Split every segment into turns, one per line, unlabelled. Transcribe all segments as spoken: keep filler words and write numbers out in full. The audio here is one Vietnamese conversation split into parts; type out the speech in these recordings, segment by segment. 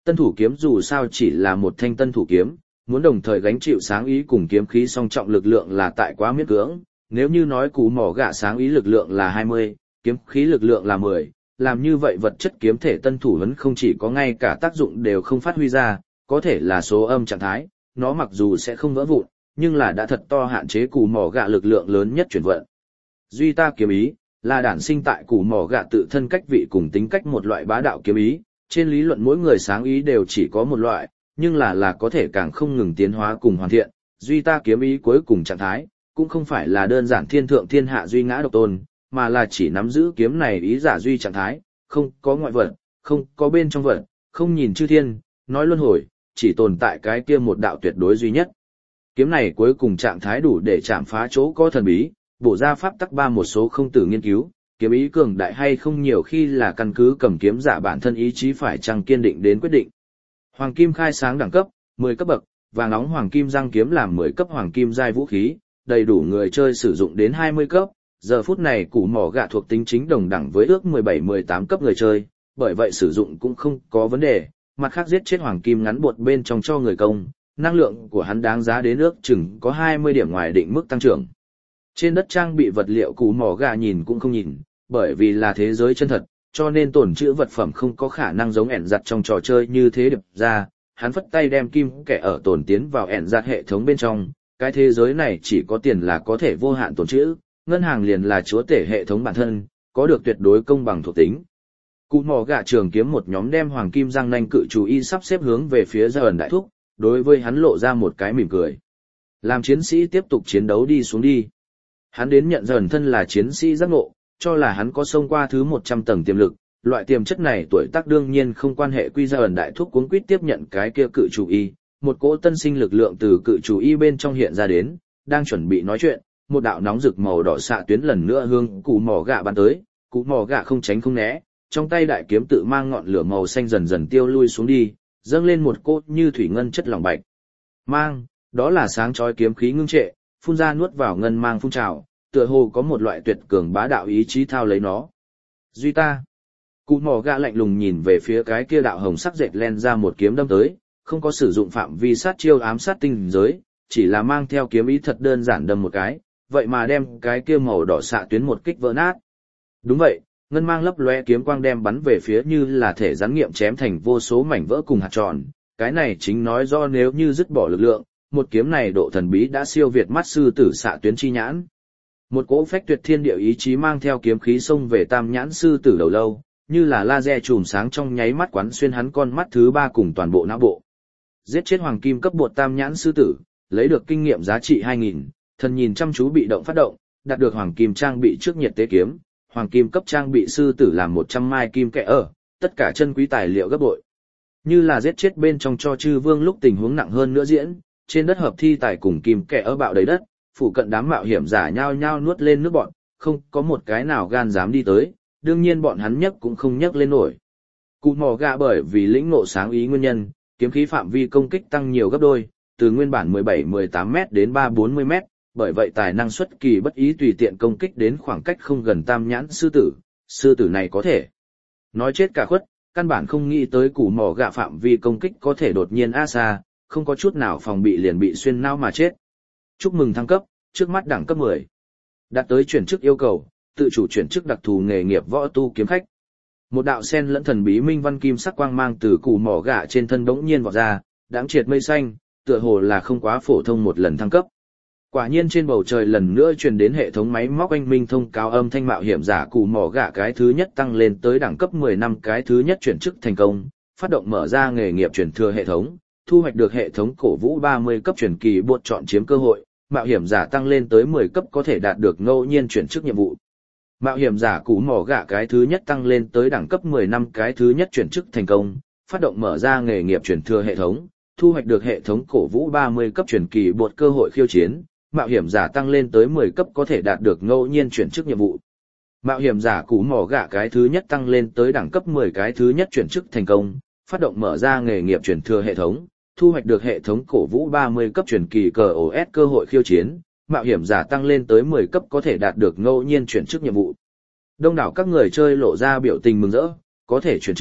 Tân thủ kiếm dù sao chỉ là một thanh tân thủ kiếm, muốn đồng thời gánh chịu sáng ý cùng kiếm khí song trọng lực lượng là tại quá miễn cưỡng, nếu như nói cú mỏ gạ sáng ý lực lượng là hai mươi, kiếm khí lực lượng là mười, làm như vậy vật chất kiếm thể tân thủ vẫn không chỉ có ngay cả tác dụng đều không phát huy ra, có thể là số âm trạng thái, nó mặc dù sẽ không vỡ vụn, nhưng là đã thật to hạn chế cú mỏ gạ lực lượng lớn nhất chuyển vận. Duy ta kiếm ý, là đản sinh tại cú mỏ gạ tự thân cách vị cùng tính cách một loại bá đạo kiếm ý, trên lý luận mỗi người sáng ý đều chỉ có một loại, nhưng là là có thể càng không ngừng tiến hóa cùng hoàn thiện, duy ta kiếm ý cuối cùng trạng thái, cũng không phải là đơn giản thiên thượng thiên hạ duy ngã độc tôn, mà là chỉ nắm giữ kiếm này ý giả duy trạng thái, không có ngoại vật, không có bên trong vật, không nhìn chư thiên, nói luân hồi, chỉ tồn tại cái kia một đạo tuyệt đối duy nhất. Kiếm này cuối cùng trạng thái đủ để chạm phá chỗ có thần bí, bổ ra pháp tắc ba một số không tử nghiên cứu, kiếm ý cường đại hay không nhiều khi là căn cứ cầm kiếm giả bản thân ý chí phải chăng kiên định đến quyết định. Hoàng kim khai sáng đẳng cấp, mười cấp bậc, vàng nóng hoàng kim răng kiếm làm mười cấp hoàng kim giai vũ khí, đầy đủ người chơi sử dụng đến hai mươi cấp, giờ phút này củ mỏ gạ thuộc tính chính đồng đẳng với ước mười bảy mười tám cấp người chơi, bởi vậy sử dụng cũng không có vấn đề, mặt khác giết chết hoàng kim ngắn bột bên trong cho người công, năng lượng của hắn đáng giá đến ước chừng có hai mươi điểm ngoài định mức tăng trưởng. Trên đất trang bị vật liệu củ mỏ gạ nhìn cũng không nhìn, bởi vì là thế giới chân thật, cho nên tổn trữ vật phẩm không có khả năng giống ẻn giặt trong trò chơi như thế điệp ra, hắn phất tay đem kim kẻ ở tổn tiến vào ẻn giặt hệ thống bên trong, cái thế giới này chỉ có tiền là có thể vô hạn tổn trữ, ngân hàng liền là chúa tể hệ thống bản thân, có được tuyệt đối công bằng thuộc tính. Cụ mỏ gạ trường kiếm một nhóm đem hoàng kim răng nanh cự chú y sắp xếp hướng về phía gia ẩn đại thúc, đối với hắn lộ ra một cái mỉm cười. Làm chiến sĩ tiếp tục chiến đấu đi xuống đi. Hắn đến nhận gia ẩn thân là chiến sĩ giác ngộ, cho là hắn có xông qua thứ một trăm tầng tiềm lực, loại tiềm chất này tuổi tác đương nhiên không quan hệ quy gia ẩn đại thúc cuống quýt tiếp nhận cái kia cự chủ y, một cỗ tân sinh lực lượng từ cự chủ y bên trong hiện ra đến, đang chuẩn bị nói chuyện, một đạo nóng rực màu đỏ xạ tuyến lần nữa hướng cụ mỏ gạ bắn tới, cụ mỏ gạ không tránh không né, trong tay đại kiếm tự mang ngọn lửa màu xanh dần dần tiêu lui xuống đi, dâng lên một cỗ như thủy ngân chất lỏng bạch. Mang, đó là sáng chói kiếm khí ngưng trệ, phun ra nuốt vào ngân mang phun trào, tựa hồ có một loại tuyệt cường bá đạo ý chí thao lấy nó. Duy ta. Cụ mỏ gạ lạnh lùng nhìn về phía cái kia đạo hồng sắc dệt len ra một kiếm đâm tới, không có sử dụng phạm vi sát chiêu ám sát tinh giới, chỉ là mang theo kiếm ý thật đơn giản đâm một cái, vậy mà đem cái kia màu đỏ xạ tuyến một kích vỡ nát. Đúng vậy, ngân mang lấp lóe kiếm quang đem bắn về phía như là thể rắn nghiệm chém thành vô số mảnh vỡ cùng hạt tròn, cái này chính nói do nếu như dứt bỏ lực lượng, một kiếm này độ thần bí đã siêu việt mắt sư tử xạ tuyến chi nhãn. Một cỗ phách tuyệt thiên địa ý chí mang theo kiếm khí xông về tam nhãn sư tử đầu lâu, như là laser chùm sáng trong nháy mắt quán xuyên hắn con mắt thứ ba cùng toàn bộ não bộ. Giết chết hoàng kim cấp bột tam nhãn sư tử, lấy được kinh nghiệm giá trị hai nghìn, thần nhìn chăm chú bị động phát động, đạt được hoàng kim trang bị trước nhiệt tế kiếm, hoàng kim cấp trang bị sư tử làm một trăm mai kim kẻ ở, tất cả chân quý tài liệu gấp bội. Như là giết chết bên trong cho chư vương lúc tình huống nặng hơn nữa diễn, trên đất hợp thi tài cùng kim kẻ ở bạo đầy đất, phụ cận đám mạo hiểm giả nhao nhao nuốt lên nước bọn, không có một cái nào gan dám đi tới, đương nhiên bọn hắn nhấc cũng không nhấc lên nổi. Cụ mỏ gạ bởi vì lĩnh ngộ sáng ý nguyên nhân, kiếm khí phạm vi công kích tăng nhiều gấp đôi, từ nguyên bản mười bảy mười tám mét đến ba bốn mươi mét, bởi vậy tài năng xuất kỳ bất ý tùy tiện công kích đến khoảng cách không gần tam nhãn sư tử, sư tử này có thể nói chết cả khuất, căn bản không nghĩ tới củ mỏ gạ phạm vi công kích có thể đột nhiên a xa, không có chút nào phòng bị liền bị xuyên não mà chết. Chúc mừng thăng cấp, trước mắt đẳng cấp mười. Đạt tới chuyển chức yêu cầu, tự chủ chuyển chức đặc thù nghề nghiệp võ tu kiếm khách. Một đạo sen lẫn thần bí minh văn kim sắc quang mang từ củ mỏ gạ trên thân bỗng nhiên vọt ra, đãng triệt mây xanh, tựa hồ là không quá phổ thông một lần thăng cấp. Quả nhiên trên bầu trời lần nữa truyền đến hệ thống máy móc anh minh thông cáo âm thanh mạo hiểm giả củ mỏ gạ cái thứ nhất tăng lên tới đẳng cấp mười năm, cái thứ nhất chuyển chức thành công, phát động mở ra nghề nghiệp truyền thừa hệ thống, thu hoạch được hệ thống cổ vũ ba mươi cấp truyền kỳ buộc chọn chiếm cơ hội, mạo hiểm giả tăng lên tới mười cấp có thể đạt được ngẫu nhiên chuyển chức nhiệm vụ. Mạo hiểm giả củ mỏ gạ cái thứ nhất tăng lên tới đẳng cấp mười năm, cái thứ nhất chuyển chức thành công, phát động mở ra nghề nghiệp truyền thừa hệ thống, thu hoạch được hệ thống cổ vũ ba mươi cấp truyền kỳ buộc cơ hội khiêu chiến, mạo hiểm giả tăng lên tới mười cấp có thể đạt được ngẫu nhiên chuyển chức nhiệm vụ. Mạo hiểm giả củ mỏ gạ cái thứ nhất tăng lên tới đẳng cấp mười, cái thứ nhất chuyển chức thành công, phát động mở ra nghề nghiệp truyền thừa hệ thống, thu hoạch được hệ thống cổ vũ ba mươi cấp truyền kỳ cờ ổ ét cơ hội khiêu chiến, mạo hiểm giả tăng lên tới mười cấp có thể đạt được ngẫu nhiên chuyển chức nhiệm vụ. Đông đảo các người chơi lộ ra biểu tình mừng rỡ, có thể chuyển chức,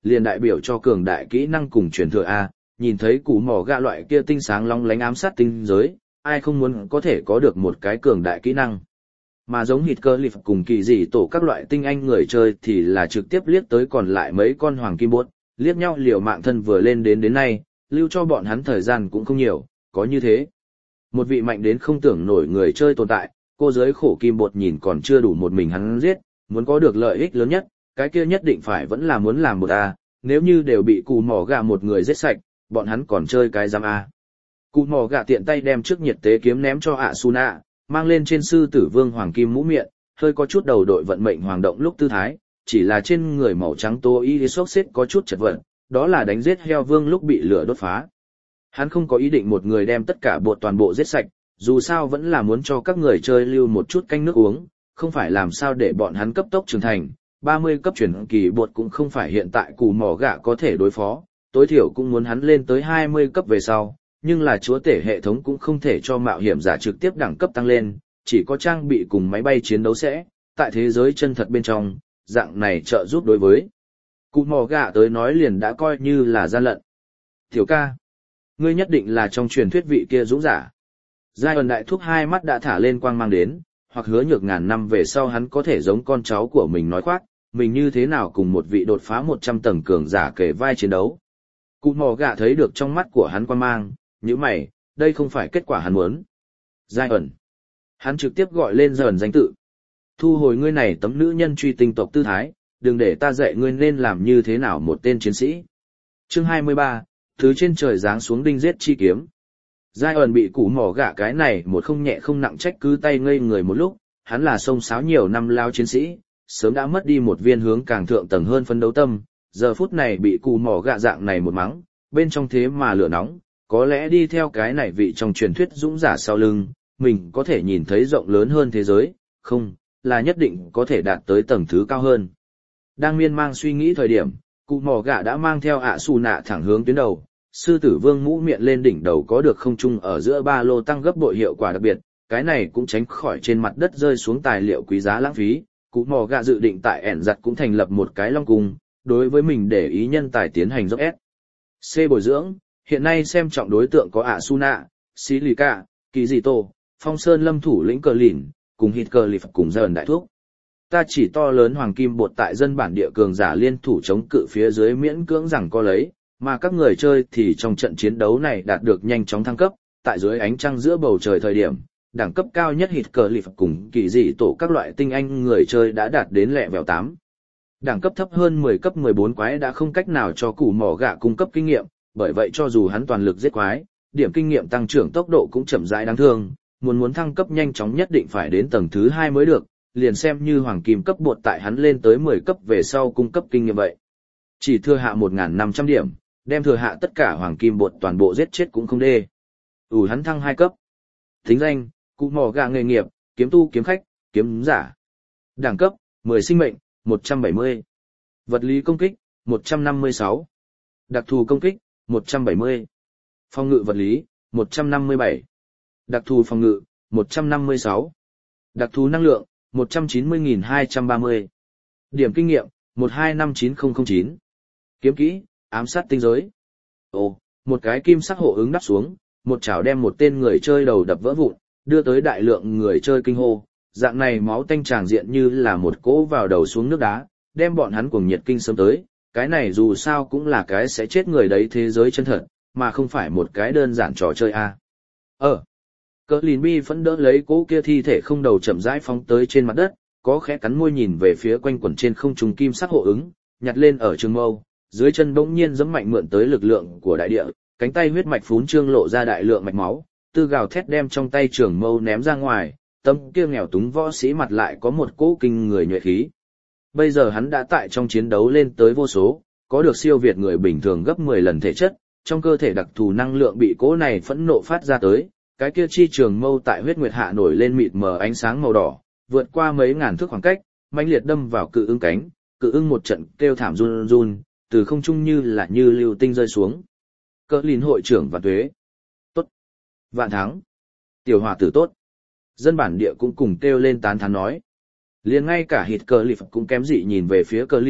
liền đại biểu cho cường đại kỹ năng cùng truyền thừa A, nhìn thấy củ mỏ gạ loại kia tinh sáng long lánh ám sát tinh giới, ai không muốn có thể có được một cái cường đại kỹ năng. Mà giống hít cơ lịp cùng kỳ dị tổ các loại tinh anh người chơi thì là trực tiếp liếc tới còn lại mấy con hoàng kim bốt, liếc nhau liều mạng thân vừa lên đến đến nay, lưu cho bọn hắn thời gian cũng không nhiều, có như thế. Một vị mạnh đến không tưởng nổi người chơi tồn tại, cô giới khổ kim bột nhìn còn chưa đủ một mình hắn giết, muốn có được lợi ích lớn nhất, cái kia nhất định phải vẫn là muốn làm một A, nếu như đều bị cù mỏ gà một người giết sạch, bọn hắn còn chơi cái giam A. Cù mỏ gà tiện tay đem trước nhiệt tế kiếm ném cho ạ Suna, mang lên trên sư tử vương hoàng kim mũ miệng, hơi có chút đầu đội vận mệnh hoàng động lúc tư thái, chỉ là trên người màu trắng tô y sốc xếp có chút chật vật, đó là đánh giết heo vương lúc bị lửa đốt phá. Hắn không có ý định một người đem tất cả bột toàn bộ giết sạch, dù sao vẫn là muốn cho các người chơi lưu một chút canh nước uống, không phải làm sao để bọn hắn cấp tốc trưởng thành. ba mươi cấp chuyển kỳ bột cũng không phải hiện tại cù mỏ gạ có thể đối phó, tối thiểu cũng muốn hắn lên tới hai mươi cấp về sau, nhưng là chúa tể hệ thống cũng không thể cho mạo hiểm giả trực tiếp đẳng cấp tăng lên, chỉ có trang bị cùng máy bay chiến đấu sẽ, tại thế giới chân thật bên trong, dạng này trợ giúp đối với cù mỏ gạ tới nói liền đã coi như là gian lận. Tiểu ca, ngươi nhất định là trong truyền thuyết vị kia dũng giả. Giai ẩn đại thúc hai mắt đã thả lên quang mang đến, hoặc hứa nhược ngàn năm về sau hắn có thể giống con cháu của mình nói khoác, mình như thế nào cùng một vị đột phá một trăm tầng cường giả kề vai chiến đấu. Cụ mò gạ thấy được trong mắt của hắn quang mang, như mày, đây không phải kết quả hắn muốn. Giai ẩn. Hắn trực tiếp gọi lên Giai ẩn danh tự. Thu hồi ngươi này tấm nữ nhân truy tinh tộc tư thái, đừng để ta dạy ngươi nên làm như thế nào một tên chiến sĩ. Chương hai mươi ba, thứ trên trời giáng xuống đinh giết chi kiếm. Giai ẩn bị củ mỏ gạ cái này một không nhẹ không nặng trách cứ tay ngây người một lúc, hắn là sông sáo nhiều năm lao chiến sĩ, sớm đã mất đi một viên hướng càng thượng tầng hơn phấn đấu tâm, giờ phút này bị củ mỏ gạ dạng này một mắng, bên trong thế mà lửa nóng, có lẽ đi theo cái này vị trong truyền thuyết dũng giả sau lưng, mình có thể nhìn thấy rộng lớn hơn thế giới, không, là nhất định có thể đạt tới tầng thứ cao hơn. Đang miên mang suy nghĩ thời điểm, cụ mỏ gạ đã mang theo ạ xù nạ thẳng hướng tuyến đầu. Sư tử vương mũ miệng lên đỉnh đầu có được không trung ở giữa ba lô tăng gấp bội hiệu quả đặc biệt, cái này cũng tránh khỏi trên mặt đất rơi xuống tài liệu quý giá lãng phí. Cụ mò gạ dự định tại ẻn giặt cũng thành lập một cái long cung, đối với mình để ý nhân tài tiến hành dốc ép. C bồi dưỡng, hiện nay xem trọng đối tượng có ạ Suna, Xí Lì Cả, Kỳ Dị Tô, Phong Sơn Lâm thủ lĩnh Cờ Lìn, cùng Hít Cờ Lì Phật cùng Dần Đại Thuốc. Ta chỉ to lớn hoàng kim bột tại dân bản địa cường giả liên thủ chống cự phía dưới miễn cưỡng rằng co lấy. Mà các người chơi thì trong trận chiến đấu này đạt được nhanh chóng thăng cấp, tại dưới ánh trăng giữa bầu trời thời điểm, đẳng cấp cao nhất hít cờ lịp cùng kỳ dị tổ các loại tinh anh người chơi đã đạt đến lẹ vèo tám. Đẳng cấp thấp hơn mười cấp mười bốn quái đã không cách nào cho củ mỏ gạ cung cấp kinh nghiệm, bởi vậy cho dù hắn toàn lực giết quái, điểm kinh nghiệm tăng trưởng tốc độ cũng chậm rãi đáng thương, muốn muốn thăng cấp nhanh chóng nhất định phải đến tầng thứ hai mới được, liền xem như hoàng kim cấp bột tại hắn lên tới mười cấp về sau cung cấp kinh nghiệm vậy. Chỉ thừa hạ một nghìn năm trăm điểm. Đem thừa hạ tất cả hoàng kim bột toàn bộ giết chết cũng không đê. Ủi hắn thăng hai cấp. Thính danh, cụ mỏ gạ nghề nghiệp, kiếm tu kiếm khách, kiếm giả. Đẳng cấp, mười sinh mệnh, một trăm bảy mươi. Vật lý công kích, một trăm năm mươi sáu. Đặc thù công kích, một trăm bảy mươi. Phòng ngự vật lý, một trăm năm mươi bảy. Đặc thù phòng ngự, một trăm năm mươi sáu. Đặc thù năng lượng, một trăm chín mươi nghìn hai trăm ba mươi. Điểm kinh nghiệm, một hai năm chín không không chín. Kiếm kỹ, ám sát tinh giới. Ồ, một cái kim sắc hộ ứng đắp xuống, một chảo đem một tên người chơi đầu đập vỡ vụn, đưa tới đại lượng người chơi kinh hô. Dạng này máu tanh tràng diện như là một cỗ vào đầu xuống nước đá, đem bọn hắn cuồng nhiệt kinh sớm tới. Cái này dù sao cũng là cái sẽ chết người đấy thế giới chân thật, mà không phải một cái đơn giản trò chơi a. À. Ờ. Cỡ lìn bi phẫn đỡ lấy cỗ kia thi thể không đầu chậm rãi phóng tới trên mặt đất, có khẽ cắn môi nhìn về phía quanh quẩn trên không trung kim sắc hộ ứng, nhặt lên ở trường mâu. Dưới chân bỗng nhiên giẫm mạnh mượn tới lực lượng của đại địa, cánh tay huyết mạch phún trương lộ ra đại lượng mạch máu, tư gào thét đem trong tay trường mâu ném ra ngoài, tấm kia nghèo túng võ sĩ mặt lại có một cỗ kinh người nhuệ khí. Bây giờ hắn đã tại trong chiến đấu lên tới vô số, có được siêu việt người bình thường gấp mười lần thể chất, trong cơ thể đặc thù năng lượng bị cỗ này phẫn nộ phát ra tới, cái kia chi trường mâu tại huyết nguyệt hạ nổi lên mịt mờ ánh sáng màu đỏ, vượt qua mấy ngàn thước khoảng cách, mãnh liệt đâm vào cự ưng cánh, cự ưng một trận kêu thảm run run, từ không trung như là như lưu tinh rơi xuống. Cỡ lìn hội trưởng và tuế. Tốt. Vạn thắng. Tiểu hòa tử tốt. Dân bản địa cũng cùng kêu lên tán thán nói. Liền ngay cả hít cờ lịp cũng kém dị nhìn về phía cỡ lìn,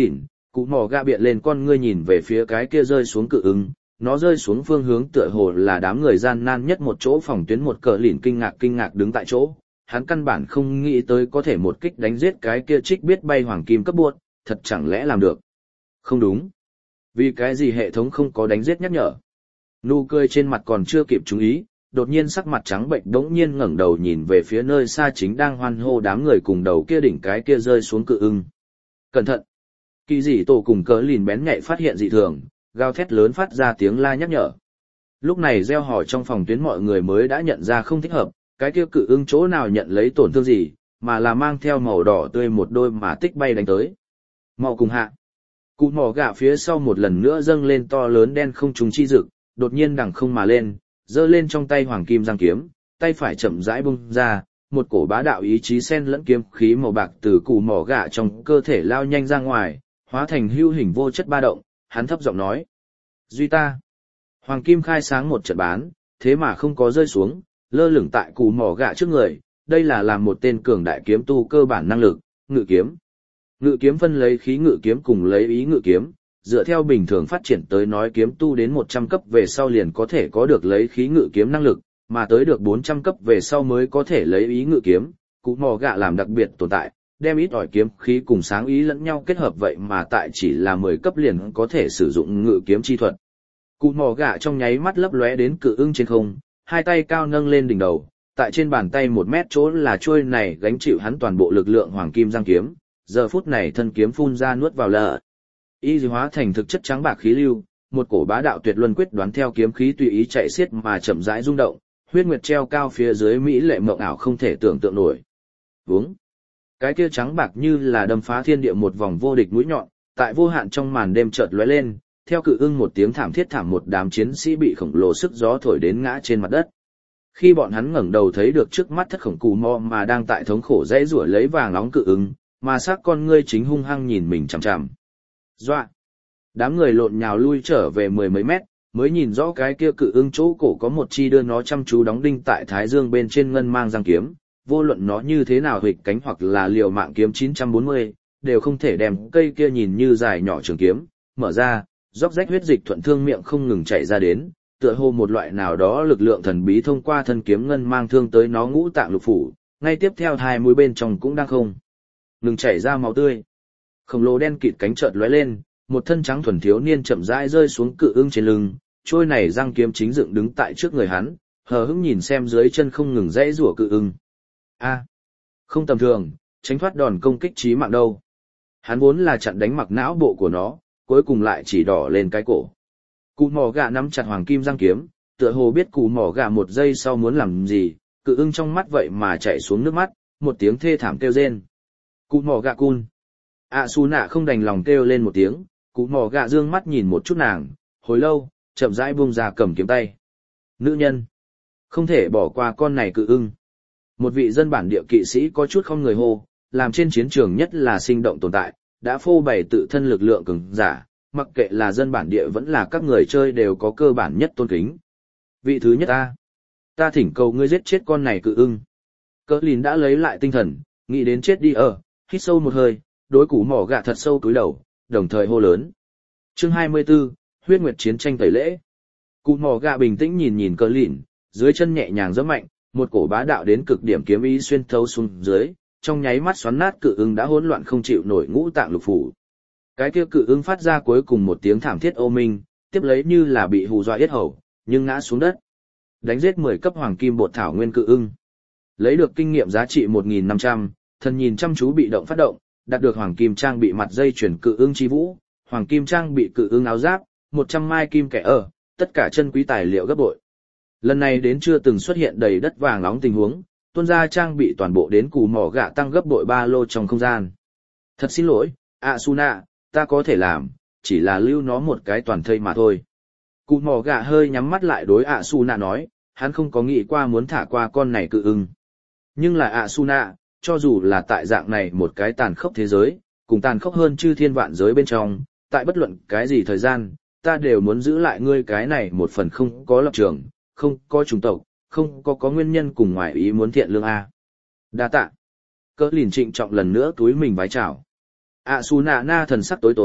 Cụ mỏ gạ biện lên con ngươi nhìn về phía cái kia rơi xuống cự ứng, nó rơi xuống phương hướng tựa hồ là đám người gian nan nhất một chỗ phòng tuyến. Một cờ lìn kinh ngạc kinh ngạc đứng tại chỗ, hắn căn bản không nghĩ tới có thể một kích đánh giết cái kia trích biết bay hoàng kim cấp buốt, thật chẳng lẽ làm được. Không đúng. Vì cái gì hệ thống không có đánh giết nhắc nhở. Nụ cười trên mặt còn chưa kịp chú ý, đột nhiên sắc mặt trắng bệnh đống nhiên ngẩng đầu nhìn về phía nơi xa chính đang hoan hô đám người cùng đầu kia đỉnh cái kia rơi xuống cự ưng. Cẩn thận! Kỳ dị tổ cùng cờ lìn bén nhạy phát hiện dị thường, gào thét lớn phát ra tiếng la nhắc nhở. Lúc này gieo hỏi trong phòng tuyến mọi người mới đã nhận ra không thích hợp, cái kia cự ưng chỗ nào nhận lấy tổn thương gì, mà là mang theo màu đỏ tươi một đôi mà tích bay đánh tới. Mau cùng hạ! Cụ mỏ gạ phía sau một lần nữa dâng lên to lớn đen không trùng chi rực, đột nhiên đằng không mà lên, giơ lên trong tay hoàng kim giang kiếm, tay phải chậm rãi bung ra, một cổ bá đạo ý chí sen lẫn kiếm khí màu bạc từ cụ mỏ gạ trong cơ thể lao nhanh ra ngoài, hóa thành hưu hình vô chất ba động, hắn thấp giọng nói. Duy ta! Hoàng kim khai sáng một trận bán, thế mà không có rơi xuống, lơ lửng tại cụ mỏ gạ trước người, đây là làm một tên cường đại kiếm tu cơ bản năng lực, ngự kiếm. Ngự kiếm phân lấy khí ngự kiếm cùng lấy ý ngự kiếm, dựa theo bình thường phát triển tới nói kiếm tu đến một trăm cấp về sau liền có thể có được lấy khí ngự kiếm năng lực, mà tới được bốn trăm cấp về sau mới có thể lấy ý ngự kiếm, cụ mò gạ làm đặc biệt tồn tại, đem ít ỏi kiếm khí cùng sáng ý lẫn nhau kết hợp vậy mà tại chỉ là mười cấp liền có thể sử dụng ngự kiếm chi thuật. Cụ mò gạ trong nháy mắt lấp lóe đến cự ưng trên không, hai tay cao nâng lên đỉnh đầu, tại trên bàn tay một mét chỗ là chuôi này gánh chịu hắn toàn bộ lực lượng hoàng kim giang kiếm, giờ phút này thân kiếm phun ra nuốt vào lợ. Y dị hóa thành thực chất trắng bạc khí lưu, một cổ bá đạo tuyệt luân quyết đoán theo kiếm khí tùy ý chạy xiết mà chậm rãi rung động, huyết nguyệt treo cao phía dưới mỹ lệ mộng ảo không thể tưởng tượng nổi. Vướng. Cái kia trắng bạc như là đâm phá thiên địa một vòng vô địch mũi nhọn, tại vô hạn trong màn đêm chợt lóe lên, theo cự ưng một tiếng thảm thiết thảm một đám chiến sĩ bị khổng lồ sức gió thổi đến ngã trên mặt đất. Khi bọn hắn ngẩng đầu thấy được trước mắt thất khổng cù mò mà đang tại thống khổ dãy rủa lấy vàng nóng cự ưng, mà xác con ngươi chính hung hăng nhìn mình chằm chằm. Doạ! Đám người lộn nhào lui trở về mười mấy mét, mới nhìn rõ cái kia cự ưng chỗ cổ có một chi đưa nó chăm chú đóng đinh tại thái dương bên trên ngân mang giang kiếm, vô luận nó như thế nào huỵch cánh hoặc là liều mạng kiếm chín trăm bốn mươi, đều không thể đem cây kia nhìn như dài nhỏ trường kiếm, mở ra, róc rách huyết dịch thuận thương miệng không ngừng chảy ra đến, tựa hồ một loại nào đó lực lượng thần bí thông qua thân kiếm ngân mang thương tới nó ngũ tạng lục phủ, ngay tiếp theo hai mũi bên trong cũng đang không ngừng chảy ra máu tươi. Khổng lồ đen kịt cánh chợt lóe lên, một thân trắng thuần thiếu niên chậm rãi rơi xuống cự ưng trên lưng, trôi này răng kiếm chính dựng đứng tại trước người hắn, hờ hững nhìn xem dưới chân không ngừng rẽ rủa cự ưng. A, không tầm thường, tránh thoát đòn công kích chí mạng đâu. Hắn vốn là chặn đánh mặc não bộ của nó, cuối cùng lại chỉ đỏ lên cái cổ. Cụ mỏ gà nắm chặt hoàng kim răng kiếm, tựa hồ biết cụ mỏ gà một giây sau muốn làm gì, cự ưng trong mắt vậy mà chạy xuống nước mắt, một tiếng thê thảm kêu rên. Cụ mỏ gà cun. ạ xù nạ không đành lòng kêu lên một tiếng, cụ mỏ gà dương mắt nhìn một chút nàng, hồi lâu, chậm rãi buông ra cầm kiếm tay. Nữ nhân. Không thể bỏ qua con này cự ưng. Một vị dân bản địa kỵ sĩ có chút không người hô, làm trên chiến trường nhất là sinh động tồn tại, đã phô bày tự thân lực lượng cường giả, mặc kệ là dân bản địa vẫn là các người chơi đều có cơ bản nhất tôn kính. Vị thứ nhất ta. Ta thỉnh cầu ngươi giết chết con này cự ưng. Cỡ lìn đã lấy lại tinh thần, nghĩ đến chết đi ở, hít sâu một hơi, đối củ mỏ gạ thật sâu túi đầu, đồng thời hô lớn. Chương hai mươi 24, huyết nguyệt chiến tranh tẩy lễ. Củ mỏ gạ bình tĩnh nhìn nhìn cỡ lìn, dưới chân nhẹ nhàng giẫm mạnh, một cổ bá đạo đến cực điểm kiếm ý xuyên thấu xuống dưới, trong nháy mắt xoắn nát cự ưng đã hỗn loạn không chịu nổi ngũ tạng lục phủ. Cái kia cự ưng phát ra cuối cùng một tiếng thảm thiết ô minh, tiếp lấy như là bị hù dọa yết hầu, nhưng ngã xuống đất. Đánh giết mười cấp hoàng kim bột thảo nguyên cự ưng. Lấy được kinh nghiệm giá trị một nghìn năm trăm, thần nhìn chăm chú bị động phát động, đạt được hoàng kim trang bị mặt dây chuyển cự ưng chi vũ, hoàng kim trang bị cự ưng áo giáp, một trăm mai kim kẻ ở, tất cả chân quý tài liệu gấp bội. Lần này đến chưa từng xuất hiện đầy đất vàng nóng tình huống, tuôn ra trang bị toàn bộ đến cù mỏ gạ tăng gấp bội ba lô trong không gian. Thật xin lỗi, Asuna, ta có thể làm, chỉ là lưu nó một cái toàn thây mà thôi. Cù mỏ gạ hơi nhắm mắt lại đối Asuna nói, hắn không có nghĩ qua muốn thả qua con này cự ưng. Nhưng là Asuna, cho dù là tại dạng này một cái tàn khốc thế giới, cùng tàn khốc hơn chư thiên vạn giới bên trong, tại bất luận cái gì thời gian, ta đều muốn giữ lại ngươi cái này một phần không có lập trường, không có chủng tộc, không có có nguyên nhân cùng ngoài ý muốn thiện lương a. Đa tạ. Cỡ lìn trịnh trọng lần nữa túi mình vái chào. Asuna na thần sắc tối tối,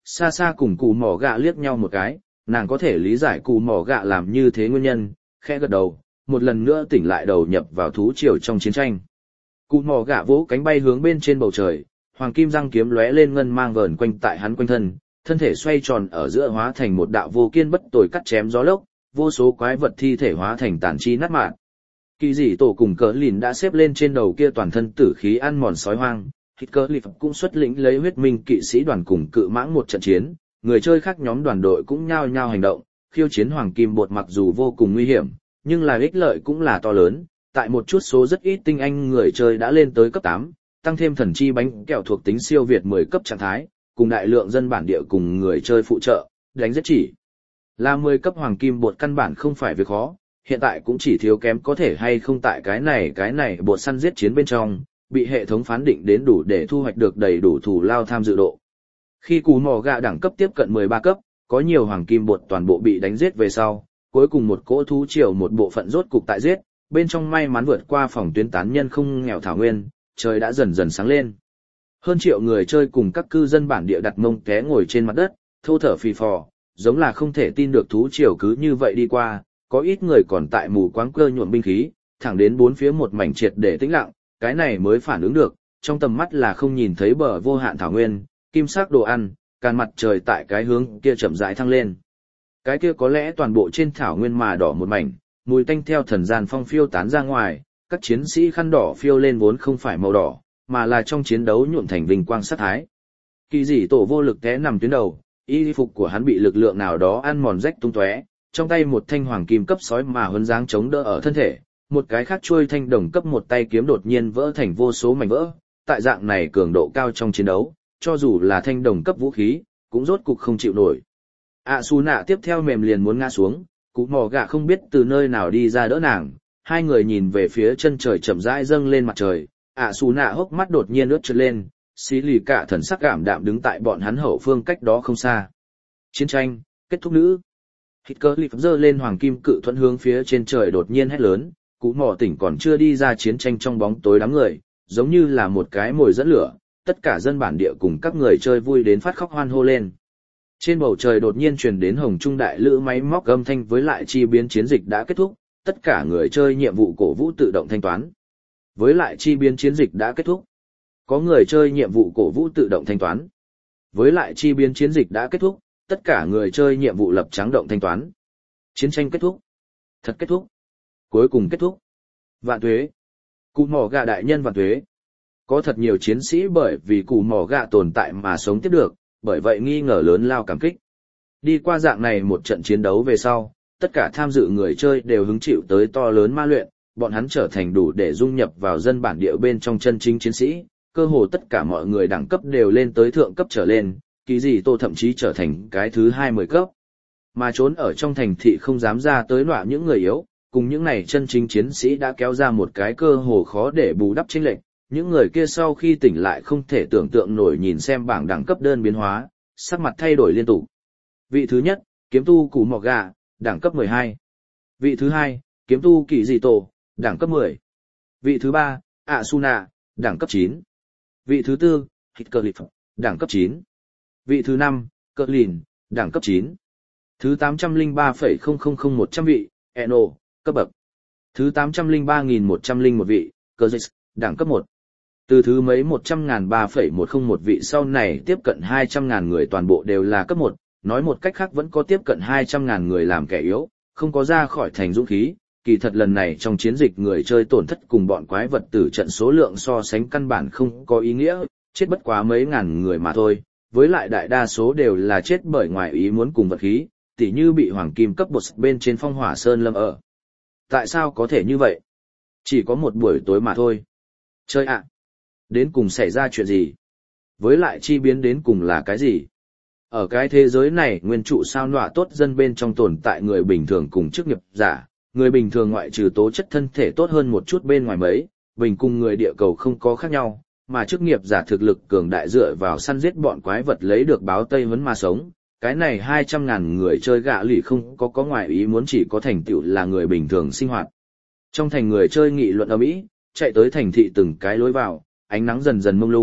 xa xa cùng cụ mỏ gạ liếc nhau một cái, nàng có thể lý giải cụ mỏ gạ làm như thế nguyên nhân, khẽ gật đầu, một lần nữa tỉnh lại đầu nhập vào thú triều trong chiến tranh. Cụ mỏ gạ vỗ cánh bay hướng bên trên bầu trời, hoàng kim răng kiếm lóe lên ngân mang vờn quanh tại hắn quanh thân, thân thể xoay tròn ở giữa hóa thành một đạo vô kiên bất tồi cắt chém gió lốc, vô số quái vật thi thể hóa thành tàn chi nát mạn. Kỳ dị tổ cùng cỡ lìn đã xếp lên trên đầu kia toàn thân tử khí ăn mòn sói hoang, hít cỡ lìn cũng xuất lĩnh lấy huyết minh kỵ sĩ đoàn cùng cự mãng một trận chiến, người chơi khác nhóm đoàn đội cũng nhao nhao hành động, khiêu chiến hoàng kim bột mặc dù vô cùng nguy hiểm, nhưng là ích lợi cũng là to lớn, tại một chút số rất ít tinh anh người chơi đã lên tới cấp tám, tăng thêm thần chi bánh kẹo thuộc tính siêu việt mười cấp trạng thái, cùng đại lượng dân bản địa cùng người chơi phụ trợ, đánh rất chỉ. Là mười cấp hoàng kim bột căn bản không phải việc khó, hiện tại cũng chỉ thiếu kém có thể hay không tại cái này cái này bột săn giết chiến bên trong, bị hệ thống phán định đến đủ để thu hoạch được đầy đủ thù lao tham dự độ. Khi cú mỏ gạ đẳng cấp tiếp cận mười ba cấp, có nhiều hoàng kim bột toàn bộ bị đánh giết về sau, cuối cùng một cỗ thú triều một bộ phận rốt cục tại giết, bên trong may mắn vượt qua phòng tuyến tán nhân không nghèo thảo nguyên, trời đã dần dần sáng lên. Hơn triệu người chơi cùng các cư dân bản địa đặt mông té ngồi trên mặt đất, thô thở phì phò, giống là không thể tin được thú triều cứ như vậy đi qua, có ít người còn tại mù quáng cơ nhuộm binh khí, thẳng đến bốn phía một mảnh triệt để tĩnh lặng, cái này mới phản ứng được, trong tầm mắt là không nhìn thấy bờ vô hạn thảo nguyên, kim sắc đồ ăn, càn mặt trời tại cái hướng kia chậm rãi thăng lên. Cái kia có lẽ toàn bộ trên thảo nguyên mà đỏ một mảnh, mùi tanh theo thần gian phong phiêu tán ra ngoài, các chiến sĩ khăn đỏ phiêu lên vốn không phải màu đỏ, mà là trong chiến đấu nhuộm thành vinh quang sát thái. Kỳ dị tổ vô lực té nằm tuyến đầu, y phục của hắn bị lực lượng nào đó ăn mòn rách tung tóe, trong tay một thanh hoàng kim cấp sói mà huấn dáng chống đỡ ở thân thể, một cái khác chuôi thanh đồng cấp một tay kiếm đột nhiên vỡ thành vô số mảnh vỡ. Tại dạng này cường độ cao trong chiến đấu, cho dù là thanh đồng cấp vũ khí, cũng rốt cục không chịu nổi. ạ xù nạ tiếp theo mềm liền muốn ngã xuống, cụ mỏ gạ không biết từ nơi nào đi ra đỡ nàng, hai người nhìn về phía chân trời chậm rãi dâng lên mặt trời, ạ xù nạ hốc mắt đột nhiên ướt trượt lên, xí lì cả thần sắc cảm đạm đứng tại bọn hắn hậu phương cách đó không xa. Chiến tranh kết thúc nữ. Hít cơ lịp giơ lên hoàng kim cự thuẫn hướng phía trên trời đột nhiên hét lớn, cụ mỏ tỉnh còn chưa đi ra chiến tranh trong bóng tối đám người, giống như là một cái mồi dẫn lửa, tất cả dân bản địa cùng các người chơi vui đến phát khóc hoan hô lên. Trên bầu trời đột nhiên truyền đến hồng trung đại lữ máy móc âm thanh với lại chi biến chiến dịch đã kết thúc, tất cả người chơi nhiệm vụ cổ vũ tự động thanh toán. Với lại chi biến chiến dịch đã kết thúc. Có người chơi nhiệm vụ cổ vũ tự động thanh toán. Với lại chi biến chiến dịch đã kết thúc, tất cả người chơi nhiệm vụ lập trắng động thanh toán. Chiến tranh kết thúc. Thật kết thúc. Cuối cùng kết thúc. Vạn tuế. Cụ mỏ gạ đại nhân vạn tuế. Có thật nhiều chiến sĩ bởi vì cụ mỏ gạ tồn tại mà sống tiếp được, bởi vậy nghi ngờ lớn lao cảm kích. Đi qua dạng này một trận chiến đấu về sau, tất cả tham dự người chơi đều hứng chịu tới to lớn ma luyện, bọn hắn trở thành đủ để dung nhập vào dân bản địa bên trong chân chính chiến sĩ, cơ hồ tất cả mọi người đẳng cấp đều lên tới thượng cấp trở lên, kỳ dị tô thậm chí trở thành cái thứ hai mươi cấp. Mà trốn ở trong thành thị không dám ra tới nọa những người yếu, cùng những này chân chính chiến sĩ đã kéo ra một cái cơ hồ khó để bù đắp chênh lệch. Những người kia sau khi tỉnh lại không thể tưởng tượng nổi nhìn xem bảng đẳng cấp đơn biến hóa, sắc mặt thay đổi liên tục. Vị thứ nhất, kiếm tu Cú Mỏ Gà, đẳng cấp mười hai. Vị thứ hai, kiếm tu Kỳ Dị Tổ, đẳng cấp mười. Vị thứ ba, Asuna, đẳng cấp chín. Vị thứ tư, Hitcliffe, đẳng cấp chín. Vị thứ năm, Cuttlin, đẳng cấp chín. Thứ tám trăm lẻ ba phẩy không không không một trăm vị, Eno, cấp bậc. Thứ tám trăm lẻ ba nghìn một trăm lẻ một vị, Curtis, đẳng cấp một. Từ thứ mấy một trăm ngàn ba phẩy một không một vị sau này tiếp cận hai trăm ngàn người toàn bộ đều là cấp một, nói một cách khác vẫn có tiếp cận hai trăm ngàn người làm kẻ yếu, không có ra khỏi thành dũng khí, kỳ thật lần này trong chiến dịch người chơi tổn thất cùng bọn quái vật tử trận số lượng so sánh căn bản không có ý nghĩa, chết bất quá mấy ngàn người mà thôi, với lại đại đa số đều là chết bởi ngoài ý muốn cùng vật khí, tỉ như bị hoàng kim cấp bột bên trên phong hỏa sơn lâm ở. Tại sao có thể như vậy? Chỉ có một buổi tối mà thôi. Chơi ạ! Đến cùng xảy ra chuyện gì? Với lại chi biến đến cùng là cái gì? Ở cái thế giới này nguyên trụ sao nọa tốt dân bên trong tồn tại người bình thường cùng chức nghiệp giả, người bình thường ngoại trừ tố chất thân thể tốt hơn một chút bên ngoài mấy, bình cùng người địa cầu không có khác nhau, mà chức nghiệp giả thực lực cường đại dựa vào săn giết bọn quái vật lấy được báo Tây Huấn mà sống. Cái này hai trăm ngàn người chơi gạ lì không có có ngoại ý muốn chỉ có thành tựu là người bình thường sinh hoạt. Trong thành người chơi nghị luận ầm ĩ, chạy tới thành thị từng cái lối vào, ánh nắng dần dần mông lung,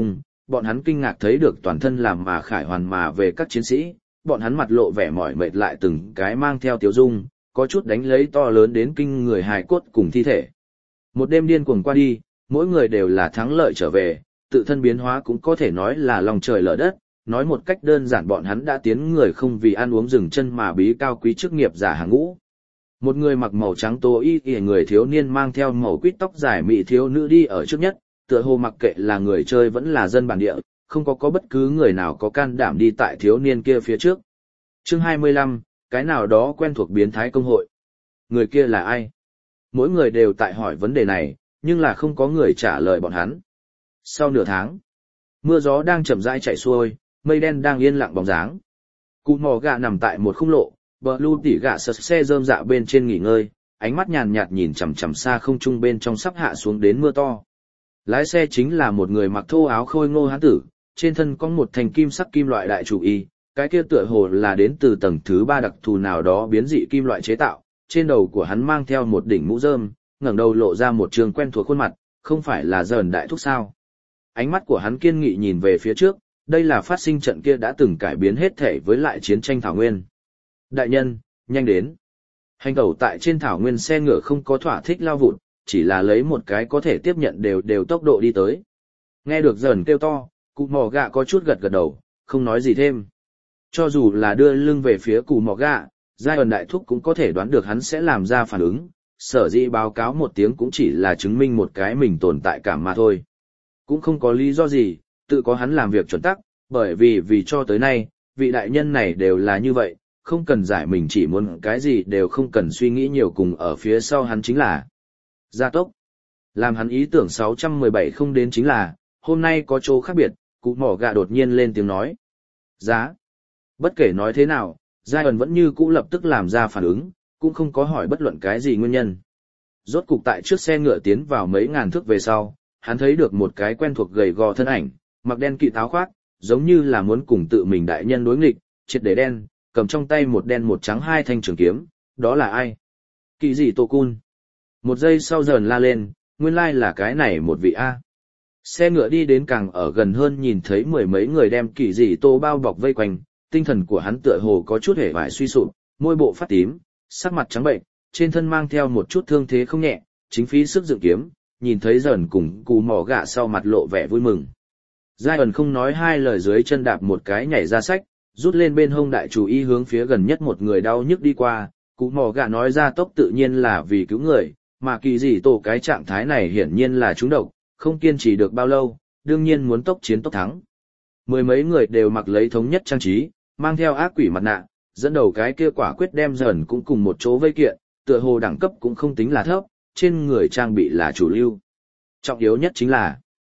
bọn hắn kinh ngạc thấy được toàn thân làm mà khải hoàn mà về các chiến sĩ, bọn hắn mặt lộ vẻ mỏi mệt lại từng cái mang theo tiếu dung, có chút đánh lấy to lớn đến kinh người hài cốt cùng thi thể. Một đêm điên cuồng qua đi, mỗi người đều là thắng lợi trở về, tự thân biến hóa cũng có thể nói là lòng trời lở đất, nói một cách đơn giản bọn hắn đã tiến người không vì ăn uống dừng chân mà bí cao quý chức nghiệp giả hàng ngũ. Một người mặc màu trắng tố y y người thiếu niên mang theo màu quýt tóc dài mỹ thiếu nữ đi ở trước nhất, tựa hồ mặc kệ là người chơi vẫn là dân bản địa, không có có bất cứ người nào có can đảm đi tại thiếu niên kia phía trước. Chương hai mươi lăm, cái nào đó quen thuộc biến thái công hội. Người kia là ai? Mỗi người đều tại hỏi vấn đề này, nhưng là không có người trả lời bọn hắn. Sau nửa tháng, mưa gió đang chậm rãi chạy xuôi, mây đen đang yên lặng bóng dáng. Cụ mò gạ nằm tại một khung lộ, bờ lưu tỉ gạ sật xe rơm dạ bên trên nghỉ ngơi, ánh mắt nhàn nhạt nhìn chằm chằm xa không trung bên trong sắp hạ xuống đến mưa to. Lái xe chính là một người mặc thô áo khôi ngô hán tử, trên thân có một thành kim sắc kim loại đại chủ y, cái kia tựa hồ là đến từ tầng thứ ba đặc thù nào đó biến dị kim loại chế tạo, trên đầu của hắn mang theo một đỉnh mũ rơm, ngẩng đầu lộ ra một trường quen thuộc khuôn mặt, không phải là dởn đại thúc sao. Ánh mắt của hắn kiên nghị nhìn về phía trước, đây là phát sinh trận kia đã từng cải biến hết thể với lại chiến tranh thảo nguyên. Đại nhân, nhanh đến. Hành tẩu tại trên thảo nguyên xe ngựa không có thỏa thích lao vụt, chỉ là lấy một cái có thể tiếp nhận đều đều tốc độ đi tới. Nghe được dần kêu to, cụ mò gạ có chút gật gật đầu, không nói gì thêm. Cho dù là đưa lưng về phía cụ mò gạ, giai ẩn đại thúc cũng có thể đoán được hắn sẽ làm ra phản ứng, sở dĩ báo cáo một tiếng cũng chỉ là chứng minh một cái mình tồn tại cảm mà thôi. Cũng không có lý do gì, tự có hắn làm việc chuẩn tắc, bởi vì vì cho tới nay, vị đại nhân này đều là như vậy, không cần giải mình chỉ muốn cái gì đều không cần suy nghĩ nhiều cùng ở phía sau hắn chính là gia tốc. Làm hắn ý tưởng sáu trăm mười bảy không đến chính là, hôm nay có chỗ khác biệt, cụ mỏ gạ đột nhiên lên tiếng nói. Giá. Bất kể nói thế nào, giai ẩn vẫn như cũ lập tức làm ra phản ứng, cũng không có hỏi bất luận cái gì nguyên nhân. Rốt cục tại trước xe ngựa tiến vào mấy ngàn thước về sau, hắn thấy được một cái quen thuộc gầy gò thân ảnh, mặc đen kỵ táo khoác, giống như là muốn cùng tự mình đại nhân đối nghịch, triệt để đen, cầm trong tay một đen một trắng hai thanh trường kiếm, đó là ai? Kỳ gì Tô Cun? Một giây sau dần la lên, nguyên lai là cái này một vị A. Xe ngựa đi đến càng ở gần hơn nhìn thấy mười mấy người đem kỳ gì Tô bao bọc vây quanh, tinh thần của hắn tựa hồ có chút hề vải suy sụp, môi bộ phát tím, sắc mặt trắng bệnh, trên thân mang theo một chút thương thế không nhẹ, chính phí sức dựng kiếm, nhìn thấy dần cùng cù mỏ gạ sau mặt lộ vẻ vui mừng. Giai ẩn không nói hai lời dưới chân đạp một cái nhảy ra sách, rút lên bên hông đại chủ y hướng phía gần nhất một người đau nhức đi qua, cù mỏ gạ nói ra tốc tự nhiên là vì cứu người, mà kỳ gì tổ cái trạng thái này hiển nhiên là trúng độc, không kiên trì được bao lâu, đương nhiên muốn tốc chiến tốc thắng. Mười mấy người đều mặc lấy thống nhất trang trí, mang theo ác quỷ mặt nạ, dẫn đầu cái kia quả quyết đem dần cũng cùng một chỗ vây kiện, tựa hồ đẳng cấp cũng không tính là thấp, trên người trang bị là chủ lưu. Trọng yếu nhất chính là,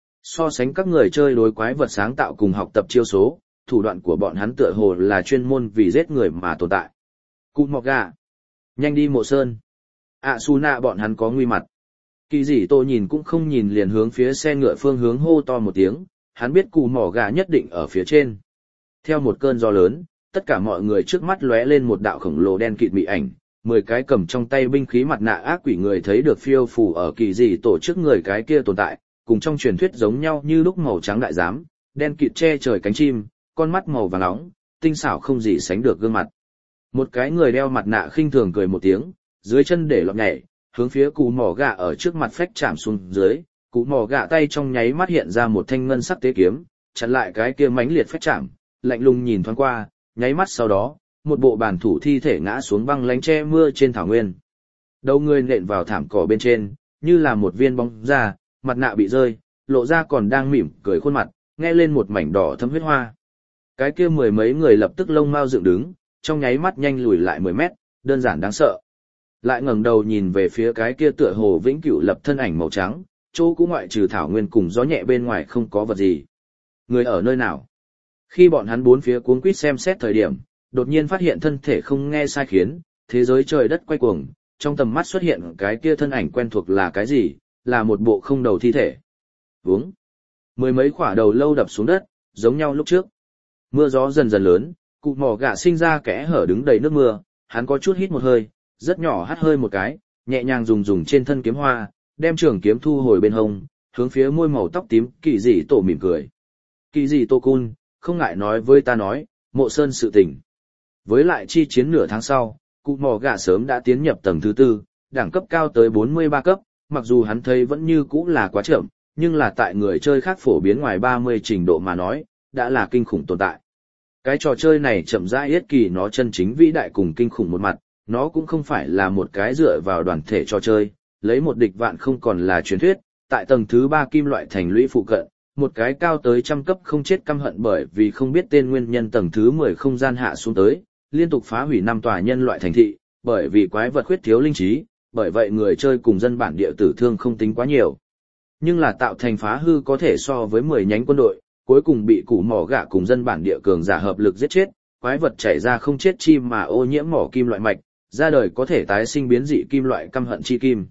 so sánh các người chơi đối quái vật sáng tạo cùng học tập chiêu số, thủ đoạn của bọn hắn tựa hồ là chuyên môn vì giết người mà tồn tại. Cụt mọc gà. Nhanh đi mộ sơn. À su nạ bọn hắn có nguy mặt. Kỳ dị tô nhìn cũng không nhìn liền hướng phía xe ngựa phương hướng hô to một tiếng, hắn biết cù mỏ gà nhất định ở phía trên. Theo một cơn gió lớn, tất cả mọi người trước mắt lóe lên một đạo khổng lồ đen kịt mị ảnh, mười cái cầm trong tay binh khí mặt nạ ác quỷ người thấy được phiêu phù ở kỳ dị tổ trước người cái kia tồn tại, cùng trong truyền thuyết giống nhau như lúc màu trắng đại giám, đen kịt che trời cánh chim, con mắt màu vàng nóng, tinh xảo không gì sánh được gương mặt. Một cái người đeo mặt nạ khinh thường cười một tiếng, dưới chân để lọt nhảy, hướng phía cú mỏ gạ ở trước mặt phách chạm xuống dưới, cú mỏ gạ tay trong nháy mắt hiện ra một thanh ngân sắc tế kiếm, chặn lại cái kia mãnh liệt phách chạm, lạnh lùng nhìn thoáng qua, nháy mắt sau đó, một bộ bản thủ thi thể ngã xuống băng lánh che mưa trên thảo nguyên. Đầu người nện vào thảm cỏ bên trên, như là một viên bóng da, mặt nạ bị rơi, lộ ra còn đang mỉm cười khuôn mặt, nghe lên một mảnh đỏ thấm huyết hoa. Cái kia mười mấy người lập tức lông mao dựng đứng, trong nháy mắt nhanh lùi lại mười mét, đơn giản đáng sợ. Lại ngẩng đầu nhìn về phía cái kia tựa hồ vĩnh cửu lập thân ảnh màu trắng, chỗ cũng ngoại trừ thảo nguyên cùng gió nhẹ bên ngoài không có vật gì. Người ở nơi nào? Khi bọn hắn bốn phía cuống quýt xem xét thời điểm, đột nhiên phát hiện thân thể không nghe sai khiến, thế giới trời đất quay cuồng, trong tầm mắt xuất hiện cái kia thân ảnh quen thuộc là cái gì, là một bộ không đầu thi thể. Vướng. Mười mấy quả đầu lâu đập xuống đất, giống nhau lúc trước. Mưa gió dần dần lớn, cụ mỏ gạ sinh ra kẽ hở đứng đầy nước mưa, hắn có chút hít một hơi, rất nhỏ hắt hơi một cái, nhẹ nhàng dùng dùng trên thân kiếm hoa, đem trường kiếm thu hồi bên hông, hướng phía môi màu tóc tím kỳ dị tổ mỉm cười. Kỳ gì Tô Cun, không ngại nói với ta nói, Mộ Sơn sự tình. Với lại chi chiến nửa tháng sau, cụ mỏ gạ sớm đã tiến nhập tầng thứ tư, đẳng cấp cao tới bốn mươi ba cấp, mặc dù hắn thấy vẫn như cũ là quá chậm, nhưng là tại người chơi khác phổ biến ngoài ba mươi trình độ mà nói, đã là kinh khủng tồn tại. Cái trò chơi này chậm rãi yết kỳ nó chân chính vĩ đại cùng kinh khủng một mặt, nó cũng không phải là một cái dựa vào đoàn thể trò chơi, lấy một địch vạn không còn là truyền thuyết, tại tầng thứ ba kim loại thành lũy phụ cận, một cái cao tới trăm cấp không chết căm hận bởi vì không biết tên nguyên nhân tầng thứ mười không gian hạ xuống tới, liên tục phá hủy năm tòa nhân loại thành thị, bởi vì quái vật khuyết thiếu linh trí, bởi vậy người chơi cùng dân bản địa tử thương không tính quá nhiều. Nhưng là tạo thành phá hư có thể so với mười nhánh quân đội, cuối cùng bị củ mỏ gạ cùng dân bản địa cường giả hợp lực giết chết, quái vật chảy ra không chết chi mà ô nhiễm mỏ kim loại mạch, ra đời có thể tái sinh biến dị kim loại căm hận chi kim.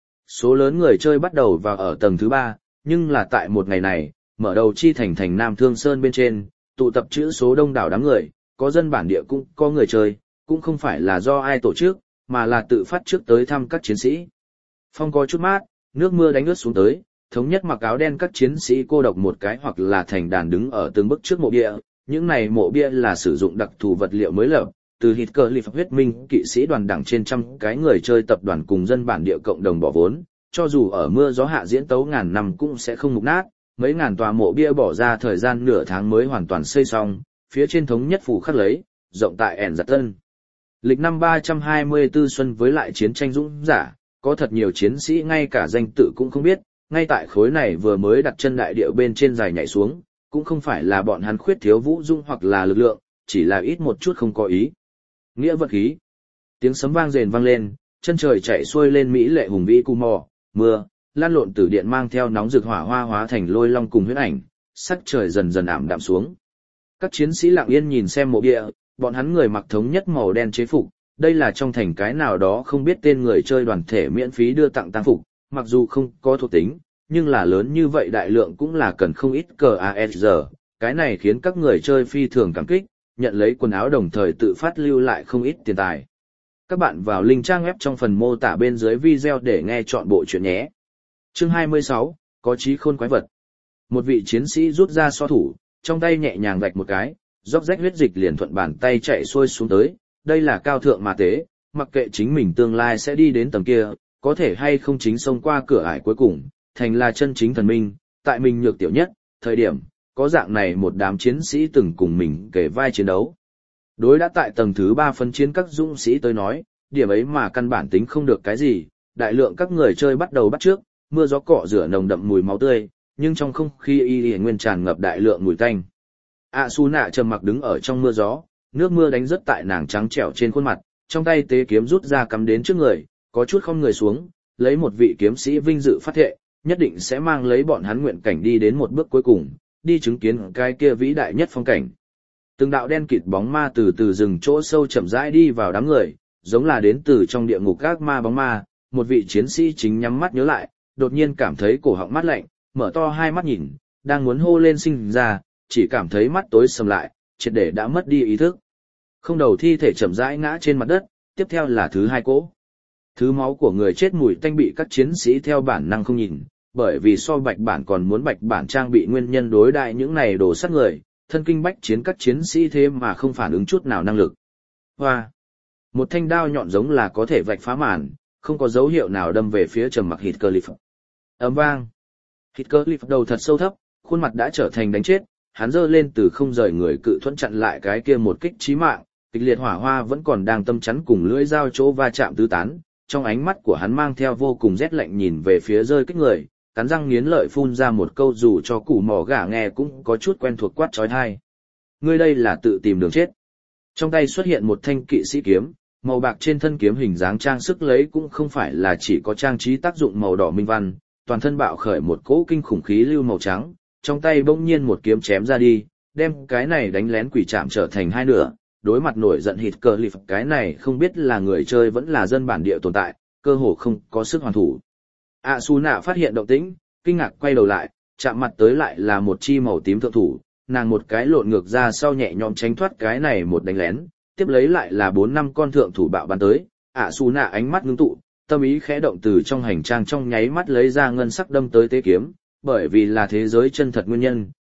Số lớn người chơi bắt đầu vào ở tầng thứ ba, nhưng là tại một ngày này, mở đầu chi thành thành Nam Thương Sơn bên trên, tụ tập chữ số đông đảo đám người, có dân bản địa cũng có người chơi, cũng không phải là do ai tổ chức, mà là tự phát trước tới thăm các chiến sĩ. Phong có chút mát, nước mưa đánh ướt xuống tới, thống nhất mặc áo đen các chiến sĩ cô độc một cái hoặc là thành đàn đứng ở từng bức trước mộ bia, những này mộ bia là sử dụng đặc thù vật liệu mới lập, từ hít cờ lì huyết minh kỵ sĩ đoàn đẳng trên trăm cái người chơi tập đoàn cùng dân bản địa cộng đồng bỏ vốn, cho dù ở mưa gió hạ diễn tấu ngàn năm cũng sẽ không mục nát, mấy ngàn tòa mộ bia bỏ ra thời gian nửa tháng mới hoàn toàn xây xong, phía trên thống nhất phủ khắc lấy, rộng tại ẻn giặt tân. Lịch năm ba trăm hai mươi tư xuân với lại chiến tranh dũng giả, có thật nhiều chiến sĩ ngay cả danh tự cũng không biết, ngay tại khối này vừa mới đặt chân đại địa bên trên dài nhảy xuống, cũng không phải là bọn hắn khuyết thiếu vũ dung hoặc là lực lượng, chỉ là ít một chút không có ý. Nghĩa vật khí. Tiếng sấm vang rền vang lên, chân trời chạy xuôi lên mỹ lệ hùng vĩ cù mò, mưa, lan lộn từ điện mang theo nóng rực hỏa hoa hóa thành lôi long cùng huyết ảnh, sắc trời dần dần ảm đạm xuống. Các chiến sĩ lặng yên nhìn xem mộ địa, bọn hắn người mặc thống nhất màu đen chế phục, đây là trong thành cái nào đó không biết tên người chơi đoàn thể miễn phí đưa tặng tang phục, mặc dù không có thuộc tính, nhưng là lớn như vậy đại lượng cũng là cần không ít cờ a ét giờ, cái này khiến các người chơi phi thường cảm kích, nhận lấy quần áo đồng thời tự phát lưu lại không ít tiền tài. Các bạn vào link trang web trong phần mô tả bên dưới video để nghe chọn bộ chuyện nhé. Chương hai mươi sáu, có trí khôn quái vật. Một vị chiến sĩ rút ra so thủ, trong tay nhẹ nhàng vạch một cái, róc rách huyết dịch liền thuận bàn tay chạy xuôi xuống tới, đây là cao thượng mà tế, mặc kệ chính mình tương lai sẽ đi đến tầng kia, có thể hay không chính xông qua cửa ải cuối cùng, thành là chân chính thần minh, tại mình nhược tiểu nhất, thời điểm, có dạng này một đám chiến sĩ từng cùng mình kể vai chiến đấu. Đối đã tại tầng thứ ba phân chiến các dũng sĩ tới nói, điểm ấy mà căn bản tính không được cái gì, đại lượng các người chơi bắt đầu bắt trước, mưa gió cọ rửa nồng đậm mùi máu tươi, nhưng trong không khí y y nguyên tràn ngập đại lượng mùi tanh. A Su Nạ trầm mặc đứng ở trong mưa gió, nước mưa đánh rớt tại nàng trắng trẻo trên khuôn mặt, trong tay tế kiếm rút ra cắm đến trước người, có chút không người xuống, lấy một vị kiếm sĩ vinh dự phát thệ, nhất định sẽ mang lấy bọn hắn nguyện cảnh đi đến một bước cuối cùng, đi chứng kiến cái kia vĩ đại nhất phong cảnh. Từng đạo đen kịt bóng ma từ từ rừng chỗ sâu chậm rãi đi vào đám người, giống là đến từ trong địa ngục các ma bóng ma, một vị chiến sĩ chính nhắm mắt nhớ lại, đột nhiên cảm thấy cổ họng mát lạnh, mở to hai mắt nhìn, đang muốn hô lên sinh ra, chỉ cảm thấy mắt tối sầm lại, triệt để đã mất đi ý thức. Không đầu thi thể chậm rãi ngã trên mặt đất, tiếp theo là thứ hai cỗ. Thứ máu của người chết mùi tanh bị các chiến sĩ theo bản năng không nhìn, bởi vì so bạch bản còn muốn bạch bản trang bị nguyên nhân đối đại những này đồ sát người, thân kinh bách chiến các chiến sĩ thế mà không phản ứng chút nào năng lực. Hoa! Một thanh đao nhọn giống là có thể vạch phá màn, không có dấu hiệu nào đâm về phía trầm mặc Heathcliff. Ầm vang! Heathcliff đầu thật sâu thấp, khuôn mặt đã trở thành đánh chết, hắn giơ lên từ không rời người cự thuẫn chặn lại cái kia một kích chí mạng, kịch liệt hỏa hoa vẫn còn đang tâm chắn cùng lưỡi dao chỗ va chạm tứ tán, trong ánh mắt của hắn mang theo vô cùng rét lạnh nhìn về phía rơi kích người, cắn răng nghiến lợi phun ra một câu dù cho củ mỏ gà nghe cũng có chút quen thuộc quát chói tai. Ngươi đây là tự tìm đường chết. Trong tay xuất hiện một thanh kỵ sĩ kiếm, màu bạc trên thân kiếm hình dáng trang sức lấy cũng không phải là chỉ có trang trí tác dụng màu đỏ minh văn, toàn thân bạo khởi một cỗ kinh khủng khí lưu màu trắng, trong tay bỗng nhiên một kiếm chém ra đi, đem cái này đánh lén quỷ trạm trở thành hai nửa. Đối mặt nổi giận Heathcliff, cái này không biết là người chơi vẫn là dân bản địa tồn tại, cơ hồ không có sức hoàn thủ. A Su Nạ phát hiện động tĩnh, kinh ngạc quay đầu lại, chạm mặt tới lại là một chi màu tím thượng thủ, nàng một cái lộn ngược ra sau nhẹ nhõm tránh thoát cái này một đánh lén, tiếp lấy lại là bốn năm con thượng thủ bạo bắn tới. A Su Nạ ánh mắt ngưng tụ, tâm ý khẽ động từ trong hành trang trong nháy mắt lấy ra ngân sắc đâm tới tế kiếm, bởi vì là thế giới chân thật nguyên nhân,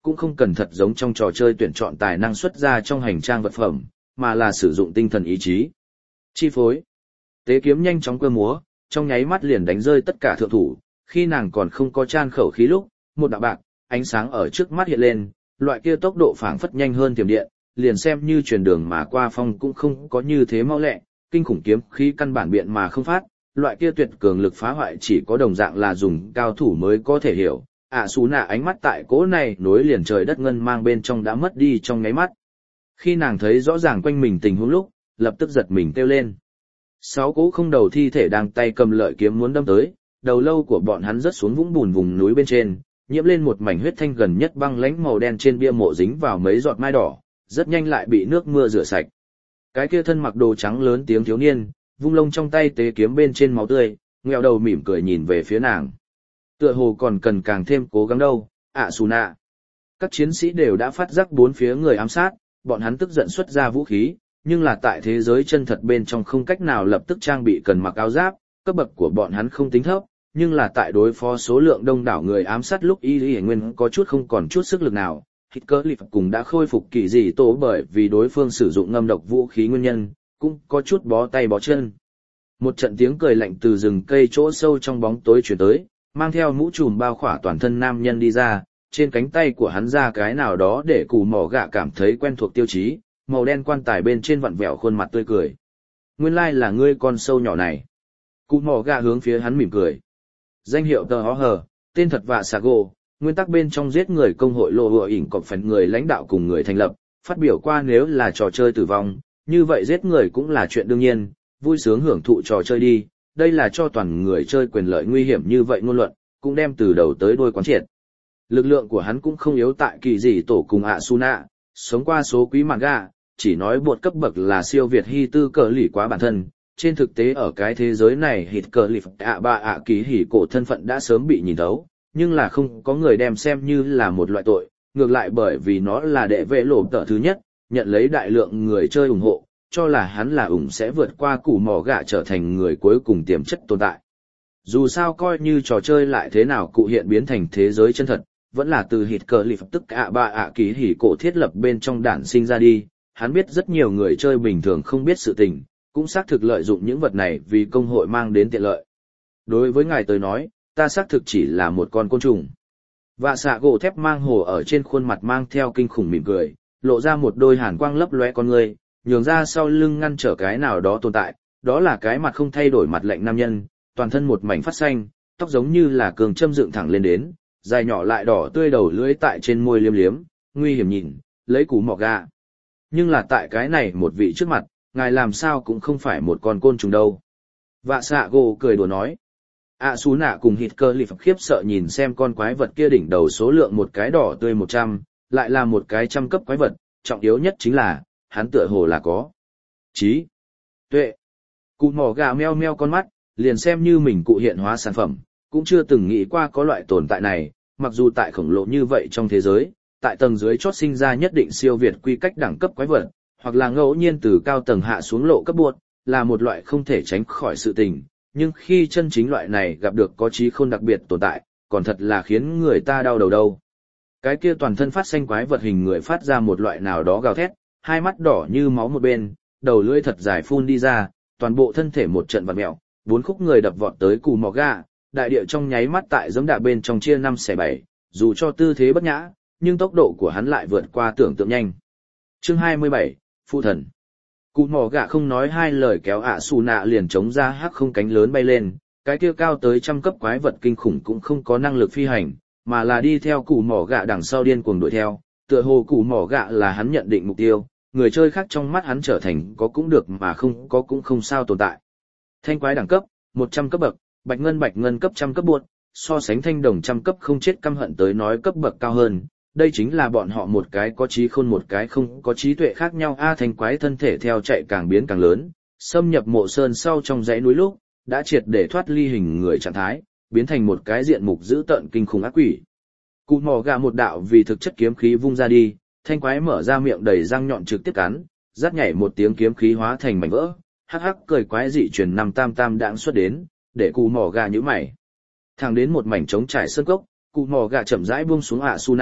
cũng không cần thật giống trong trò chơi tuyển chọn tài năng xuất ra trong hành trang vật phẩm, mà là sử dụng tinh thần ý chí. Chi phối. Tế kiếm nhanh chóng cơ múa, trong nháy mắt liền đánh rơi tất cả thượng thủ, khi nàng còn không có chan khẩu khí lúc, một đạo bạc, ánh sáng ở trước mắt hiện lên, loại kia tốc độ phảng phất nhanh hơn tiềm điện, liền xem như truyền đường mà qua phong cũng không có như thế mau lẹ, kinh khủng kiếm khí căn bản biện mà không phát, loại kia tuyệt cường lực phá hoại chỉ có đồng dạng là dùng cao thủ mới có thể hiểu. ạ xú nạ ánh mắt tại cỗ này nối liền trời đất ngân mang bên trong đã mất đi trong nháy mắt. Khi nàng thấy rõ ràng quanh mình tình huống lúc, lập tức giật mình kêu lên. Sáu cỗ không đầu thi thể đang tay cầm lợi kiếm muốn đâm tới, đầu lâu của bọn hắn rớt xuống vũng bùn vùng núi bên trên, nhiễm lên một mảnh huyết thanh gần nhất băng lãnh màu đen trên bia mộ dính vào mấy giọt mai đỏ, rất nhanh lại bị nước mưa rửa sạch. Cái kia thân mặc đồ trắng lớn tiếng thiếu niên, vung lông trong tay tế kiếm bên trên máu tươi, nghẹo đầu mỉm cười nhìn về phía nàng. Tựa hồ còn cần càng thêm cố gắng đâu, ạ xù nạ. Các chiến sĩ đều đã phát giác bốn phía người ám sát, bọn hắn tức giận xuất ra vũ khí, nhưng là tại thế giới chân thật bên trong không cách nào lập tức trang bị cần mặc áo giáp, cấp bậc của bọn hắn không tính thấp, nhưng là tại đối phó số lượng đông đảo người ám sát lúc y y nguyên có chút không còn chút sức lực nào. Hitler cùng đã khôi phục kỳ dị tổ bởi vì đối phương sử dụng ngâm độc vũ khí nguyên nhân, cũng có chút bó tay bó chân. Một trận tiếng cười lạnh từ rừng cây chỗ sâu trong bóng tối truyền tới, mang theo mũ trùm bao khỏa toàn thân nam nhân đi ra, trên cánh tay của hắn ra cái nào đó để cù mỏ gạ cảm thấy quen thuộc tiêu chí, màu đen quan tài bên trên vặn vẹo khuôn mặt tươi cười. Nguyên lai là ngươi con sâu nhỏ này. Cù mỏ gạ hướng phía hắn mỉm cười. Danh hiệu tờ hó hờ, tên thật Vạ Sạ Gỗ, nguyên tắc bên trong giết người công hội lộ hựa ỉn cọp phần người lãnh đạo cùng người thành lập, phát biểu qua nếu là trò chơi tử vong, như vậy giết người cũng là chuyện đương nhiên, vui sướng hưởng thụ trò chơi đi, đây là cho toàn người chơi quyền lợi nguy hiểm như vậy ngôn luận, cũng đem từ đầu tới đuôi quán triệt. Lực lượng của hắn cũng không yếu tại kỳ dị tổ cùng ạ su nạ, sống qua số quý mạn gà, chỉ nói bột cấp bậc là siêu việt hy tư cờ lỉ quá bản thân. Trên thực tế ở cái thế giới này hít cờ lỉ ạ ba ạ kỳ hỉ cổ thân phận đã sớm bị nhìn thấu, nhưng là không có người đem xem như là một loại tội, ngược lại bởi vì nó là đệ vệ lộ tợ thứ nhất, nhận lấy đại lượng người chơi ủng hộ, cho là hắn là ủng sẽ vượt qua củ mỏ gạ trở thành người cuối cùng tiềm chất tồn tại. Dù sao coi như trò chơi lại thế nào cụ hiện biến thành thế giới chân thật, vẫn là từ hít cờ lịp tức ạ ba ạ kỳ hỉ cổ thiết lập bên trong đản sinh ra đi, hắn biết rất nhiều người chơi bình thường không biết sự tình, cũng xác thực lợi dụng những vật này vì công hội mang đến tiện lợi. Đối với ngài tới nói, ta xác thực chỉ là một con côn trùng. Vạ Sạ Gỗ thép mang hồ ở trên khuôn mặt mang theo kinh khủng mỉm cười, lộ ra một đôi hàn quang lấp lóe con người, nhường ra sau lưng ngăn trở cái nào đó tồn tại, đó là cái mặt không thay đổi mặt lạnh nam nhân, toàn thân một mảnh phát xanh, tóc giống như là cường châm dựng thẳng lên đến, dài nhỏ lại đỏ tươi đầu lưỡi tại trên môi liếm liếm, nguy hiểm nhìn, lấy củ mỏ gà. Nhưng là tại cái này một vị trước mặt, ngài làm sao cũng không phải một con côn trùng đâu. Vạ Sạ Gỗ cười đùa nói. ạ xú nạ cùng hít cơ lịp khiếp sợ nhìn xem con quái vật kia đỉnh đầu số lượng một cái đỏ tươi một trăm, lại là một cái trăm cấp quái vật, trọng yếu nhất chính là, hắn tựa hồ là có trí tuệ. Cụ mỏ gà meo meo con mắt, liền xem như mình cụ hiện hóa sản phẩm, cũng chưa từng nghĩ qua có loại tồn tại này, mặc dù tại khổng lồ như vậy trong thế giới, tại tầng dưới chót sinh ra nhất định siêu việt quy cách đẳng cấp quái vật, hoặc là ngẫu nhiên từ cao tầng hạ xuống lộ cấp buộc, là một loại không thể tránh khỏi sự tình, nhưng khi chân chính loại này gặp được có trí khôn đặc biệt tồn tại, còn thật là khiến người ta đau đầu đâu. Cái kia toàn thân phát xanh quái vật hình người phát ra một loại nào đó gào thét, hai mắt đỏ như máu một bên, đầu lưỡi thật dài phun đi ra, toàn bộ thân thể một trận vặn mèo, bốn khúc người đập vọt tới cù mỏ gà, đại địa trong nháy mắt tại giẫm đạp bên trong chia năm xẻ bảy, dù cho tư thế bất nhã, nhưng tốc độ của hắn lại vượt qua tưởng tượng nhanh. Chương hai mươi bảy, Phụ thần. Cù mỏ gà không nói hai lời kéo ạ xù nạ liền chống ra hắc không cánh lớn bay lên, cái kia cao tới trăm cấp quái vật kinh khủng cũng không có năng lực phi hành, mà là đi theo cù mỏ gà đằng sau điên cuồng đuổi theo, tựa hồ cù mỏ gà là hắn nhận định mục tiêu, người chơi khác trong mắt hắn trở thành có cũng được mà không có cũng không sao tồn tại. Thanh quái đẳng cấp, một trăm cấp bậc, bạch ngân bạch ngân cấp trăm cấp buột, so sánh thanh đồng trăm cấp không chết căm hận tới nói cấp bậc cao hơn, đây chính là bọn họ một cái có trí khôn một cái không có trí tuệ khác nhau. A thanh quái thân thể theo chạy càng biến càng lớn, xâm nhập mộ sơn sau trong dãy núi lúc, đã triệt để thoát ly hình người trạng thái, biến thành một cái diện mục dữ tợn kinh khủng ác quỷ. Cụ mỏ gà một đạo vì thực chất kiếm khí vung ra đi, thanh quái mở ra miệng đầy răng nhọn trực tiếp cắn, rát nhảy một tiếng kiếm khí hóa thành mảnh vỡ, hắc hắc cười quái dị truyền năm tam tam đãng xuất đến, để cụ mỏ gà nhíu mày. Thẳng đến một mảnh trống trải sơn cốc, cụ mỏ gà chậm rãi buông xuống ạ su nạ,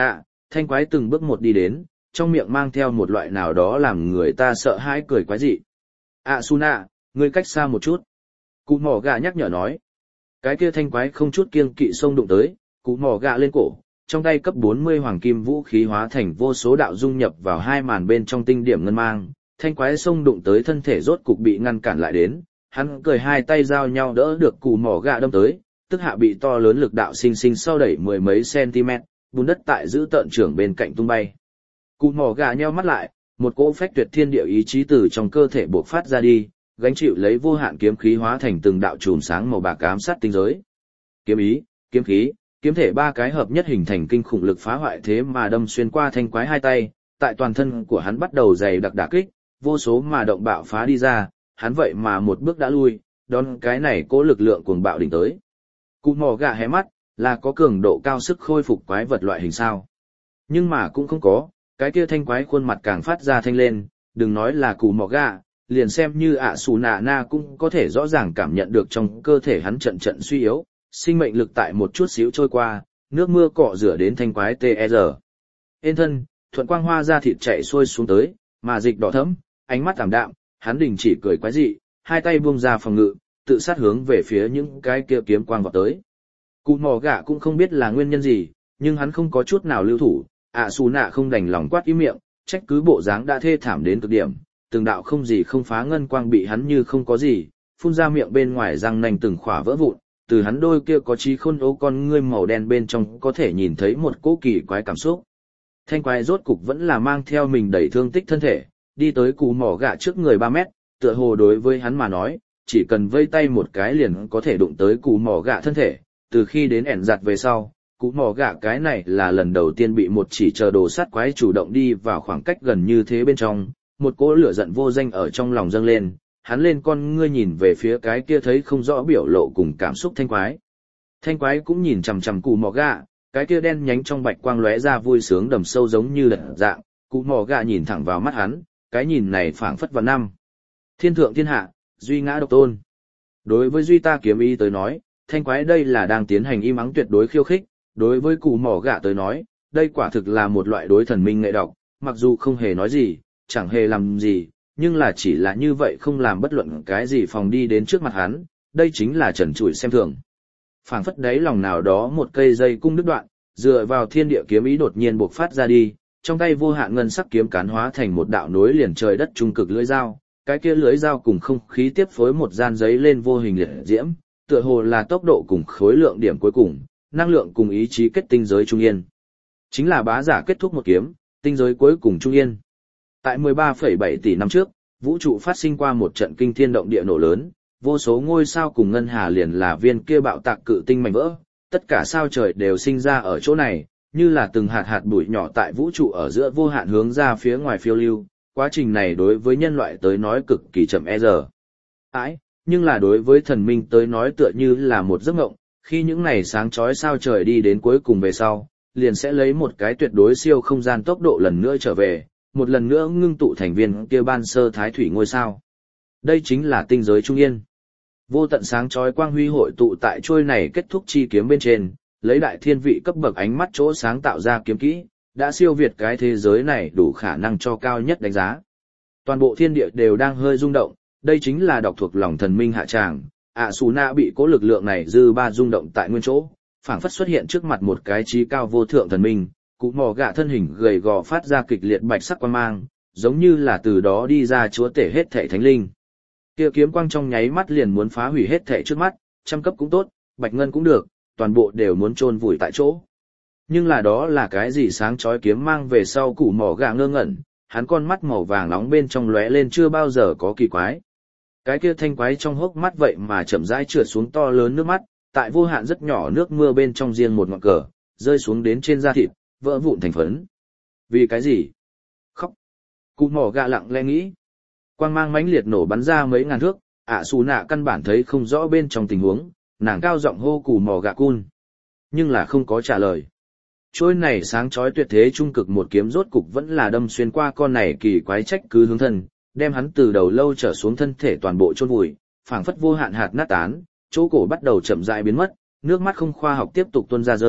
thanh quái từng bước một đi đến, trong miệng mang theo một loại nào đó làm người ta sợ hãi cười quái dị. À Suna, ngươi cách xa một chút. Cụ mỏ gà nhắc nhở nói. Cái kia thanh quái không chút kiêng kỵ xông đụng tới, cụ mỏ gà lên cổ, trong tay cấp bốn mươi hoàng kim vũ khí hóa thành vô số đạo dung nhập vào hai màn bên trong tinh điểm ngân mang, thanh quái xông đụng tới thân thể rốt cục bị ngăn cản lại đến, hắn cười hai tay giao nhau đỡ được cụ mỏ gà đâm tới, tức hạ bị to lớn lực đạo sinh sinh sau đẩy mười mấy cm, bùn đất tại giữ tợn trưởng bên cạnh tung bay. Cụ mỏ gà nheo mắt lại, một cỗ phách tuyệt thiên địa ý chí từ trong cơ thể bộc phát ra đi, gánh chịu lấy vô hạn kiếm khí hóa thành từng đạo chùm sáng màu bạc ám sát tinh giới. Kiếm ý, kiếm khí, kiếm thể ba cái hợp nhất hình thành kinh khủng lực phá hoại thế mà đâm xuyên qua thanh quái hai tay, tại toàn thân của hắn bắt đầu dày đặc đả kích, vô số mà động bạo phá đi ra, hắn vậy mà một bước đã lui, đón cái này cỗ lực lượng cuồng bạo đỉnh tới. Cụ mỏ gà hé mắt, là có cường độ cao sức khôi phục quái vật loại hình sao. Nhưng mà cũng không có, cái kia thanh quái khuôn mặt càng phát ra thanh lên, đừng nói là cụ mỏ gà, liền xem như ạ xù nạ na cũng có thể rõ ràng cảm nhận được trong cơ thể hắn trận trận suy yếu, sinh mệnh lực tại một chút xíu trôi qua, nước mưa cọ rửa đến thanh quái tê rờ. Ên thân, thuận quang hoa ra thịt chạy xuôi xuống tới, mà dịch đỏ thẫm, ánh mắt tảm đạm, hắn đình chỉ cười quái dị, hai tay buông ra phòng ngự, tự sát hướng về phía những cái kia kiếm quang vọt tới. Cụ mỏ gạ cũng không biết là nguyên nhân gì, nhưng hắn không có chút nào lưu thủ, ạ xù nạ không đành lòng quát ý miệng, trách cứ bộ dáng đã thê thảm đến cực điểm, từng đạo không gì không phá ngân quang bị hắn như không có gì, phun ra miệng bên ngoài răng nanh từng khỏa vỡ vụn, từ hắn đôi kia có trí khôn ố con ngươi màu đen bên trong có thể nhìn thấy một cỗ kỳ quái cảm xúc. Thanh quái rốt cục vẫn là mang theo mình đẩy thương tích thân thể, đi tới cụ mỏ gạ trước người ba mét, tựa hồ đối với hắn mà nói, chỉ cần vây tay một cái liền có thể đụng tới cụ mỏ gạ thân thể, từ khi đến ẻn giặt về sau. Cụ mỏ gạ cái này là lần đầu tiên bị một chỉ chờ đồ sát quái chủ động đi vào khoảng cách gần như thế bên trong, một cỗ lửa giận vô danh ở trong lòng dâng lên, hắn lên con ngươi nhìn về phía cái kia thấy không rõ biểu lộ cùng cảm xúc thanh quái. Thanh quái cũng nhìn chằm chằm cụ mỏ gạ, cái kia đen nhánh trong bạch quang lóe ra vui sướng đầm sâu giống như lật dạng, cụ mỏ gạ nhìn thẳng vào mắt hắn, cái nhìn này phảng phất vào năm. Thiên thượng thiên hạ, duy ngã độc tôn. Đối với duy ta kiếm ý tới nói, thanh quái đây là đang tiến hành im ắng tuyệt đối khiêu khích, đối với cụ mỏ gạ tới nói, đây quả thực là một loại đối thần minh nghệ độc, mặc dù không hề nói gì, chẳng hề làm gì, nhưng là chỉ là như vậy không làm bất luận cái gì phòng đi đến trước mặt hắn, đây chính là trần trụi xem thường. Phảng phất đáy lòng nào đó một cây dây cung đứt đoạn, dựa vào thiên địa kiếm ý đột nhiên bộc phát ra đi, trong tay vô hạn ngân sắc kiếm cán hóa thành một đạo nối liền trời đất trung cực lưỡi dao, cái kia lưỡi dao cùng không khí tiếp phối một gian giấy lên vô hình liệt diễm, tựa hồ là tốc độ cùng khối lượng điểm cuối cùng, năng lượng cùng ý chí kết tinh giới trung yên. Chính là bá giả kết thúc một kiếm, tinh giới cuối cùng trung yên. Tại mười ba phẩy bảy tỷ năm trước, vũ trụ phát sinh qua một trận kinh thiên động địa nổ lớn, vô số ngôi sao cùng ngân hà liền là viên kia bạo tạc cự tinh mảnh vỡ, tất cả sao trời đều sinh ra ở chỗ này, như là từng hạt hạt bụi nhỏ tại vũ trụ ở giữa vô hạn hướng ra phía ngoài phiêu lưu, quá trình này đối với nhân loại tới nói cực kỳ chậm e giờ. Ái, nhưng là đối với thần minh tới nói tựa như là một giấc mộng, khi những này sáng chói sao trời đi đến cuối cùng về sau, liền sẽ lấy một cái tuyệt đối siêu không gian tốc độ lần nữa trở về, một lần nữa ngưng tụ thành viên kia ban sơ thái thủy ngôi sao. Đây chính là tinh giới trung yên. Vô tận sáng chói quang huy hội tụ tại trôi này kết thúc chi kiếm bên trên, lấy đại thiên vị cấp bậc ánh mắt chỗ sáng tạo ra kiếm kỹ, đã siêu việt cái thế giới này đủ khả năng cho cao nhất đánh giá. Toàn bộ thiên địa đều đang hơi rung động, đây chính là đọc thuộc lòng thần minh hạ tràng. ạ xù nạ bị cố lực lượng này dư ba rung động tại nguyên chỗ, phảng phất xuất hiện trước mặt một cái trí cao vô thượng thần minh, cụ mò gạ thân hình gầy gò phát ra kịch liệt bạch sắc quang mang, giống như là từ đó đi ra chúa tể hết thảy thánh linh. Kia kiếm quang trong nháy mắt liền muốn phá hủy hết thảy trước mắt, trăm cấp cũng tốt, bạch ngân cũng được, toàn bộ đều muốn chôn vùi tại chỗ. Nhưng là đó là cái gì sáng chói kiếm mang về sau cụ mò gạ ngơ ngẩn, hắn con mắt màu vàng nóng bên trong lóe lên chưa bao giờ có kỳ quái. Cái kia thanh quái trong hốc mắt vậy mà chậm rãi trượt xuống to lớn nước mắt, tại vô hạn rất nhỏ nước mưa bên trong riêng một ngọn cờ, rơi xuống đến trên da thịt, vỡ vụn thành phấn. Vì cái gì? Khóc. Cụ mỏ gạ lặng lẽ nghĩ. Quang mang mãnh liệt nổ bắn ra mấy ngàn thước, ạ xù nạ căn bản thấy không rõ bên trong tình huống, nàng cao giọng hô cụ mỏ gạ cun. Nhưng là không có trả lời. Trôi này sáng chói tuyệt thế trung cực một kiếm rốt cục vẫn là đâm xuyên qua con này kỳ quái trách cứ hướng thân, đem hắn từ đầu lâu trở xuống thân thể toàn bộ chôn vùi, phảng phất vô hạn hạt nát tán, chỗ cổ bắt đầu chậm rãi biến mất, nước mắt không khoa học tiếp tục tuôn ra rơi,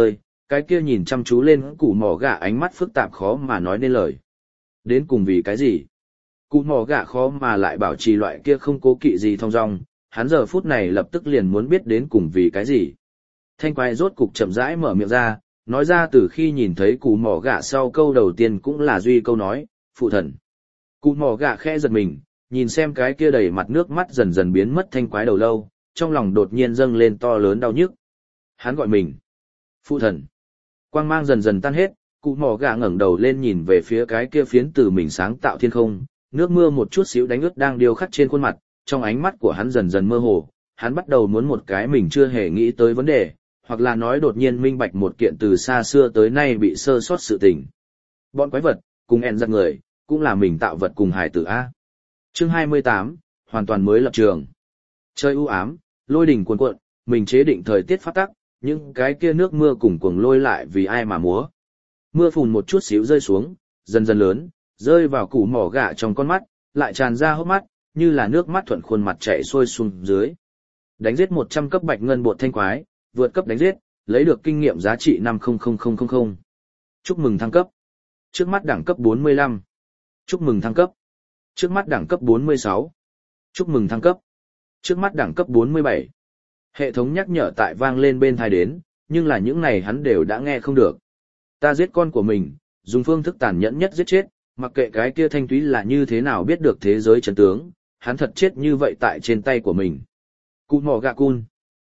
cái kia nhìn chăm chú lên cụ mỏ gạ ánh mắt phức tạp khó mà nói nên lời. Đến cùng vì cái gì? Cụ mỏ gạ khó mà lại bảo trì loại kia không cố kỵ gì thong dong, hắn giờ phút này lập tức liền muốn biết đến cùng vì cái gì. Thanh quái rốt cục chậm rãi mở miệng ra, nói ra từ khi nhìn thấy cụ mỏ gạ sau câu đầu tiên cũng là duy câu nói, phụ thần. Cụ mỏ gạ khẽ giật mình, nhìn xem cái kia đầy mặt nước mắt dần dần biến mất thanh quái đầu lâu, trong lòng đột nhiên dâng lên to lớn đau nhức. Hắn gọi mình, phụ thần. Quang mang dần dần tan hết, cụ mỏ gạ ngẩng đầu lên nhìn về phía cái kia phiến từ mình sáng tạo thiên không, nước mưa một chút xíu đánh ướt đang điêu khắc trên khuôn mặt, trong ánh mắt của hắn dần dần mơ hồ, hắn bắt đầu muốn một cái mình chưa hề nghĩ tới vấn đề, hoặc là nói đột nhiên minh bạch một kiện từ xa xưa tới nay bị sơ sót sự tình. Bọn quái vật, cùng en giặc người, cũng là mình tạo vật cùng hài tử A. Chương hai mươi tám, hoàn toàn mới lập trường. Trời u ám, lôi đỉnh cuồn cuộn, mình chế định thời tiết pháp tắc, những cái kia nước mưa cùng cuồng lôi lại vì ai mà múa. Mưa phùn một chút xíu rơi xuống, dần dần lớn, rơi vào củ mỏ gạ trong con mắt, lại tràn ra hốc mắt, như là nước mắt thuận khuôn mặt chảy xuôi xuống dưới. Đánh giết một trăm cấp bạch ngân bột thanh quái, vượt cấp đánh giết, lấy được kinh nghiệm giá trị năm không không không không không. Chúc mừng thăng cấp. Trước mắt đẳng cấp bốn mươi lăm. Chúc mừng thăng cấp. Trước mắt đẳng cấp bốn mươi sáu. Chúc mừng thăng cấp. Trước mắt đẳng cấp bốn mươi bảy. Hệ thống nhắc nhở tại vang lên bên tai đến, nhưng là những này hắn đều đã nghe không được. Ta giết con của mình, dùng phương thức tàn nhẫn nhất giết chết, mặc kệ cái kia thanh túy là như thế nào biết được thế giới chân tướng, hắn thật chết như vậy tại trên tay của mình. Cụ mỏ gạ cun.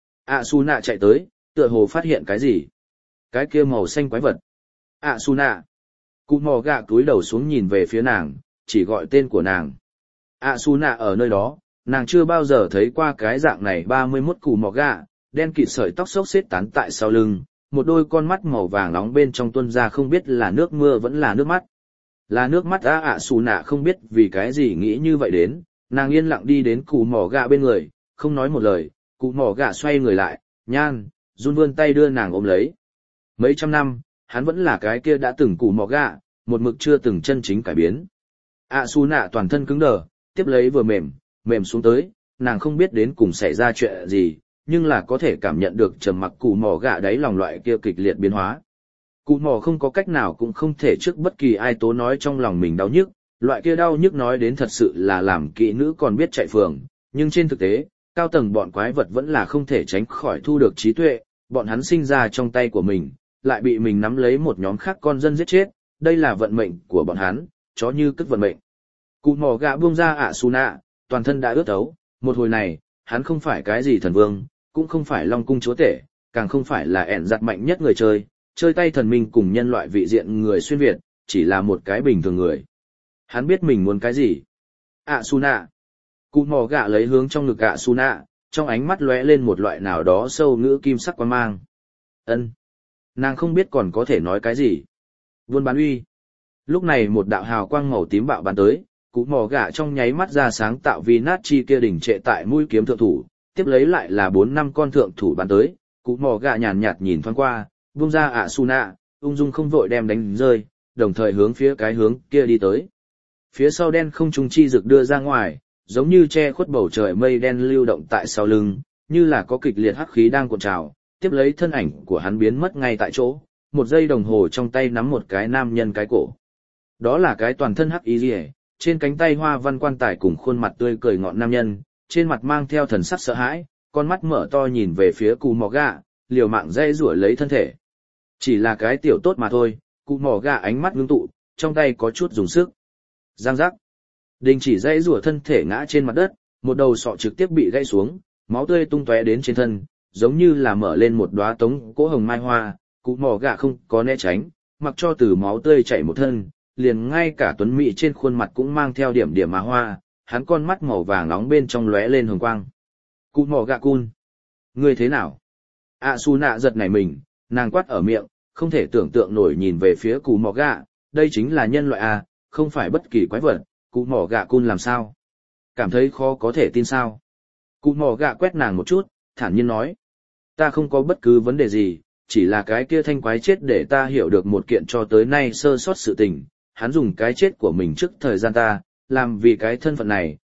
ạ su nạ chạy tới, tựa hồ phát hiện cái gì. Cái kia màu xanh quái vật. ạ su nạ. Cụ mỏ gạ cúi đầu xuống nhìn về phía nàng, chỉ gọi tên của nàng. ạ su nạ ở nơi đó, nàng chưa bao giờ thấy qua cái dạng này ba mươi mốt cụ mỏ gạ, đen kịt sợi tóc xốc xếp tán tại sau lưng, một đôi con mắt màu vàng nóng bên trong tuôn ra không biết là nước mưa vẫn là nước mắt. Là nước mắt á. ạ su nạ không biết vì cái gì nghĩ như vậy đến, nàng yên lặng đi đến cụ mỏ gạ bên người, không nói một lời, cụ mỏ gạ xoay người lại, nhan, run vươn tay đưa nàng ôm lấy. Mấy trăm năm, hắn vẫn là cái kia đã từng cụ mỏ gạ, một mực chưa từng chân chính cải biến. ạ su nạ toàn thân cứng đờ, tiếp lấy vừa mềm, mềm xuống tới, nàng không biết đến cùng xảy ra chuyện gì, nhưng là có thể cảm nhận được trầm mặc cụ mỏ gạ đáy lòng loại kia kịch liệt biến hóa. Cụ mỏ không có cách nào cũng không thể trước bất kỳ ai tố nói trong lòng mình đau nhức, loại kia đau nhức nói đến thật sự là làm kỹ nữ còn biết chạy phường, nhưng trên thực tế, cao tầng bọn quái vật vẫn là không thể tránh khỏi thu được trí tuệ, bọn hắn sinh ra trong tay của mình, lại bị mình nắm lấy một nhóm khác con dân giết chết, đây là vận mệnh của bọn hắn, chó như cất vận mệnh. Cụ mỏ gạ buông ra ạ su nạ, toàn thân đã ướt ấu, một hồi này, hắn không phải cái gì thần vương, cũng không phải long cung chúa tể, càng không phải là ẻn giặt mạnh nhất người chơi, chơi tay thần minh cùng nhân loại vị diện người xuyên Việt, chỉ là một cái bình thường người. Hắn biết mình muốn cái gì. ạ su nạ. Cụ mỏ gạ lấy hướng trong ngực ạ su nạ, trong ánh mắt lóe lên một loại nào đó sâu ngữ kim sắc quan mang. Ân. Nàng không biết còn có thể nói cái gì. Buôn bán uy. Lúc này một đạo hào quang màu tím bạo bắn tới, cụ mỏ gạ trong nháy mắt ra sáng tạo vì nát chi kia đỉnh trệ tại mũi kiếm thượng thủ, tiếp lấy lại là bốn năm con thượng thủ bắn tới, cụ mỏ gạ nhàn nhạt nhìn thoáng qua, buông ra ạ su nạ, ung dung không vội đem đánh rơi, đồng thời hướng phía cái hướng kia đi tới. Phía sau đen không trung chi rực đưa ra ngoài, giống như che khuất bầu trời mây đen lưu động tại sau lưng, như là có kịch liệt hắc khí đang cuộn trào, tiếp lấy thân ảnh của hắn biến mất ngay tại chỗ, một giây đồng hồ trong tay nắm một cái nam nhân cái cổ. Đó là cái toàn thân hắc y liễu, trên cánh tay hoa văn quan tài cùng khuôn mặt tươi cười ngọn nam nhân, trên mặt mang theo thần sắc sợ hãi, con mắt mở to nhìn về phía cụ mỏ gạ, liều mạng dây rủa lấy thân thể. Chỉ là cái tiểu tốt mà thôi, cụ mỏ gạ ánh mắt ngưng tụ, trong tay có chút dùng sức. Giang giác. Đình chỉ dây rủa thân thể ngã trên mặt đất, một đầu sọ trực tiếp bị gãy xuống, máu tươi tung tóe đến trên thân, giống như là mở lên một đóa tống cỗ hồng mai hoa, cụ mỏ gạ không có né tránh, mặc cho từ máu tươi chảy một thân, liền ngay cả tuấn mỹ trên khuôn mặt cũng mang theo điểm điểm mà hoa, hắn con mắt màu vàng nóng bên trong lóe lên hồng quang. Cụ mỏ gạ cun. Ngươi thế nào? ạ su nạ giật nảy mình, nàng quát ở miệng, không thể tưởng tượng nổi nhìn về phía cụ mỏ gạ, đây chính là nhân loại à, không phải bất kỳ quái vật, cụ mỏ gạ cun làm sao? Cảm thấy khó có thể tin sao? Cụ mỏ gạ quét nàng một chút, thản nhiên nói. Ta không có bất cứ vấn đề gì, chỉ là cái kia thanh quái chết để ta hiểu được một kiện cho tới nay sơ sót sự tình, hắn dùng cái chết của mình trước thời gian ta, làm vì cái thân phận này,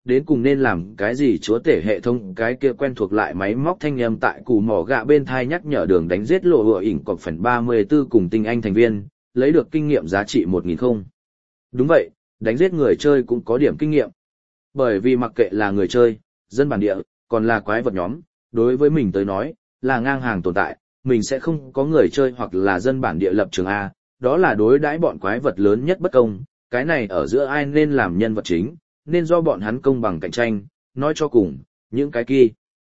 đến cùng nên làm cái gì chúa tể hệ thống cái kia quen thuộc lại máy móc thanh âm tại cù mỏ gạ bên thai nhắc nhở đường đánh giết lộ hựa ỉn cọc phần ba mươi tư cùng tinh anh thành viên, lấy được kinh nghiệm giá trị một nghìn không. Đúng vậy, đánh giết người chơi cũng có điểm kinh nghiệm. Bởi vì mặc kệ là người chơi, dân bản địa, còn là quái vật nhóm, đối với mình tới nói, là ngang hàng tồn tại, mình sẽ không có người chơi hoặc là dân bản địa lập trường A, đó là đối đãi bọn quái vật lớn nhất bất công, cái này ở giữa ai nên làm nhân vật chính, nên do bọn hắn công bằng cạnh tranh, nói cho cùng, những cái kia.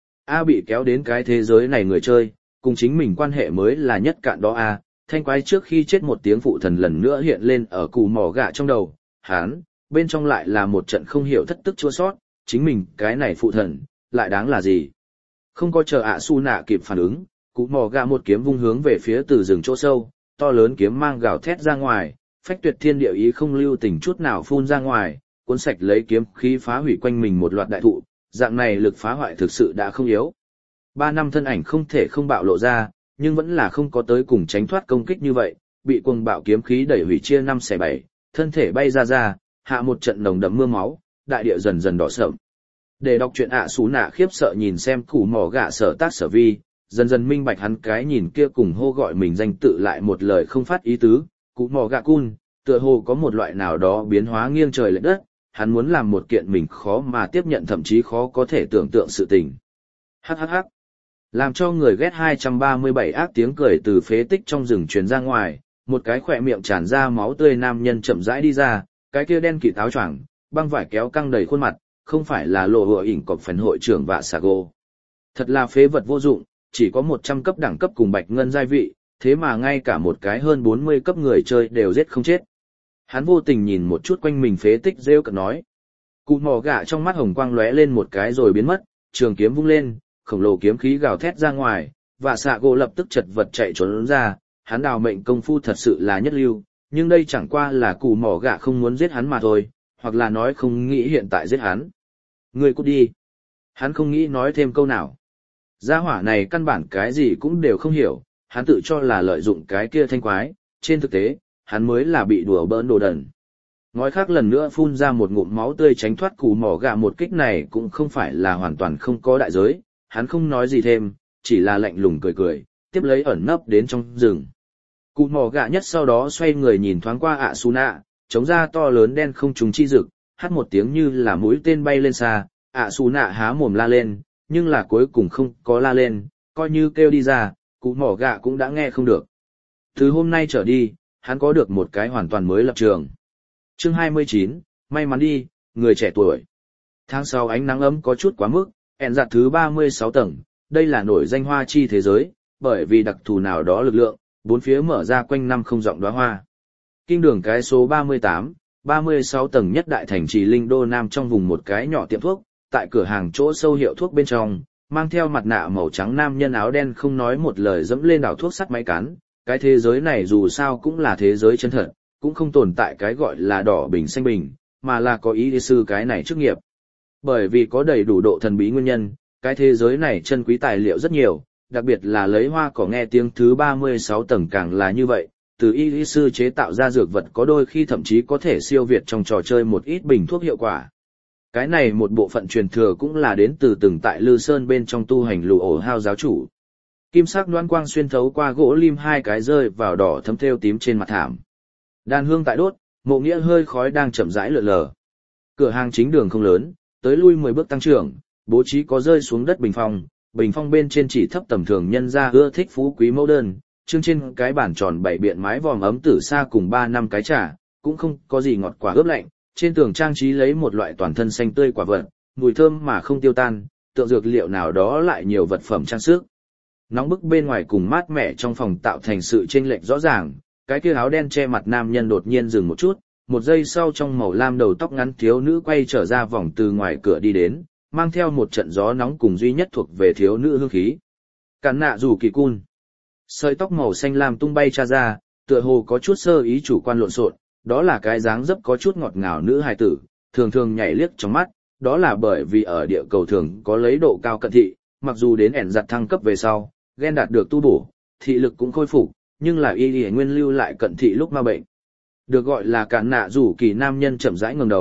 A bị kéo đến cái thế giới này người chơi, cùng chính mình quan hệ mới là nhất cạn đó A, thanh quái trước khi chết một tiếng phụ thần lần nữa hiện lên ở cù mỏ gạ trong đầu, hắn, bên trong lại là một trận không hiểu thất tức chua sót, chính mình cái này phụ thần, lại đáng là gì. Không có chờ ạ su nạ kịp phản ứng, cù mỏ gạ một kiếm vung hướng về phía từ rừng chỗ sâu, to lớn kiếm mang gào thét ra ngoài, phách tuyệt thiên địa ý không lưu tình chút nào phun ra ngoài, cuốn sạch lấy kiếm khí phá hủy quanh mình một loạt đại thụ, dạng này lực phá hoại thực sự đã không yếu. Ba năm thân ảnh không thể không bạo lộ ra, nhưng vẫn là không có tới cùng tránh thoát công kích như vậy, bị cuồng bạo kiếm khí đẩy hủy chia năm xẻ bảy, thân thể bay ra ra, hạ một trận nồng đậm mưa máu, đại địa dần dần đỏ sậm. Để đọc truyện ạ sú nạ khiếp sợ nhìn xem củ mỏ gạ sở tác sở vi, dần dần minh bạch hắn cái nhìn kia cùng hô gọi mình danh tự lại một lời không phát ý tứ, củ mỏ gạ cun, tựa hồ có một loại nào đó biến hóa nghiêng trời lệch đất, hắn muốn làm một kiện mình khó mà tiếp nhận thậm chí khó có thể tưởng tượng sự tình. Hắc hắc hắc. Làm cho người ghét hai trăm ba mươi bảy ác tiếng cười từ phế tích trong rừng truyền ra ngoài, một cái khỏe miệng tràn ra máu tươi nam nhân chậm rãi đi ra, cái kia đen kịt áo choàng, băng vải kéo căng đầy khuôn mặt, không phải là lộ hựa ỉn cọc phần hội trưởng Vạ Sago. Thật là phế vật vô dụng, chỉ có một trăm cấp đẳng cấp cùng bạch ngân giai vị, thế mà ngay cả một cái hơn bốn mươi cấp người chơi đều giết không chết. Hắn vô tình nhìn một chút quanh mình phế tích rêu cợt nói. Cụ mỏ gạ trong mắt hồng quang lóe lên một cái rồi biến mất, trường kiếm vung lên, khổng lồ kiếm khí gào thét ra ngoài, và xạ gỗ lập tức chật vật chạy trốn ra, hắn đào mệnh công phu thật sự là nhất lưu, nhưng đây chẳng qua là cụ mỏ gạ không muốn giết hắn mà thôi, hoặc là nói không nghĩ hiện tại giết hắn. Người cút đi. Hắn không nghĩ nói thêm câu nào. Gia hỏa này căn bản cái gì cũng đều không hiểu, hắn tự cho là lợi dụng cái kia thanh quái, trên thực tế, hắn mới là bị đùa bỡn đồ đần. Ngói khác lần nữa phun ra một ngụm máu tươi tránh thoát củ mỏ gạ một kích này cũng không phải là hoàn toàn không có đại giới, hắn không nói gì thêm, chỉ là lạnh lùng cười cười, tiếp lấy ẩn nấp đến trong rừng. Củ mỏ gạ nhất sau đó xoay người nhìn thoáng qua ạ su nạ, chống ra to lớn đen không trùng chi rực, hắt một tiếng như là mũi tên bay lên xa, ạ su nạ há mồm la lên, nhưng là cuối cùng không có la lên, coi như kêu đi ra, củ mỏ gạ cũng đã nghe không được. Từ hôm nay trở đi, hắn có được một cái hoàn toàn mới lập trường. Chương hai mươi chín, may mắn đi, người trẻ tuổi. Tháng sau ánh nắng ấm có chút quá mức, hẹn giặt thứ ba mươi sáu tầng, đây là nổi danh hoa chi thế giới, bởi vì đặc thù nào đó lực lượng, bốn phía mở ra quanh năm không rộng đóa hoa. Kinh đường cái số ba mươi tám, ba mươi sáu tầng nhất đại thành trì Linh Đô Nam trong vùng một cái nhỏ tiệm thuốc, tại cửa hàng chỗ sâu hiệu thuốc bên trong, mang theo mặt nạ màu trắng nam nhân áo đen không nói một lời dẫm lên đảo thuốc sắt máy cán. Cái thế giới này dù sao cũng là thế giới chân thật, cũng không tồn tại cái gọi là đỏ bình xanh bình, mà là có ý sư cái này chức nghiệp. Bởi vì có đầy đủ độ thần bí nguyên nhân, cái thế giới này chân quý tài liệu rất nhiều, đặc biệt là lấy hoa cỏ nghe tiếng thứ ba mươi sáu tầng càng là như vậy, từ y sư chế tạo ra dược vật có đôi khi thậm chí có thể siêu việt trong trò chơi một ít bình thuốc hiệu quả. Cái này một bộ phận truyền thừa cũng là đến từ từng tại Lư Sơn bên trong tu hành lù ổ hao giáo chủ. Kim sắc loan quang xuyên thấu qua gỗ lim hai cái rơi vào đỏ thấm thêu tím trên mặt thảm. Đàn hương tại đốt, mộ nghĩa hơi khói đang chậm rãi lượn lờ. Cửa hàng chính đường không lớn, tới lui mười bước tăng trưởng, bố trí có rơi xuống đất bình phong, bình phong bên trên chỉ thấp tầm thường nhân ra ưa thích phú quý mẫu đơn, chương trên cái bản tròn bảy biện mái vòm ấm tử sa cùng ba năm cái trà, cũng không có gì ngọt quả ướp lạnh, trên tường trang trí lấy một loại toàn thân xanh tươi quả vật, mùi thơm mà không tiêu tan, tượng dược liệu nào đó lại nhiều vật phẩm trang sức. Nóng bức bên ngoài cùng mát mẻ trong phòng tạo thành sự chênh lệch rõ ràng, cái kia áo đen che mặt nam nhân đột nhiên dừng một chút, một giây sau trong màu lam đầu tóc ngắn thiếu nữ quay trở ra vòng từ ngoài cửa đi đến, mang theo một trận gió nóng cùng duy nhất thuộc về thiếu nữ hương khí. Cản nạ rủ kỳ cun. Sợi tóc màu xanh lam tung bay tra ra, tựa hồ có chút sơ ý chủ quan lộn xộn, đó là cái dáng dấp có chút ngọt ngào nữ hài tử, thường thường nhảy liếc trong mắt, đó là bởi vì ở địa cầu thường có lấy độ cao cận thị, mặc dù đến ẻn giặt thăng cấp về sau, gen đạt được tu bổ, thị lực cũng khôi phục, nhưng là y y nguyên lưu lại cận thị lúc ma bệnh. Được gọi là cản nạ rủ kỳ nam nhân chậm rãi ngẩng đầu,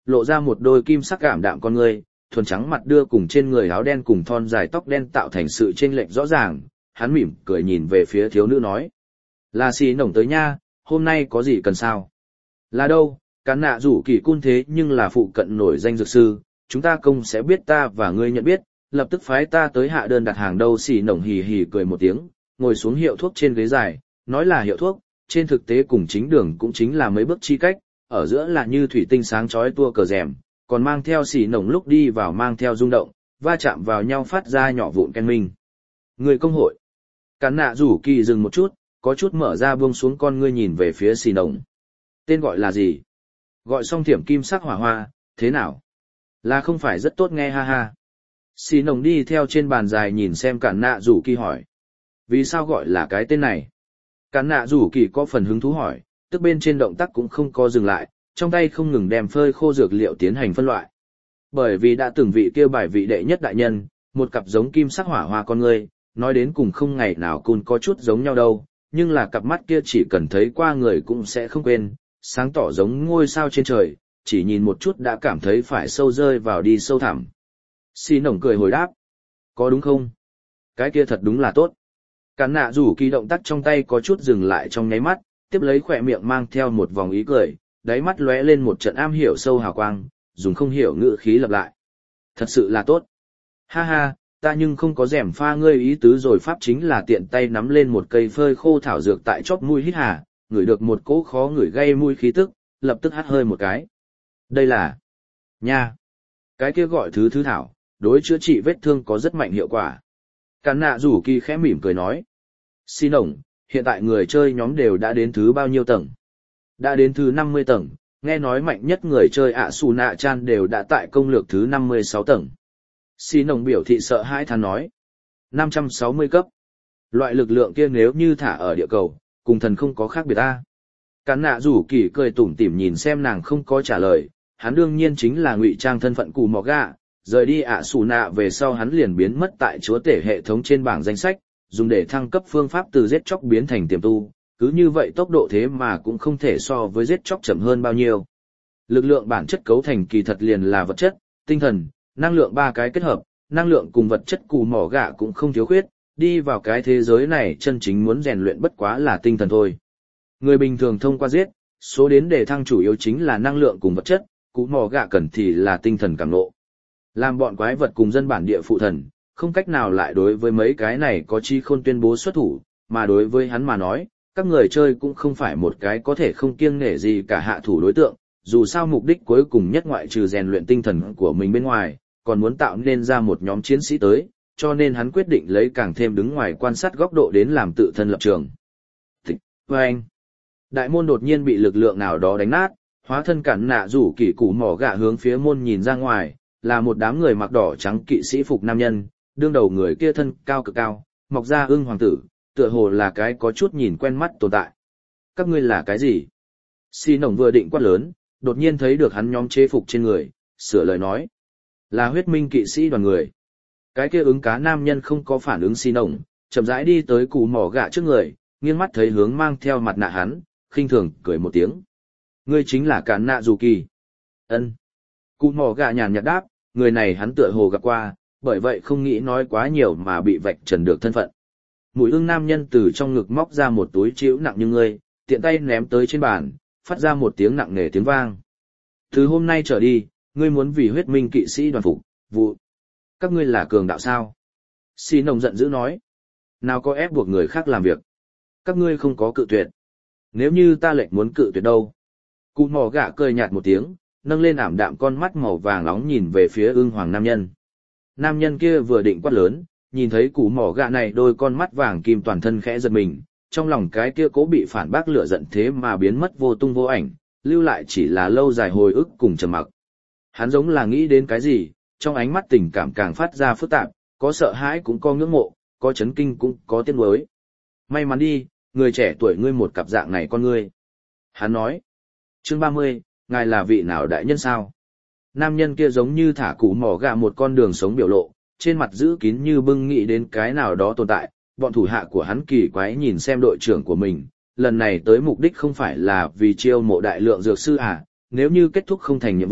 lộ ra một đôi kim sắc cảm đạm con ngươi, thuần trắng mặt đưa cùng trên người áo đen cùng thon dài tóc đen tạo thành sự chênh lệch rõ ràng, hắn mỉm cười nhìn về phía thiếu nữ nói. Là xì nổng tới nha, hôm nay có gì cần sao? Là đâu, cán nạ rủ kỳ cun thế nhưng là phụ cận nổi danh dược sư, chúng ta công sẽ biết ta và ngươi nhận biết, lập tức phái ta tới hạ đơn đặt hàng đâu. Xì nổng hì hì cười một tiếng, ngồi xuống hiệu thuốc trên ghế dài, nói là hiệu thuốc, trên thực tế cùng chính đường cũng chính là mấy bước chi cách, ở giữa là như thủy tinh sáng chói tua cờ rèm, còn mang theo xì nổng lúc đi vào mang theo rung động, va chạm vào nhau phát ra nhỏ vụn ken minh. Người công hội. Cán nạ rủ kỳ dừng một chút, có chút mở ra buông xuống con ngươi nhìn về phía xì nổng. Tên gọi là gì? Gọi xong thiểm kim sắc hỏa hoa, thế nào? Là không phải rất tốt nghe ha ha. Xì nổng đi theo trên bàn dài nhìn xem cán nạ rủ kỳ hỏi. Vì sao gọi là cái tên này? Cán nạ rủ kỳ có phần hứng thú hỏi, tức bên trên động tác cũng không có dừng lại, trong tay không ngừng đem phơi khô dược liệu tiến hành phân loại. Bởi vì đã từng vị kia bài vị đệ nhất đại nhân, một cặp giống kim sắc hỏa hoa con ngươi, nói đến cùng không ngày nào cun có chút giống nhau đâu, nhưng là cặp mắt kia chỉ cần thấy qua người cũng sẽ không quên, sáng tỏ giống ngôi sao trên trời, chỉ nhìn một chút đã cảm thấy phải sâu rơi vào đi sâu thẳm. Xì nổng cười hồi đáp. Có đúng không? Cái kia thật đúng là tốt. Cán nạ rủ kỳ động tác trong tay có chút dừng lại trong nháy mắt, tiếp lấy khỏe miệng mang theo một vòng ý cười, đáy mắt lóe lên một trận am hiểu sâu hào quang, dùng không hiểu ngữ khí lặp lại. Thật sự là tốt. Ha ha, ta nhưng không có rèm pha ngươi ý tứ rồi. Pháp chính là tiện tay nắm lên một cây phơi khô thảo dược tại chóp mũi hít hà, ngửi được một cỗ khó ngửi gây mũi khí tức, lập tức hắt hơi một cái. Đây là... Nha! Cái kia gọi thứ thứ thảo, đối chữa trị vết thương có rất mạnh hiệu quả. Cán nạ rủ kỳ khẽ mỉm cười nói. Xin ổng, hiện tại người chơi nhóm đều đã đến thứ bao nhiêu tầng? Đã đến thứ năm mươi tầng, nghe nói mạnh nhất người chơi ạ xù nạ chan đều đã tại công lược thứ năm mươi sáu tầng. Xin ổng biểu thị sợ hãi than nói. năm trăm sáu mươi cấp. Loại lực lượng kia nếu như thả ở địa cầu, cùng thần không có khác biệt ta. Cán nạ rủ kỳ cười tủm tỉm nhìn xem nàng không có trả lời, hắn đương nhiên chính là ngụy trang thân phận cù mò gạ, rời đi ạ xù nạ về sau hắn liền biến mất tại chúa tể hệ thống trên bảng danh sách, dùng để thăng cấp phương pháp từ giết chóc biến thành tiềm tu, cứ như vậy tốc độ thế mà cũng không thể so với giết chóc chậm hơn bao nhiêu. Lực lượng bản chất cấu thành kỳ thật liền là vật chất, tinh thần, năng lượng ba cái kết hợp, năng lượng cùng vật chất cù mỏ gạ cũng không thiếu khuyết, đi vào cái thế giới này chân chính muốn rèn luyện bất quá là tinh thần thôi. Người bình thường thông qua giết, số đến để thăng chủ yếu chính là năng lượng cùng vật chất, cù mỏ gạ cần thì là tinh thần cảm ngộ. Làm bọn quái vật cùng dân bản địa phụ thần, không cách nào lại đối với mấy cái này có chi khôn tuyên bố xuất thủ, mà đối với hắn mà nói, các người chơi cũng không phải một cái có thể không kiêng nể gì cả hạ thủ đối tượng, dù sao mục đích cuối cùng nhất ngoại trừ rèn luyện tinh thần của mình bên ngoài, còn muốn tạo nên ra một nhóm chiến sĩ tới, cho nên hắn quyết định lấy càng thêm đứng ngoài quan sát góc độ đến làm tự thân lập trường. Thích, và anh, đại môn đột nhiên bị lực lượng nào đó đánh nát, hóa thân cản nạ rủ kỳ củ mỏ gạ hướng phía môn nhìn ra ngoài, là một đám người mặc đỏ trắng kỵ sĩ phục nam nhân, đương đầu người kia thân cao cực cao, mọc ra ưng hoàng tử, tựa hồ là cái có chút nhìn quen mắt tồn tại. Các ngươi là cái gì? Xi nổng vừa định quát lớn, đột nhiên thấy được hắn nhóm chế phục trên người, sửa lời nói. Là huyết minh kỵ sĩ đoàn người. Cái kia ứng cá nam nhân không có phản ứng xi nổng, chậm rãi đi tới củ mỏ gạ trước người, nghiêng mắt thấy hướng mang theo mặt nạ hắn, khinh thường cười một tiếng. Ngươi chính là Cản Nạ Dù Kỳ. Ân. Củ mỏ gạ nhàn nhạt đáp, người này hắn tựa hồ gặp qua, bởi vậy không nghĩ nói quá nhiều mà bị vạch trần được thân phận. Mũi ưng nam nhân từ trong ngực móc ra một túi chịu nặng như ngươi, tiện tay ném tới trên bàn, phát ra một tiếng nặng nề tiếng vang. Từ hôm nay trở đi, ngươi muốn vì huyết minh kỵ sĩ đoàn phục, vụ. Các ngươi là cường đạo sao? Xi nồng giận dữ nói. Nào có ép buộc người khác làm việc. Các ngươi không có cự tuyệt. Nếu như ta lệnh muốn cự tuyệt đâu? Cụ mò gạ cười nhạt một tiếng, nâng lên ảm đạm con mắt màu vàng nóng nhìn về phía ưng hoàng nam nhân. Nam nhân kia vừa định quát lớn, nhìn thấy củ mỏ gạ này đôi con mắt vàng kim toàn thân khẽ giật mình, trong lòng cái kia cố bị phản bác lửa giận thế mà biến mất vô tung vô ảnh, lưu lại chỉ là lâu dài hồi ức cùng trầm mặc. Hắn giống là nghĩ đến cái gì, trong ánh mắt tình cảm càng phát ra phức tạp, có sợ hãi cũng có ngưỡng mộ, có chấn kinh cũng có tiếc nuối. May mắn đi, người trẻ tuổi ngươi một cặp dạng này con ngươi. Hắn nói, chương ba mươi, ngài là vị nào đại nhân sao? Nam nhân kia giống như thả củ mỏ gạ một con đường sống biểu lộ, trên mặt giữ kín như bưng nghĩ đến cái nào đó tồn tại, bọn thủ hạ của hắn kỳ quái nhìn xem đội trưởng của mình, lần này tới mục đích không phải là vì chiêu mộ đại lượng dược sư à, nếu như kết thúc không thành nhiệm vụ,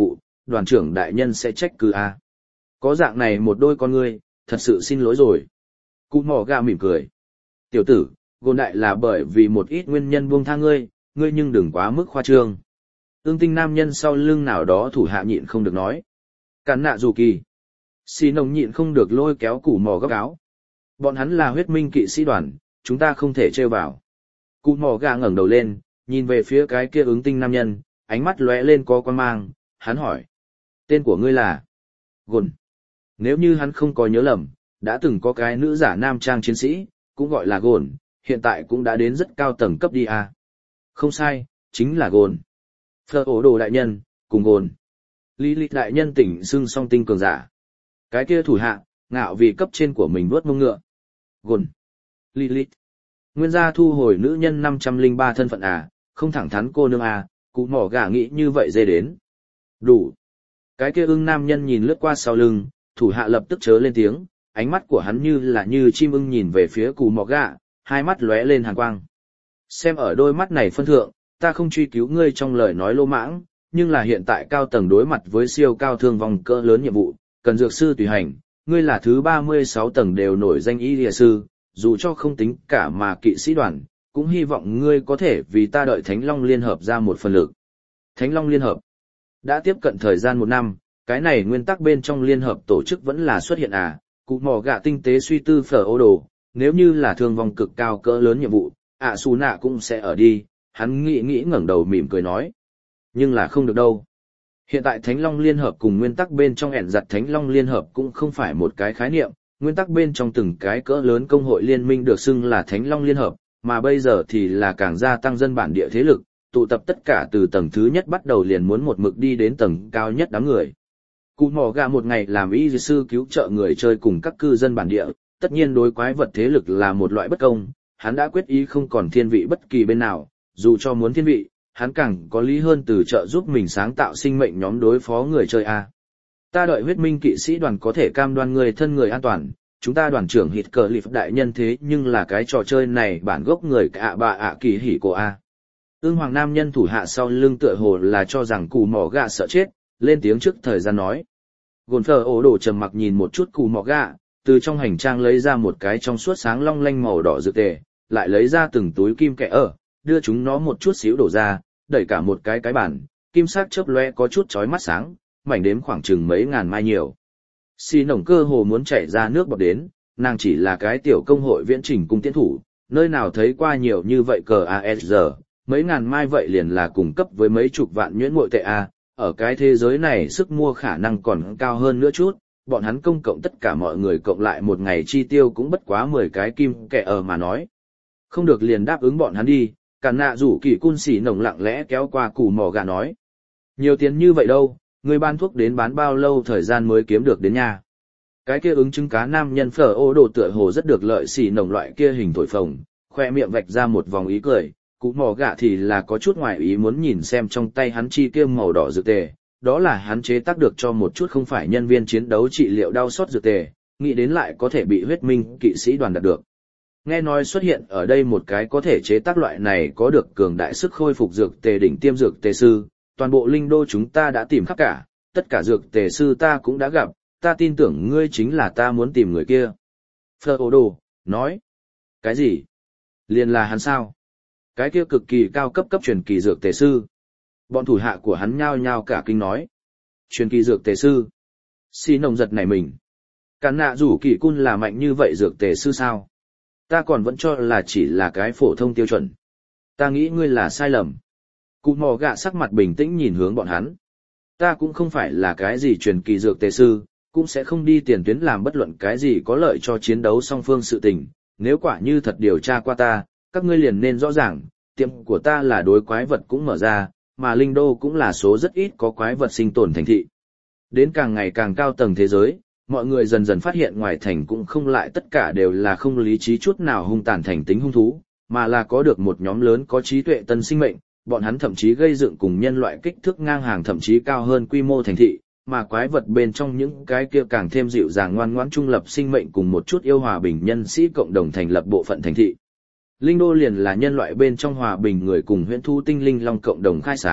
đoàn trưởng đại nhân sẽ trách cứ a. Có dạng này một đôi con ngươi, thật sự xin lỗi rồi. Cụ mỏ gà mỉm cười. Tiểu tử, gồn đại là bởi vì một ít nguyên nhân buông tha ngươi, ngươi nhưng đừng quá mức khoa trương. Ương tinh nam nhân sau lưng nào đó thủ hạ nhịn không được nói. Cản nạ dù kỳ. Xì nồng nhịn không được lôi kéo cụ mỏ góc áo. Bọn hắn là huyết minh kỵ sĩ đoàn, chúng ta không thể trêu vào. Cụ mỏ gà ngẩng đầu lên, nhìn về phía cái kia ứng tinh nam nhân, ánh mắt lóe lên có quan mang, hắn hỏi. Tên của ngươi là? Gồn. Nếu như hắn không có nhớ lầm, đã từng có cái nữ giả nam trang chiến sĩ, cũng gọi là Gồn, hiện tại cũng đã đến rất cao tầng cấp đi à. Không sai, chính là Gồn. Phở ổ đồ đại nhân, cùng Gồn. Lý lịch đại nhân tỉnh xưng song tinh cường giả. Cái kia thủ hạ, ngạo vì cấp trên của mình vuốt mông ngựa. Gồn. Lý lịch. Nguyên gia thu hồi nữ nhân năm trăm lẻ ba thân phận à, không thẳng thắn cô nương à, cụ mỏ gà nghĩ như vậy dê đến. Đủ. Cái kia ưng nam nhân nhìn lướt qua sau lưng, thủ hạ lập tức chớ lên tiếng, ánh mắt của hắn như là như chim ưng nhìn về phía cụ mỏ gà, hai mắt lóe lên hàn quang. Xem ở đôi mắt này phân thượng, ta không truy cứu ngươi trong lời nói lô mãng, nhưng là hiện tại cao tầng đối mặt với siêu cao thương vong cỡ lớn nhiệm vụ, cần dược sư tùy hành, ngươi là thứ ba mươi sáu tầng đều nổi danh y lìa sư, dù cho không tính cả mà kỵ sĩ đoàn, cũng hy vọng ngươi có thể vì ta đợi Thánh Long Liên Hợp ra một phần lực. Thánh Long Liên Hợp đã tiếp cận thời gian một năm, cái này nguyên tắc bên trong Liên Hợp tổ chức vẫn là xuất hiện à, cụ mỏ gạ tinh tế suy tư phở ô đồ, nếu như là thương vong cực cao cỡ lớn nhiệm vụ, ạ xù nạ cũng sẽ ở đi, hắn nghĩ nghĩ ngẩng đầu mỉm cười nói. Nhưng là không được đâu. Hiện tại Thánh Long Liên Hợp cùng nguyên tắc bên trong ẻn giặt Thánh Long Liên Hợp cũng không phải một cái khái niệm, nguyên tắc bên trong từng cái cỡ lớn công hội liên minh được xưng là Thánh Long Liên Hợp, mà bây giờ thì là càng gia tăng dân bản địa thế lực, tụ tập tất cả từ tầng thứ nhất bắt đầu liền muốn một mực đi đến tầng cao nhất đám người. Cụ mỏ gà một ngày làm y sư cứu trợ người chơi cùng các cư dân bản địa, tất nhiên đối quái vật thế lực là một loại bất công, hắn đã quyết ý không còn thiên vị bất kỳ bên nào, dù cho muốn thiên vị, hắn càng có lý hơn từ trợ giúp mình sáng tạo sinh mệnh nhóm đối phó người chơi A. Ta đợi huyết minh kỵ sĩ đoàn có thể cam đoan người thân người an toàn, chúng ta đoàn trưởng hít cờ lịp đại nhân thế nhưng là cái trò chơi này bản gốc người ạ bà ạ kỳ hỉ cổ A. Ương hoàng nam nhân thủ hạ sau lưng tựa hồ là cho rằng cụ mỏ gạ sợ chết, lên tiếng trước thời gian nói. Gồn phở ổ đổ trầm mặc nhìn một chút cụ mỏ gạ, từ trong hành trang lấy ra một cái trong suốt sáng long lanh màu đỏ dược tề, lại lấy ra từng túi kim kẹ ở, đưa chúng nó một chút xíu đổ ra, đẩy cả một cái cái bản, kim sắc chớp lóe có chút chói mắt sáng, mảnh đếm khoảng chừng mấy ngàn mai nhiều. Xì nổng cơ hồ muốn chảy ra nước bọt đến, nàng chỉ là cái tiểu công hội viễn trình cung tiến thủ, nơi nào thấy qua nhiều như vậy cờ a ét giờ, mấy ngàn mai vậy liền là cùng cấp với mấy chục vạn nhuyễn muội tệ a, ở cái thế giới này sức mua khả năng còn cao hơn nữa chút, bọn hắn công cộng tất cả mọi người cộng lại một ngày chi tiêu cũng bất quá mười cái kim kẹ ở mà nói. Không được liền đáp ứng bọn hắn đi, cả nạ rủ kỳ cun xỉ nồng lặng lẽ kéo qua củ mỏ gà nói. Nhiều tiền như vậy đâu, người bán thuốc đến bán bao lâu thời gian mới kiếm được đến nhà. Cái kia ứng chứng cá nam nhân phở ô đồ tựa hồ rất được lợi xỉ nồng loại kia hình thổi phồng, khoe miệng vạch ra một vòng ý cười, củ mỏ gà thì là có chút ngoài ý muốn nhìn xem trong tay hắn chi kia màu đỏ dược tề, đó là hắn chế tác được cho một chút không phải nhân viên chiến đấu trị liệu đau xót dược tề, nghĩ đến lại có thể bị huyết minh kỵ sĩ đoàn đạt được. Nghe nói xuất hiện ở đây một cái có thể chế tác loại này có được cường đại sức khôi phục dược tề đỉnh tiêm dược tề sư, toàn bộ linh đô chúng ta đã tìm khắp cả, tất cả dược tề sư ta cũng đã gặp, ta tin tưởng ngươi chính là ta muốn tìm người kia. Phở ổ đồ, nói. Cái gì? Liền là hắn sao? Cái kia cực kỳ cao cấp cấp truyền kỳ dược tề sư. Bọn thủ hạ của hắn nhao nhao cả kinh nói. Truyền kỳ dược tề sư. Xì nồng giật nảy mình. Càn nạ rủ kỳ cun là mạnh như vậy dược tề sư sao? Ta còn vẫn cho là chỉ là cái phổ thông tiêu chuẩn. Ta nghĩ ngươi là sai lầm. Cụ mò gạ sắc mặt bình tĩnh nhìn hướng bọn hắn. Ta cũng không phải là cái gì truyền kỳ dược tề sư, cũng sẽ không đi tiền tuyến làm bất luận cái gì có lợi cho chiến đấu song phương sự tình. Nếu quả như thật điều tra qua ta, các ngươi liền nên rõ ràng, tiệm của ta là đối quái vật cũng mở ra, mà Linh Đô cũng là số rất ít có quái vật sinh tồn thành thị. Đến càng ngày càng cao tầng thế giới, mọi người dần dần phát hiện ngoài thành cũng không lại tất cả đều là không lý trí chút nào hung tàn thành tính hung thú, mà là có được một nhóm lớn có trí tuệ tân sinh mệnh, bọn hắn thậm chí gây dựng cùng nhân loại kích thước ngang hàng thậm chí cao hơn quy mô thành thị, mà quái vật bên trong những cái kia càng thêm dịu dàng ngoan ngoãn trung lập sinh mệnh cùng một chút yêu hòa bình nhân sĩ cộng đồng thành lập bộ phận thành thị. Linh Đô liền là nhân loại bên trong hòa bình người cùng huyễn thu tinh linh long cộng đồng khai sáng,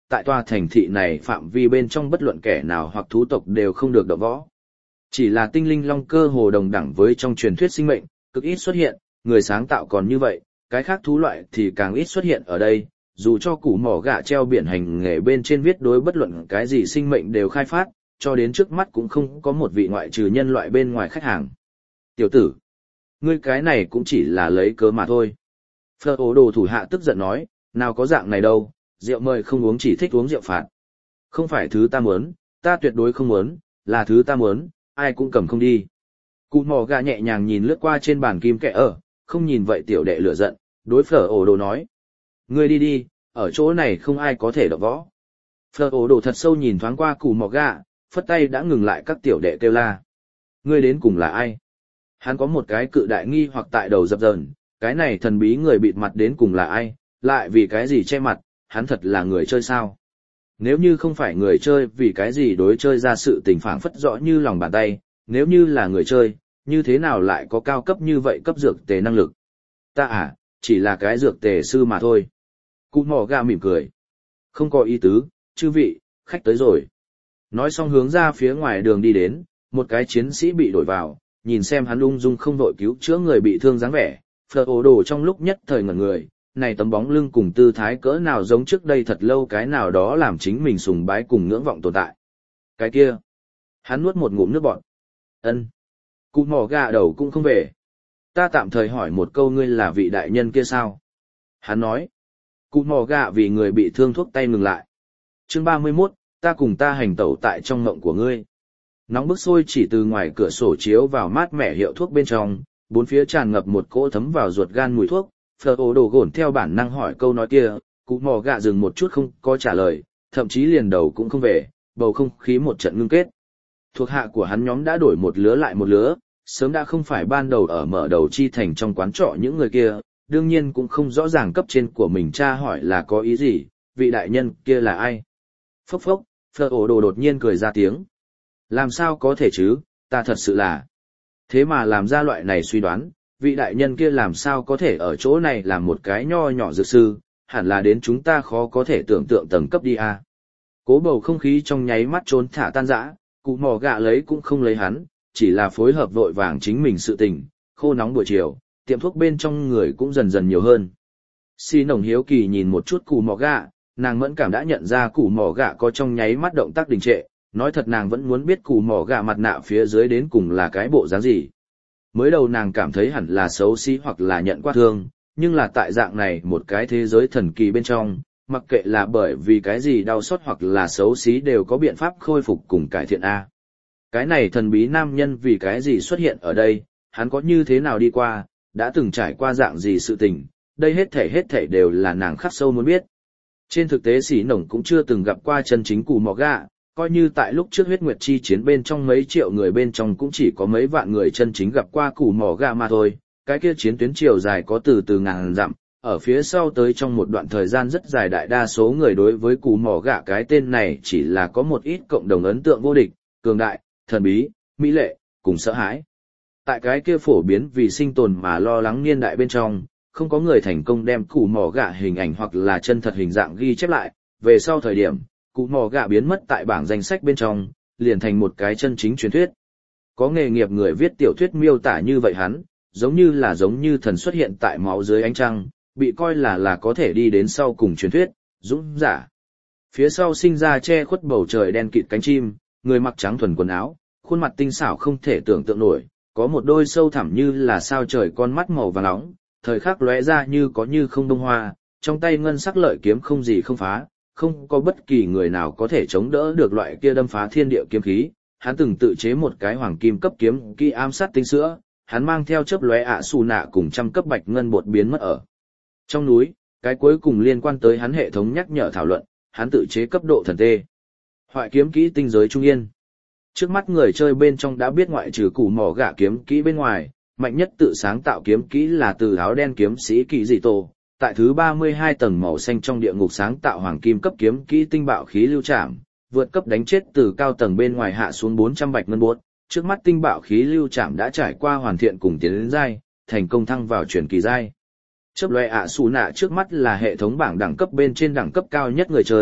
tại tòa thành thị này phạm vi bên trong bất luận kẻ nào hoặc thú tộc đều không được động võ. Chỉ là tinh linh long cơ hồ đồng đẳng với trong truyền thuyết sinh mệnh, cực ít xuất hiện, người sáng tạo còn như vậy, cái khác thú loại thì càng ít xuất hiện ở đây, dù cho củ mỏ gạ treo biển hành nghề bên trên viết đối bất luận cái gì sinh mệnh đều khai phát, cho đến trước mắt cũng không có một vị ngoại trừ nhân loại bên ngoài khách hàng. Tiểu tử, ngươi cái này cũng chỉ là lấy cớ mà thôi. Phở ổ đồ thủ hạ tức giận nói, nào có dạng này đâu, rượu mời không uống chỉ thích uống rượu phạt. Không phải thứ ta muốn, ta tuyệt đối không muốn, là thứ ta muốn, ai cũng cầm không đi. Cụ mỏ gà nhẹ nhàng nhìn lướt qua trên bàn kim kẹ ở, không nhìn vậy tiểu đệ lửa giận, đối phở ổ đồ nói. Ngươi đi đi, ở chỗ này không ai có thể đọ võ. Phở ổ đồ thật sâu nhìn thoáng qua cụ mỏ gà, phất tay đã ngừng lại các tiểu đệ kêu la. Ngươi đến cùng là ai? Hắn có một cái cự đại nghi hoặc tại đầu dập dờn, cái này thần bí người bịt mặt đến cùng là ai, lại vì cái gì che mặt, hắn thật là người chơi sao? Nếu như không phải người chơi vì cái gì đối chơi ra sự tình phảng phất rõ như lòng bàn tay, nếu như là người chơi, như thế nào lại có cao cấp như vậy cấp dược tề năng lực? Ta à, chỉ là cái dược tề sư mà thôi. Cụ mỏ gà mỉm cười. Không có ý tứ, chư vị, khách tới rồi. Nói xong hướng ra phía ngoài đường đi đến, một cái chiến sĩ bị đổi vào, nhìn xem hắn ung dung không vội cứu chữa người bị thương dáng vẻ, phở ổ đồ trong lúc nhất thời ngẩn người, này tấm bóng lưng cùng tư thái cỡ nào giống trước đây thật lâu cái nào đó làm chính mình sùng bái cùng ngưỡng vọng tồn tại. Cái kia, hắn nuốt một ngụm nước bọt. Ân, cụ mỏ gà đầu cũng không về. Ta tạm thời hỏi một câu, ngươi là vị đại nhân kia sao? Hắn nói. Cụ mỏ gà vì người bị thương thuốc tay ngừng lại. Chương ba mươi mốt, ta cùng ta hành tẩu tại trong ngộng của ngươi. Nóng bức sôi chỉ từ ngoài cửa sổ chiếu vào mát mẻ hiệu thuốc bên trong, bốn phía tràn ngập một cỗ thấm vào ruột gan mùi thuốc. Phở ổ đồ gổn theo bản năng hỏi câu nói kia, cụ mỏ gạ dừng một chút không có trả lời, thậm chí liền đầu cũng không về, bầu không khí một trận ngưng kết. Thuộc hạ của hắn nhóm đã đổi một lứa lại một lứa, sớm đã không phải ban đầu ở mở đầu chi thành trong quán trọ những người kia, đương nhiên cũng không rõ ràng cấp trên của mình tra hỏi là có ý gì, vị đại nhân kia là ai. Phốc phốc, Phở ổ đồ đột nhiên cười ra tiếng. Làm sao có thể chứ, ta thật sự là. Thế mà làm ra loại này suy đoán, vị đại nhân kia làm sao có thể ở chỗ này làm một cái nho nhỏ dược sư, hẳn là đến chúng ta khó có thể tưởng tượng tầng cấp đi à. Cố bầu không khí trong nháy mắt trốn thả tan rã, cụ mò gạ lấy cũng không lấy hắn, chỉ là phối hợp vội vàng chính mình sự tình, khô nóng buổi chiều, tiệm thuốc bên trong người cũng dần dần nhiều hơn. Xi nồng hiếu kỳ nhìn một chút cụ mò gạ, nàng mẫn cảm đã nhận ra cụ mò gạ có trong nháy mắt động tác đình trệ, nói thật nàng vẫn muốn biết cụ mò gạ mặt nạ phía dưới đến cùng là cái bộ dáng gì. Mới đầu nàng cảm thấy hẳn là xấu xí hoặc là nhận qua thương, nhưng là tại dạng này một cái thế giới thần kỳ bên trong, mặc kệ là bởi vì cái gì đau xót hoặc là xấu xí đều có biện pháp khôi phục cùng cải thiện A. Cái này thần bí nam nhân vì cái gì xuất hiện ở đây, hắn có như thế nào đi qua, đã từng trải qua dạng gì sự tình, đây hết thể hết thể đều là nàng khắc sâu muốn biết. Trên thực tế Sĩ Nồng cũng chưa từng gặp qua chân chính Cù Mò Gạ, coi như tại lúc trước huyết nguyệt chi chiến bên trong mấy triệu người bên trong cũng chỉ có mấy vạn người chân chính gặp qua Cù Mò Gạ mà thôi, cái kia chiến tuyến chiều dài có từ từ ngàn dặm, ở phía sau tới trong một đoạn thời gian rất dài đại đa số người đối với Cù Mò Gạ cái tên này chỉ là có một ít cộng đồng ấn tượng vô địch, cường đại, thần bí, mỹ lệ, cùng sợ hãi. Tại cái kia phổ biến vì sinh tồn mà lo lắng niên đại bên trong, không có người thành công đem Cù Mò Gạ hình ảnh hoặc là chân thật hình dạng ghi chép lại, về sau thời điểm, Cù Mò Gạ biến mất tại bảng danh sách bên trong, liền thành một cái chân chính truyền thuyết. Có nghề nghiệp người viết tiểu thuyết miêu tả như vậy hắn, giống như là giống như thần xuất hiện tại máu dưới ánh trăng, bị coi là là có thể đi đến sau cùng truyền thuyết, dũng giả. Phía sau sinh ra che khuất bầu trời đen kịt cánh chim, người mặc trắng thuần quần áo, khuôn mặt tinh xảo không thể tưởng tượng nổi, có một đôi sâu thẳm như là sao trời con mắt màu vàng nóng, thời khắc lóe ra như có như không bông hoa, trong tay ngân sắc lợi kiếm không gì không phá, không có bất kỳ người nào có thể chống đỡ được loại kia đâm phá thiên địa kiếm khí. Hắn từng tự chế một cái hoàng kim cấp kiếm kỹ ám sát tinh sữa, hắn mang theo chớp lóe ạ xù nạ cùng trăm cấp bạch ngân bột biến mất ở trong núi. Cái cuối cùng liên quan tới hắn hệ thống nhắc nhở thảo luận, hắn tự chế cấp độ thần tê hoại kiếm kỹ tinh giới trung yên. Trước mắt người chơi bên trong đã biết ngoại trừ Cù Mò Gạ kiếm kỹ bên ngoài, mạnh nhất tự sáng tạo kiếm kỹ là từ áo đen kiếm sĩ Kỳ Dị Tổ, tại thứ ba mươi hai tầng màu xanh trong địa ngục sáng tạo hoàng kim cấp kiếm kỹ tinh bạo khí lưu trảm, vượt cấp đánh chết từ cao tầng bên ngoài hạ xuống bốn trăm bạch ngân bốt. Trước mắt tinh bạo khí lưu trảm đã trải qua hoàn thiện cùng tiến đến giai, thành công thăng vào truyền kỳ giai. Chớp loe ạ xù nạ trước mắt là hệ thống bảng đẳng cấp bên trên đẳng cấp cao nhất người chơi,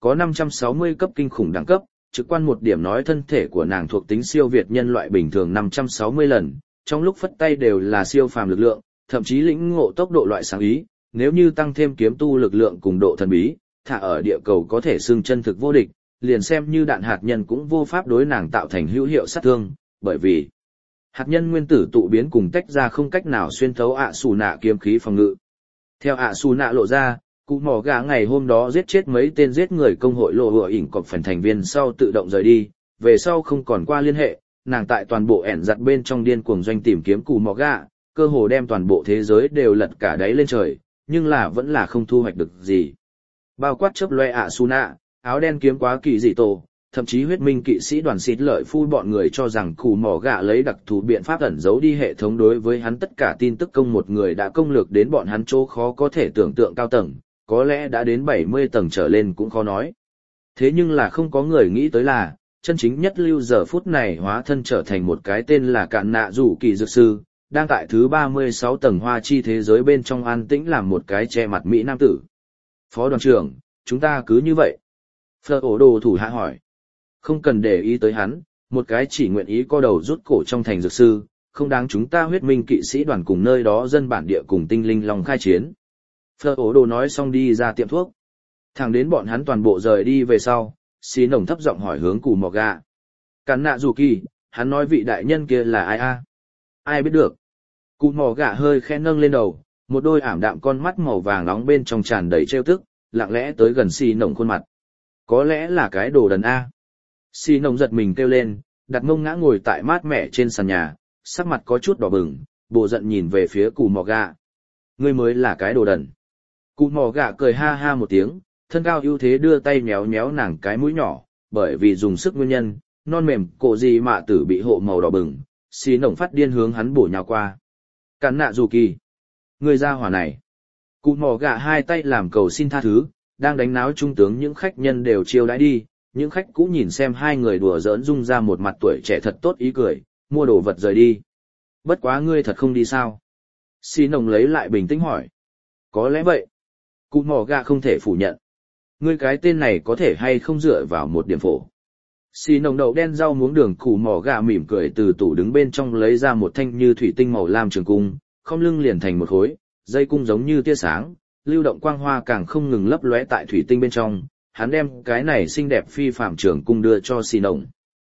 có năm trăm sáu mươi cấp kinh khủng đẳng cấp, trực quan một điểm nói thân thể của nàng thuộc tính siêu việt nhân loại bình thường năm trăm sáu mươi lần, trong lúc phất tay đều là siêu phàm lực lượng, thậm chí lĩnh ngộ tốc độ loại sáng ý, nếu như tăng thêm kiếm tu lực lượng cùng độ thần bí, thả ở địa cầu có thể xưng chân thực vô địch, liền xem như đạn hạt nhân cũng vô pháp đối nàng tạo thành hữu hiệu sát thương, bởi vì hạt nhân nguyên tử tụ biến cùng tách ra không cách nào xuyên thấu ạ xù nạ kiếm khí phòng ngự. Theo ạ xù nạ lộ ra, cụ mỏ gà ngày hôm đó giết chết mấy tên giết người công hội lộ hựa ỉn cọp phần thành viên sau tự động rời đi, về sau không còn qua liên hệ, nàng tại toàn bộ ẻn giặt bên trong điên cuồng doanh tìm kiếm cụ mỏ gà, cơ hồ đem toàn bộ thế giới đều lật cả đáy lên trời, nhưng là vẫn là không thu hoạch được gì. Bao quát chớp loe ạ xù nạ, áo đen kiếm quá kỳ dị tổ, thậm chí huyết minh kỵ sĩ đoàn xịt lợi phu bọn người cho rằng cụ mỏ gạ lấy đặc thù biện pháp ẩn giấu đi hệ thống đối với hắn tất cả tin tức công một người đã công lược đến bọn hắn chỗ khó có thể tưởng tượng cao tầng, có lẽ đã đến bảy mươi tầng trở lên cũng khó nói. Thế nhưng là không có người nghĩ tới là, chân chính nhất lưu giờ phút này hóa thân trở thành một cái tên là Cạn Nạ Rủ Kỳ Dược Sư, đang tại thứ ba mươi sáu tầng hoa chi thế giới bên trong an tĩnh làm một cái che mặt Mỹ Nam tử. Phó đoàn trưởng, chúng ta cứ như vậy. Phở ổ đồ thủ hạ hỏi. Không cần để ý tới hắn, một cái chỉ nguyện ý co đầu rút cổ trong thành dược sư, không đáng chúng ta huyết minh kỵ sĩ đoàn cùng nơi đó dân bản địa cùng tinh linh lòng khai chiến. Phở ổ đồ nói xong đi ra tiệm thuốc. Thẳng đến bọn hắn toàn bộ rời đi về sau, xí nồng thấp giọng hỏi hướng cù mò gà. Cắn nạ dù kỳ, hắn nói vị đại nhân kia là ai a? Ai biết được? Cù mò gà hơi khẽ nâng lên đầu, một đôi ảm đạm con mắt màu vàng nóng bên trong tràn đầy trêu tức, lặng lẽ tới gần xì nồng khuôn mặt. Có lẽ là cái đồ đần A. Xì nồng giật mình kêu lên, đặt mông ngã ngồi tại mát mẻ trên sàn nhà, sắc mặt có chút đỏ bừng, bộ giận nhìn về phía cù mò gà. Ngươi mới là cái đồ đần. Cù mò gà cười ha ha một tiếng, thân cao ưu thế đưa tay méo méo nàng cái mũi nhỏ, bởi vì dùng sức nguyên nhân, non mềm cổ gì mạ tử bị hộ màu đỏ bừng, xì nồng phát điên hướng hắn bổ nhào qua. Cắn nạ dù kỳ. Người ra hỏa này. Cụ mò gà hai tay làm cầu xin tha thứ, đang đánh náo trung tướng những khách nhân đều chiêu đãi đi, những khách cũ nhìn xem hai người đùa giỡn rung ra một mặt tuổi trẻ thật tốt ý cười, mua đồ vật rời đi. Bất quá ngươi thật không đi sao? Xì nồng lấy lại bình tĩnh hỏi. Có lẽ vậy. Cụ mò gà không thể phủ nhận. Ngươi cái tên này có thể hay không dựa vào một điểm phổ. Xì nồng đậu đen rau muống đường cụ mò gà mỉm cười từ tủ đứng bên trong lấy ra một thanh như thủy tinh màu lam trường cung, không lưng liền thành một khối, dây cung giống như tia sáng, lưu động quang hoa càng không ngừng lấp lóe tại thủy tinh bên trong, hắn đem cái này xinh đẹp phi phạm trường cung đưa cho xì nồng.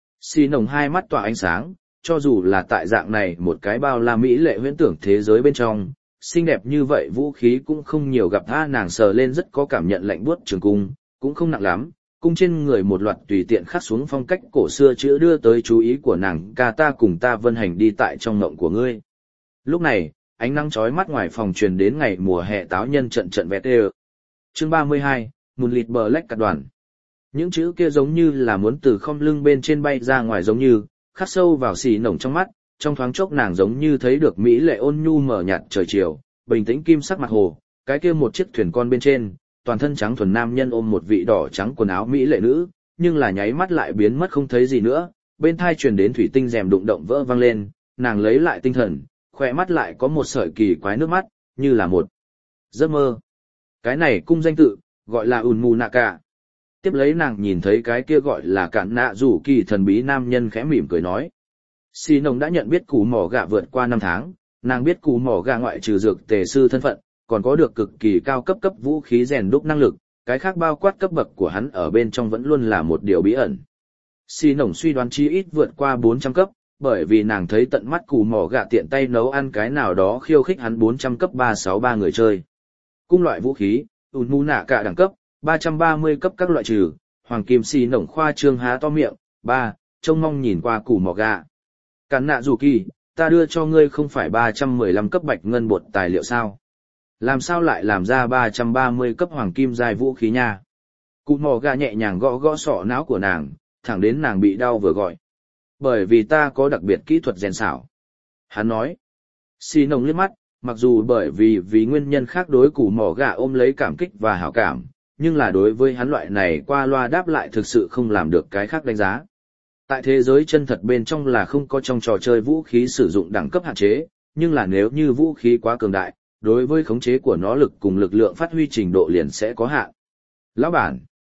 Xì nồng hai mắt tỏa ánh sáng, cho dù là tại dạng này một cái bao la mỹ lệ huyễn tưởng thế giới bên trong, xinh đẹp như vậy vũ khí cũng không nhiều gặp tha, nàng sờ lên rất có cảm nhận lạnh buốt trường cung, cũng không nặng lắm, cung trên người một loạt tùy tiện khắc xuống phong cách cổ xưa chữ đưa tới chú ý của nàng, ca ta cùng ta vân hành đi tại trong ngộng của ngươi. Lúc này, ánh nắng chói mắt ngoài phòng truyền đến ngày mùa hè táo nhân trận trận vẹt đê. Chương ba mươi hai, Mùn lịt bờ lách cắt đoàn. Những chữ kia giống như là muốn từ không lưng bên trên bay ra ngoài giống như, khắc sâu vào xì nồng trong mắt, trong thoáng chốc nàng giống như thấy được mỹ lệ ôn nhu mở nhạt trời chiều, bình tĩnh kim sắc mặt hồ, cái kia một chiếc thuyền con bên trên, toàn thân trắng thuần nam nhân ôm một vị đỏ trắng quần áo mỹ lệ nữ, nhưng là nháy mắt lại biến mất không thấy gì nữa, bên thai truyền đến thủy tinh rèm đụng động vỡ vang lên, nàng lấy lại tinh thần, khỏe mắt lại có một sợi kỳ quái nước mắt, như là một giấc mơ. Cái này cung danh tự, gọi là Unmunaka. Tiếp lấy nàng nhìn thấy cái kia gọi là Cạn Nạ Rủ Kỳ thần bí nam nhân khẽ mỉm cười nói. Xì nồng đã nhận biết củ mỏ gạ vượt qua năm tháng, nàng biết củ mỏ gạ ngoại trừ dược tề sư thân phận, còn có được cực kỳ cao cấp cấp vũ khí rèn đúc năng lực, cái khác bao quát cấp bậc của hắn ở bên trong vẫn luôn là một điều bí ẩn. Xì nồng suy đoán chi ít vượt qua bốn trăm cấp, bởi vì nàng thấy tận mắt củ mỏ gạ tiện tay nấu ăn cái nào đó khiêu khích hắn bốn trăm cấp ba sáu ba người chơi. Cung loại vũ khí, Unmunaka đẳng cấp, ba trăm ba mươi cấp các loại trừ, hoàng kim xì nồng khoa trương há to miệng, ba, trông mong nhìn qua củ mỏ gạ. Cắn nạ dù kỳ, ta đưa cho ngươi không phải ba trăm mười lăm cấp bạch ngân bột tài liệu sao? Làm sao lại làm ra ba trăm ba mươi cấp hoàng kim giai vũ khí nha? Củ mỏ gạ nhẹ nhàng gõ gõ sọ não của nàng, thẳng đến nàng bị đau vừa gọi. Bởi vì ta có đặc biệt kỹ thuật rèn xảo. Hắn nói. Xì nồng liếc mắt, mặc dù bởi vì vì nguyên nhân khác đối củ mỏ gạ ôm lấy cảm kích và hảo cảm, nhưng là đối với hắn loại này qua loa đáp lại thực sự không làm được cái khác đánh giá. Tại thế giới chân thật bên trong là không có trong trò chơi vũ khí sử dụng đẳng cấp hạn chế, nhưng là nếu như vũ khí quá cường đại, đối với khống chế của nó lực cùng lực lượng phát huy trình độ liền sẽ có hạn. Lão bản,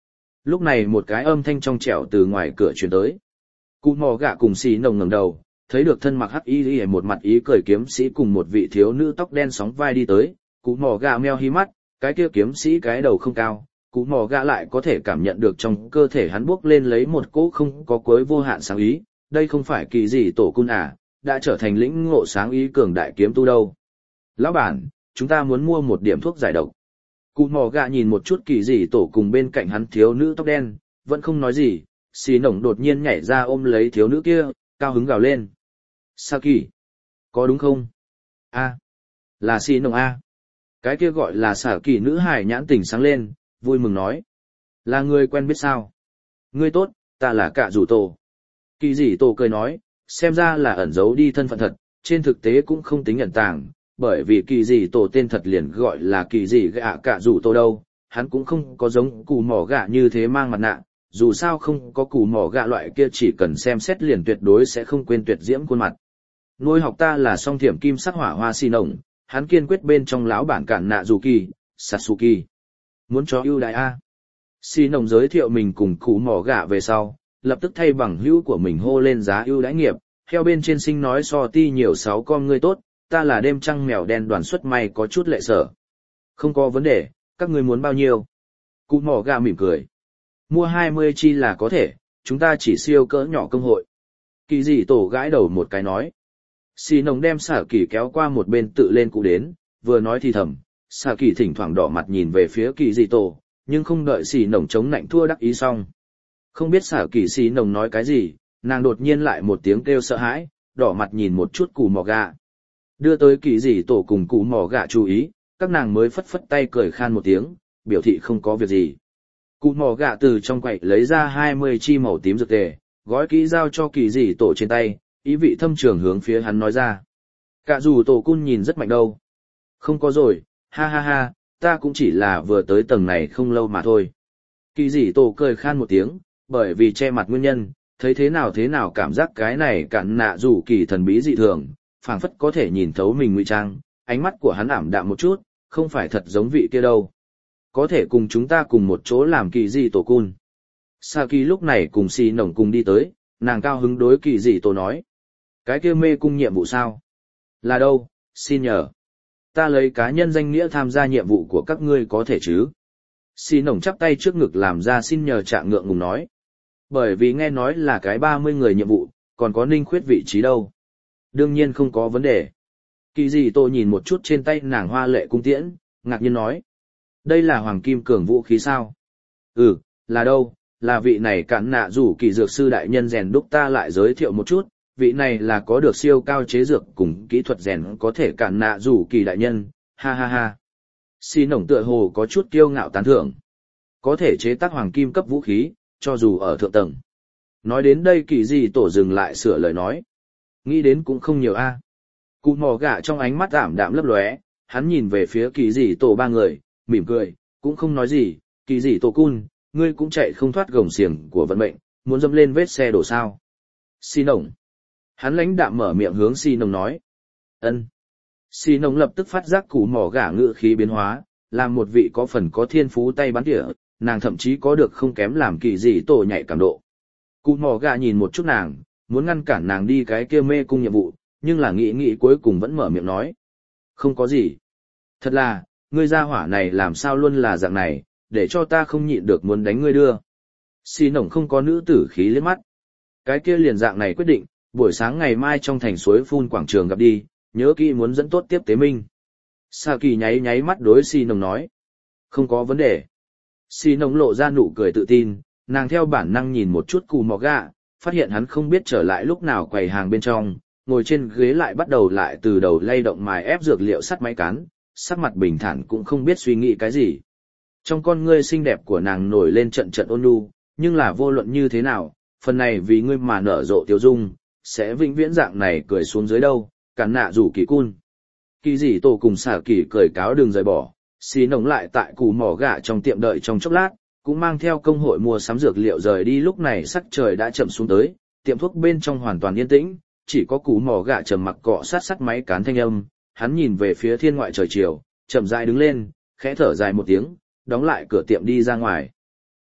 Lúc này một cái âm thanh trong trẻo từ ngoài cửa truyền tới. Cụ mò gạ cùng xì nồng ngẩng đầu, thấy được thân mặc hắc y y một mặt ý cười kiếm sĩ cùng một vị thiếu nữ tóc đen sóng vai đi tới. Cụ mò gạ meo hí mắt, cái kia kiếm sĩ cái đầu không cao, cụ mò gạ lại có thể cảm nhận được trong cơ thể hắn bốc lên lấy một cỗ không có cuối vô hạn sáng ý. Đây không phải kỳ gì tổ cun à, đã trở thành lĩnh ngộ sáng ý cường đại kiếm tu đâu. Lão bản, chúng ta muốn mua một điểm thuốc giải độc. Cụ mò gạ nhìn một chút kỳ gì tổ cùng bên cạnh hắn thiếu nữ tóc đen, vẫn không nói gì, xì nổng đột nhiên nhảy ra ôm lấy thiếu nữ kia, cao hứng gào lên. Sa kỳ, có đúng không? A, là xì nổng A. Cái kia gọi là xả kỳ nữ hài nhãn tỉnh sáng lên, vui mừng nói. Là người quen biết sao? Ngươi tốt, ta là Cạ Rủ Tổ. Kỳ gì tổ cười nói, xem ra là ẩn giấu đi thân phận thật, trên thực tế cũng không tính ẩn tàng, bởi vì kỳ gì tổ tên thật liền gọi là kỳ gì gạ Cạ Rủ Tổ đâu, hắn cũng không có giống cù mỏ gạ như thế mang mặt nạ, dù sao không có cù mỏ gạ loại kia chỉ cần xem xét liền tuyệt đối sẽ không quên tuyệt diễm khuôn mặt. Nuôi học ta là song thiểm kim sắc hỏa hoa xì nồng, hắn kiên quyết bên trong lão bản cản nạ dù kỳ, Satsuki. Muốn cho ưu đại A. Xì nồng giới thiệu mình cùng cù mỏ gạ về sau, lập tức thay bằng hữu của mình hô lên giá ưu đãi nghiệp, theo bên trên sinh nói so ti nhiều sáu con ngươi tốt, ta là đêm trăng mèo đen đoàn xuất may có chút lệ sở. Không có vấn đề, các ngươi muốn bao nhiêu? Cụ mỏ gà mỉm cười. Mua hai mươi chi là có thể, chúng ta chỉ siêu cỡ nhỏ công hội. Kỳ gì tổ gãi đầu một cái nói. Xì nồng đem xả kỳ kéo qua một bên tự lên cụ đến, vừa nói thì thầm, xả kỳ thỉnh thoảng đỏ mặt nhìn về phía kỳ gì tổ, nhưng không đợi xì nồng chống nạnh thua đắc ý xong. Không biết xả kỳ xì nồng nói cái gì, nàng đột nhiên lại một tiếng kêu sợ hãi, đỏ mặt nhìn một chút cù mỏ gà. Đưa tới kỳ gì tổ cùng cù mỏ gà chú ý, các nàng mới phất phất tay cười khan một tiếng, biểu thị không có việc gì. Cụ mỏ gạ từ trong quậy lấy ra hai mươi chi màu tím dược tề, gói kỹ giao cho kỳ dị tổ trên tay, ý vị thâm trường hướng phía hắn nói ra. Cả dù tổ cun nhìn rất mạnh đâu. Không có rồi, ha ha ha, ta cũng chỉ là vừa tới tầng này không lâu mà thôi. Kỳ dị tổ cười khan một tiếng, bởi vì che mặt nguyên nhân, thấy thế nào thế nào cảm giác cái này cản nạ dù kỳ thần bí dị thường, phảng phất có thể nhìn thấu mình ngụy trang, ánh mắt của hắn ảm đạm một chút, không phải thật giống vị kia đâu. Có thể cùng chúng ta cùng một chỗ làm kỳ dị tổ cun. Sa kỳ lúc này cùng xì nổng cùng đi tới, nàng cao hứng đối kỳ dị tổ nói. Cái kia mê cung nhiệm vụ sao? Là đâu, xin nhờ. Ta lấy cá nhân danh nghĩa tham gia nhiệm vụ của các ngươi có thể chứ? Xì nổng chắp tay trước ngực làm ra xin nhờ trạng ngượng ngùng nói. Bởi vì nghe nói là cái ba mươi người nhiệm vụ, còn có ninh khuyết vị trí đâu. Đương nhiên không có vấn đề. Kỳ dị tổ nhìn một chút trên tay nàng hoa lệ cung tiễn, ngạc nhiên nói. Đây là hoàng kim cường vũ khí sao? Ừ, là đâu, là vị này cản nạ rủ kỳ dược sư đại nhân rèn đúc ta lại giới thiệu một chút, vị này là có được siêu cao chế dược cùng kỹ thuật rèn có thể cản nạ rủ kỳ đại nhân, ha ha ha. Xì nổng tựa hồ có chút kiêu ngạo tán thưởng. Có thể chế tác hoàng kim cấp vũ khí, cho dù ở thượng tầng. Nói đến đây kỳ gì tổ dừng lại sửa lời nói. Nghĩ đến cũng không nhiều a. Cụ mò gạ trong ánh mắt ảm đạm lấp lóe, hắn nhìn về phía kỳ gì tổ ba người, mỉm cười, cũng không nói gì, kỳ gì tổ cun, ngươi cũng chạy không thoát gồng xiềng của vận mệnh, muốn dâm lên vết xe đổ sao. Xì nồng. Hắn lãnh đạm mở miệng hướng xì nồng nói. Ân. Xì nồng lập tức phát giác củ mỏ gả ngự khí biến hóa, làm một vị có phần có thiên phú tay bắn tỉa, nàng thậm chí có được không kém làm kỳ gì tổ nhạy cảm độ. Cụ mỏ gà nhìn một chút nàng, muốn ngăn cản nàng đi cái kia mê cung nhiệm vụ, nhưng là nghĩ nghĩ cuối cùng vẫn mở miệng nói. Không có gì. Thật là, ngươi gia hỏa này làm sao luôn là dạng này, để cho ta không nhịn được muốn đánh ngươi đưa. Xì nổng không có nữ tử khí liếc mắt. Cái kia liền dạng này quyết định, buổi sáng ngày mai trong thành suối phun quảng trường gặp đi, nhớ kỹ muốn dẫn tốt tiếp tế minh. Sa kỳ nháy nháy mắt đối xì nổng nói. Không có vấn đề. Xì nổng lộ ra nụ cười tự tin, nàng theo bản năng nhìn một chút cù mò gạ, phát hiện hắn không biết trở lại lúc nào quầy hàng bên trong, ngồi trên ghế lại bắt đầu lại từ đầu lay động mài ép dược liệu sắt máy cán, sắc mặt bình thản cũng không biết suy nghĩ cái gì. Trong con ngươi xinh đẹp của nàng nổi lên trận trận ôn nhu, nhưng là vô luận như thế nào, phần này vì ngươi mà nở rộ tiêu dung, sẽ vĩnh viễn dạng này cười xuống dưới đâu, cản nạ rủ kỳ cun. Kỳ dị tổ cùng xả kỳ cười cáo đường rời bỏ, xí nồng lại tại cù mỏ gạ trong tiệm đợi trong chốc lát, cũng mang theo công hội mua sắm dược liệu rời đi. Lúc này sắc trời đã chậm xuống tới, tiệm thuốc bên trong hoàn toàn yên tĩnh, chỉ có cù mỏ gạ trầm mặc cọ sát sắt máy cán thanh âm. Hắn nhìn về phía thiên ngoại trời chiều, chậm rãi đứng lên, khẽ thở dài một tiếng, đóng lại cửa tiệm đi ra ngoài.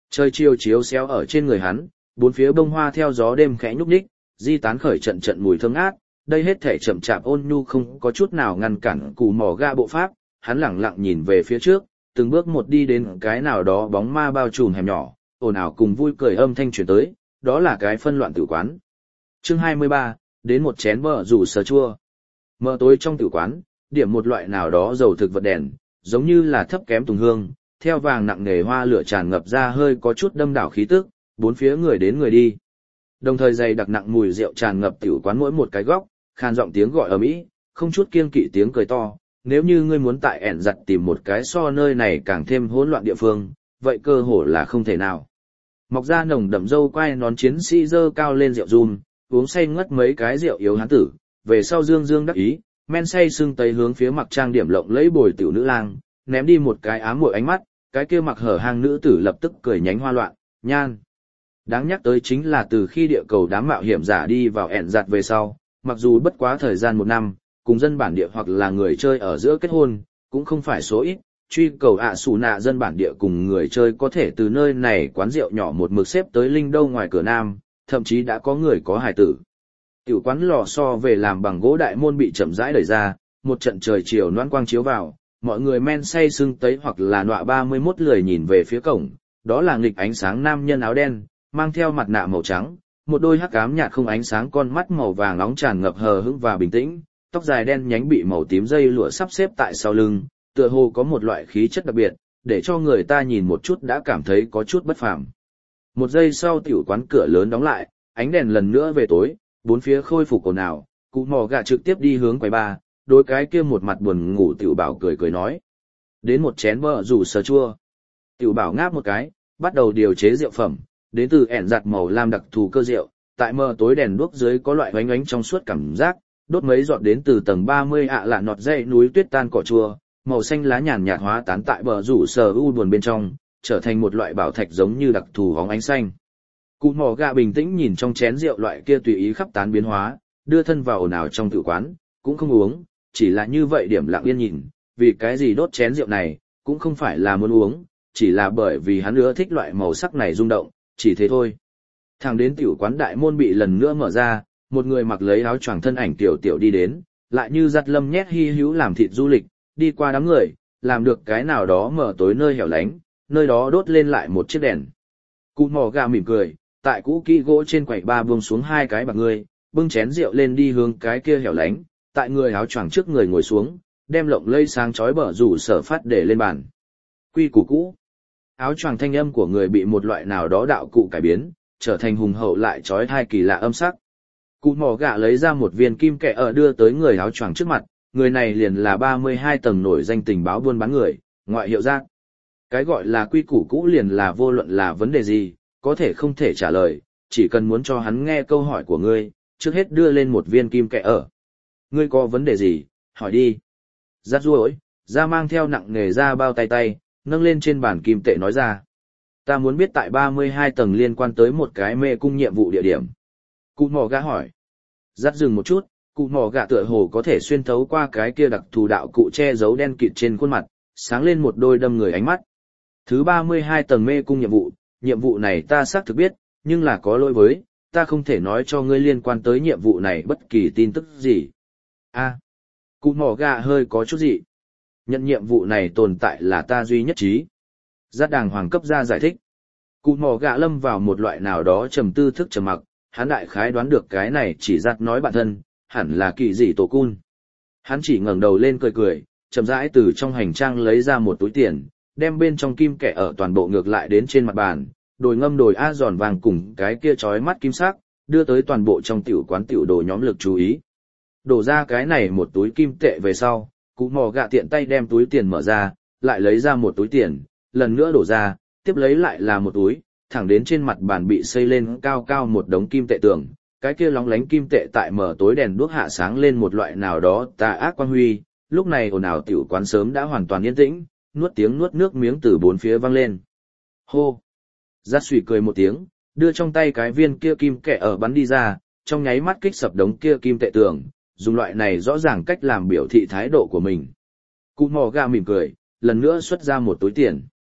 Trời chiều chiếu xéo ở trên người hắn, bốn phía bông hoa theo gió đêm khẽ nhúc nhích, di tán khởi trận trận mùi thơm ngát, đây hết thể chậm chạp ôn nhu không có chút nào ngăn cản Cù Mỏ Gà bộ pháp, hắn lẳng lặng nhìn về phía trước, từng bước một đi đến cái nào đó bóng ma bao trùm hẻm nhỏ, ồn ào cùng vui cười âm thanh truyền tới, đó là cái phân loạn tử quán. Chương hai mươi ba, đến một chén bờ rủ sờ chua. Mờ tối trong tử quán, điểm một loại nào đó dầu thực vật đèn, giống như là thấp kém tùng hương, theo vàng nặng nề hoa lửa tràn ngập ra hơi có chút đâm đảo khí tức, bốn phía người đến người đi. Đồng thời dày đặc nặng mùi rượu tràn ngập tiểu quán mỗi một cái góc, khan giọng tiếng gọi ầm ĩ, không chút kiêng kỵ tiếng cười to. Nếu như ngươi muốn tại ẻn giặt tìm một cái so nơi này càng thêm hỗn loạn địa phương, vậy cơ hồ là không thể nào. Mọc ra nồng đậm râu quai nón chiến sĩ dơ cao lên rượu run, uống say ngất mấy cái rượu yếu hán tử, về sau dương dương đắc ý, men say sưng tấy hướng phía mặc trang điểm lộng lẫy bồi tiểu nữ lang, ném đi một cái ám muội ánh mắt, cái kia mặc hở hang nữ tử lập tức cười nhánh hoa loạn, nhan. Đáng nhắc tới chính là từ khi địa cầu đám mạo hiểm giả đi vào ẻn giặt về sau, mặc dù bất quá thời gian một năm, cùng dân bản địa hoặc là người chơi ở giữa kết hôn, cũng không phải số ít, truy cầu ạ xù nạ dân bản địa cùng người chơi có thể từ nơi này quán rượu nhỏ một mực xếp tới linh đâu ngoài cửa nam, thậm chí đã có người có hài tử. Tiểu quán lò xo về làm bằng gỗ đại môn bị chậm rãi đẩy ra, một trận trời chiều noãn quang chiếu vào, mọi người men say sưng tấy hoặc là nọa ba mươi mốt lười nhìn về phía cổng, đó là nghịch ánh sáng nam nhân áo đen, mang theo mặt nạ màu trắng, một đôi hắc ám nhạt không ánh sáng con mắt màu vàng nóng tràn ngập hờ hững và bình tĩnh, tóc dài đen nhánh bị màu tím dây lụa sắp xếp tại sau lưng, tựa hồ có một loại khí chất đặc biệt, để cho người ta nhìn một chút đã cảm thấy có chút bất phàm. Một giây sau tiểu quán cửa lớn đóng lại, ánh đèn lần nữa về tối, bốn phía khôi phục ồn ào, Cụ Mỏ Gà trực tiếp đi hướng quầy bar, đối cái kia một mặt buồn ngủ tiểu bảo cười cười nói: "Đến một chén bơ rủ sờ chua." Tiểu bảo ngáp một cái, bắt đầu điều chế rượu phẩm, đến từ ẻn giặt màu lam đặc thù cơ rượu, tại mờ tối đèn đuốc dưới có loại oánh oánh trong suốt cảm giác, đốt mấy giọt đến từ tầng ba mươi ạ lạ nọt dây núi tuyết tan cỏ chua, màu xanh lá nhàn nhạt hóa tán tại bờ rủ sờ u buồn bên trong, trở thành một loại bảo thạch giống như đặc thù hóng ánh xanh. Cụ Mỏ Gà bình tĩnh nhìn trong chén rượu loại kia tùy ý khắp tán biến hóa, đưa thân vào ồn ào trong tử quán, cũng không uống, chỉ là như vậy điểm lặng yên nhìn, vì cái gì đốt chén rượu này, cũng không phải là muốn uống, chỉ là bởi vì hắn ưa thích loại màu sắc này rung động, chỉ thế thôi. Thẳng đến tiểu quán đại môn bị lần nữa mở ra, một người mặc lấy áo choàng thân ảnh tiểu tiểu đi đến, lại như giặt lâm nhét hy hữu làm thịt du lịch, đi qua đám người, làm được cái nào đó mở tối nơi hẻo lánh, nơi đó đốt lên lại một chiếc đèn. Cụ Mỏ Gà mỉm cười, tại cũ kỹ gỗ trên quầy ba buông xuống hai cái bạc người, bưng chén rượu lên đi hướng cái kia hẻo lánh, tại người áo choàng trước người ngồi xuống, đem lộng lây sáng chói bờ rủ sở phát để lên bàn. Quy củ cũ. Áo choàng thanh âm của người bị một loại nào đó đạo cụ cải biến, trở thành hùng hậu lại chói tai kỳ lạ âm sắc. Cụ Mỏ Gà lấy ra một viên kim kẹ ở đưa tới người áo choàng trước mặt, người này liền là ba mươi hai tầng nổi danh tình báo buôn bán người, ngoại hiệu Giác. Cái gọi là quy củ cũ liền là vô luận là vấn đề gì, có thể không thể trả lời, chỉ cần muốn cho hắn nghe câu hỏi của ngươi, trước hết đưa lên một viên kim kẹ ở. Ngươi có vấn đề gì, hỏi đi. Giác ruỗi, ra mang theo nặng nghề ra bao tay tay, nâng lên trên bàn kim tệ nói ra. Ta muốn biết tại ba mươi hai tầng liên quan tới một cái mê cung nhiệm vụ địa điểm. Cụ Mỏ Gà hỏi. Giác dừng một chút, Cụ Mỏ Gà tựa hồ có thể xuyên thấu qua cái kia đặc thù đạo cụ che giấu đen kịt trên khuôn mặt, sáng lên một đôi đâm người ánh mắt. Thứ ba mươi hai tầng mê cung nhiệm vụ, nhiệm vụ này ta xác thực biết, nhưng là có lỗi với, ta không thể nói cho ngươi liên quan tới nhiệm vụ này bất kỳ tin tức gì. A. À, Cụ Mỏ Gà hơi có chút gì. Nhận nhiệm vụ này tồn tại là ta duy nhất trí. Giác đàng hoàng cấp ra giải thích. Cụ Mỏ Gà lâm vào một loại nào đó trầm tư thức trầm mặc, hắn đại khái đoán được cái này chỉ Giác nói bản thân, hẳn là kỳ dị tổ cun. Hắn chỉ ngẩng đầu lên cười cười, chậm rãi từ trong hành trang lấy ra một túi tiền, đem bên trong kim kẻ ở toàn bộ ngược lại đến trên mặt bàn, đồi ngâm đồi a giòn vàng cùng cái kia chói mắt kim sắc, đưa tới toàn bộ trong tiểu quán tiểu đồ nhóm lực chú ý. Đổ ra cái này một túi kim tệ về sau, Cụ Mỏ Gà tiện tay đem túi tiền mở ra, lại lấy ra một túi tiền, lần nữa đổ ra, tiếp lấy lại là một túi, thẳng đến trên mặt bàn bị xây lên cao cao một đống kim tệ tường, cái kia lóng lánh kim tệ tại mở tối đèn đuốc hạ sáng lên một loại nào đó tà ác quang huy, lúc này ồn ào tiểu quán sớm đã hoàn toàn yên tĩnh, nuốt tiếng nuốt nước miếng từ bốn phía vang lên. Hô! Giác suy cười một tiếng, đưa trong tay cái viên kia kim kẹ ở bắn đi ra, trong nháy mắt kích sập đống kia kim tệ tường, dùng loại này rõ ràng cách làm biểu thị thái độ của mình. Cụ Mỏ Gà mỉm cười, lần nữa xuất ra một túi tiền.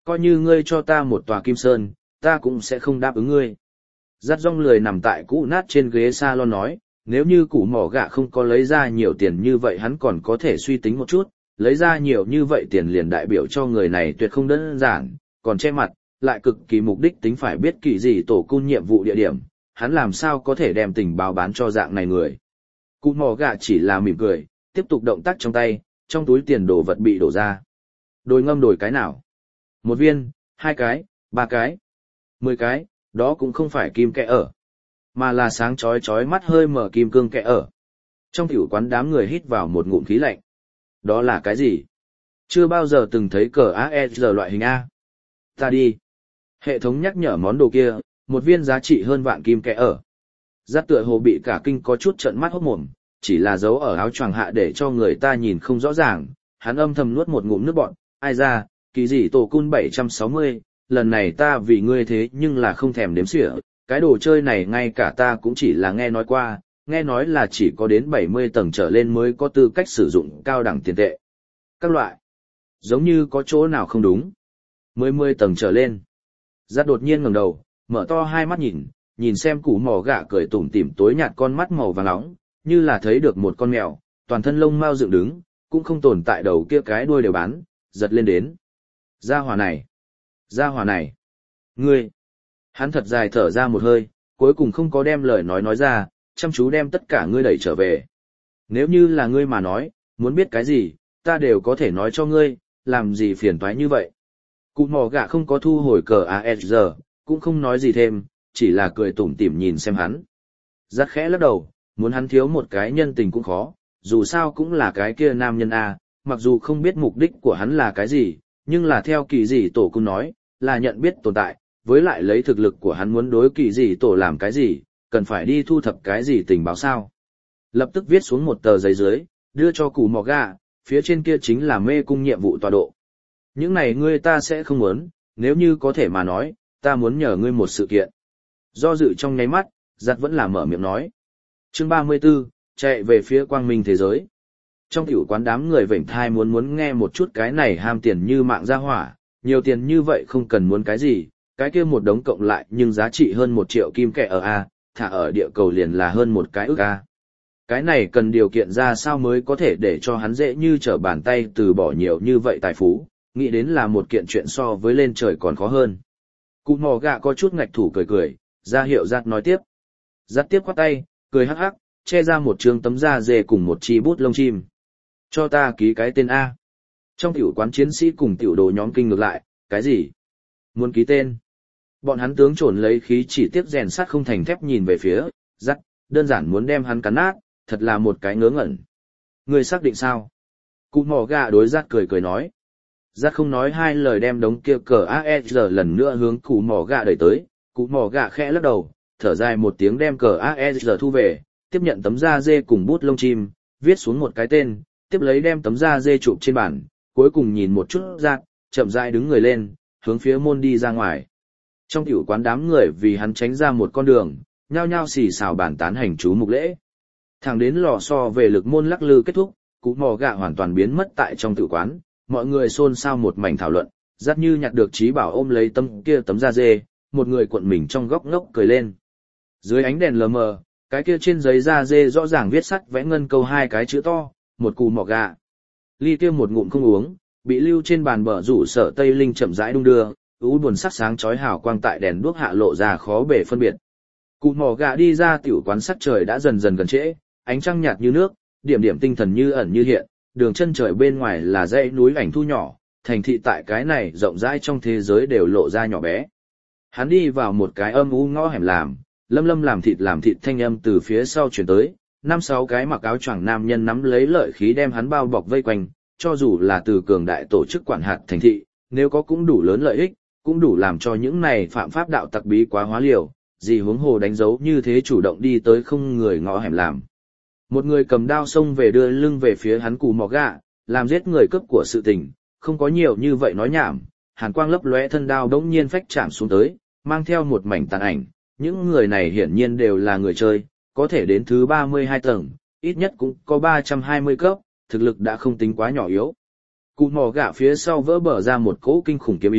Coi như ngươi cho ta một tòa kim sơn, ta cũng sẽ không đáp ứng ngươi. Dắt rong lười nằm tại cũ nát trên ghế salon nói, nếu như củ mỏ gạ không có lấy ra nhiều tiền như vậy hắn còn có thể suy tính một chút, lấy ra nhiều như vậy tiền liền đại biểu cho người này tuyệt không đơn giản, còn che mặt, lại cực kỳ mục đích tính phải biết kỳ gì tổ cung nhiệm vụ địa điểm, hắn làm sao có thể đem tình báo bán cho dạng này người. Củ mỏ gạ chỉ là mỉm cười, tiếp tục động tác trong tay, trong túi tiền đồ vật bị đổ ra. Đồi ngâm đổi cái nào? Một viên, hai cái, ba cái, mười cái, đó cũng không phải kim kẽ ở, mà là sáng chói chói mắt hơi mở kim cương kẽ ở. Trong tiểu quán đám người hít vào một ngụm khí lạnh. Đó là cái gì? Chưa bao giờ từng thấy cờ a e rờ loại hình A. Ta đi. Hệ thống nhắc nhở món đồ kia, một viên giá trị hơn vạn kim kẽ ở. Giác tựa hồ bị cả kinh có chút trợn mắt hốt mồm, chỉ là giấu ở áo choàng hạ để cho người ta nhìn không rõ ràng, hắn âm thầm nuốt một ngụm nước bọt, ai ra, kỳ gì tổ cun bảy trăm sáu mươi, lần này ta vì ngươi thế nhưng là không thèm đếm xỉa, cái đồ chơi này ngay cả ta cũng chỉ là nghe nói qua, nghe nói là chỉ có đến bảy mươi tầng trở lên mới có tư cách sử dụng cao đẳng tiền tệ. Các loại, giống như có chỗ nào không đúng. Mười mươi tầng trở lên. Giác đột nhiên ngẩng đầu, mở to hai mắt nhìn, nhìn xem củ mỏ gạ cười tủm tỉm tối nhạt con mắt màu vàng nóng, như là thấy được một con mèo, toàn thân lông mao dựng đứng, cũng không tồn tại đầu kia cái đuôi đều bán, giật lên đến. Gia hỏa này, gia hỏa này, ngươi. Hắn thật dài thở ra một hơi, cuối cùng không có đem lời nói nói ra, chăm chú đem tất cả ngươi đẩy trở về. Nếu như là ngươi mà nói, muốn biết cái gì, ta đều có thể nói cho ngươi, làm gì phiền toái như vậy. Cụ mò gạ không có thu hồi cờ a ét rờ, cũng không nói gì thêm, chỉ là cười tủm tỉm nhìn xem hắn. Giác khẽ lắc đầu, muốn hắn thiếu một cái nhân tình cũng khó, dù sao cũng là cái kia nam nhân A, mặc dù không biết mục đích của hắn là cái gì, nhưng là theo kỳ gì tổ cung nói, là nhận biết tồn tại, với lại lấy thực lực của hắn muốn đối kỳ gì tổ làm cái gì, cần phải đi thu thập cái gì tình báo sao. Lập tức viết xuống một tờ giấy dưới, đưa cho cụ mò gạ, phía trên kia chính là mê cung nhiệm vụ tọa độ. Những này ngươi ta sẽ không muốn, nếu như có thể mà nói, ta muốn nhờ ngươi một sự kiện. Do dự trong nháy mắt, giặt vẫn là mở miệng nói. Chương ba mươi 34, chạy về phía quang minh thế giới. Trong tiểu quán đám người vểnh thai muốn muốn nghe một chút cái này ham tiền như mạng ra hỏa, nhiều tiền như vậy không cần muốn cái gì, cái kia một đống cộng lại nhưng giá trị hơn một triệu kim kẻ ở A, thả ở địa cầu liền là hơn một cái ức A. Cái này cần điều kiện ra sao mới có thể để cho hắn dễ như trở bàn tay từ bỏ nhiều như vậy tài phú, nghĩ đến là một kiện chuyện so với lên trời còn khó hơn. Cụ mò gạ có chút ngạch thủ cười cười, ra hiệu giặt nói tiếp. Giặt tiếp khoát tay, cười hắc hắc, che ra một trường tấm da dê cùng một chi bút lông chim. Cho ta ký cái tên A. Trong tiểu quán chiến sĩ cùng tiểu đồ nhóm kinh ngược lại, cái gì? Muốn ký tên? Bọn hắn tướng trồn lấy khí chỉ tiếp rèn sắt không thành thép nhìn về phía, giặt, đơn giản muốn đem hắn cắn nát, thật là một cái ngớ ngẩn. Người xác định sao? Cụ mò gạ đối giặt cười cười nói. Giặt không nói hai lời đem đống kia cờ a e rờ lần nữa hướng cụ mò gạ đẩy tới, cụ mò gạ khẽ lắc đầu, thở dài một tiếng đem cờ a e rờ thu về, tiếp nhận tấm da dê cùng bút lông chim, viết xuống một cái tên, tiếp lấy đem tấm da dê chụp trên bàn, cuối cùng nhìn một chút giặt, chậm rãi đứng người lên, hướng phía môn đi ra ngoài. Trong tiểu quán đám người vì hắn tránh ra một con đường, nhao nhao xì xào bàn tán hành chú mục lễ. Thẳng đến lò xo về lực môn lắc lư kết thúc, cụ mò gạ hoàn toàn biến mất tại trong tiểu quán, mọi người xôn xao một mảnh thảo luận, giác như nhặt được trí bảo ôm lấy tấm kia tấm da dê, một người cuộn mình trong góc ngốc cười lên. Dưới ánh đèn lờ mờ, cái kia trên giấy da dê rõ ràng viết sắt vẽ ngân câu hai cái chữ to, một cụ mò gạ. Ly kia một ngụm không uống, bị lưu trên bàn bờ rủ sở tây linh chậm rãi đung đưa, u buồn sắc sáng chói hào quang tại đèn đuốc hạ lộ ra khó bể phân biệt. Cụ mò gạ đi ra tiểu quán sắc trời đã dần dần gần trễ, ánh trăng nhạt như nước, điểm điểm tinh thần như ẩn như hiện, đường chân trời bên ngoài là dãy núi ảnh thu nhỏ, thành thị tại cái này rộng rãi trong thế giới đều lộ ra nhỏ bé. Hắn đi vào một cái âm u ngõ hẻm làm, lâm lâm làm thịt làm thịt thanh âm từ phía sau truyền tới, năm sáu cái mặc áo choàng nam nhân nắm lấy lợi khí đem hắn bao bọc vây quanh, cho dù là từ cường đại tổ chức quản hạt thành thị, nếu có cũng đủ lớn lợi ích, cũng đủ làm cho những này phạm pháp đạo tặc bí quá hóa liều, gì huống hồ đánh dấu như thế chủ động đi tới không người ngõ hẻm làm. Một người cầm đao xông về đưa lưng về phía hắn cù mò gạ, làm giết người cướp của sự tình, không có nhiều như vậy nói nhảm, hàn quang lấp lóe thân đao đống nhiên phách chạm xuống tới, mang theo một mảnh tàn ảnh, những người này hiển nhiên đều là người chơi, có thể đến thứ ba mươi hai tầng, ít nhất cũng có ba trăm hai mươi cấp, thực lực đã không tính quá nhỏ yếu. Cù mò gạ phía sau vỡ bờ ra một cỗ kinh khủng kiếm ý,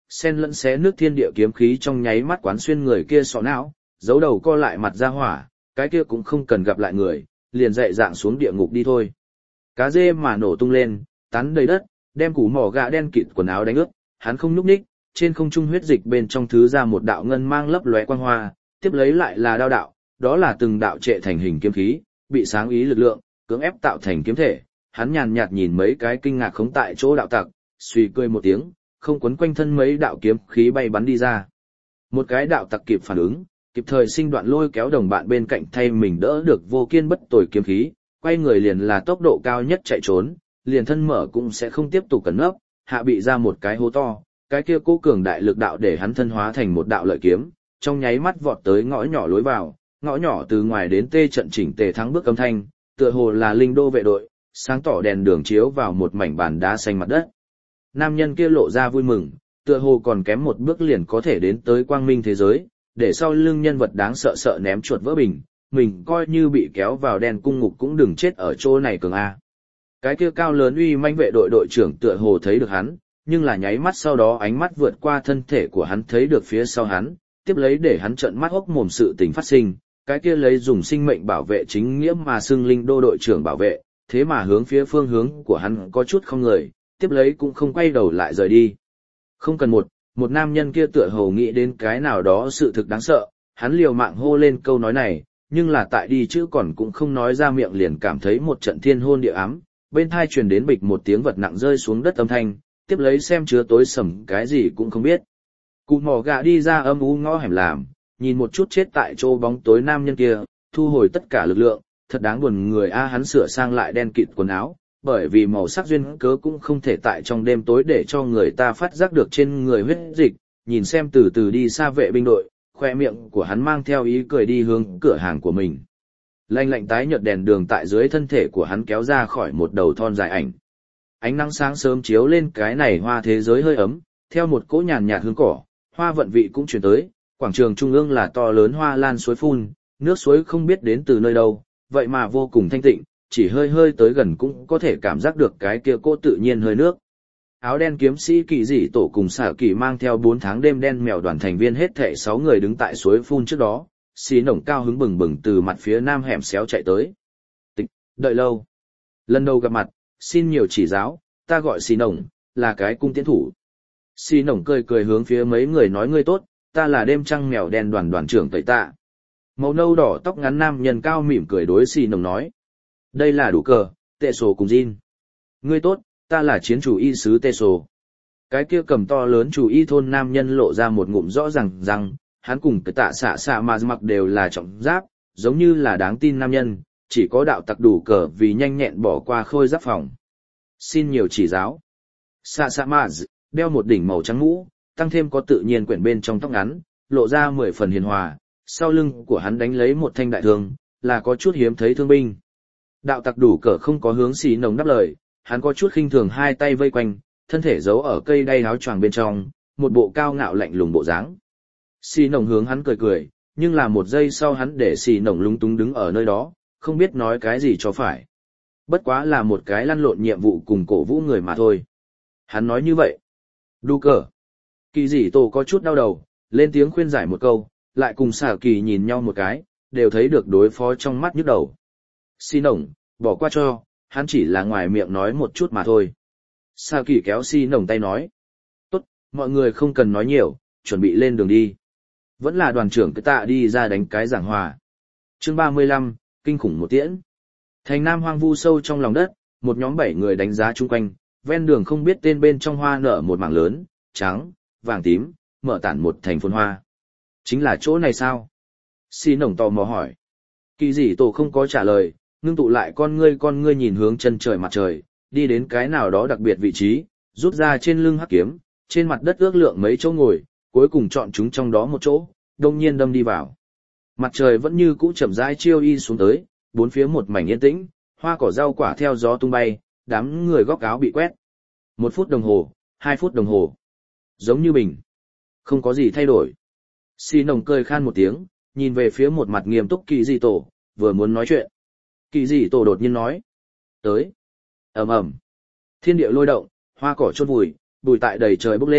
sen lẫn xé nước thiên địa kiếm khí trong nháy mắt quán xuyên người kia sọ não, giấu đầu co lại mặt ra hỏa, cái kia cũng không cần gặp lại người, liền dậy dạng xuống địa ngục đi thôi. Cá dê mà nổ tung lên, tán đầy đất, đem củ mỏ gà đen kịt quần áo đánh ướt, hắn không nhúc nhích, trên không trung huyết dịch bên trong thứ ra một đạo ngân mang lấp lóe quang hoa, tiếp lấy lại là đao đạo, đó là từng đạo trệ thành hình kiếm khí, bị sáng ý lực lượng cưỡng ép tạo thành kiếm thể. Hắn nhàn nhạt nhìn mấy cái kinh ngạc khống tại chỗ đạo tặc, suy cười một tiếng, không quấn quanh thân mấy đạo kiếm khí bay bắn đi ra. Một cái đạo tặc kịp phản ứng, kịp thời sinh đoạn lôi kéo đồng bạn bên cạnh thay mình đỡ được vô kiên bất tồi kiếm khí, quay người liền là tốc độ cao nhất chạy trốn, liền thân mở cũng sẽ không tiếp tục cẩn nấp, hạ bị ra một cái hố to, cái kia cố cường đại lực đạo để hắn thân hóa thành một đạo lợi kiếm, trong nháy mắt vọt tới ngõ nhỏ lối vào, ngõ nhỏ từ ngoài đến tê trận chỉnh tề thắng bước âm thanh, tựa hồ là linh đô vệ đội, sáng tỏ đèn đường chiếu vào một mảnh bàn đá xanh mặt đất. Nam nhân kia lộ ra vui mừng, tựa hồ còn kém một bước liền có thể đến tới quang minh thế giới, để sau lưng nhân vật đáng sợ sợ ném chuột vỡ bình, mình coi như bị kéo vào đèn cung ngục cũng đừng chết ở chỗ này cường a. Cái kia cao lớn uy manh vệ đội đội trưởng tựa hồ thấy được hắn, nhưng là nháy mắt sau đó ánh mắt vượt qua thân thể của hắn thấy được phía sau hắn, tiếp lấy để hắn trợn mắt hốc mồm sự tình phát sinh, cái kia lấy dùng sinh mệnh bảo vệ chính nghĩa mà xưng linh đô đội trưởng bảo vệ, thế mà hướng phía phương hướng của hắn có chút không người, tiếp lấy cũng không quay đầu lại rời đi. Không cần một, một nam nhân kia tựa hồ nghĩ đến cái nào đó sự thực đáng sợ, hắn liều mạng hô lên câu nói này, nhưng là tại đi chứ còn cũng không nói ra miệng liền cảm thấy một trận thiên hôn địa ám, bên thai truyền đến bịch một tiếng vật nặng rơi xuống đất âm thanh, tiếp lấy xem chứa tối sầm cái gì cũng không biết. Cụ mỏ gà đi ra âm u ngõ hẻm làm, nhìn một chút chết tại chỗ bóng tối nam nhân kia, thu hồi tất cả lực lượng, thật đáng buồn người a. Hắn sửa sang lại đen kịt quần áo, bởi vì màu sắc duyên cớ cũng không thể tại trong đêm tối để cho người ta phát giác được trên người huyết dịch, nhìn xem từ từ đi xa vệ binh đội, khoe miệng của hắn mang theo ý cười đi hướng cửa hàng của mình. Lạnh lạnh tái nhợt đèn đường tại dưới thân thể của hắn kéo ra khỏi một đầu thon dài ảnh. Ánh nắng sáng sớm chiếu lên cái này hoa thế giới hơi ấm, theo một cỗ nhàn nhạt hương cỏ, hoa vận vị cũng truyền tới, quảng trường trung ương là to lớn hoa lan suối phun, nước suối không biết đến từ nơi đâu, vậy mà vô cùng thanh tịnh, chỉ hơi hơi tới gần cũng có thể cảm giác được cái kia cỗ tự nhiên hơi nước. Áo đen kiếm sĩ Kỳ Dị Tổ cùng Sở Kỳ mang theo bốn tháng đêm đen mèo đoàn thành viên hết thảy sáu người đứng tại suối phun trước đó, xì nổng cao hứng bừng bừng từ mặt phía nam hẻm xéo chạy tới. Tịch, đợi lâu. Lần đầu gặp mặt, xin nhiều chỉ giáo, ta gọi xì nổng, là cái cung tiễn thủ. Xì nổng cười cười hướng phía mấy người nói ngươi tốt, ta là đêm trăng mèo đen đoàn đoàn trưởng tẩy tạ. Màu nâu đỏ tóc ngắn nam nhân cao mỉm cười đối xì nổng nói. Đây là đủ cờ, tệ sổ cùng Jin. Ngươi tốt, ta là chiến chủ y sứ tê sổ. Cái kia cầm to lớn chủ y thôn nam nhân lộ ra một ngụm rõ ràng rằng, hắn cùng cái tạ xạ xạ mà mặc đều là trọng giáp, giống như là đáng tin nam nhân, chỉ có đạo tặc đủ cờ vì nhanh nhẹn bỏ qua khôi giáp phòng. Xin nhiều chỉ giáo. Xạ xạ mà đeo một đỉnh màu trắng mũ, tăng thêm có tự nhiên quyển bên trong tóc ngắn, lộ ra mười phần hiền hòa, sau lưng của hắn đánh lấy một thanh đại thương, là có chút hiếm thấy thương binh. Đạo tặc đủ cờ không có hướng xì nồng đáp lời, hắn có chút khinh thường hai tay vây quanh, thân thể giấu ở cây đay áo choàng bên trong, một bộ cao ngạo lạnh lùng bộ dáng. Xì nồng hướng hắn cười cười, nhưng là một giây sau hắn để xì nồng lúng túng đứng ở nơi đó, không biết nói cái gì cho phải. Bất quá là một cái lăn lộn nhiệm vụ cùng cổ vũ người mà thôi. Hắn nói như vậy. Đu cờ. Kỳ Dị Tổ có chút đau đầu, lên tiếng khuyên giải một câu, lại cùng Sở Kỳ nhìn nhau một cái, đều thấy được đối phó trong mắt nhức đầu. Xì nồng, bỏ qua cho, hắn chỉ là ngoài miệng nói một chút mà thôi. Sở Kỳ kéo xì nồng tay nói. Tốt, mọi người không cần nói nhiều, chuẩn bị lên đường đi. Vẫn là đoàn trưởng cái tạ đi ra đánh cái giảng hòa. Chương ba mươi lăm, kinh khủng một tiễn. Thành Nam hoang vu sâu trong lòng đất, một nhóm bảy người đánh giá chung quanh, ven đường không biết tên bên trong hoa nở một mảng lớn, trắng, vàng tím, mở tản một thành phồn hoa. Chính là chỗ này sao? Xì nồng tò mò hỏi. Kỳ Dị Tổ không có trả lời, ngưng tụ lại con ngươi con ngươi nhìn hướng chân trời mặt trời, đi đến cái nào đó đặc biệt vị trí, rút ra trên lưng hắc kiếm, trên mặt đất ước lượng mấy chỗ ngồi, cuối cùng chọn chúng trong đó một chỗ, đông nhiên đâm đi vào. Mặt trời vẫn như cũ chậm rãi chiêu y xuống tới, bốn phía một mảnh yên tĩnh, hoa cỏ rau quả theo gió tung bay, đám người góc áo bị quét. Một phút đồng hồ, hai phút đồng hồ. Giống như bình. Không có gì thay đổi. Xì nồng cười khan một tiếng, nhìn về phía một mặt nghiêm túc Kỳ Dị Tổ, vừa muốn nói chuyện. Kỳ Dị Tổ đột nhiên nói. Tới. Ầm ầm. Thiên địa lôi động, hoa cỏ chôn vùi, bụi tại đầy trời bốc lên,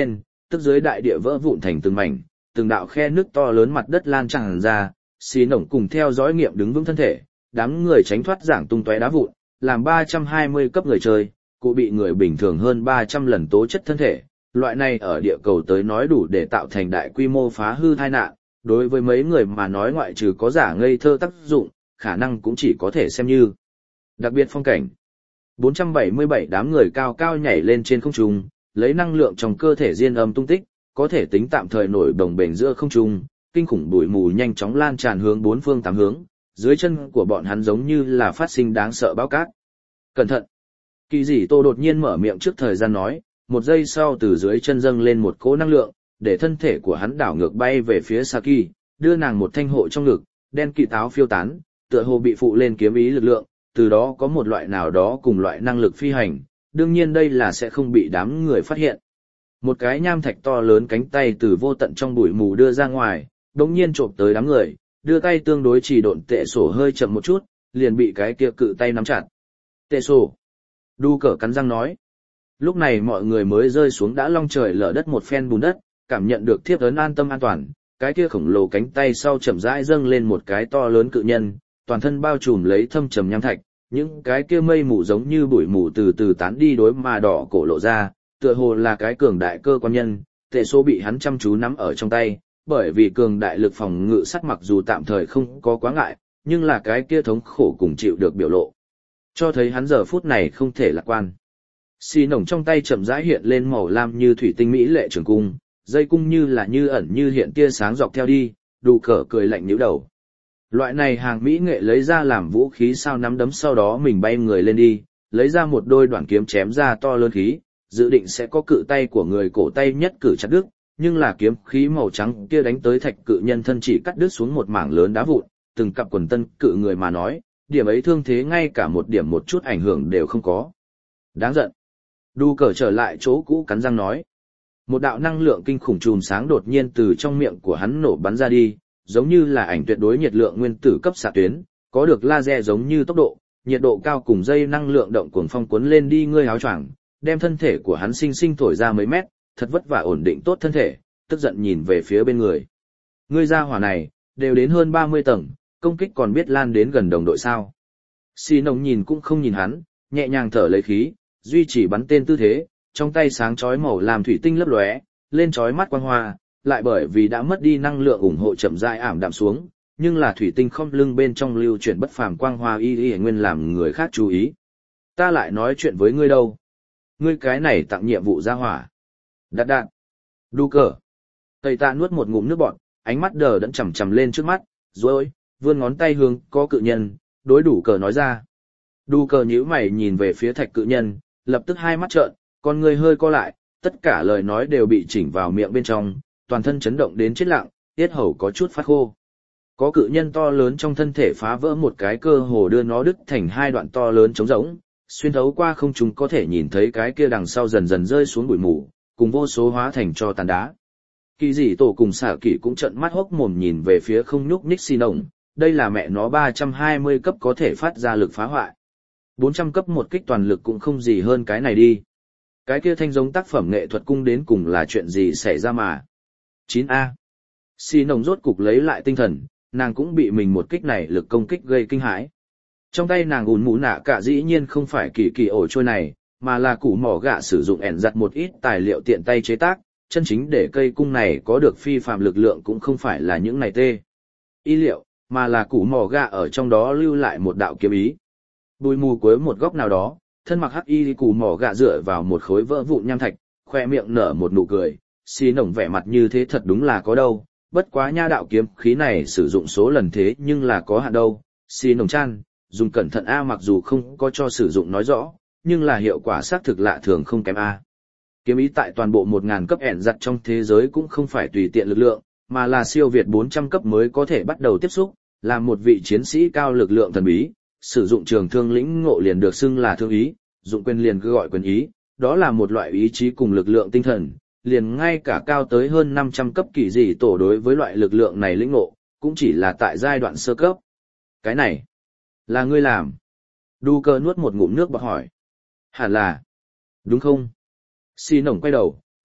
tức dưới đại địa vỡ vụn thành từng mảnh, từng đạo khe nước to lớn mặt đất lan tràn ra, xì nổng cùng theo dõi nghiệm đứng vững thân thể, đám người tránh thoát giảng tung tóe đá vụn, làm ba trăm hai mươi cấp người chơi, cụ bị người bình thường hơn ba trăm lần tố chất thân thể, loại này ở địa cầu tới nói đủ để tạo thành đại quy mô phá hư tai nạn, đối với mấy người mà nói ngoại trừ có giả ngây thơ tác dụng, khả năng cũng chỉ có thể xem như đặc biệt phong cảnh. bốn trăm bảy mươi bảy đám người cao cao nhảy lên trên không trung, lấy năng lượng trong cơ thể diên âm tung tích, có thể tính tạm thời nổi đồng bền giữa không trung, kinh khủng bụi mù nhanh chóng lan tràn hướng bốn phương tám hướng, dưới chân của bọn hắn giống như là phát sinh đáng sợ bão cát. Cẩn thận! Kỳ dị Tô đột nhiên mở miệng trước thời gian nói, một giây sau từ dưới chân dâng lên một cỗ năng lượng, để thân thể của hắn đảo ngược bay về phía Saki, đưa nàng một thanh hộ trong ngực, đen kịt áo phiêu tán, tựa hồ bị phụ lên kiếm ý lực lượng, từ đó có một loại nào đó cùng loại năng lực phi hành, đương nhiên đây là sẽ không bị đám người phát hiện. Một cái nham thạch to lớn cánh tay từ vô tận trong bụi mù đưa ra ngoài, đống nhiên trộm tới đám người, đưa tay tương đối chỉ độn tệ sổ hơi chậm một chút, liền bị cái kia cự tay nắm chặt. Tệ sổ. Đu cờ cắn răng nói. Lúc này mọi người mới rơi xuống đã long trời lở đất một phen bùn đất, cảm nhận được thiếp ấn an tâm an toàn, cái kia khổng lồ cánh tay sau chậm rãi dâng lên một cái to lớn cự nhân, toàn thân bao trùm lấy thâm trầm nham thạch, những cái kia mây mù giống như bụi mù từ từ tán đi đối mà đỏ cổ lộ ra, tựa hồ là cái cường đại cơ quan nhân, tệ số bị hắn chăm chú nắm ở trong tay, bởi vì cường đại lực phòng ngự sắt mặc dù tạm thời không có quá ngại, nhưng là cái kia thống khổ cùng chịu được biểu lộ, cho thấy hắn giờ phút này không thể lạc quan. Xì nổng trong tay chậm rãi hiện lên màu lam như thủy tinh mỹ lệ trường cung, dây cung như là như ẩn như hiện tia sáng dọc theo đi, đủ cờ cười lạnh nhíu đầu. Loại này hàng mỹ nghệ lấy ra làm vũ khí sao nắm đấm sau đó mình bay người lên đi, lấy ra một đôi đoạn kiếm chém ra to lớn khí, dự định sẽ có cự tay của người cổ tay nhất cử chặt đứt, nhưng là kiếm khí màu trắng kia đánh tới thạch cự nhân thân chỉ cắt đứt xuống một mảng lớn đá vụn, từng cặp quần tân cự người mà nói, điểm ấy thương thế ngay cả một điểm một chút ảnh hưởng đều không có. Đáng giận. Đu cờ trở lại chỗ cũ cắn răng nói. Một đạo năng lượng kinh khủng chùm sáng đột nhiên từ trong miệng của hắn nổ bắn ra đi, giống như là ảnh tuyệt đối nhiệt lượng nguyên tử cấp xạ tuyến, có được laser giống như tốc độ, nhiệt độ cao cùng dây năng lượng động cuồng phong cuốn lên đi ngươi áo choàng, đem thân thể của hắn sinh sinh thổi ra mấy mét, thật vất vả ổn định tốt thân thể, tức giận nhìn về phía bên người. Ngươi ra hỏa này, đều đến hơn ba mươi tầng, công kích còn biết lan đến gần đồng đội sao. Xì nồng nhìn cũng không nhìn hắn, nhẹ nhàng thở lấy khí, duy trì bắn tên tư thế, trong tay sáng chói màu làm thủy tinh lấp lóe, lên chói mắt quang hoa, lại bởi vì đã mất đi năng lượng ủng hộ chậm rãi ảm đạm xuống, nhưng là thủy tinh không lưng bên trong lưu chuyển bất phàm quang hoa y y nguyên làm người khác chú ý. Ta lại nói chuyện với ngươi đâu? Ngươi cái này tặng nhiệm vụ ra hỏa. Đạn đạn. Đu cờ. Tây tạ nuốt một ngụm nước bọt, ánh mắt đờ đẫn chằm chằm lên trước mắt, rồi vươn ngón tay hướng có cự nhân, đối đủ cờ nói ra. Đu cờ nhíu mày nhìn về phía thạch cự nhân, lập tức hai mắt trợn, con người hơi co lại, tất cả lời nói đều bị chỉnh vào miệng bên trong, toàn thân chấn động đến chết lặng, tiết hầu có chút phát khô. Có cự nhân to lớn trong thân thể phá vỡ một cái cơ hồ đưa nó đứt thành hai đoạn to lớn trống rỗng, xuyên thấu qua không trung có thể nhìn thấy cái kia đằng sau dần dần rơi xuống bụi mù, cùng vô số hóa thành cho tàn đá. Kỳ dị tổ cùng xả kỷ cũng trợn mắt hốc mồm nhìn về phía không nhúc nhích xì nồng, đây là mẹ nó ba trăm hai mươi cấp có thể phát ra lực phá hoại. bốn trăm cấp một kích toàn lực cũng không gì hơn cái này đi. Cái kia thanh giống tác phẩm nghệ thuật cung đến cùng là chuyện gì xảy ra mà. chín A. Xì nồng rốt cục lấy lại tinh thần, nàng cũng bị mình một kích này lực công kích gây kinh hãi. Trong tay nàng ùn mũ nạ cả dĩ nhiên không phải kỳ kỳ ổ trôi này, mà là củ mỏ gạ sử dụng ẻn giặt một ít tài liệu tiện tay chế tác, chân chính để cây cung này có được phi phàm lực lượng cũng không phải là những này tê y liệu, mà là củ mỏ gạ ở trong đó lưu lại một đạo kiếm ý. Bùi mù cuối một góc nào đó, thân mặc hắc y củ mỏ gạ dựa vào một khối vỡ vụn nham thạch, khoe miệng nở một nụ cười, xì nồng vẻ mặt như thế thật đúng là có đâu, bất quá nha đạo kiếm khí này sử dụng số lần thế nhưng là có hạn đâu, xì nồng chan, dùng cẩn thận A mặc dù không có cho sử dụng nói rõ, nhưng là hiệu quả xác thực lạ thường không kém A. Kiếm ý tại toàn bộ một nghìn cấp ẻn giặt trong thế giới cũng không phải tùy tiện lực lượng, mà là siêu việt bốn trăm cấp mới có thể bắt đầu tiếp xúc, là một vị chiến sĩ cao lực lượng thần bí, sử dụng trường thương lĩnh ngộ liền được xưng là thương ý, dụng quyền liền cứ gọi quyền ý, đó là một loại ý chí cùng lực lượng tinh thần, liền ngay cả cao tới hơn năm trăm cấp kỳ dị tổ đối với loại lực lượng này lĩnh ngộ, cũng chỉ là tại giai đoạn sơ cấp. Cái này, là ngươi làm. Đu cơ nuốt một ngụm nước bọt hỏi. Hẳn là. Đúng không? Xì nổng quay đầu,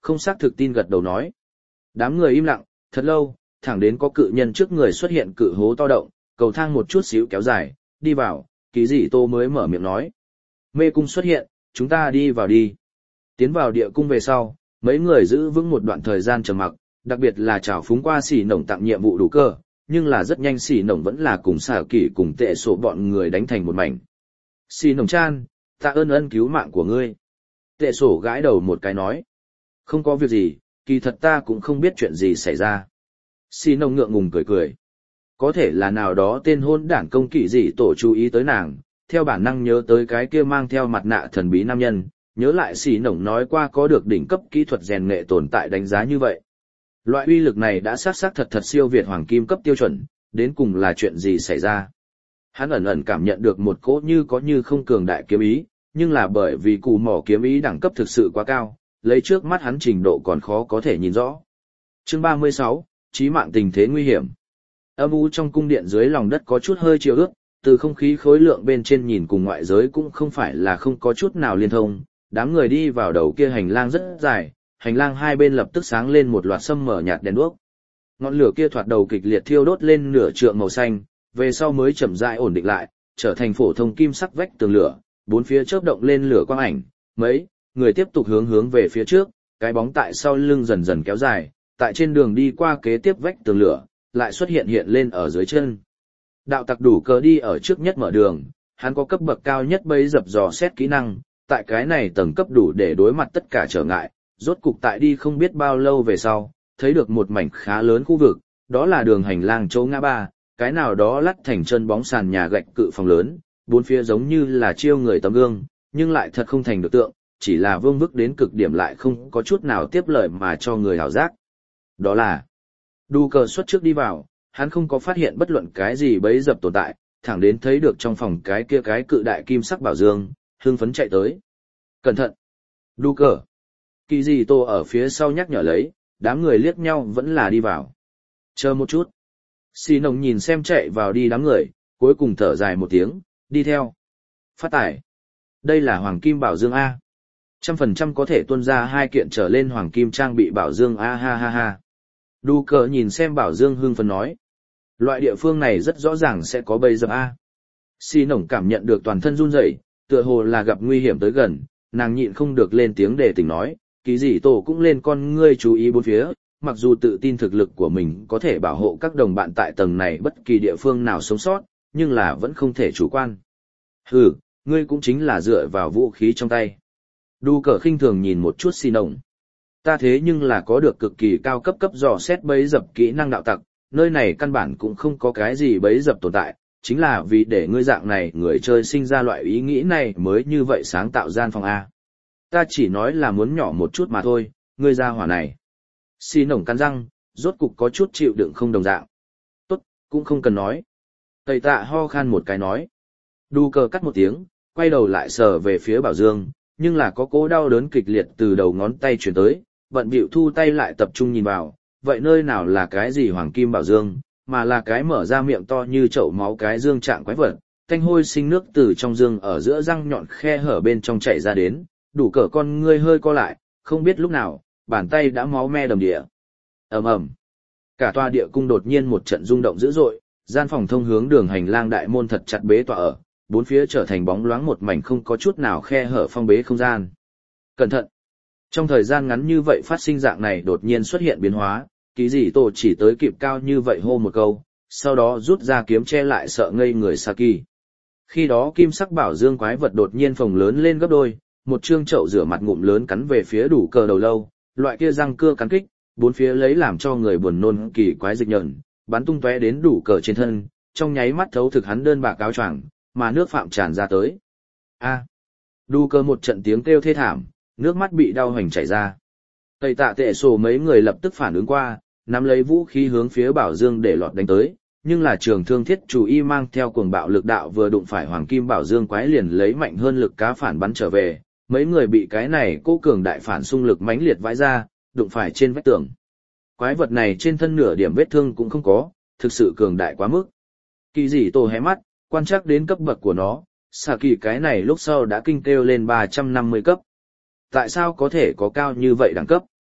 không xác thực tin gật đầu nói. Đám người im lặng, thật lâu, thẳng đến có cự nhân trước người xuất hiện cự hố to động, cầu thang một chút xíu kéo dài, đi vào, Kỳ Dị Tô mới mở miệng nói. Mê cung xuất hiện, chúng ta đi vào đi. Tiến vào địa cung về sau, mấy người giữ vững một đoạn thời gian trầm mặc, đặc biệt là chào phúng qua xỉ nổng tặng nhiệm vụ đủ cơ, nhưng là rất nhanh xỉ nổng vẫn là cùng xả kỷ cùng tệ sổ bọn người đánh thành một mảnh. Xỉ nổng chan, tạ ơn ân cứu mạng của ngươi. Tệ sổ gãi đầu một cái nói. Không có việc gì, kỳ thật ta cũng không biết chuyện gì xảy ra. Xỉ nổng ngượng ngùng cười cười. Có thể là nào đó tên hôn đảng công kỵ gì tổ chú ý tới nàng, theo bản năng nhớ tới cái kia mang theo mặt nạ thần bí nam nhân, nhớ lại xỉ nổng nói qua có được đỉnh cấp kỹ thuật rèn nghệ tồn tại đánh giá như vậy. Loại uy lực này đã xác xác thật thật siêu việt hoàng kim cấp tiêu chuẩn, đến cùng là chuyện gì xảy ra. Hắn ẩn ẩn cảm nhận được một cỗ như có như không cường đại kiếm ý, nhưng là bởi vì cù mỏ kiếm ý đẳng cấp thực sự quá cao, lấy trước mắt hắn trình độ còn khó có thể nhìn rõ. Chương ba mươi sáu, chí mạng tình thế nguy hiểm. Âm u trong cung điện dưới lòng đất có chút hơi chiều ướt, từ không khí khối lượng bên trên nhìn cùng ngoại giới cũng không phải là không có chút nào liên thông. Đám người đi vào đầu kia hành lang rất dài, hành lang hai bên lập tức sáng lên một loạt sâm mở nhạt đèn đuốc. Ngọn lửa kia thoạt đầu kịch liệt thiêu đốt lên nửa trượng màu xanh, về sau mới chậm rãi ổn định lại, trở thành phổ thông kim sắc vách tường lửa, bốn phía chớp động lên lửa quang ảnh, mấy người tiếp tục hướng hướng về phía trước, cái bóng tại sau lưng dần dần kéo dài, tại trên đường đi qua kế tiếp vách tường lửa, lại xuất hiện hiện lên ở dưới chân. Đạo tặc đủ cờ đi ở trước nhất mở đường, hắn có cấp bậc cao nhất bấy dập dò xét kỹ năng, tại cái này tầng cấp đủ để đối mặt tất cả trở ngại, rốt cục tại đi không biết bao lâu về sau, thấy được một mảnh khá lớn khu vực, đó là đường hành lang chỗ ngã ba, cái nào đó lắt thành chân bóng sàn nhà gạch cự phòng lớn, bốn phía giống như là chiêu người tấm gương, nhưng lại thật không thành được tượng, chỉ là vương vức đến cực điểm lại không có chút nào tiếp lời mà cho người hảo giác. Đó là, đu cờ xuất trước đi vào, hắn không có phát hiện bất luận cái gì bấy dập tồn tại, thẳng đến thấy được trong phòng cái kia cái cự đại kim sắc bảo dương, hưng phấn chạy tới. Cẩn thận! Đu cờ! Kỳ Dị Tô ở phía sau nhắc nhở lấy, đám người liếc nhau vẫn là đi vào. Chờ một chút. Xì nồng nhìn xem chạy vào đi đám người, cuối cùng thở dài một tiếng, đi theo. Phát tải. Đây là hoàng kim bảo dương A. Trăm phần trăm có thể tuân ra hai kiện trở lên hoàng kim trang bị bảo dương A ha ha ha. Đu cờ nhìn xem bảo dương hưng phấn nói. Loại địa phương này rất rõ ràng sẽ có bầy dập A. Xì nồng cảm nhận được toàn thân run rẩy, tựa hồ là gặp nguy hiểm tới gần, nàng nhịn không được lên tiếng để tỉnh nói, Kỳ Dị Tô cũng lên con ngươi chú ý bốn phía, mặc dù tự tin thực lực của mình có thể bảo hộ các đồng bạn tại tầng này bất kỳ địa phương nào sống sót, nhưng là vẫn không thể chủ quan. Hừ, ngươi cũng chính là dựa vào vũ khí trong tay. Đu cờ khinh thường nhìn một chút xì nồng. Ta thế nhưng là có được cực kỳ cao cấp cấp dò xét bấy dập kỹ năng đạo tặc, nơi này căn bản cũng không có cái gì bấy dập tồn tại, chính là vì để ngươi dạng này người chơi sinh ra loại ý nghĩ này mới như vậy sáng tạo gian phòng A. Ta chỉ nói là muốn nhỏ một chút mà thôi, ngươi ra hỏa này. Xì nồng cắn răng, rốt cục có chút chịu đựng không đồng dạng. Tốt, cũng không cần nói. Tây tạ ho khan một cái nói. Đu cờ cắt một tiếng, quay đầu lại sờ về phía bảo dương, nhưng là có cố đau đớn kịch liệt từ đầu ngón tay chuyển tới, bận bịu thu tay lại tập trung nhìn vào, vậy nơi nào là cái gì hoàng kim bảo dương, mà là cái mở ra miệng to như chậu máu cái dương trạng quái vật, thanh hôi sinh nước từ trong dương ở giữa răng nhọn khe hở bên trong chảy ra đến, đủ cỡ con ngươi hơi co lại, không biết lúc nào, bàn tay đã máu me đầm địa. Ầm ầm. Cả tòa địa cung đột nhiên một trận rung động dữ dội, gian phòng thông hướng đường hành lang đại môn thật chặt bế tỏa ở, bốn phía trở thành bóng loáng một mảnh không có chút nào khe hở phong bế không gian. Cẩn thận. Trong thời gian ngắn như vậy phát sinh dạng này đột nhiên xuất hiện biến hóa, Kỳ Dị Tô chỉ tới kịp cao như vậy hô một câu, sau đó rút ra kiếm che lại sợ ngây người Saki. Khi đó kim sắc bảo dương quái vật đột nhiên phồng lớn lên gấp đôi, một trương chậu rửa mặt ngụm lớn cắn về phía đủ cờ đầu lâu, loại kia răng cưa cắn kích, bốn phía lấy làm cho người buồn nôn kỳ quái dịch nhợn, bắn tung tóe đến đủ cờ trên thân, trong nháy mắt thấu thực hắn đơn bạc áo choàng, mà nước phạm tràn ra tới. A. Đủ cờ một trận tiếng kêu thê thảm, nước mắt bị đau hoành chảy ra. Tây tạ tệ sổ mấy người lập tức phản ứng qua, nắm lấy vũ khí hướng phía bảo dương để lọt đánh tới, nhưng là trường thương thiết chủ y mang theo cuồng bạo lực đạo vừa đụng phải hoàng kim bảo dương quái liền lấy mạnh hơn lực cá phản bắn trở về, mấy người bị cái này cố cường đại phản xung lực mãnh liệt vãi ra, đụng phải trên vách tường. Quái vật này trên thân nửa điểm vết thương cũng không có, thực sự cường đại quá mức. Kỳ Dị Tô hé mắt, quan trắc đến cấp bậc của nó, xà kỳ cái này lúc sau đã kinh kêu lên ba trăm năm mươi cấp. Tại sao có thể có cao như vậy đẳng cấp?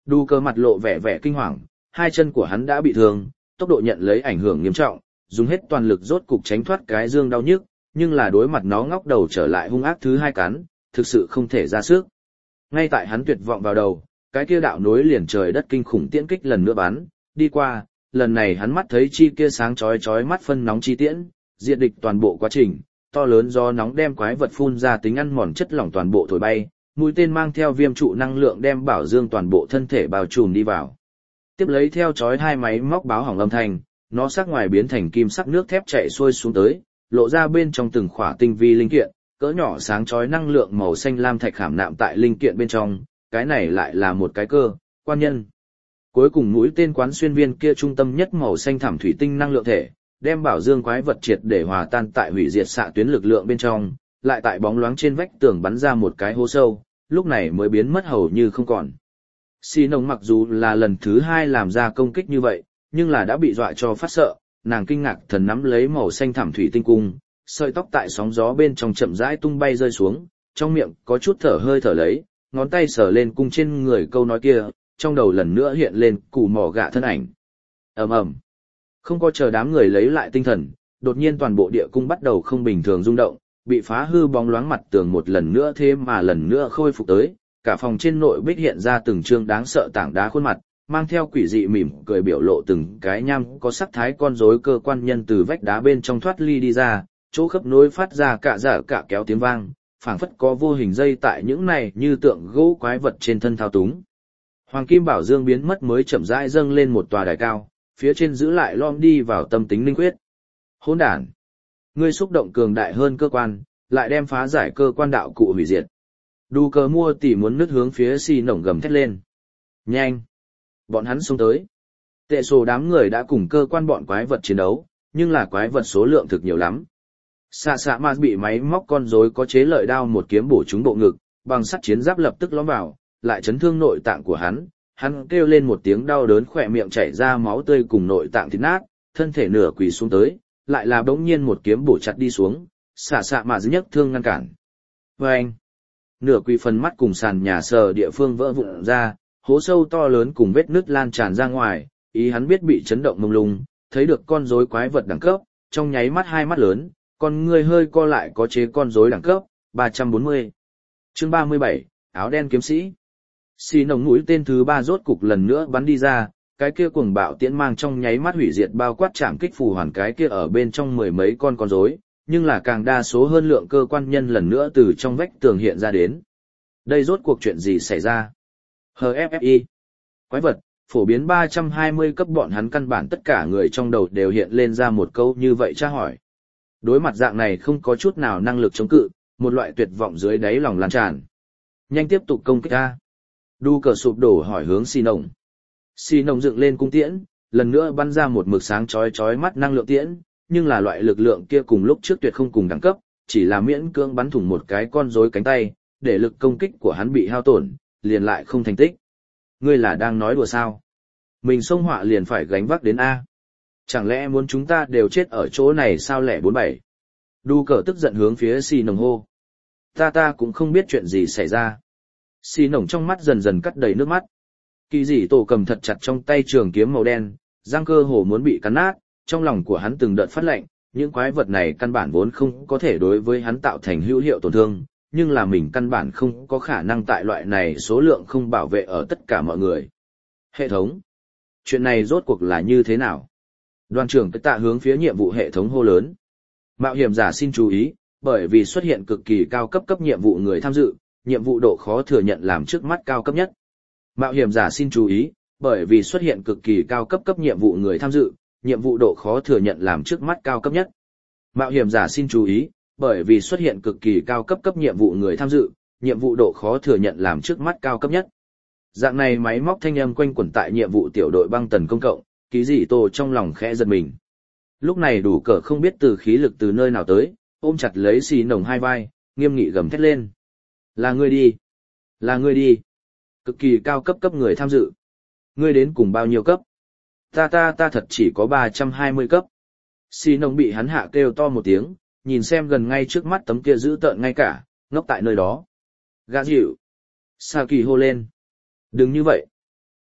Đu cơ mặt lộ vẻ vẻ kinh hoàng, hai chân của hắn đã bị thương, tốc độ nhận lấy ảnh hưởng nghiêm trọng, dùng hết toàn lực rốt cục tránh thoát cái dương đau nhức, nhưng là đối mặt nó ngóc đầu trở lại hung ác thứ hai cắn, thực sự không thể ra sức. Ngay tại hắn tuyệt vọng vào đầu, cái kia đạo nối liền trời đất kinh khủng tiễn kích lần nữa bắn đi qua, lần này hắn mắt thấy chi kia sáng chói chói mắt phân nóng chi tiễn, diệt địch toàn bộ quá trình, to lớn do nóng đem quái vật phun ra tính ăn mòn chất lỏng toàn bộ thổi bay, mũi tên mang theo viêm trụ năng lượng đem Bảo Dương toàn bộ thân thể bao trùm đi vào. Tiếp lấy theo chói hai máy móc báo hỏng âm thanh, nó sắc ngoài biến thành kim sắc nước thép chạy xuôi xuống tới, lộ ra bên trong từng khỏa tinh vi linh kiện, cỡ nhỏ sáng chói năng lượng màu xanh lam thạch khảm nạm tại linh kiện bên trong, cái này lại là một cái cơ, quan nhân. Cuối cùng mũi tên quán xuyên viên kia trung tâm nhất màu xanh thảm thủy tinh năng lượng thể, đem Bảo Dương quái vật triệt để hòa tan tại hủy diệt xạ tuyến lực lượng bên trong, lại tại bóng loáng trên vách tường bắn ra một cái hố sâu, lúc này mới biến mất hầu như không còn. Xì nồng mặc dù là lần thứ hai làm ra công kích như vậy, nhưng là đã bị dọa cho phát sợ, nàng kinh ngạc thần nắm lấy màu xanh thảm thủy tinh cung, sợi tóc tại sóng gió bên trong chậm rãi tung bay rơi xuống, trong miệng có chút thở hơi thở lấy, ngón tay sờ lên cung trên người câu nói kia, trong đầu lần nữa hiện lên củ mỏ gạ thân ảnh. Ầm ầm. Không có chờ đám người lấy lại tinh thần, đột nhiên toàn bộ địa cung bắt đầu không bình thường rung động, bị phá hư bóng loáng mặt tường một lần nữa thế mà lần nữa khôi phục tới, cả phòng trên nội bích hiện ra từng trương đáng sợ tảng đá khuôn mặt, mang theo quỷ dị mỉm cười biểu lộ từng cái nham có sắc thái con rối cơ quan nhân từ vách đá bên trong thoát ly đi ra, chỗ khớp nối phát ra cả giả cả kéo tiếng vang, phảng phất có vô hình dây tại những này như tượng gỗ quái vật trên thân thao túng. Hoàng Kim Bảo Dương biến mất mới chậm rãi dâng lên một tòa đài cao, phía trên giữ lại lom đi vào tâm tính linh quyết. Hỗn đản, ngươi xúc động cường đại hơn cơ quan, lại đem phá giải cơ quan đạo cụ hủy diệt. Đu cờ mua tỉ muốn nứt hướng phía xì nổng gầm thét lên. Nhanh! Bọn hắn xông tới. Tệ sổ đám người đã cùng cơ quan bọn quái vật chiến đấu, nhưng là quái vật số lượng thực nhiều lắm. Xạ xạ mà bị máy móc con rối có chế lợi đao một kiếm bổ trúng bộ ngực, bằng sắt chiến giáp lập tức lõm vào, lại chấn thương nội tạng của hắn. Hắn kêu lên một tiếng đau đớn, khỏe miệng chảy ra máu tươi cùng nội tạng thịt nát, thân thể nửa quỳ xuống tới, lại là bỗng nhiên một kiếm bổ chặt đi xuống, xạ xạ mà nhấc thương ngăn cản. Vâng! Nửa quỳ phần mắt cùng sàn nhà sờ địa phương vỡ vụn ra, hố sâu to lớn cùng vết nứt lan tràn ra ngoài, ý hắn biết bị chấn động mông lung, thấy được con rối quái vật đẳng cấp, trong nháy mắt hai mắt lớn, con người hơi co lại có chế con rối đẳng cấp, ba trăm bốn mươi. Chương ba mươi bảy, áo đen kiếm sĩ. Xì nồng mũi tên thứ ba rốt cục lần nữa bắn đi ra, cái kia cuồng bạo tiễn mang trong nháy mắt hủy diệt bao quát chạm kích phù hoàn cái kia ở bên trong mười mấy con con rối, nhưng là càng đa số hơn lượng cơ quan nhân lần nữa từ trong vách tường hiện ra đến. Đây rốt cuộc chuyện gì xảy ra? hờ ép ép i. Quái vật, phổ biến ba trăm hai mươi cấp bọn hắn căn bản tất cả người trong đầu đều hiện lên ra một câu như vậy tra hỏi. Đối mặt dạng này không có chút nào năng lực chống cự, một loại tuyệt vọng dưới đáy lòng lan tràn. Nhanh tiếp tục công kích ta. Đu cờ sụp đổ hỏi hướng xì nồng. Xì nồng dựng lên cung tiễn, lần nữa bắn ra một mực sáng chói chói mắt năng lượng tiễn, nhưng là loại lực lượng kia cùng lúc trước tuyệt không cùng đẳng cấp, chỉ là miễn cưỡng bắn thủng một cái con rối cánh tay, để lực công kích của hắn bị hao tổn, liền lại không thành tích. Ngươi là đang nói đùa sao? Mình xông họa liền phải gánh vác đến A. Chẳng lẽ muốn chúng ta đều chết ở chỗ này sao lẻ bốn bảy? Đu cờ tức giận hướng phía xì nồng hô. Ta ta cũng không biết chuyện gì xảy ra. Xì nồng trong mắt dần dần cắt đầy nước mắt. Kỳ dị tổ cầm thật chặt trong tay trường kiếm màu đen, răng cơ hồ muốn bị cắn nát, trong lòng của hắn từng đợt phát lạnh, những quái vật này căn bản vốn không có thể đối với hắn tạo thành hữu hiệu tổn thương, nhưng là mình căn bản không có khả năng tại loại này số lượng không bảo vệ ở tất cả mọi người. Hệ thống. Chuyện này rốt cuộc là như thế nào? Đoàn trưởng cái tạ hướng phía nhiệm vụ hệ thống hô lớn. Mạo hiểm giả xin chú ý, bởi vì xuất hiện cực kỳ cao cấp cấp nhiệm vụ người tham dự, nhiệm vụ độ khó thừa nhận làm trước mắt cao cấp nhất. Mạo hiểm giả xin chú ý, bởi vì xuất hiện cực kỳ cao cấp cấp nhiệm vụ người tham dự, nhiệm vụ độ khó thừa nhận làm trước mắt cao cấp nhất. Mạo hiểm giả xin chú ý, bởi vì xuất hiện cực kỳ cao cấp cấp nhiệm vụ người tham dự, nhiệm vụ độ khó thừa nhận làm trước mắt cao cấp nhất. Dạng này máy móc thanh âm quanh quẩn tại nhiệm vụ tiểu đội băng tần công cộng, Ký Dị Tô trong lòng khẽ giật mình. Lúc này đủ cờ không biết từ khí lực từ nơi nào tới, ôm chặt lấy xì nồng hai vai, nghiêm nghị gầm thét lên. Là ngươi đi! Là ngươi đi! Cực kỳ cao cấp cấp người tham dự. Ngươi đến cùng bao nhiêu cấp? Ta ta ta thật chỉ có ba trăm hai mươi cấp. Xì nồng bị hắn hạ kêu to một tiếng, nhìn xem gần ngay trước mắt tấm kia dữ tợn ngay cả, ngốc tại nơi đó. Gã dịu. Sa kỳ hô lên. Đừng như vậy.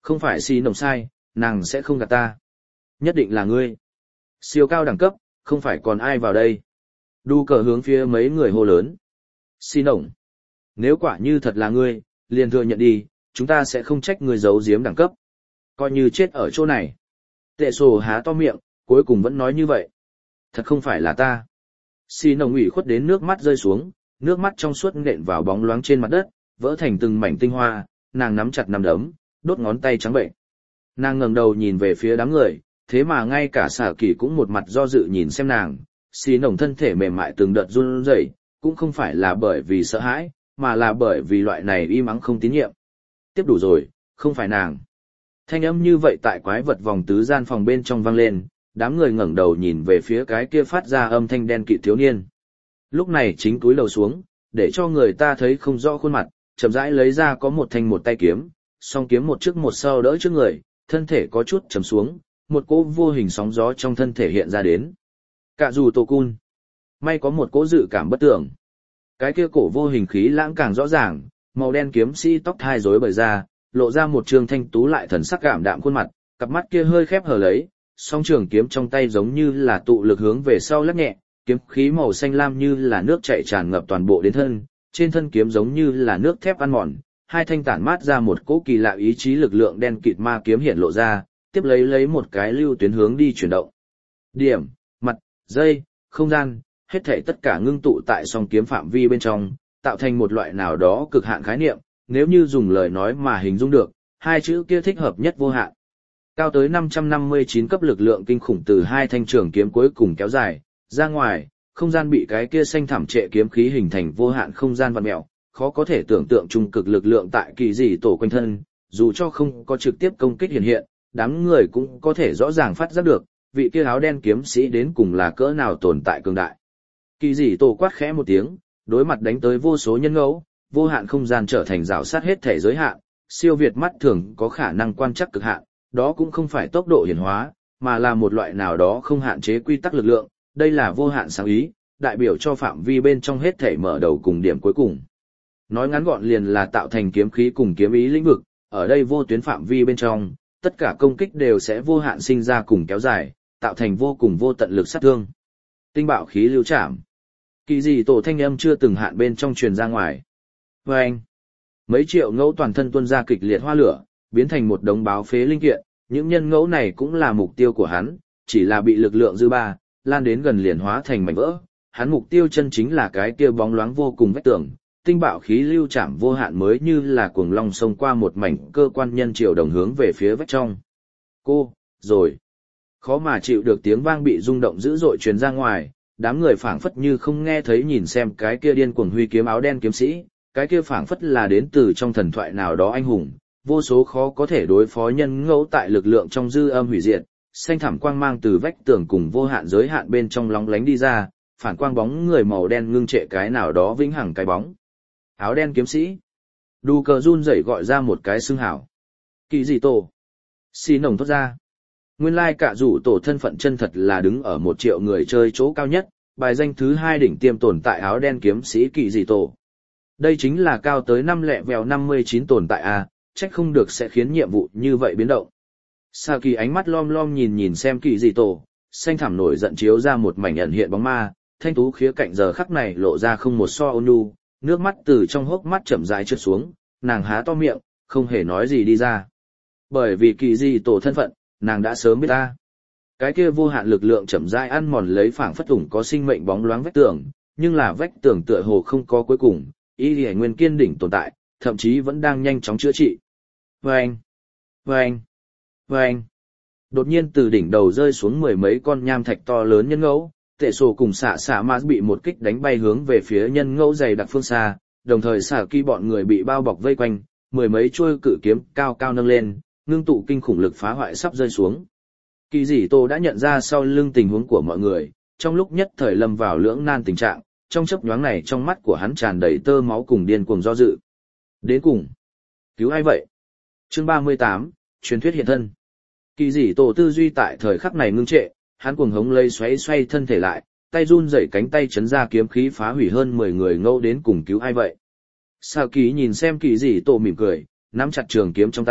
Không phải xì nồng sai, nàng sẽ không gạt ta. Nhất định là ngươi. Siêu cao đẳng cấp, không phải còn ai vào đây. Đu cờ hướng phía mấy người hô lớn. Xì nồng. Nếu quả như thật là ngươi, liền thừa nhận đi, chúng ta sẽ không trách ngươi giấu giếm đẳng cấp. Coi như chết ở chỗ này. Tệ sổ há to miệng, cuối cùng vẫn nói như vậy. Thật không phải là ta. Xì nồng ủy khuất đến nước mắt rơi xuống, nước mắt trong suốt nện vào bóng loáng trên mặt đất, vỡ thành từng mảnh tinh hoa, nàng nắm chặt nắm đấm, đốt ngón tay trắng bệnh. Nàng ngẩng đầu nhìn về phía đám người, thế mà ngay cả xả kỳ cũng một mặt do dự nhìn xem nàng, xì nồng thân thể mềm mại từng đợt run rẩy, cũng không phải là bởi vì sợ hãi, mà là bởi vì loại này im ắng không tín nhiệm. Tiếp đủ rồi, không phải nàng. Thanh âm như vậy tại quái vật vòng tứ gian phòng bên trong vang lên, đám người ngẩng đầu nhìn về phía cái kia phát ra âm thanh đen kịt thiếu niên. Lúc này chính túi đầu xuống, để cho người ta thấy không rõ khuôn mặt, chậm rãi lấy ra có một thanh một tay kiếm, song kiếm một trước một sau đỡ trước người, thân thể có chút trầm xuống, một cỗ vô hình sóng gió trong thân thể hiện ra đến. Cả dù tổ cun, may có một cỗ dự cảm bất tưởng. Cái kia cổ vô hình khí lãng càng rõ ràng, màu đen kiếm sĩ tóc thai rối bời ra, lộ ra một trường thanh tú lại thần sắc cảm đạm khuôn mặt, cặp mắt kia hơi khép hờ lấy, song trường kiếm trong tay giống như là tụ lực hướng về sau lắc nhẹ, kiếm khí màu xanh lam như là nước chảy tràn ngập toàn bộ đến thân, trên thân kiếm giống như là nước thép ăn mòn, hai thanh tản mát ra một cỗ kỳ lạ ý chí lực lượng đen kịt ma kiếm hiện lộ ra, tiếp lấy lấy một cái lưu tuyến hướng đi chuyển động. Điểm, mặt, dây, không gian, hết thảy tất cả ngưng tụ tại song kiếm phạm vi bên trong, tạo thành một loại nào đó cực hạn khái niệm, nếu như dùng lời nói mà hình dung được, hai chữ kia thích hợp nhất vô hạn. Cao tới năm trăm năm mươi chín cấp lực lượng kinh khủng từ hai thanh trường kiếm cuối cùng kéo dài ra ngoài, không gian bị cái kia xanh thảm trệ kiếm khí hình thành vô hạn không gian vặn mèo, khó có thể tưởng tượng trung cực lực lượng tại kỳ dị tổ quanh thân, dù cho không có trực tiếp công kích hiện hiện, đám người cũng có thể rõ ràng phát giác được, vị kia áo đen kiếm sĩ đến cùng là cỡ nào tồn tại cường đại. Kỳ dị tổ quát khẽ một tiếng, đối mặt đánh tới vô số nhân ngẫu, vô hạn không gian trở thành rào sát hết thể giới hạn, siêu việt mắt thường có khả năng quan trắc cực hạn, đó cũng không phải tốc độ hiển hóa, mà là một loại nào đó không hạn chế quy tắc lực lượng, đây là vô hạn sáng ý, đại biểu cho phạm vi bên trong hết thể mở đầu cùng điểm cuối cùng. Nói ngắn gọn liền là tạo thành kiếm khí cùng kiếm ý lĩnh vực, ở đây vô tuyến phạm vi bên trong, tất cả công kích đều sẽ vô hạn sinh ra cùng kéo dài, tạo thành vô cùng vô tận lực sát thương. Tinh bạo khí lưu trảm. Kỳ dị tổ thanh âm chưa từng hạn bên trong truyền ra ngoài. Và anh, mấy triệu ngẫu toàn thân tuôn ra kịch liệt hoa lửa, biến thành một đống báo phế linh kiện, những nhân ngẫu này cũng là mục tiêu của hắn, chỉ là bị lực lượng dư ba, lan đến gần liền hóa thành mảnh vỡ. Hắn mục tiêu chân chính là cái kia bóng loáng vô cùng vách tường, tinh bạo khí lưu chạm vô hạn mới như là cuồng long xông qua một mảnh cơ quan nhân triều đồng hướng về phía vách trong. Cô, rồi. Khó mà chịu được tiếng vang bị rung động dữ dội truyền ra ngoài, đám người phảng phất như không nghe thấy nhìn xem cái kia điên cuồng huy kiếm áo đen kiếm sĩ, cái kia phảng phất là đến từ trong thần thoại nào đó anh hùng, vô số khó có thể đối phó nhân ngẫu tại lực lượng trong dư âm hủy diệt, xanh thẳm quang mang từ vách tường cùng vô hạn giới hạn bên trong lóng lánh đi ra, phản quang bóng người màu đen ngưng trệ cái nào đó vĩnh hằng cái bóng. Áo đen kiếm sĩ. Đu cờ run rẩy gọi ra một cái xưng hảo. Kỳ dị tổ. Xì nồng thốt ra. Nguyên lai cả rủ tổ thân phận chân thật là đứng ở một triệu người chơi chỗ cao nhất, bài danh thứ hai đỉnh tiêm tồn tại áo đen kiếm sĩ kỳ dị tổ. Đây chính là cao tới năm lẹ vèo năm mươi chín tồn tại a, trách không được sẽ khiến nhiệm vụ như vậy biến động. Sa kỳ ánh mắt lom lom nhìn nhìn xem kỳ dị tổ, xanh thẳm nổi giận chiếu ra một mảnh ẩn hiện bóng ma, thanh tú khía cạnh giờ khắc này lộ ra không một so ôn nhu, nước mắt từ trong hốc mắt chậm rãi trượt xuống, nàng há to miệng, không hề nói gì đi ra. Bởi vì kỳ dị tổ thân phận, nàng đã sớm biết ta. Cái kia vô hạn lực lượng chậm rãi ăn mòn lấy phảng phất ủng có sinh mệnh bóng loáng vách tường, nhưng là vách tường tựa hồ không có cuối cùng, y lì nguyên kiên đỉnh tồn tại, thậm chí vẫn đang nhanh chóng chữa trị. Vâng! Vâng! Vâng! Đột nhiên từ đỉnh đầu rơi xuống mười mấy con nham thạch to lớn nhân ngẫu, tệ sổ cùng xạ xạ ma bị một kích đánh bay hướng về phía nhân ngẫu dày đặc phương xa, đồng thời xạ kỳ bọn người bị bao bọc vây quanh, mười mấy chuôi cự kiếm cao cao nâng lên, ngưng tụ kinh khủng lực phá hoại sắp rơi xuống. Kỳ dị tổ đã nhận ra sau lưng tình huống của mọi người, trong lúc nhất thời lâm vào lưỡng nan tình trạng, trong chớp nhoáng này trong mắt của hắn tràn đầy tơ máu cùng điên cuồng do dự. Đến cùng, cứu ai vậy? Chương ba mươi tám, truyền thuyết hiện thân. Kỳ dị tổ tư duy tại thời khắc này ngưng trệ, hắn cuồng hống lây xoáy xoay thân thể lại, tay run rẩy cánh tay chấn ra kiếm khí phá hủy hơn mười người ngẫu đến cùng cứu ai vậy. Sao kỳ nhìn xem kỳ dị tổ mỉm cười, nắm chặt trường kiếm trong tay,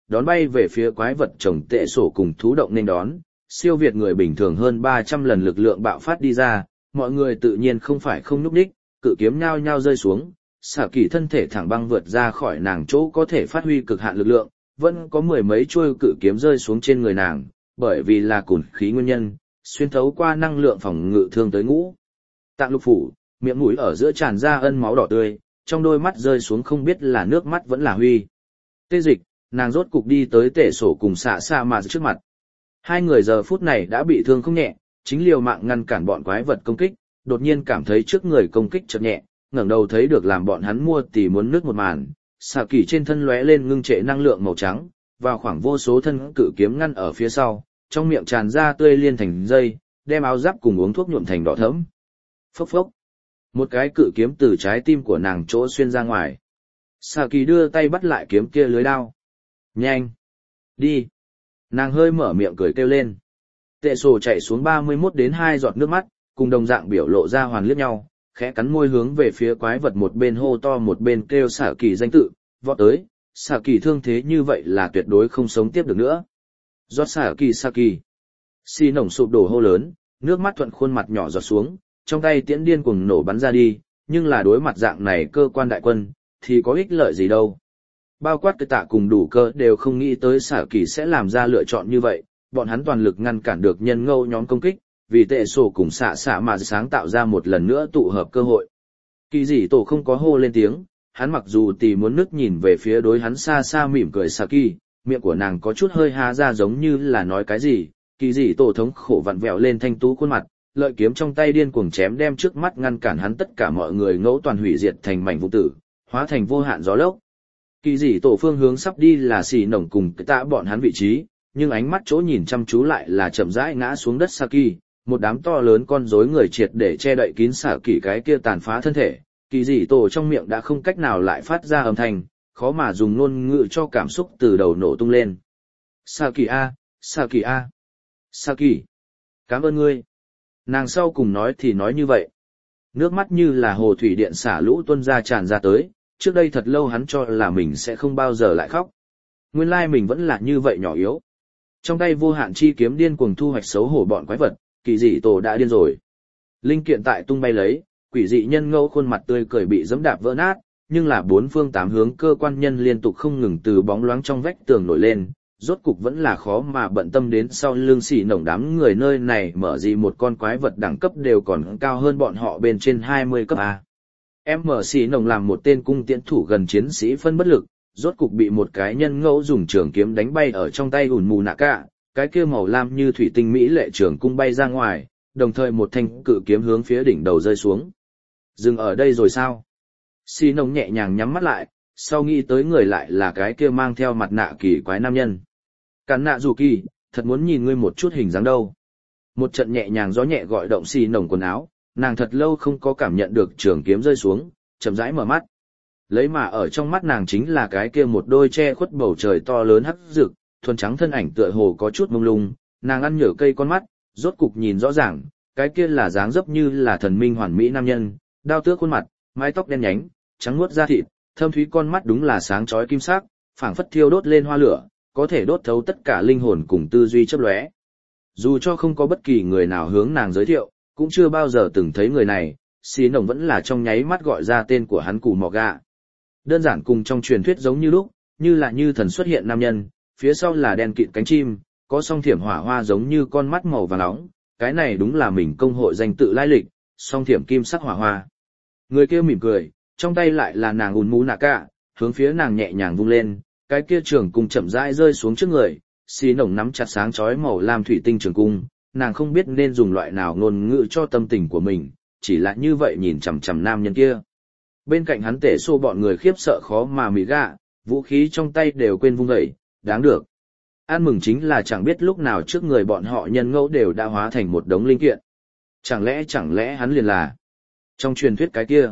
đón bay về phía quái vật chồng tệ sổ cùng thú động nên đón, siêu việt người bình thường hơn ba trăm lần lực lượng bạo phát đi ra, mọi người tự nhiên không phải không núp đích, cự kiếm nhao nhao rơi xuống, xạ kỳ thân thể thẳng băng vượt ra khỏi nàng chỗ có thể phát huy cực hạn lực lượng, vẫn có mười mấy chuôi cự kiếm rơi xuống trên người nàng, bởi vì là cùn khí nguyên nhân, xuyên thấu qua năng lượng phòng ngự thương tới ngũ tạng lục phủ, miệng mũi ở giữa tràn ra ân máu đỏ tươi, trong đôi mắt rơi xuống không biết là nước mắt vẫn là huy. Tê dịch, nàng rốt cục đi tới tể sổ cùng xạ xa mà trước mặt. Hai người giờ phút này đã bị thương không nhẹ, chính liều mạng ngăn cản bọn quái vật công kích, đột nhiên cảm thấy trước người công kích chợt nhẹ, ngẩng đầu thấy được làm bọn hắn mua tỉ muốn nước một màn, xạ kỳ trên thân lóe lên ngưng trệ năng lượng màu trắng, vào khoảng vô số thân cự kiếm ngăn ở phía sau, trong miệng tràn ra tươi liên thành dây, đem áo giáp cùng uống thuốc nhuộm thành đỏ thẫm. Phốc phốc. Một cái cự kiếm từ trái tim của nàng chỗ xuyên ra ngoài. Xạ kỳ đưa tay bắt lại kiếm kia lưới đao. Nhanh. Đi. Nàng hơi mở miệng cười kêu lên. Tệ sổ chạy xuống ba mươi mốt đến hai giọt nước mắt, cùng đồng dạng biểu lộ ra hoàn liếc nhau, khẽ cắn môi hướng về phía quái vật một bên hô to một bên kêu xạ kỳ danh tự, vọt tới. Xạ kỳ thương thế như vậy là tuyệt đối không sống tiếp được nữa. Giọt xạ kỳ xạ kỳ. Xì nổng sụp đổ hô lớn, nước mắt thuận khuôn mặt nhỏ giọt xuống, trong tay tiễn điên cuồng nổ bắn ra đi, nhưng là đối mặt dạng này cơ quan đại quân, thì có ích lợi gì đâu. Bao quát cái tạ cùng đủ cơ đều không nghĩ tới xạ kỳ sẽ làm ra lựa chọn như vậy, bọn hắn toàn lực ngăn cản được nhân ngâu nhóm công kích, vì tệ sổ cùng xạ xạ mà sáng tạo ra một lần nữa tụ hợp cơ hội. Kỳ dị tổ không có hô lên tiếng, hắn mặc dù tì muốn nứt nhìn về phía đối hắn xa xa mỉm cười xạ kỳ, miệng của nàng có chút hơi há ra giống như là nói cái gì, kỳ dị tổ thống khổ vặn vẹo lên thanh tú khuôn mặt, lợi kiếm trong tay điên cuồng chém đem trước mắt ngăn cản hắn tất cả mọi người ngẫu toàn hủy diệt thành mảnh vụn tử, hóa thành vô hạn gió lốc. Kỳ dị tổ phương hướng sắp đi là xì nổng cùng cái tạ bọn hắn vị trí, nhưng ánh mắt chỗ nhìn chăm chú lại là chậm rãi ngã xuống đất Saki, một đám to lớn con rối người triệt để che đậy kín xạ kỳ cái kia tàn phá thân thể. Kỳ dị tổ trong miệng đã không cách nào lại phát ra âm thanh, khó mà dùng ngôn ngữ cho cảm xúc từ đầu nổ tung lên. Saki a, Saki a, Saki, cảm ơn ngươi. Nàng sau cùng nói thì nói như vậy. Nước mắt như là hồ thủy điện xả lũ tuôn ra tràn ra tới, trước đây thật lâu hắn cho là mình sẽ không bao giờ lại khóc. Nguyên lai mình vẫn là như vậy nhỏ yếu. Trong tay vô hạn chi kiếm điên cuồng thu hoạch xấu hổ bọn quái vật, kỳ dị tổ đã điên rồi. Linh kiện tại tung bay lấy, quỷ dị nhân ngẫu khuôn mặt tươi cười bị giẫm đạp vỡ nát, nhưng là bốn phương tám hướng cơ quan nhân liên tục không ngừng từ bóng loáng trong vách tường nổi lên, rốt cục vẫn là khó mà bận tâm đến sau lưng xỉ nổng đám người nơi này mở gì một con quái vật đẳng cấp đều còn cao hơn bọn họ bên trên hai mươi cấp A. Em mở xỉ nổng làm một tên cung tiễn thủ gần chiến sĩ phân bất lực, rốt cục bị một cái nhân ngẫu dùng trường kiếm đánh bay ở trong tay ủn mù nạ cả, cái kia màu lam như thủy tinh mỹ lệ trường cung bay ra ngoài, đồng thời một thanh cự kiếm hướng phía đỉnh đầu rơi xuống. Dừng ở đây rồi sao? Xỉ nổng nhẹ nhàng nhắm mắt lại, sau nghĩ tới người lại là cái kia mang theo mặt nạ kỳ quái nam nhân. Cản nạ dù kỳ, thật muốn nhìn ngươi một chút hình dáng đâu. Một trận nhẹ nhàng gió nhẹ gọi động xì nồng quần áo, nàng thật lâu không có cảm nhận được trường kiếm rơi xuống, chậm rãi mở mắt. Lấy mà ở trong mắt nàng chính là cái kia một đôi che khuất bầu trời to lớn hắc rực, thuần trắng thân ảnh tựa hồ có chút mông lung, nàng ăn nhở cây con mắt, rốt cục nhìn rõ ràng, cái kia là dáng dấp như là thần minh hoàn mỹ nam nhân, đao tước khuôn mặt, mái tóc đen nhánh, trắng muốt da thịt, thâm thúy con mắt đúng là sáng chói kim sắc, phảng phất thiêu đốt lên hoa lửa, có thể đốt thấu tất cả linh hồn cùng tư duy chớp lóe. Dù cho không có bất kỳ người nào hướng nàng giới thiệu, cũng chưa bao giờ từng thấy người này, xí nồng vẫn là trong nháy mắt gọi ra tên của hắn Cù Mò Gà. Đơn giản cùng trong truyền thuyết giống như lúc, như là như thần xuất hiện nam nhân, phía sau là đen kịt cánh chim, có song thiểm hỏa hoa giống như con mắt màu vàng nóng, cái này đúng là mình công hội danh tự lai lịch, song thiểm kim sắc hỏa hoa. Người kia mỉm cười, trong tay lại là nàng ùn mũ nạ cả, hướng phía nàng nhẹ nhàng vung lên, cái kia trường cung chậm rãi rơi xuống trước người, xí nồng nắm chặt sáng chói màu lam thủy tinh trường cung, nàng không biết nên dùng loại nào ngôn ngữ cho tâm tình của mình, chỉ là như vậy nhìn chằm chằm nam nhân kia. Bên cạnh hắn tể xô bọn người khiếp sợ khó mà mỉ gạ, vũ khí trong tay đều quên vung dậy, đáng được. An mừng chính là chẳng biết lúc nào trước người bọn họ nhân ngẫu đều đã hóa thành một đống linh kiện. Chẳng lẽ chẳng lẽ hắn liền là trong truyền thuyết cái kia,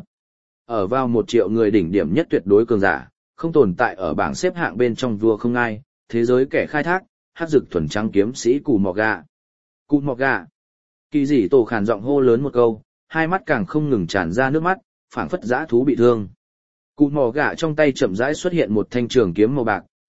ở vào một triệu người đỉnh điểm nhất tuyệt đối cường giả, không tồn tại ở bảng xếp hạng bên trong vua không ai, thế giới kẻ khai thác, hắc dực thuần trắng kiếm sĩ Cù Mò Gà. Cù Mò Gà. Kỳ dị tổ khàn giọng hô lớn một câu, hai mắt càng không ngừng tràn ra nước mắt, phảng phất dã thú bị thương. Cù Mò Gà trong tay chậm rãi xuất hiện một thanh trường kiếm màu bạc,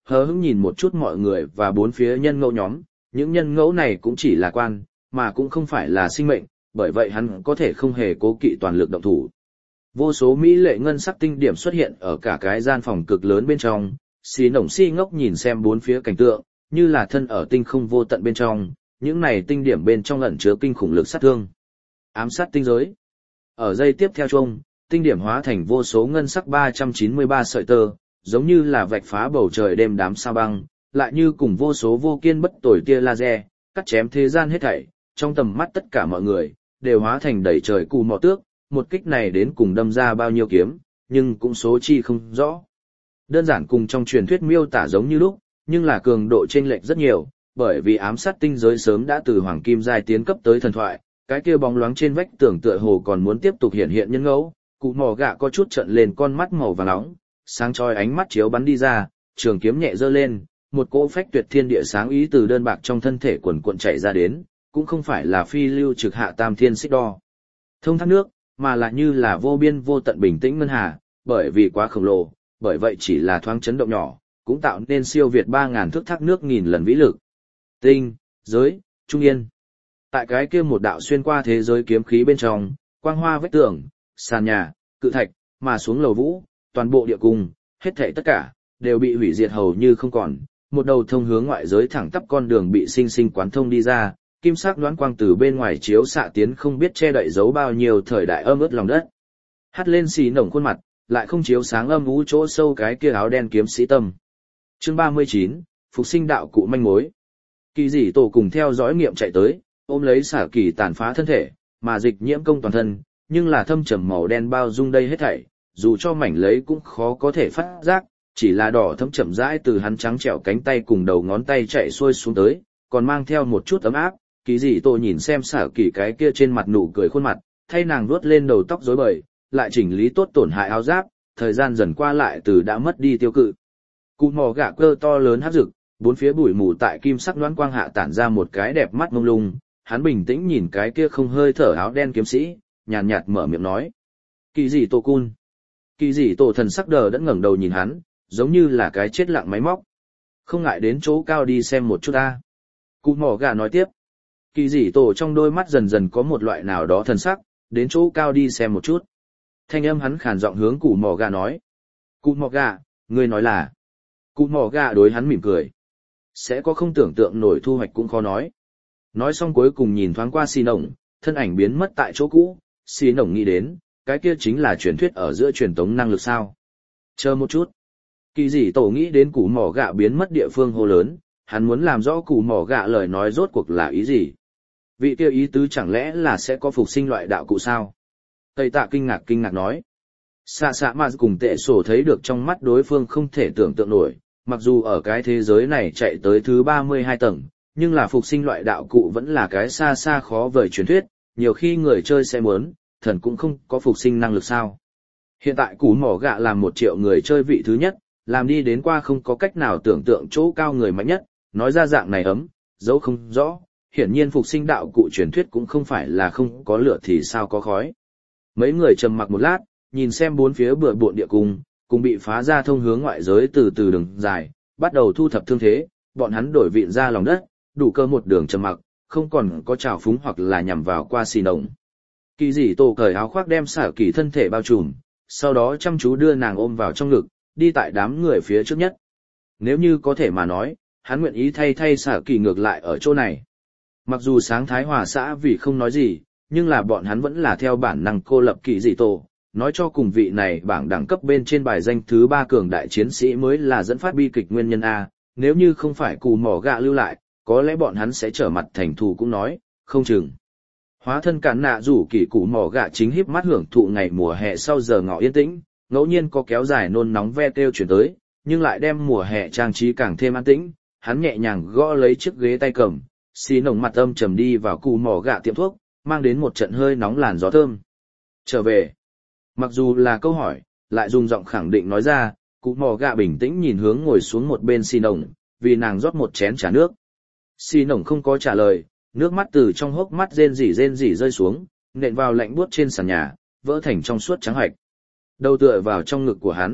hờ hững nhìn một chút mọi người và bốn phía nhân ngẫu nhóm, những nhân ngẫu này cũng chỉ là quan, mà cũng không phải là sinh mệnh, bởi vậy hắn có thể không hề cố kỵ toàn lực động thủ. Vô số mỹ lệ ngân sắc tinh điểm xuất hiện ở cả cái gian phòng cực lớn bên trong, xì nổng si ngốc nhìn xem bốn phía cảnh tượng, như là thân ở tinh không vô tận bên trong, những này tinh điểm bên trong ẩn chứa kinh khủng lực sát thương. Ám sát tinh giới. Ở giây tiếp theo chung, tinh điểm hóa thành vô số ngân sắc ba trăm chín mươi ba sợi tơ, giống như là vạch phá bầu trời đêm đám sao băng, lại như cùng vô số vô kiên bất tồi tia laser, cắt chém thế gian hết thảy, trong tầm mắt tất cả mọi người, đều hóa thành đầy trời cù mò tước, một kích này đến cùng đâm ra bao nhiêu kiếm, nhưng cũng số chi không rõ. Đơn giản cùng trong truyền thuyết miêu tả giống như lúc, nhưng là cường độ chênh lệch rất nhiều, bởi vì ám sát tinh giới sớm đã từ hoàng kim giai tiến cấp tới thần thoại, cái kia bóng loáng trên vách tường tựa hồ còn muốn tiếp tục hiện hiện nhân ngẫu, cụ mỏ gạ có chút trợn lên con mắt màu vàng nóng, sáng chói ánh mắt chiếu bắn đi ra, trường kiếm nhẹ giơ lên, một cỗ phách tuyệt thiên địa sáng ý từ đơn bạc trong thân thể quần cuộn chạy ra đến, cũng không phải là phi lưu trực hạ tam thiên xích đo thông thác nước, mà là như là vô biên vô tận bình tĩnh ngân hà, bởi vì quá khổng lồ, bởi vậy chỉ là thoáng chấn động nhỏ, cũng tạo nên siêu việt ba ngàn thước thác nước nghìn lần vĩ lực. Tinh, giới, trung yên. Tại cái kia một đạo xuyên qua thế giới kiếm khí bên trong, quang hoa vách tường, sàn nhà, cự thạch, mà xuống lầu vũ, toàn bộ địa cung, hết thảy tất cả, đều bị hủy diệt hầu như không còn. Một đầu thông hướng ngoại giới thẳng tắp con đường bị sinh sinh quán thông đi ra, kim sắc đoán quang từ bên ngoài chiếu xạ tiến không biết che đậy giấu bao nhiêu thời đại âm ướt lòng đất. Hắt lên xì nổng khuôn mặt, lại không chiếu sáng âm u chỗ sâu cái kia áo đen kiếm sĩ tâm. Chương ba mươi chín, Phục sinh đạo cụ manh mối. Kỳ dị tổ cùng theo dõi nghiệm chạy tới, ôm lấy xả kỳ tàn phá thân thể, mà dịch nhiễm công toàn thân, nhưng là thâm trầm màu đen bao dung đây hết thảy, dù cho mảnh lấy cũng khó có thể phát giác, chỉ là đỏ thấm chậm rãi từ hắn trắng trẻo cánh tay cùng đầu ngón tay chạy xuôi xuống tới, còn mang theo một chút ấm áp. Kỳ dị tổ nhìn xem xả kỳ cái kia trên mặt nụ cười khuôn mặt, thay nàng vuốt lên đầu tóc rối bời, lại chỉnh lý tốt tổn hại áo giáp, thời gian dần qua lại từ đã mất đi tiêu cự. Cụ mò gạ cơ to lớn hấp rực, bốn phía bụi mù tại kim sắc đoán quang hạ tản ra một cái đẹp mắt mông lung, hắn bình tĩnh nhìn cái kia không hơi thở áo đen kiếm sĩ, nhàn nhạt mở miệng nói. Kỳ dị tổ cun. Kỳ dị tổ thần sắc đờ đẫn ngẩng đầu nhìn hắn, giống như là cái chết lặng máy móc. Không ngại đến chỗ cao đi xem một chút ta. Cụ mò gạ nói tiếp. Kỳ dị tổ trong đôi mắt dần dần có một loại nào đó thần sắc, đến chỗ cao đi xem một chút. Thanh âm hắn khàn giọng hướng cụ mò gạ nói. Cụ mò gạ, ngươi nói là. Cụ mò gạ đối hắn mỉm cười. Sẽ có không tưởng tượng nổi thu hoạch cũng khó nói. Nói xong cuối cùng nhìn thoáng qua xì nổng, thân ảnh biến mất tại chỗ cũ, xì nổng nghĩ đến, cái kia chính là truyền thuyết ở giữa truyền tống năng lực sao. Chờ một chút. Kỳ dị tổ nghĩ đến cụ mỏ gạ biến mất địa phương hô lớn, hắn muốn làm rõ cụ mỏ gạ lời nói rốt cuộc là ý gì. Vị kia ý tứ chẳng lẽ là sẽ có phục sinh loại đạo cụ sao? Tây tạ kinh ngạc kinh ngạc nói. Xạ xạ mà cùng tệ sổ thấy được trong mắt đối phương không thể tưởng tượng nổi, mặc dù ở cái thế giới này chạy tới thứ ba mươi hai tầng, nhưng là phục sinh loại đạo cụ vẫn là cái xa xa khó vời truyền thuyết, nhiều khi người chơi sẽ muốn, thần cũng không có phục sinh năng lực sao. Hiện tại cú mỏ gạ làm một triệu người chơi vị thứ nhất, làm đi đến qua không có cách nào tưởng tượng chỗ cao người mạnh nhất, nói ra dạng này ấm, dấu không rõ, hiển nhiên phục sinh đạo cụ truyền thuyết cũng không phải là không có lửa thì sao có khói. Mấy người trầm mặc một lát, nhìn xem bốn phía bừa bộn địa cung, cùng bị phá ra thông hướng ngoại giới từ từ đường dài, bắt đầu thu thập thương thế, bọn hắn đổi vịn ra lòng đất, đủ cơ một đường trầm mặc, không còn có trào phúng hoặc là nhằm vào qua xì nồng. Kỳ dị tổ cởi áo khoác đem xả kỳ thân thể bao trùm, sau đó chăm chú đưa nàng ôm vào trong ngực, đi tại đám người phía trước nhất. Nếu như có thể mà nói, hắn nguyện ý thay thay xả kỳ ngược lại ở chỗ này. Mặc dù sáng thái hòa xã vì không nói gì, nhưng là bọn hắn vẫn là theo bản năng cô lập kỳ dị tổ, nói cho cùng vị này bảng đẳng cấp bên trên bài danh thứ ba cường đại chiến sĩ mới là dẫn phát bi kịch nguyên nhân A, nếu như không phải cù mỏ gạ lưu lại, có lẽ bọn hắn sẽ trở mặt thành thù cũng nói, không chừng. Hóa thân cản nạ rủ kỳ cù mỏ gạ chính híp mắt hưởng thụ ngày mùa hè sau giờ ngọ yên tĩnh, ngẫu nhiên có kéo dài nôn nóng ve kêu chuyển tới, nhưng lại đem mùa hè trang trí càng thêm an tĩnh, hắn nhẹ nhàng gõ lấy chiếc ghế tay cầm, xì nồng mặt âm trầm đi vào cù mỏ gạ tiệm thuốc, mang đến một trận hơi nóng làn gió thơm. Trở về. Mặc dù là câu hỏi, lại dùng giọng khẳng định nói ra, cụ mò gạ bình tĩnh nhìn hướng ngồi xuống một bên xì nồng, vì nàng rót một chén trà nước. Xì nồng không có trả lời, nước mắt từ trong hốc mắt rên rỉ rên rỉ rơi xuống, nện vào lạnh buốt trên sàn nhà, vỡ thành trong suốt trắng hạch. Đầu tựa vào trong ngực của hắn,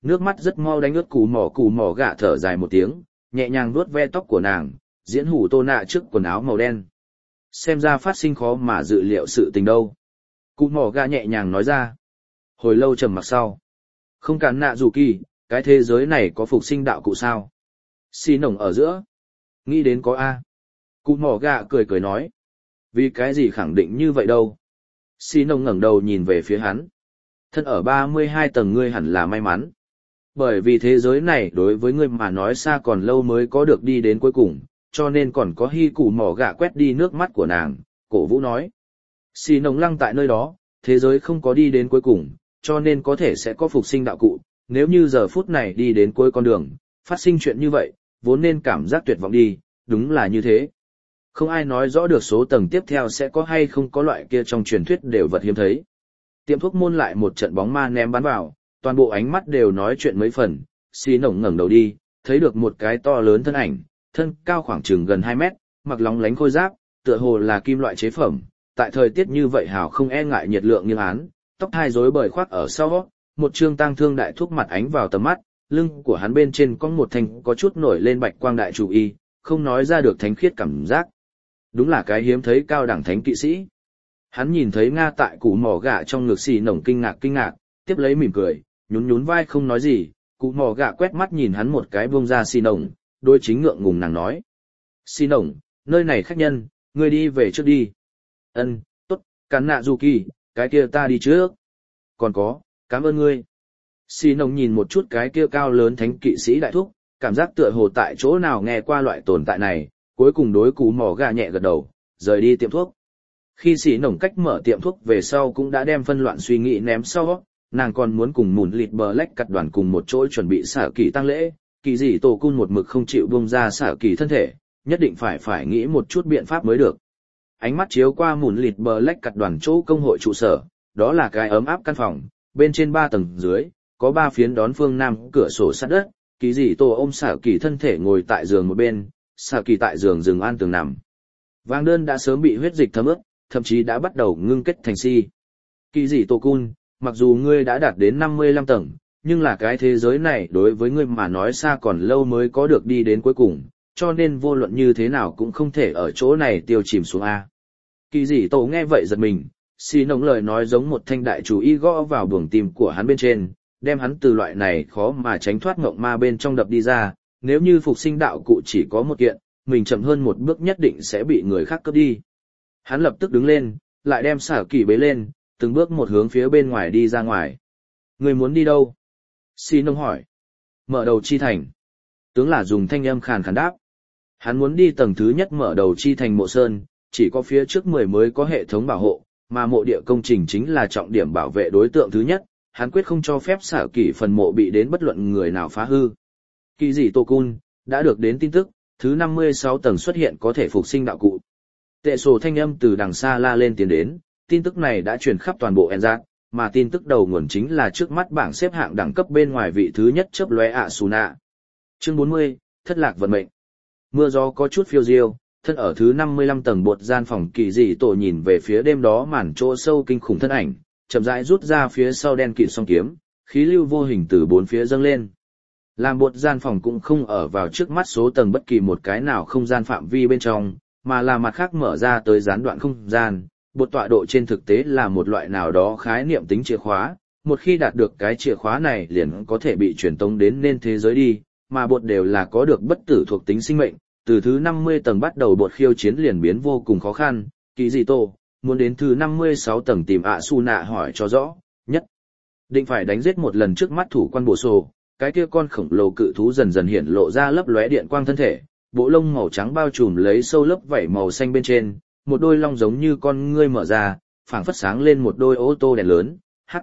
Nước mắt rất mau đánh ướt cù mỏ cù mỏ gạ thở dài một tiếng, nhẹ nhàng vuốt ve tóc của nàng, diễn hủ tô nạ trước quần áo màu đen. Xem ra phát sinh khó mà dự liệu sự tình đâu. Cù mỏ gạ nhẹ nhàng nói ra. Hồi lâu trầm mặc sau. Không cản nạ dù kỳ, cái thế giới này có phục sinh đạo cụ sao? Xì nồng ở giữa. Nghĩ đến có A. Cù mỏ gạ cười cười nói. Vì cái gì khẳng định như vậy đâu? Xì nồng ngẩng đầu nhìn về phía hắn. Thân ở ba mươi hai tầng ngươi hẳn là may mắn. Bởi vì thế giới này đối với ngươi mà nói xa còn lâu mới có được đi đến cuối cùng, cho nên còn có hy củ mỏ gạ quét đi nước mắt của nàng, cổ vũ nói. Xì nồng lăng tại nơi đó, thế giới không có đi đến cuối cùng, cho nên có thể sẽ có phục sinh đạo cụ, nếu như giờ phút này đi đến cuối con đường, phát sinh chuyện như vậy, vốn nên cảm giác tuyệt vọng đi, đúng là như thế. Không ai nói rõ được số tầng tiếp theo sẽ có hay không có loại kia trong truyền thuyết đều vật hiếm thấy. Tiệm thuốc môn lại một trận bóng ma ném bắn vào, toàn bộ ánh mắt đều nói chuyện mấy phần, xì nồng ngẩng đầu đi, thấy được một cái to lớn thân ảnh, thân cao khoảng chừng gần hai mét, mặc lóng lánh khôi giáp, tựa hồ là kim loại chế phẩm, tại thời tiết như vậy hào không e ngại nhiệt lượng nghiêng án, tóc hai rối bời khoác ở sau, một trương tang thương đại thuốc mặt ánh vào tầm mắt, lưng của hắn bên trên có một thanh có chút nổi lên bạch quang đại chủ y, không nói ra được thánh khiết cảm giác. Đúng là cái hiếm thấy cao đẳng thánh kỵ sĩ. Hắn nhìn thấy Nga tại củ mỏ gạ trong ngực xì nồng kinh ngạc kinh ngạc, tiếp lấy mỉm cười, nhún nhún vai không nói gì, cụ mỏ gạ quét mắt nhìn hắn một cái buông ra xì nồng, đôi chính ngượng ngùng nàng nói. Xì nồng, nơi này khách nhân, ngươi đi về trước đi. Ân, tốt, cắn nạ dù kỳ, cái kia ta đi trước. Còn có, cảm ơn ngươi. Xì nồng nhìn một chút cái kia cao lớn thánh kỵ sĩ đại thúc, cảm giác tựa hồ tại chỗ nào nghe qua loại tồn tại này, cuối cùng đối cụ mỏ gạ nhẹ gật đầu, rời đi tiệm thuốc. Khi xì nồng cách mở tiệm thuốc về sau cũng đã đem phân loạn suy nghĩ ném sau, nàng còn muốn cùng mùn lịt bờ lách cặt đoàn cùng một chỗ chuẩn bị xả kỳ tăng lễ, kỳ dị tổ cun một mực không chịu buông ra xả kỳ thân thể, nhất định phải phải nghĩ một chút biện pháp mới được. Ánh mắt chiếu qua mùn lịt bờ lách cặt đoàn chỗ công hội trụ sở, đó là cái ấm áp căn phòng, bên trên ba tầng dưới, có ba phiến đón phương nam cửa sổ sát đất, kỳ dị tổ ôm xả kỳ thân thể ngồi tại giường một bên, xả kỳ tại giường giường an tường nằm. Vàng đơn đã sớm bị huyết dịch thấm ướt, thậm chí đã bắt đầu ngưng kết thành si. Kỳ dị tổ cun, mặc dù ngươi đã đạt đến năm mươi lăm tầng, nhưng là cái thế giới này đối với ngươi mà nói xa còn lâu mới có được đi đến cuối cùng, cho nên vô luận như thế nào cũng không thể ở chỗ này tiêu chìm xuống A. Kỳ dị tổ nghe vậy giật mình, xì nồng lời nói giống một thanh đại chủ y gõ vào buồng tim của hắn bên trên, đem hắn từ loại này khó mà tránh thoát ngộng ma bên trong đập đi ra, nếu như phục sinh đạo cụ chỉ có một kiện, mình chậm hơn một bước nhất định sẽ bị người khác cướp đi. Hắn lập tức đứng lên, lại đem xả kỳ bế lên, từng bước một hướng phía bên ngoài đi ra ngoài. Người muốn đi đâu? Xì nông hỏi. Mở đầu chi thành. Tướng là dùng thanh âm khàn khàn đáp. Hắn muốn đi tầng thứ nhất mở đầu chi thành mộ sơn, chỉ có phía trước mười mới có hệ thống bảo hộ, mà mộ địa công trình chính là trọng điểm bảo vệ đối tượng thứ nhất, hắn quyết không cho phép xả kỳ phần mộ bị đến bất luận người nào phá hư. Kỳ dị Tô Cun, đã được đến tin tức, thứ năm mươi sáu tầng xuất hiện có thể phục sinh đạo cụ. Tệ sổ thanh âm từ đằng xa la lên tiến đến, tin tức này đã truyền khắp toàn bộ Enzat, mà tin tức đầu nguồn chính là trước mắt bảng xếp hạng đẳng cấp bên ngoài vị thứ nhất chớp lóe ạ xù nạ. Chương bốn mươi, thất lạc vận mệnh. Mưa gió có chút phiêu diêu, thân ở thứ năm mươi lăm tầng bột gian phòng kỳ dị tổ nhìn về phía đêm đó màn chỗ sâu kinh khủng thân ảnh, chậm rãi rút ra phía sau đen kịt song kiếm, khí lưu vô hình từ bốn phía dâng lên. Làm bột gian phòng cũng không ở vào trước mắt số tầng bất kỳ một cái nào không gian phạm vi bên trong, mà là mặt khác mở ra tới gián đoạn không gian. Bột tọa độ trên thực tế là một loại nào đó khái niệm tính chìa khóa, một khi đạt được cái chìa khóa này liền có thể bị truyền tống đến nên thế giới đi, mà bột đều là có được bất tử thuộc tính sinh mệnh, từ thứ năm mươi tầng bắt đầu bột khiêu chiến liền biến vô cùng khó khăn, kỳ dị tổ, muốn đến thứ năm mươi sáu tầng tìm ạ su nạ hỏi cho rõ, nhất định phải đánh giết một lần trước mắt thủ quan bổ sổ, cái kia con khổng lồ cự thú dần dần hiện lộ ra lấp lóe điện quang thân thể, bộ lông màu trắng bao trùm lấy sâu lớp vảy màu xanh bên trên, một đôi long giống như con ngươi mở ra, phảng phất sáng lên một đôi ô tô đèn lớn, hắc.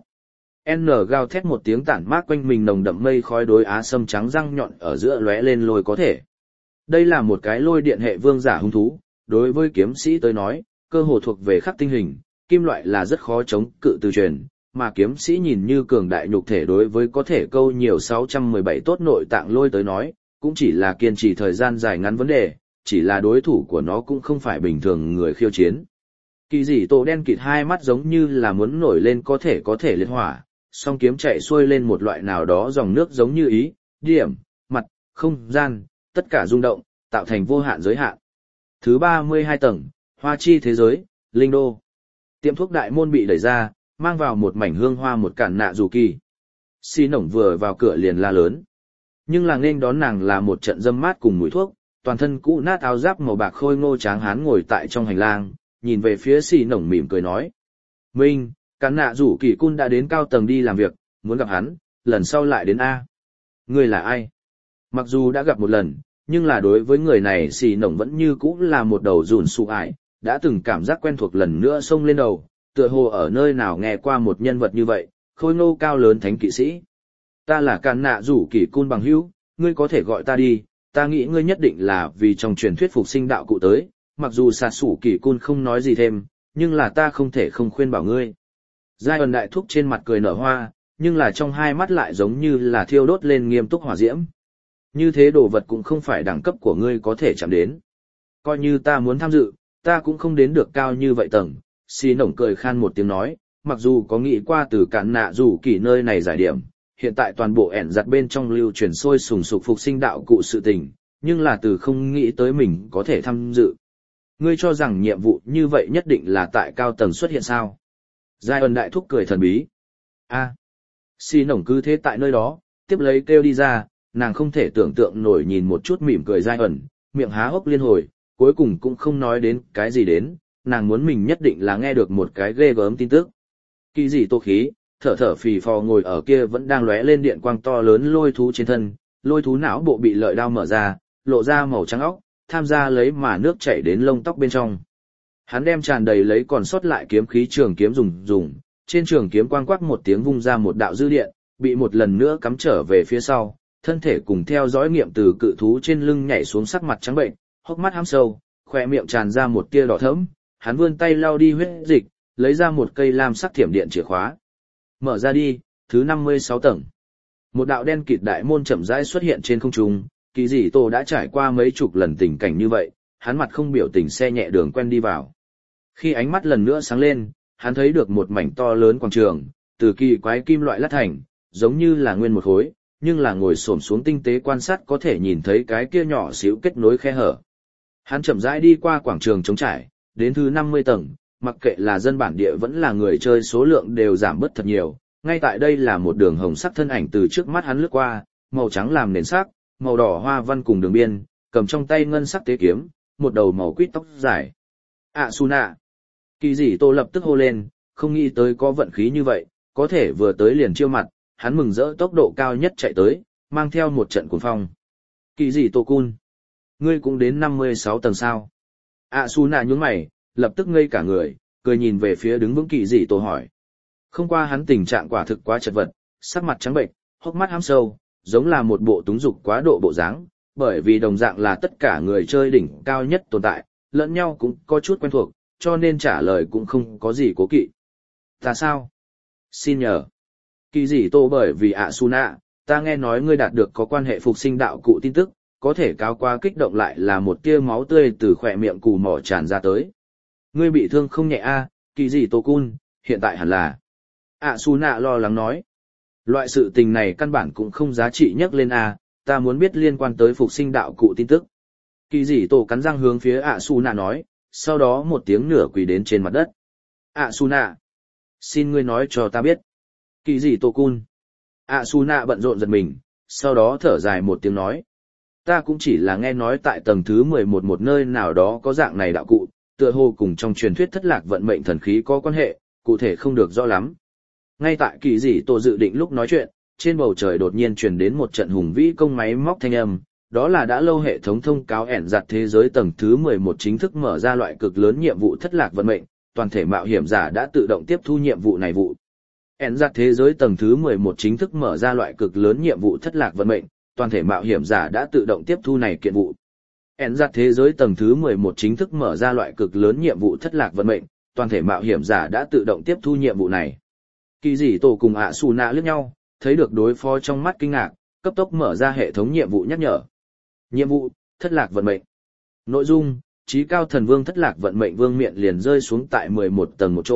N gào thét một tiếng tản mát quanh mình nồng đậm mây khói đối á sâm trắng răng nhọn ở giữa lóe lên lôi có thể. Đây là một cái lôi điện hệ vương giả hung thú, đối với kiếm sĩ tới nói, cơ hồ thuộc về khắc tinh hình, kim loại là rất khó chống cự từ truyền, mà kiếm sĩ nhìn như cường đại nhục thể đối với có thể câu nhiều sáu trăm mười bảy tốt nội tạng lôi tới nói, cũng chỉ là kiên trì thời gian dài ngắn vấn đề, chỉ là đối thủ của nó cũng không phải bình thường người khiêu chiến. Kỳ dị tổ đen kịt hai mắt giống như là muốn nổi lên có thể có thể liệt hỏa, song kiếm chạy xuôi lên một loại nào đó dòng nước giống như ý, điểm, mặt, không gian, tất cả rung động, tạo thành vô hạn giới hạn. Thứ ba mươi hai tầng, Hoa Chi thế giới, Linh Đô. Tiệm thuốc đại môn bị đẩy ra, mang vào một mảnh hương hoa một cản nạ dù kỳ. Xi nổng vừa vào cửa liền la lớn. Nhưng là nên đón nàng là một trận dâm mát cùng mùi thuốc, toàn thân cũ nát áo giáp màu bạc khôi ngô tráng hán ngồi tại trong hành lang, nhìn về phía xì nổng mỉm cười nói. Minh, cán nạ rủ kỳ cun đã đến cao tầng đi làm việc, muốn gặp hắn, lần sau lại đến A. Ngươi là ai? Mặc dù đã gặp một lần, nhưng là đối với người này xì nổng vẫn như cũ là một đầu rùn sụ ải, đã từng cảm giác quen thuộc lần nữa xông lên đầu, tựa hồ ở nơi nào nghe qua một nhân vật như vậy, khôi ngô cao lớn thánh kỵ sĩ. Ta là cán nạ rủ kỳ cun bằng hữu, ngươi có thể gọi ta đi, ta nghĩ ngươi nhất định là vì trong truyền thuyết phục sinh đạo cụ tới, mặc dù sạt sủ kỳ cun không nói gì thêm, nhưng là ta không thể không khuyên bảo ngươi. Giai ẩn đại thúc trên mặt cười nở hoa, nhưng là trong hai mắt lại giống như là thiêu đốt lên nghiêm túc hỏa diễm. Như thế đồ vật cũng không phải đẳng cấp của ngươi có thể chạm đến. Coi như ta muốn tham dự, ta cũng không đến được cao như vậy tầng. Xì nổng cười khan một tiếng nói, mặc dù có nghĩ qua từ cản nạ rủ kỳ nơi này giải điểm, hiện tại toàn bộ ẻn giặt bên trong lưu truyền sôi sùng sục phục sinh đạo cụ sự tình, nhưng là từ không nghĩ tới mình có thể tham dự. Ngươi cho rằng nhiệm vụ như vậy nhất định là tại cao tầng xuất hiện sao? Giai ẩn đại thúc cười thần bí. A, à, xì nổng cứ thế tại nơi đó, tiếp lấy kêu đi ra, nàng không thể tưởng tượng nổi nhìn một chút mỉm cười Giai ẩn, miệng há hốc liên hồi, cuối cùng cũng không nói đến cái gì đến, nàng muốn mình nhất định là nghe được một cái ghê gớm tin tức. Kỳ gì tô khí, thở thở phì phò ngồi ở kia vẫn đang lóe lên điện quang to lớn lôi thú trên thân, lôi thú não bộ bị lợi đao mở ra, lộ ra màu trắng óc, tham gia lấy mà nước chảy đến lông tóc bên trong. Hắn đem tràn đầy lấy còn sót lại kiếm khí trường kiếm dùng dùng, trên trường kiếm quang quắc một tiếng vung ra một đạo dư điện, bị một lần nữa cắm trở về phía sau, thân thể cùng theo dõi nghiệm từ cự thú trên lưng nhảy xuống sắc mặt trắng bệnh, hốc mắt hăm sâu, khỏe miệng tràn ra một tia đỏ thẫm, hắn vươn tay lau đi huyết dịch, lấy ra một cây lam sắc thiểm điện chìa khóa. Mở ra đi, thứ năm mươi sáu tầng. Một đạo đen kịt đại môn chậm rãi xuất hiện trên không trung, kỳ dị tổ đã trải qua mấy chục lần tình cảnh như vậy, hắn mặt không biểu tình xe nhẹ đường quen đi vào. Khi ánh mắt lần nữa sáng lên, hắn thấy được một mảnh to lớn quảng trường, từ kỳ quái kim loại lát thành, giống như là nguyên một khối, nhưng là ngồi xổm xuống tinh tế quan sát có thể nhìn thấy cái kia nhỏ xíu kết nối khe hở. Hắn chậm rãi đi qua quảng trường trống trải, đến thứ năm mươi tầng, mặc kệ là dân bản địa vẫn là người chơi số lượng đều giảm bớt thật nhiều, ngay tại đây là một đường hồng sắc thân ảnh từ trước mắt hắn lướt qua, màu trắng làm nền sắc, màu đỏ hoa văn cùng đường biên, cầm trong tay ngân sắc tế kiếm, một đầu màu quýt tóc dài. À Suna. Kỳ dị tô lập tức hô lên, không nghĩ tới có vận khí như vậy, có thể vừa tới liền chiêu mặt, hắn mừng rỡ tốc độ cao nhất chạy tới, mang theo một trận cuồng phong. Kỳ dị tô cun. Ngươi cũng đến năm mươi sáu tầng sao. À Suna nhướng mày, lập tức ngây cả người, cười nhìn về phía đứng vững kỳ dị tô hỏi. Không qua hắn tình trạng quả thực quá chật vật, sắc mặt trắng bệnh, hốc mắt hám sâu, giống là một bộ túng dục quá độ bộ dáng, bởi vì đồng dạng là tất cả người chơi đỉnh cao nhất tồn tại, lẫn nhau cũng có chút quen thuộc, cho nên trả lời cũng không có gì cố kỵ. Ta sao? Xin nhờ. Kỳ dị tô bởi vì ạ Suna, ta nghe nói ngươi đạt được có quan hệ phục sinh đạo cụ tin tức, có thể cáo qua kích động lại là một tia máu tươi từ khỏe miệng cù mỏ tràn ra tới. Ngươi bị thương không nhẹ a, kỳ dị tô cun, hiện tại hẳn là. ạ Suna lo lắng nói. Loại sự tình này căn bản cũng không giá trị nhắc lên a, ta muốn biết liên quan tới phục sinh đạo cụ tin tức. Kỳ dị tổ cắn răng hướng phía ạ Suna nói, sau đó một tiếng nửa quỳ đến trên mặt đất. ạ Suna, xin ngươi nói cho ta biết. Kỳ dị tổ cun. ạ Suna bận rộn giật mình, sau đó thở dài một tiếng nói. Ta cũng chỉ là nghe nói tại tầng thứ mười một một nơi nào đó có dạng này đạo cụ, tựa hồ cùng trong truyền thuyết thất lạc vận mệnh thần khí có quan hệ, cụ thể không được rõ lắm. Ngay tại kỳ dị tổ dự định lúc nói chuyện, trên bầu trời đột nhiên truyền đến một trận hùng vĩ công máy móc thanh âm, đó là đã lâu hệ thống thông cáo ẻn giặt thế giới tầng thứ mười một chính thức mở ra loại cực lớn nhiệm vụ thất lạc vận mệnh, toàn thể mạo hiểm giả đã tự động tiếp thu nhiệm vụ này vụ. Ẻn giặt thế giới tầng thứ mười một chính thức mở ra loại cực lớn nhiệm vụ thất lạc vận mệnh, toàn thể mạo hiểm giả đã tự động tiếp thu này kiện vụ. Ẻn giặt thế giới tầng thứ mười một chính thức mở ra loại cực lớn nhiệm vụ thất lạc vận mệnh, toàn thể mạo hiểm giả đã tự động tiếp thu nhiệm vụ này. Kỳ dị tổ cùng ạ Suna liếc nhau, thấy được đối phó trong mắt kinh ngạc, cấp tốc mở ra hệ thống nhiệm vụ nhắc nhở. Nhiệm vụ, thất lạc vận mệnh. Nội dung, trí cao thần vương thất lạc vận mệnh vương miện liền rơi xuống tại mười một tầng một chỗ,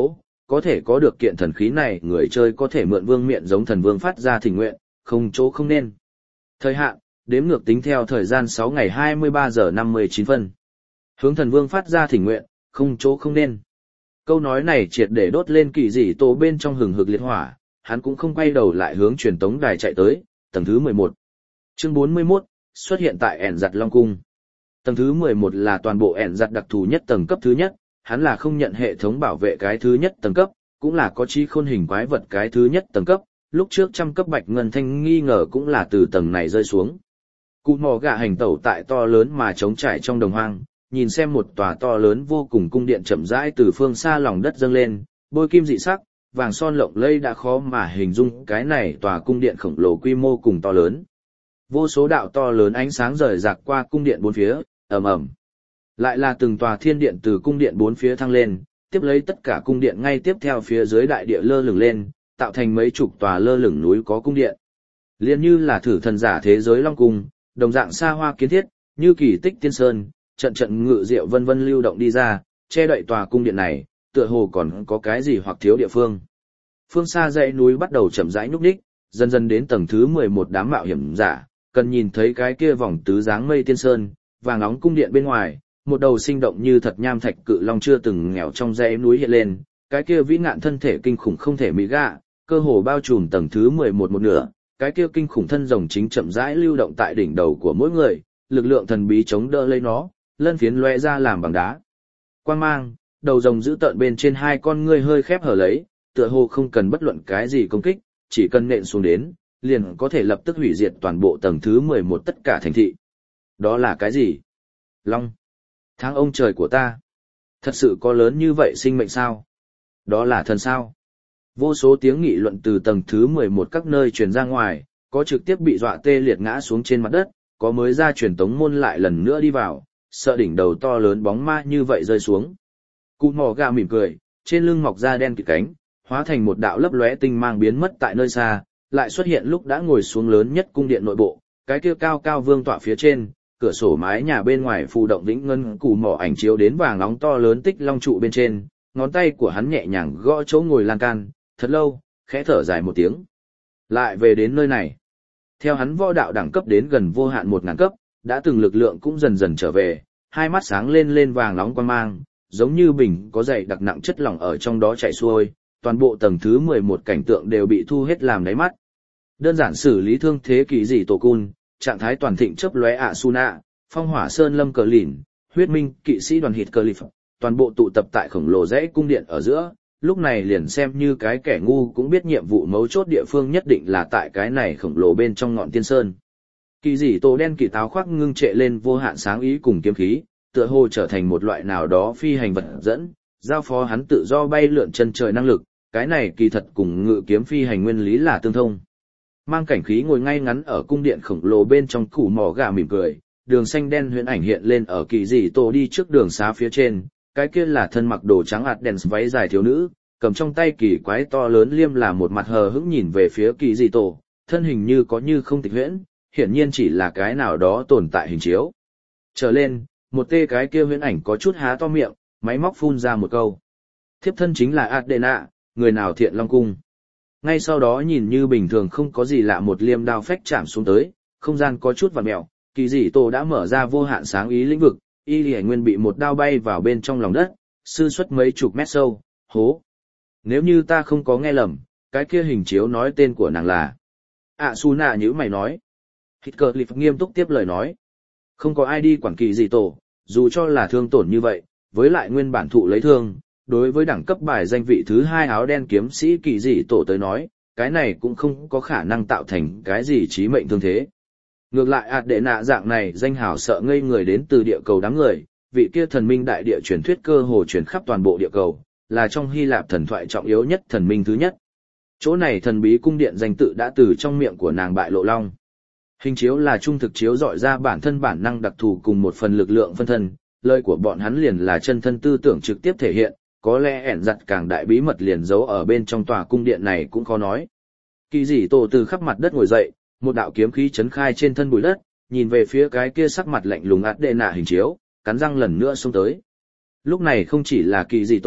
có thể có được kiện thần khí này người chơi có thể mượn vương miện giống thần vương phát ra thỉnh nguyện, không chỗ không nên. Thời hạn, đếm ngược tính theo thời gian sáu ngày hai mươi ba giờ năm mươi chín phân. Hướng thần vương phát ra thỉnh nguyện, không chỗ không nên. Câu nói này triệt để đốt lên kỳ dị tổ bên trong hừng hực liệt hỏa, hắn cũng không quay đầu lại hướng truyền tống đài chạy tới, tầng thứ mười một. Chương bốn mươi mốt, xuất hiện tại ẻn giặt Long Cung. Tầng thứ mười một là toàn bộ ẻn giặt đặc thù nhất tầng cấp thứ nhất, hắn là không nhận hệ thống bảo vệ cái thứ nhất tầng cấp, cũng là có trí khôn hình quái vật cái thứ nhất tầng cấp, lúc trước trăm cấp bạch ngân thanh nghi ngờ cũng là từ tầng này rơi xuống. Cụ mò gạ hành tẩu tại to lớn mà trống trải trong đồng hoang, nhìn xem một tòa to lớn vô cùng cung điện chậm rãi từ phương xa lòng đất dâng lên, bôi kim dị sắc, vàng son lộng lẫy đã khó mà hình dung cái này tòa cung điện khổng lồ quy mô cùng to lớn. Vô số đạo to lớn ánh sáng rời rạc qua cung điện bốn phía, ầm ầm. Lại là từng tòa thiên điện từ cung điện bốn phía thăng lên, tiếp lấy tất cả cung điện ngay tiếp theo phía dưới đại địa lơ lửng lên, tạo thành mấy chục tòa lơ lửng núi có cung điện. Liên như là thử thần giả thế giới Long Cung, đồng dạng xa hoa kiến thiết, như kỳ tích tiên sơn, trận trận ngự diệu vân vân lưu động đi ra, che đậy tòa cung điện này, tựa hồ còn có cái gì hoặc thiếu địa phương. Phương xa dãy núi bắt đầu chậm rãi nhúc nhích, dần dần đến tầng thứ mười một đám mạo hiểm giả, cần nhìn thấy cái kia vòng tứ dáng mây tiên sơn, vàng nóng cung điện bên ngoài, một đầu sinh động như thật nham thạch cự long chưa từng nghèo trong dãy núi hiện lên, cái kia vĩ ngạn thân thể kinh khủng không thể mỹ gạ, cơ hồ bao trùm tầng thứ mười một một nửa, cái kia kinh khủng thân rồng chính chậm rãi lưu động tại đỉnh đầu của mỗi người, lực lượng thần bí chống đỡ lấy nó, lân phiến lóe ra làm bằng đá. Quang mang, đầu rồng giữ tợn bên trên hai con ngươi hơi khép hở lấy, tựa hồ không cần bất luận cái gì công kích, chỉ cần nện xuống đến, liền có thể lập tức hủy diệt toàn bộ tầng thứ mười một tất cả thành thị. Đó là cái gì? Long. Tháng ông trời của ta. Thật sự có lớn như vậy sinh mệnh sao? Đó là thần sao? Vô số tiếng nghị luận từ tầng thứ mười một các nơi truyền ra ngoài, có trực tiếp bị dọa tê liệt ngã xuống trên mặt đất, có mới ra truyền tống môn lại lần nữa đi vào, sợ đỉnh đầu to lớn bóng ma như vậy rơi xuống. Cụ mò gà mỉm cười, trên lưng mọc ra đen kịt cánh, hóa thành một đạo lấp lóe tinh mang biến mất tại nơi xa, lại xuất hiện lúc đã ngồi xuống lớn nhất cung điện nội bộ, cái kia cao cao vương tọa phía trên, cửa sổ mái nhà bên ngoài phù động vĩnh ngân cụ mỏ ảnh chiếu đến vàng nóng to lớn tích long trụ bên trên, ngón tay của hắn nhẹ nhàng gõ chỗ ngồi lan can, thật lâu, khẽ thở dài một tiếng. Lại về đến nơi này. Theo hắn võ đạo đẳng cấp đến gần vô hạn một ngàn cấp, đã từng lực lượng cũng dần dần trở về, hai mắt sáng lên lên vàng nóng quang mang, giống như bình có dày đặc nặng chất lỏng ở trong đó chảy xuôi, toàn bộ tầng thứ mười một cảnh tượng đều bị thu hết làm đáy mắt. Đơn giản xử lý thương thế kỳ dị tổ cun, trạng thái toàn thịnh chớp lóe ạ Suna, phong hỏa sơn lâm cờ lìn, huyết minh, kỵ sĩ đoàn hịt cờ lịp, toàn bộ tụ tập tại khổng lồ dãy cung điện ở giữa, lúc này liền xem như cái kẻ ngu cũng biết nhiệm vụ mấu chốt địa phương nhất định là tại cái này khổng lồ bên trong ngọn tiên sơn. Kỳ dị tổ đen kỳ táo khoác ngưng trệ lên vô hạn sáng ý cùng kiếm khí, tựa hồ trở thành một loại nào đó phi hành vật dẫn, giao phó hắn tự do bay lượn chân trời năng lực, cái này kỳ thật cùng ngự kiếm phi hành nguyên lý là tương thông. Mang cảnh khí ngồi ngay ngắn ở cung điện khổng lồ bên trong củ mỏ gà mỉm cười, đường xanh đen huyễn ảnh hiện lên ở kỳ dị tổ đi trước đường xá phía trên, cái kia là thân mặc đồ trắng ạt đèn váy dài thiếu nữ, cầm trong tay kỳ quái to lớn liêm là một mặt hờ hững nhìn về phía kỳ dị tổ, thân hình như có như không tịch huyễn, hiển nhiên chỉ là cái nào đó tồn tại hình chiếu. Trở lên, một tê cái kia huyễn ảnh có chút há to miệng, máy móc phun ra một câu. Thiếp thân chính là Adena, người nào thiện long cung. Ngay sau đó nhìn như bình thường không có gì lạ một liêm đao phách chạm xuống tới, không gian có chút vặn mèo, kỳ dị tổ đã mở ra vô hạn sáng ý lĩnh vực, y lì nguyên bị một đao bay vào bên trong lòng đất, sư xuất mấy chục mét sâu, hố. Nếu như ta không có nghe lầm, cái kia hình chiếu nói tên của nàng là ạ su nạ như mày nói. Hít cờ lịp nghiêm túc tiếp lời nói. Không có ai đi quản kỳ dị tổ, dù cho là thương tổn như vậy, với lại nguyên bản thụ lấy thương, đối với đẳng cấp bài danh vị thứ hai áo đen kiếm sĩ kỳ dị tổ tới nói, cái này cũng không có khả năng tạo thành cái gì chí mệnh thương thế. Ngược lại ạt đệ nạ dạng này danh hào sợ ngây người đến từ địa cầu đám người, vị kia thần minh đại địa truyền thuyết cơ hồ truyền khắp toàn bộ địa cầu, là trong Hy Lạp thần thoại trọng yếu nhất thần minh thứ nhất. Chỗ này thần bí cung điện danh tự đã từ trong miệng của nàng bại lộ long. Hình chiếu là trung thực chiếu dọi ra bản thân bản năng đặc thù cùng một phần lực lượng phân thân, lời của bọn hắn liền là chân thân tư tưởng trực tiếp thể hiện, có lẽ ẻn giặt càng đại bí mật liền giấu ở bên trong tòa cung điện này cũng khó nói. Kỳ dị tổ từ khắp mặt đất ngồi dậy, một đạo kiếm khí chấn khai trên thân bụi đất, nhìn về phía cái kia sắc mặt lạnh lùng ạt đệ nạ hình chiếu, cắn răng lần nữa xông tới. Lúc này không chỉ là kỳ dị tổ,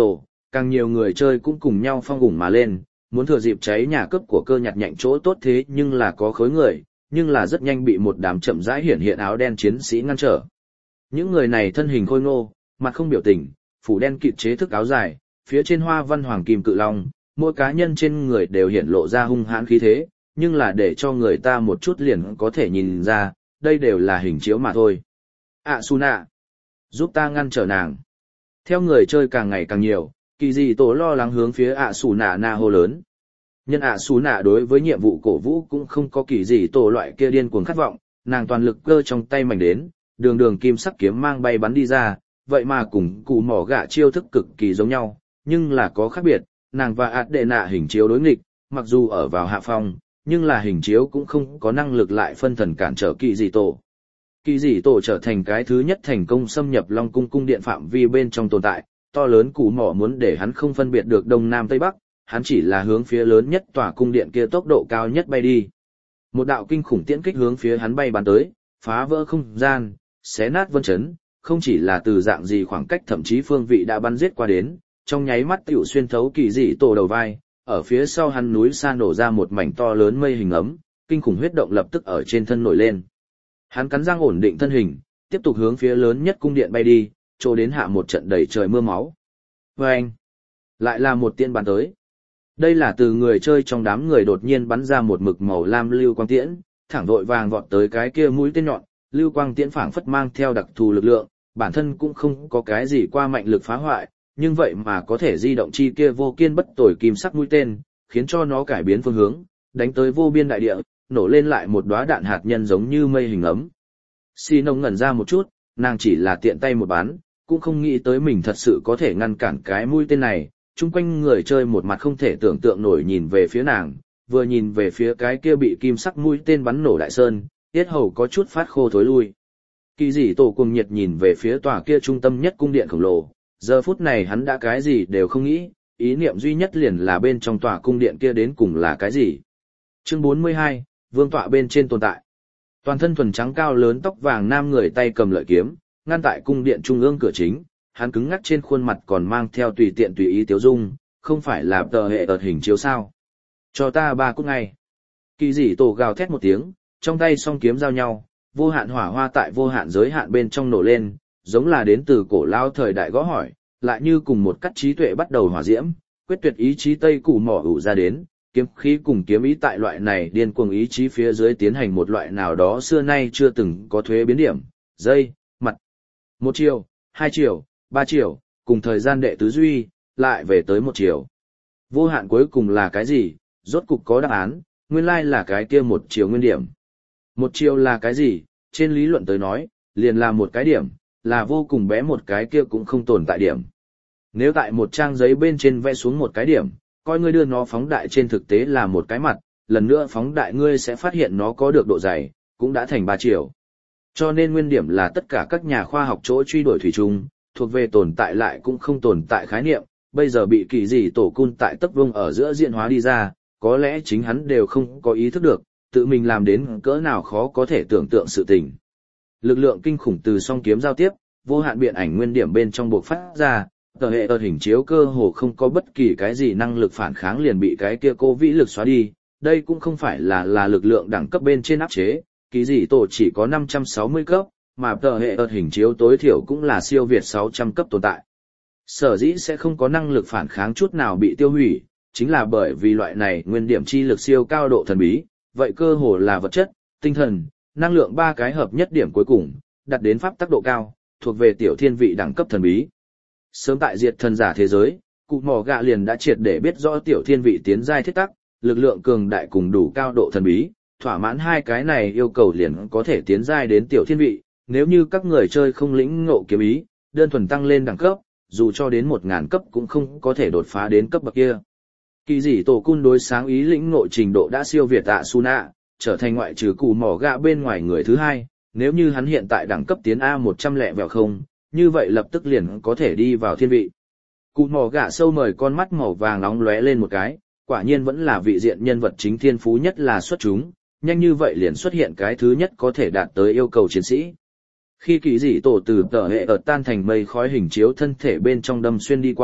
càng nhiều người chơi cũng cùng nhau phong ủng mà lên, muốn thừa dịp cháy nhà cướp của cơ nhặt nhạnh chỗ tốt thế nhưng là có khối người, nhưng là rất nhanh bị một đám chậm rãi hiển hiện áo đen chiến sĩ ngăn trở. Những người này thân hình khôi ngô, mặt không biểu tình, phủ đen kịt chế thức áo dài, phía trên hoa văn hoàng kim cự long, mỗi cá nhân trên người đều hiện lộ ra hung hãn khí thế, nhưng là để cho người ta một chút liền có thể nhìn ra, đây đều là hình chiếu mà thôi. À Suna, giúp ta ngăn trở nàng. Theo người chơi càng ngày càng nhiều, Kỳ Dị Tổ lo lắng hướng phía ạ Sù Nạ Na hô lớn. Nhân ạ Sù Nạ đối với nhiệm vụ cổ vũ cũng không có Kỳ Dị Tổ loại kia điên cuồng khát vọng, nàng toàn lực cơ trong tay mảnh đến, đường đường kim sắc kiếm mang bay bắn đi ra, vậy mà cùng cụ mỏ gạ chiêu thức cực kỳ giống nhau, nhưng là có khác biệt, nàng và ạt đệ nạ hình chiếu đối nghịch, mặc dù ở vào hạ phong, nhưng là hình chiếu cũng không có năng lực lại phân thần cản trở Kỳ Dị Tổ. Kỳ Dị Tổ trở thành cái thứ nhất thành công xâm nhập Long Cung cung điện phạm vi bên trong tồn tại, to lớn củ mỏ muốn để hắn không phân biệt được đông nam tây bắc, hắn chỉ là hướng phía lớn nhất tòa cung điện kia tốc độ cao nhất bay đi. Một đạo kinh khủng tiễn kích hướng phía hắn bay bắn tới, phá vỡ không gian, xé nát vân chấn, không chỉ là từ dạng gì khoảng cách thậm chí phương vị đã bắn giết qua đến, trong nháy mắt tiểu xuyên thấu Kỳ Dị Tổ đầu vai, ở phía sau hắn núi xa nổ ra một mảnh to lớn mây hình ấm, kinh khủng huyết động lập tức ở trên thân nổi lên. Hắn cắn răng ổn định thân hình, tiếp tục hướng phía lớn nhất cung điện bay đi, chỗ đến hạ một trận đầy trời mưa máu. Và anh, lại là một tiên bắn tới. Đây là từ người chơi trong đám người đột nhiên bắn ra một mực màu lam lưu quang tiễn, thẳng vội vàng vọt tới cái kia mũi tên nhọn, lưu quang tiễn phảng phất mang theo đặc thù lực lượng, bản thân cũng không có cái gì qua mạnh lực phá hoại, nhưng vậy mà có thể di động chi kia vô kiên bất tồi kim sắc mũi tên, khiến cho nó cải biến phương hướng, đánh tới vô biên đại địa, nổ lên lại một đóa đạn hạt nhân giống như mây hình ấm. Xi nông ngẩn ra một chút, nàng chỉ là tiện tay một bắn, cũng không nghĩ tới mình thật sự có thể ngăn cản cái mũi tên này, chung quanh người chơi một mặt không thể tưởng tượng nổi nhìn về phía nàng, vừa nhìn về phía cái kia bị kim sắc mũi tên bắn nổ đại sơn, tiết hầu có chút phát khô thối lui. Kỳ Dị Tổ cuồng nhiệt nhìn về phía tòa kia trung tâm nhất cung điện khổng lồ, giờ phút này hắn đã cái gì đều không nghĩ, ý niệm duy nhất liền là bên trong tòa cung điện kia đến cùng là cái gì. Chương bốn mươi hai, vương tọa bên trên tồn tại. Toàn thân thuần trắng cao lớn tóc vàng nam người tay cầm lợi kiếm, ngăn tại cung điện trung ương cửa chính, hắn cứng ngắc trên khuôn mặt còn mang theo tùy tiện tùy ý tiếu dung, không phải là tờ hệ tờ hình chiếu sao. Cho ta ba cút ngay. Kỳ Dị Tổ gào thét một tiếng, trong tay song kiếm giao nhau, vô hạn hỏa hoa tại vô hạn giới hạn bên trong nổ lên, giống là đến từ cổ lao thời đại gõ hỏi, lại như cùng một cắt trí tuệ bắt đầu hỏa diễm, quyết tuyệt ý chí tây củ mỏ ủ ra đến, kiếm khí cùng kiếm ý tại loại này điên cuồng ý chí phía dưới tiến hành một loại nào đó xưa nay chưa từng có thuế biến điểm, dây, mặt. Một chiều, hai chiều, ba chiều, cùng thời gian đệ tứ duy, lại về tới một chiều. Vô hạn cuối cùng là cái gì? Rốt cục có đáp án, nguyên lai là cái kia một chiều nguyên điểm. Một chiều là cái gì? Trên lý luận tới nói, liền là một cái điểm, là vô cùng bé một cái kia cũng không tồn tại điểm. Nếu tại một trang giấy bên trên vẽ xuống một cái điểm, coi ngươi đưa nó phóng đại trên thực tế là một cái mặt, lần nữa phóng đại ngươi sẽ phát hiện nó có được độ dày, cũng đã thành ba chiều. Cho nên nguyên điểm là tất cả các nhà khoa học chỗ truy đuổi thủy chung, thuộc về tồn tại lại cũng không tồn tại khái niệm, bây giờ bị Kỳ Dị Tổ cun tại tấc vuông ở giữa diễn hóa đi ra, có lẽ chính hắn đều không có ý thức được, tự mình làm đến cỡ nào khó có thể tưởng tượng sự tình. Lực lượng kinh khủng từ song kiếm giao tiếp, vô hạn biện ảnh nguyên điểm bên trong buộc phát ra, tờ hệ tờ hình chiếu cơ hồ không có bất kỳ cái gì năng lực phản kháng liền bị cái kia cô vĩ lực xóa đi, đây cũng không phải là là lực lượng đẳng cấp bên trên áp chế, Kỳ Dị Tổ chỉ có năm trăm sáu mươi cấp, mà tờ hệ tờ hình chiếu tối thiểu cũng là siêu việt sáu trăm cấp tồn tại. Sở dĩ sẽ không có năng lực phản kháng chút nào bị tiêu hủy, chính là bởi vì loại này nguyên điểm chi lực siêu cao độ thần bí, vậy cơ hồ là vật chất, tinh thần, năng lượng ba cái hợp nhất điểm cuối cùng, đặt đến pháp tắc độ cao, thuộc về tiểu thiên vị đẳng cấp thần bí. Sớm tại diệt thần giả thế giới, cụ mỏ gạ liền đã triệt để biết rõ tiểu thiên vị tiến giai thiết tắc, lực lượng cường đại cùng đủ cao độ thần bí, thỏa mãn hai cái này yêu cầu liền có thể tiến giai đến tiểu thiên vị, nếu như các người chơi không lĩnh ngộ kiếm ý, đơn thuần tăng lên đẳng cấp, dù cho đến một ngàn cấp cũng không có thể đột phá đến cấp bậc kia. Kỳ Dị Tổ cun đối sáng ý lĩnh ngộ trình độ đã siêu việt tạ Suna, trở thành ngoại trừ cụ mỏ gạ bên ngoài người thứ hai, nếu như hắn hiện tại đẳng cấp tiến A một trăm lẻ vẹo không, như vậy lập tức liền có thể đi vào thiên vị. Cụ mỏ gạ sâu mời con mắt màu vàng nóng lóe lên một cái, quả nhiên vẫn là vị diện nhân vật chính thiên phú nhất là xuất chúng, nhanh như vậy liền xuất hiện cái thứ nhất có thể đạt tới yêu cầu chiến sĩ. Khi Kỳ Dị Tổ từ tờ hệ ở tan thành mây khói hình chiếu thân thể bên trong đâm xuyên đi qua,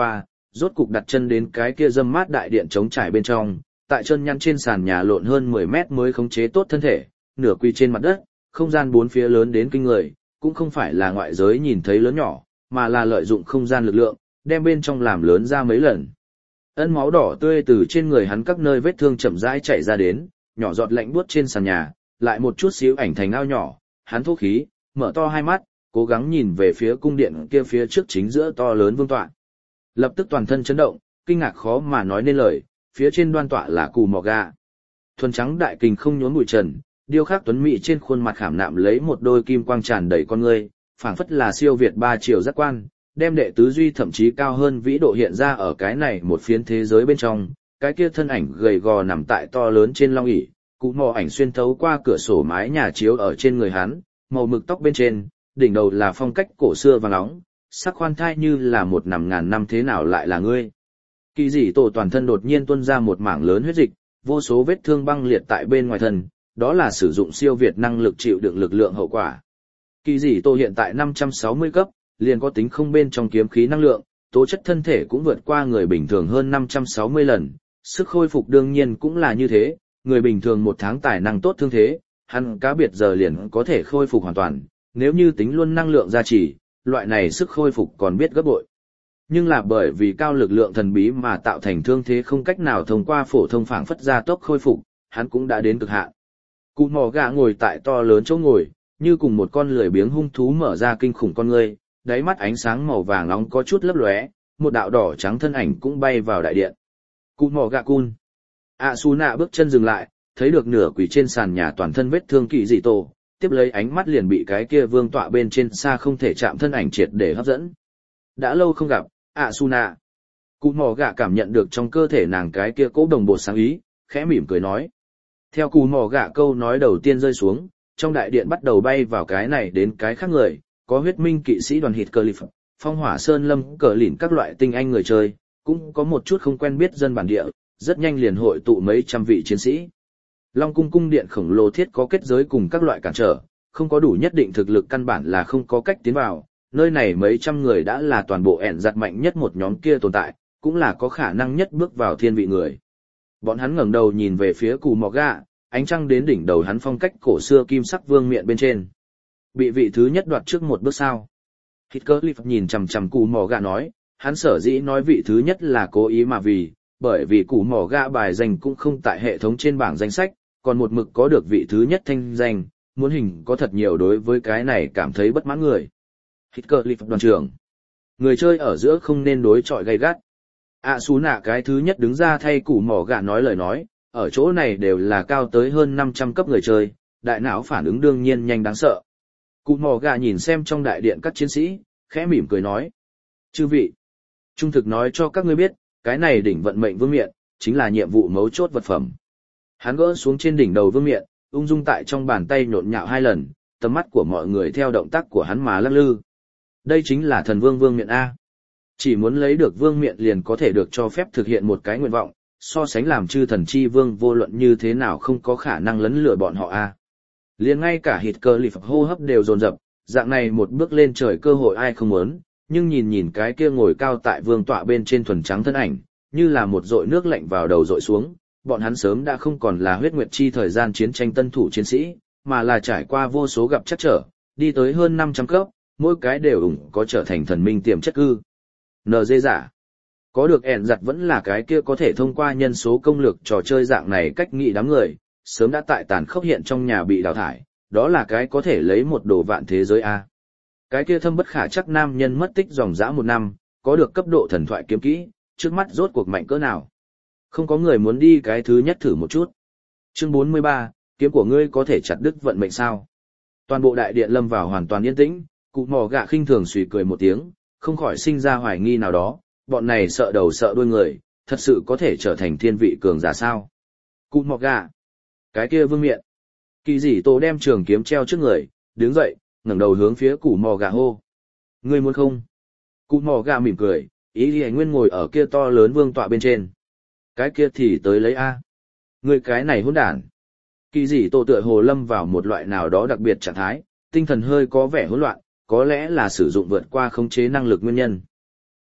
rốt cục đặt chân đến cái kia dâm mát đại điện trống trải bên trong, tại chân nhăn trên sàn nhà lộn hơn mười mét mới khống chế tốt thân thể, nửa quỳ trên mặt đất, không gian bốn phía lớn đến kinh người, cũng không phải là ngoại giới nhìn thấy lớn nhỏ, mà là lợi dụng không gian lực lượng, đem bên trong làm lớn ra mấy lần. Ân máu đỏ tươi từ trên người hắn các nơi vết thương chậm rãi chảy ra đến, nhỏ giọt lạnh buốt trên sàn nhà, lại một chút xíu ảnh thành ao nhỏ, hắn thuốc khí, mở to hai mắt, cố gắng nhìn về phía cung điện kia phía trước chính giữa to lớn vương tọa. Lập tức toàn thân chấn động, kinh ngạc khó mà nói nên lời, phía trên đoan tọa là Cù Mò Gà. Thuần trắng đại kình không nhốn bụi trần, điêu khắc tuấn mỹ trên khuôn mặt khảm nạm lấy một đôi kim quang tràn đầy con ngươi, phảng phất là siêu việt ba chiều giác quan, đem đệ tứ duy thậm chí cao hơn vĩ độ hiện ra ở cái này một phiến thế giới bên trong. Cái kia thân ảnh gầy gò nằm tại to lớn trên long ỷ, Cù Mò ảnh xuyên thấu qua cửa sổ mái nhà chiếu ở trên người hắn, màu mực tóc bên trên, đỉnh đầu là phong cách cổ xưa vàng nóng, sắc khoan thai như là một nằm ngàn năm thế nào lại là ngươi. Kỳ dị tổ toàn thân đột nhiên tuôn ra một mảng lớn huyết dịch, vô số vết thương băng liệt tại bên ngoài thân, đó là sử dụng siêu việt năng lực chịu đựng lực lượng hậu quả. Kỳ dị tổ hiện tại năm trăm sáu mươi cấp, liền có tính không bên trong kiếm khí năng lượng, tố chất thân thể cũng vượt qua người bình thường hơn năm trăm sáu mươi lần, sức khôi phục đương nhiên cũng là như thế, người bình thường một tháng tài năng tốt thương thế, hắn cá biệt giờ liền có thể khôi phục hoàn toàn, nếu như tính luôn năng lượng gia trì, loại này sức khôi phục còn biết gấp bội. Nhưng là bởi vì cao lực lượng thần bí mà tạo thành thương thế không cách nào thông qua phổ thông phảng phất ra tốc khôi phục, hắn cũng đã đến cực hạn. Cù Mò Gà ngồi tại to lớn chỗ ngồi, như cùng một con lười biếng hung thú mở ra kinh khủng con ngươi, đáy mắt ánh sáng màu vàng nóng có chút lấp lóe, một đạo đỏ trắng thân ảnh cũng bay vào đại điện. Cù Mò Gà cun. A Su Nạ bước chân dừng lại, thấy được nửa quỳ trên sàn nhà toàn thân vết thương Kỳ dị tổ, tiếp lấy ánh mắt liền bị cái kia vương tọa bên trên xa không thể chạm thân ảnh triệt để hấp dẫn. Đã lâu không gặp, A Su Nạ. Cù Mò Gà cảm nhận được trong cơ thể nàng cái kia cố đồng bộ sáng ý, khẽ mỉm cười nói. Theo Cù Mò Gà câu nói đầu tiên rơi xuống, trong đại điện bắt đầu bay vào cái này đến cái khác người, có huyết minh kỵ sĩ đoàn hít cờ lip, phong hỏa sơn lâm cờ lỉn các loại tinh anh người chơi, cũng có một chút không quen biết dân bản địa, rất nhanh liền hội tụ mấy trăm vị chiến sĩ. Long cung cung điện khổng lồ thiết có kết giới cùng các loại cản trở, không có đủ nhất định thực lực căn bản là không có cách tiến vào, nơi này mấy trăm người đã là toàn bộ ẻn giặt mạnh nhất một nhóm kia tồn tại, cũng là có khả năng nhất bước vào thiên vị người. Bọn hắn ngẩng đầu nhìn về phía Cù Mò Gà, ánh trăng đến đỉnh đầu hắn phong cách cổ xưa kim sắc vương miện bên trên. Bị vị thứ nhất đoạt trước một bước sao. Heathcliff nhìn chằm chằm Cù Mò Gà nói, hắn sở dĩ nói vị thứ nhất là cố ý mà vì, bởi vì Cù Mò Gà bài danh cũng không tại hệ thống trên bảng danh sách, còn một mực có được vị thứ nhất thanh danh, muốn hình có thật nhiều đối với cái này cảm thấy bất mãn người. Heathcliff đoàn trưởng. Người chơi ở giữa không nên đối chọi gay gắt. A Su Nạ cái thứ nhất đứng ra thay Cù Mò Gà nói lời nói, ở chỗ này đều là cao tới hơn năm trăm cấp người chơi, đại não phản ứng đương nhiên nhanh đáng sợ. Cù Mò Gà nhìn xem trong đại điện các chiến sĩ, khẽ mỉm cười nói. Chư vị, trung thực nói cho các ngươi biết, cái này đỉnh vận mệnh vương miện, chính là nhiệm vụ mấu chốt vật phẩm. Hắn gỡ xuống trên đỉnh đầu vương miện, ung dung tại trong bàn tay nhộn nhạo hai lần, tầm mắt của mọi người theo động tác của hắn mà lắc lư. Đây chính là thần vương vương miện A. Chỉ muốn lấy được vương miện liền có thể được cho phép thực hiện một cái nguyện vọng, so sánh làm chư thần chi vương vô luận như thế nào không có khả năng lấn lừa bọn họ A. Liền ngay cả Heathcliff hô hấp đều dồn dập, dạng này một bước lên trời cơ hội ai không muốn, nhưng nhìn nhìn cái kia ngồi cao tại vương tọa bên trên thuần trắng thân ảnh, như là một dội nước lạnh vào đầu dội xuống, bọn hắn sớm đã không còn là huyết nguyệt chi thời gian chiến tranh tân thủ chiến sĩ, mà là trải qua vô số gặp chắc trở, đi tới hơn năm trăm cấp, mỗi cái đều ủng có trở thành thần minh tiềm chất cư. en giê giả. Có được ẻn giặt vẫn là cái kia có thể thông qua nhân số công lược trò chơi dạng này cách nghĩ đám người, sớm đã tại tàn khốc hiện trong nhà bị đào thải, đó là cái có thể lấy một đồ vạn thế giới A. Cái kia thâm bất khả chắc nam nhân mất tích dòng dã một năm, có được cấp độ thần thoại kiếm kỹ, trước mắt rốt cuộc mạnh cỡ nào. Không có người muốn đi cái thứ nhất thử một chút. Chương bốn mươi ba, kiếm của ngươi có thể chặt đứt vận mệnh sao? Toàn bộ đại điện lâm vào hoàn toàn yên tĩnh, Cù Mò Gà khinh thường suy cười một tiếng, không khỏi sinh ra hoài nghi nào đó, bọn này sợ đầu sợ đuôi người, thật sự có thể trở thành thiên vị cường giả sao? Cù Mò Gà, cái kia vương miện. Kỳ dị tổ đem trường kiếm treo trước người, đứng dậy, ngẩng đầu hướng phía Cù Mò Gà hô. Ngươi muốn không? Cù Mò Gà mỉm cười, ý Lý Nguyên ngồi ở kia to lớn vương tọa bên trên. Cái kia thì tới lấy A. Ngươi cái này hỗn đản. Kỳ dị tổ tựa hồ lâm vào một loại nào đó đặc biệt trạng thái, tinh thần hơi có vẻ hỗn loạn, có lẽ là sử dụng vượt qua khống chế năng lực nguyên nhân.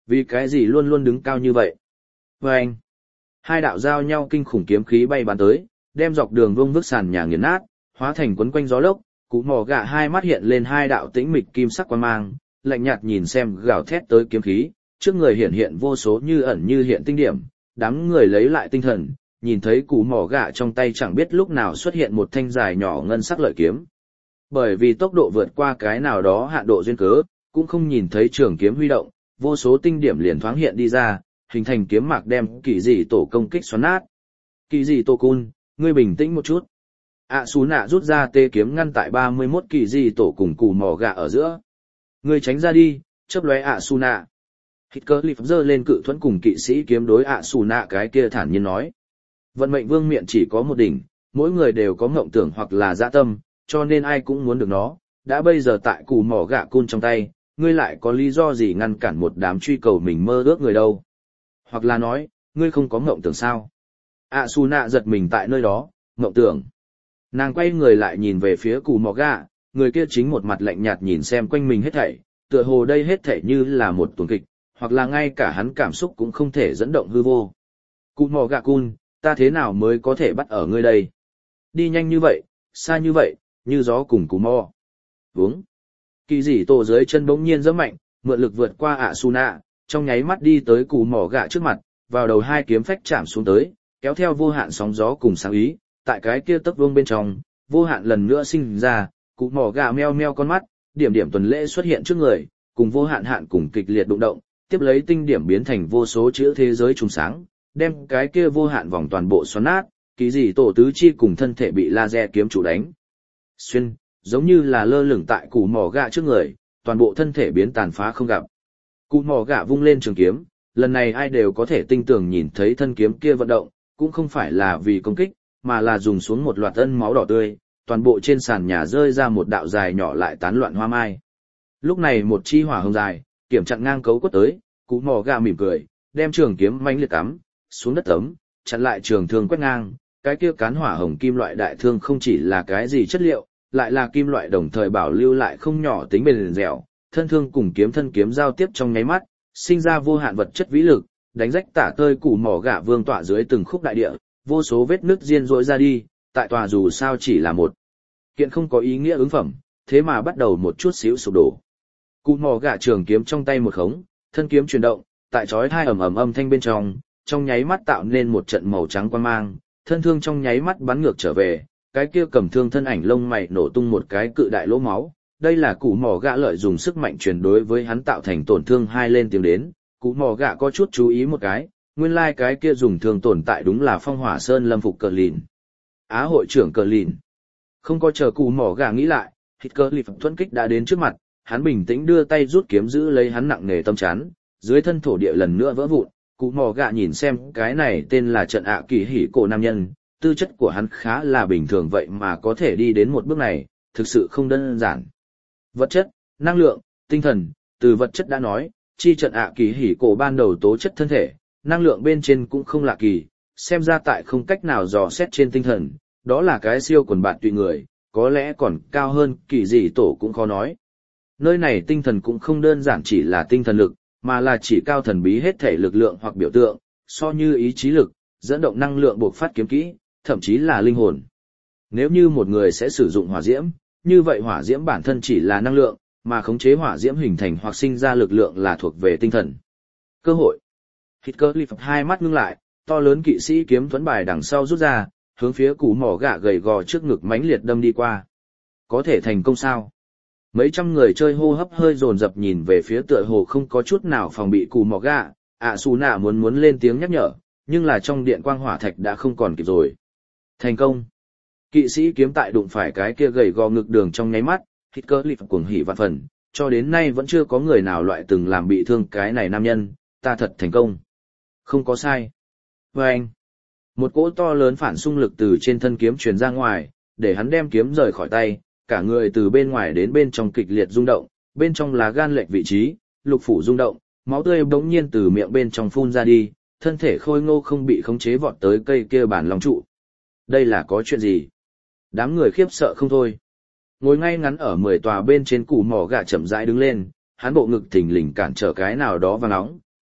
Vì cái gì luôn luôn đứng cao như vậy? Và anh, hai đạo giao nhau kinh khủng kiếm khí bay bắn tới, đem dọc đường vông vức sàn nhà nghiền nát, hóa thành quấn quanh gió lốc, cú mỏ gạ hai mắt hiện lên hai đạo tĩnh mịch kim sắc quang mang, lạnh nhạt nhìn xem gào thét tới kiếm khí, trước người hiện hiện vô số như ẩn như hiện tinh điểm, đám người lấy lại tinh thần, nhìn thấy cú mỏ gạ trong tay chẳng biết lúc nào xuất hiện một thanh dài nhỏ ngân sắc lợi kiếm. Bởi vì tốc độ vượt qua cái nào đó hạn độ duyên cớ, cũng không nhìn thấy trường kiếm huy động, vô số tinh điểm liền thoáng hiện đi ra, hình thành kiếm mạc đem kỳ dị tổ công kích xoắn nát. Kỳ dị tổ cun, ngươi bình tĩnh một chút. ạ xù nạ rút ra tê kiếm ngăn tại ba mươi mốt kỳ dị tổ cùng cù mỏ gạ ở giữa. Ngươi tránh ra đi, chớp lóe ạ xù nạ. Hít cơ lịp giơ lên cự thuẫn cùng kỵ sĩ kiếm đối ạ xù nạ cái kia thản nhiên nói. Vận mệnh vương miện chỉ có một đỉnh, mỗi người đều có ngộng tưởng hoặc là dạ tâm, cho nên ai cũng muốn được nó. Đã bây giờ tại cù mỏ gạ cun trong tay, ngươi lại có lý do gì ngăn cản một đám truy cầu mình mơ ước người đâu. Hoặc là nói, ngươi không có ngộng tưởng sao? ạ xù nạ giật mình tại nơi đó, ngộng tưởng. Nàng quay người lại nhìn về phía cù mỏ gạ, người kia chính một mặt lạnh nhạt nhìn xem quanh mình hết thảy, tựa hồ đây hết thảy như là một tuần kịch, hoặc là ngay cả hắn cảm xúc cũng không thể dẫn động hư vô. Cù mỏ gạ cun, ta thế nào mới có thể bắt ở ngươi đây? Đi nhanh như vậy, xa như vậy, như gió cùng cù mò. Vướng. Kỳ dị tổ dưới chân bỗng nhiên giẫm mạnh, mượn lực vượt qua ạ xù nạ, trong nháy mắt đi tới cù mỏ gạ trước mặt, vào đầu hai kiếm phách chạm xuống tới, kéo theo vô hạn sóng gió cùng sáng ý, tại cái kia tấc vương bên trong, vô hạn lần nữa sinh ra, cù mỏ gạ meo meo con mắt, điểm điểm tuần lễ xuất hiện trước người, cùng vô hạn hạn cùng kịch liệt đụng động, tiếp lấy tinh điểm biến thành vô số chữ thế giới trùng sáng, đem cái kia vô hạn vòng toàn bộ xoắn nát, kỳ dị tổ tứ chi cùng thân thể bị laser kiếm chủ đánh xuyên, giống như là lơ lửng tại cù mỏ gạ trước người, toàn bộ thân thể biến tàn phá không gặp. Cù mỏ gạ vung lên trường kiếm, lần này ai đều có thể tinh tường nhìn thấy thân kiếm kia vận động, cũng không phải là vì công kích, mà là dùng xuống một loạt ân máu đỏ tươi, toàn bộ trên sàn nhà rơi ra một đạo dài nhỏ lại tán loạn hoa mai. Lúc này một chi hỏa hồng dài, kiểm chặn ngang cấu quất tới, cù mỏ gạ mỉm cười, đem trường kiếm mãnh liệt cắm xuống đất tấm, chặn lại trường thương quét ngang, cái kia cán hỏa hồng kim loại đại thương không chỉ là cái gì chất liệu, lại là kim loại đồng thời bảo lưu lại không nhỏ tính bền dẻo, thân thương cùng kiếm thân kiếm giao tiếp trong nháy mắt, sinh ra vô hạn vật chất vĩ lực, đánh rách tả tơi củ mỏ gạ vương tọa dưới từng khúc đại địa, vô số vết nứt diên rỗi ra đi, tại tòa dù sao chỉ là một kiện không có ý nghĩa ứng phẩm, thế mà bắt đầu một chút xíu sụp đổ. Củ mỏ gạ trường kiếm trong tay một khống, thân kiếm chuyển động, tại chói tai ầm ầm âm thanh bên trong, trong nháy mắt tạo nên một trận màu trắng quang mang, thân thương trong nháy mắt bắn ngược trở về, cái kia cầm thương thân ảnh lông mày nổ tung một cái cự đại lỗ máu. Đây là củ mỏ gạ lợi dùng sức mạnh truyền đối với hắn tạo thành tổn thương hai lên tiếng đến, củ mỏ gạ có chút chú ý một cái, nguyên lai like cái kia dùng thương tồn tại đúng là phong hỏa sơn lâm phục cờ lìn. Á hội trưởng cờ lìn. Không có chờ củ mỏ gạ nghĩ lại, hít cơ lịp thuẫn kích đã đến trước mặt, hắn bình tĩnh đưa tay rút kiếm giữ lấy hắn nặng nề tâm chán, dưới thân thổ địa lần nữa vỡ vụn, củ mỏ gạ nhìn xem cái này tên là trận ạ kỳ hỉ cổ nam nhân, tư chất của hắn khá là bình thường vậy mà có thể đi đến một bước này, thực sự không đơn giản. Vật chất, năng lượng, tinh thần, từ vật chất đã nói, chi trận ạ kỳ hỉ cổ ban đầu tố chất thân thể, năng lượng bên trên cũng không lạ kỳ, xem ra tại không cách nào dò xét trên tinh thần, đó là cái siêu quần bạn tùy người, có lẽ còn cao hơn kỳ gì tổ cũng khó nói. Nơi này tinh thần cũng không đơn giản chỉ là tinh thần lực, mà là chỉ cao thần bí hết thể lực lượng hoặc biểu tượng, so như ý chí lực, dẫn động năng lượng buộc phát kiếm kỹ, thậm chí là linh hồn. Nếu như một người sẽ sử dụng hỏa diễm, như vậy hỏa diễm bản thân chỉ là năng lượng, mà khống chế hỏa diễm hình thành hoặc sinh ra lực lượng là thuộc về tinh thần. Cơ hội. Hít cơ lịp hai mắt ngưng lại, to lớn kỵ sĩ kiếm thuẫn bài đằng sau rút ra, hướng phía củ mỏ gạ gầy gò trước ngực mãnh liệt đâm đi qua. Có thể thành công sao? Mấy trăm người chơi hô hấp hơi dồn dập nhìn về phía tựa hồ không có chút nào phòng bị củ mỏ gạ, ạ xù nạ muốn muốn lên tiếng nhắc nhở, nhưng là trong điện quang hỏa thạch đã không còn kịp rồi. Thành công. Kỵ sĩ kiếm tại đụng phải cái kia gầy gò ngực đường trong nháy mắt, hít cơ lịp cuồng hỉ vạn phần, cho đến nay vẫn chưa có người nào loại từng làm bị thương cái này nam nhân, ta thật thành công. Không có sai. Và anh, một cỗ to lớn phản xung lực từ trên thân kiếm truyền ra ngoài, để hắn đem kiếm rời khỏi tay, cả người từ bên ngoài đến bên trong kịch liệt rung động, bên trong là gan lệch vị trí, lục phủ rung động, máu tươi bỗng nhiên từ miệng bên trong phun ra đi, thân thể khôi ngô không bị khống chế vọt tới cây kia bản long trụ. Đây là có chuyện gì? Đám người khiếp sợ không thôi. Ngồi ngay ngắn ở mười tòa bên trên củ mỏ gạ chậm rãi đứng lên, hắn bộ ngực thình lình cản trở cái nào đó và nóng,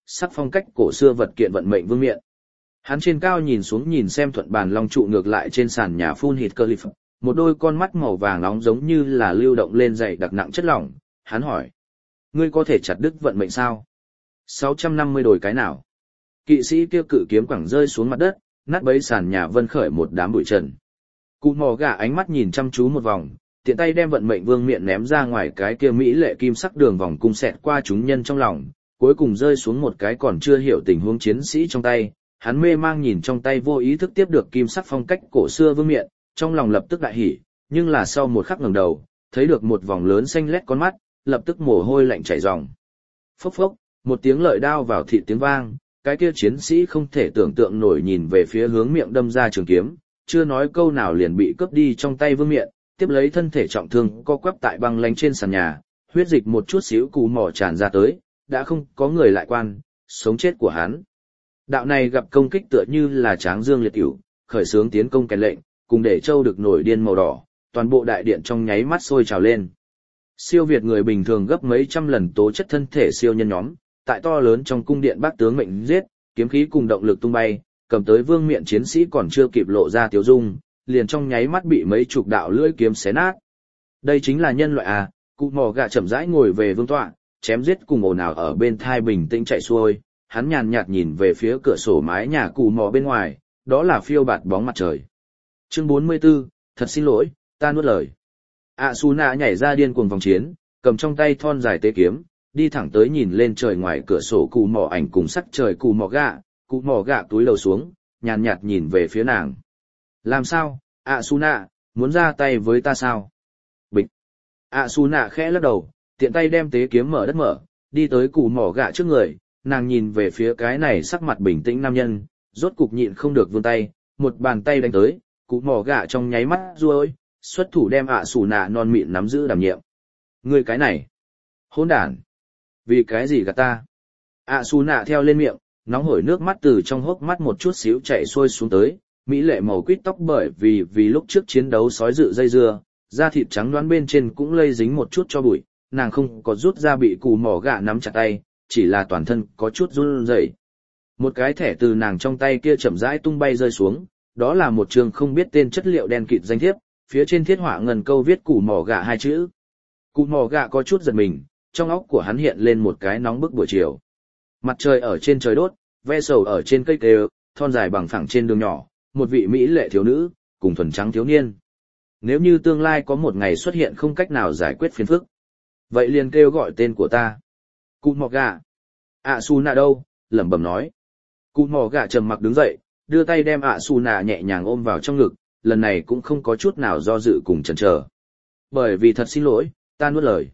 sắc phong cách cổ xưa vật kiện vận mệnh vương miện. Hắn trên cao nhìn xuống nhìn xem thuận bàn long trụ ngược lại trên sàn nhà phun hít cơ lip, một đôi con mắt màu vàng nóng giống như là lưu động lên dày đặc nặng chất lỏng, hắn hỏi. Ngươi có thể chặt đứt vận mệnh sao? sáu trăm năm mươi đổi cái nào? Kỵ sĩ kia cự kiếm quẳng rơi xuống mặt đất, nát bấy sàn nhà vân khởi một đám bụi trần. Cụ mò gà ánh mắt nhìn chăm chú một vòng, tiện tay đem vận mệnh vương miện ném ra ngoài cái kia mỹ lệ kim sắc đường vòng cung xẹt qua chúng nhân trong lòng, cuối cùng rơi xuống một cái còn chưa hiểu tình huống chiến sĩ trong tay. Hắn mê mang nhìn trong tay vô ý thức tiếp được kim sắc phong cách cổ xưa vương miện, trong lòng lập tức đại hỉ, nhưng là sau một khắc ngẩng đầu, thấy được một vòng lớn xanh lét con mắt, lập tức mồ hôi lạnh chảy ròng. Phốc phốc, một tiếng lợi đao vào thịt tiếng vang, cái kia chiến sĩ không thể tưởng tượng nổi nhìn về phía hướng miệng đâm ra trường kiếm, chưa nói câu nào liền bị cướp đi trong tay vương miện, tiếp lấy thân thể trọng thương co quắp tại băng lánh trên sàn nhà, huyết dịch một chút xíu cù mỏ tràn ra tới, đã không có người lại quan, sống chết của hắn. Đạo này gặp công kích tựa như là tráng dương liệt cửu, khởi xướng tiến công kèn lệnh, cùng để châu được nổi điên màu đỏ, toàn bộ đại điện trong nháy mắt sôi trào lên. Siêu việt người bình thường gấp mấy trăm lần tố chất thân thể siêu nhân nhóm, tại to lớn trong cung điện bác tướng mệnh giết, kiếm khí cùng động lực tung bay, cầm tới vương miện chiến sĩ còn chưa kịp lộ ra tiêu dung, liền trong nháy mắt bị mấy chục đạo lưỡi kiếm xé nát. Đây chính là nhân loại à? Cụ mò gà chậm rãi ngồi về vương tọa, chém giết cùng ồn ào ở bên thai bình tĩnh chạy xuôi, hắn nhàn nhạt nhìn về phía cửa sổ mái nhà cụ mò bên ngoài, đó là phiêu bạt bóng mặt trời. Chương bốn mươi 44, thật xin lỗi, ta nuốt lời. Asuna nhảy ra điên cuồng vòng chiến, cầm trong tay thon dài tế kiếm, đi thẳng tới nhìn lên trời ngoài cửa sổ cụ mò ảnh cùng sắc trời cụ mò gạ, cụ mò gạ túi lầu xuống, nhàn nhạt nhìn về phía nàng. Làm sao, Asuna, muốn ra tay với ta sao? Bịch. Asuna khẽ lắc đầu, tiện tay đem tế kiếm mở đất mở, đi tới cụ mò gạ trước người, nàng nhìn về phía cái này sắc mặt bình tĩnh nam nhân, rốt cục nhịn không được vươn tay, một bàn tay đánh tới, cụ mò gạ trong nháy mắt ruôi, xuất thủ đem Asuna non mịn nắm giữ đảm nhiệm. Ngươi cái này, hỗn đản. Vì cái gì gạt ta? Asuna theo lên miệng, nóng hổi nước mắt từ trong hốc mắt một chút xíu chảy xuôi xuống tới, mỹ lệ màu quýt tóc bởi vì vì lúc trước chiến đấu sói dự dây dưa, da thịt trắng đoán bên trên cũng lây dính một chút cho bụi, nàng không có rút ra bị cù mỏ gạ nắm chặt tay, chỉ là toàn thân có chút run rẩy. Một cái thẻ từ nàng trong tay kia chậm rãi tung bay rơi xuống, đó là một trường không biết tên chất liệu đen kịt danh thiếp, phía trên thiết họa ngần câu viết cù mỏ gạ hai chữ. Cù mỏ gạ có chút giật mình, trong óc của hắn hiện lên một cái nóng bức buổi chiều. Mặt trời ở trên trời đốt, ve sầu ở trên cây kêu, thon dài bằng phẳng trên đường nhỏ, một vị mỹ lệ thiếu nữ, cùng thuần trắng thiếu niên. Nếu như tương lai có một ngày xuất hiện không cách nào giải quyết phiền phức, vậy liền kêu gọi tên của ta. Cụ mò gà. ạ su nạ đâu? Lẩm bẩm nói. Cụ mò gà trầm mặc đứng dậy, đưa tay đem ạ su nạ nhẹ nhàng ôm vào trong ngực, lần này cũng không có chút nào do dự cùng chần chờ. Bởi vì thật xin lỗi, ta nuốt lời.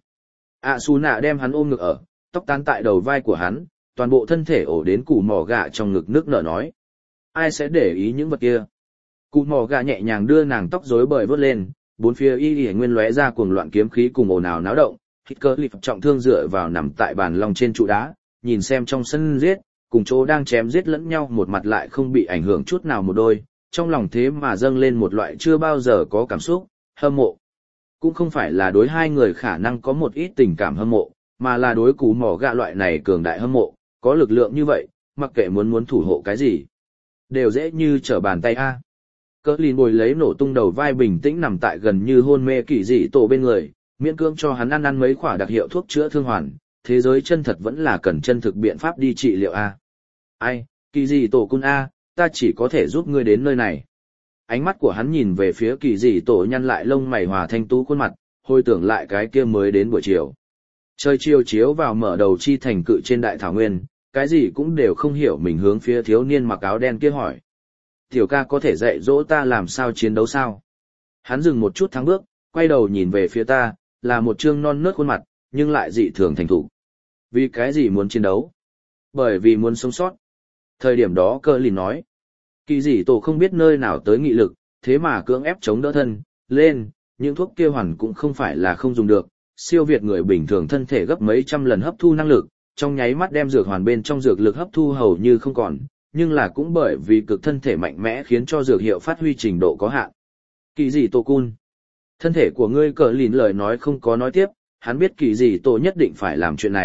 ạ su nạ đem hắn ôm ngực ở, tóc tán tại đầu vai của hắn, toàn bộ thân thể ổ đến cụ mò gà trong ngực nước nở nói. Ai sẽ để ý những vật kia? Cụ mò gà nhẹ nhàng đưa nàng tóc rối bời vớt lên, bốn phía y y nguyên lóe ra cuồng loạn kiếm khí cùng ồn ào náo động. Hít cơ lịp trọng thương dựa vào nằm tại bàn long trên trụ đá, nhìn xem trong sân giết, cùng chỗ đang chém giết lẫn nhau một mặt lại không bị ảnh hưởng chút nào một đôi, trong lòng thế mà dâng lên một loại chưa bao giờ có cảm xúc, hâm mộ. Cũng không phải là đối hai người khả năng có một ít tình cảm hâm mộ, mà là đối cú mỏ gạ loại này cường đại hâm mộ, có lực lượng như vậy, mặc kệ muốn muốn thủ hộ cái gì, đều dễ như trở bàn tay a. Cỡ lìn bồi lấy nổ tung đầu vai bình tĩnh nằm tại gần như hôn mê kỳ dị tổ bên người, miễn cưỡng cho hắn ăn ăn mấy quả đặc hiệu thuốc chữa thương hoàn, thế giới chân thật vẫn là cần chân thực biện pháp đi trị liệu a. Ai, kỳ dị tổ cun a, ta chỉ có thể giúp ngươi đến nơi này. Ánh mắt của hắn nhìn về phía kỳ dị tổ nhăn lại lông mày hòa thanh tú khuôn mặt, hồi tưởng lại cái kia mới đến buổi chiều. Trời chiều chiếu vào mở đầu chi thành cự trên đại thảo nguyên, cái gì cũng đều không hiểu mình hướng phía thiếu niên mặc áo đen kia hỏi. Tiểu ca có thể dạy dỗ ta làm sao chiến đấu sao? Hắn dừng một chút thắng bước, quay đầu nhìn về phía ta, là một trương non nớt khuôn mặt, nhưng lại dị thường thành thục. Vì cái gì muốn chiến đấu? Bởi vì muốn sống sót. Thời điểm đó cơ lìn nói. Kỳ dị tổ không biết nơi nào tới nghị lực, thế mà cưỡng ép chống đỡ thân, lên, những thuốc kia hoàn cũng không phải là không dùng được, siêu việt người bình thường thân thể gấp mấy trăm lần hấp thu năng lực, trong nháy mắt đem dược hoàn bên trong dược lực hấp thu hầu như không còn, nhưng là cũng bởi vì cực thân thể mạnh mẽ khiến cho dược hiệu phát huy trình độ có hạn. Kỳ dị tổ cun. Thân thể của ngươi cờ lìn lời nói không có nói tiếp, hắn biết kỳ dị tổ nhất định phải làm chuyện này,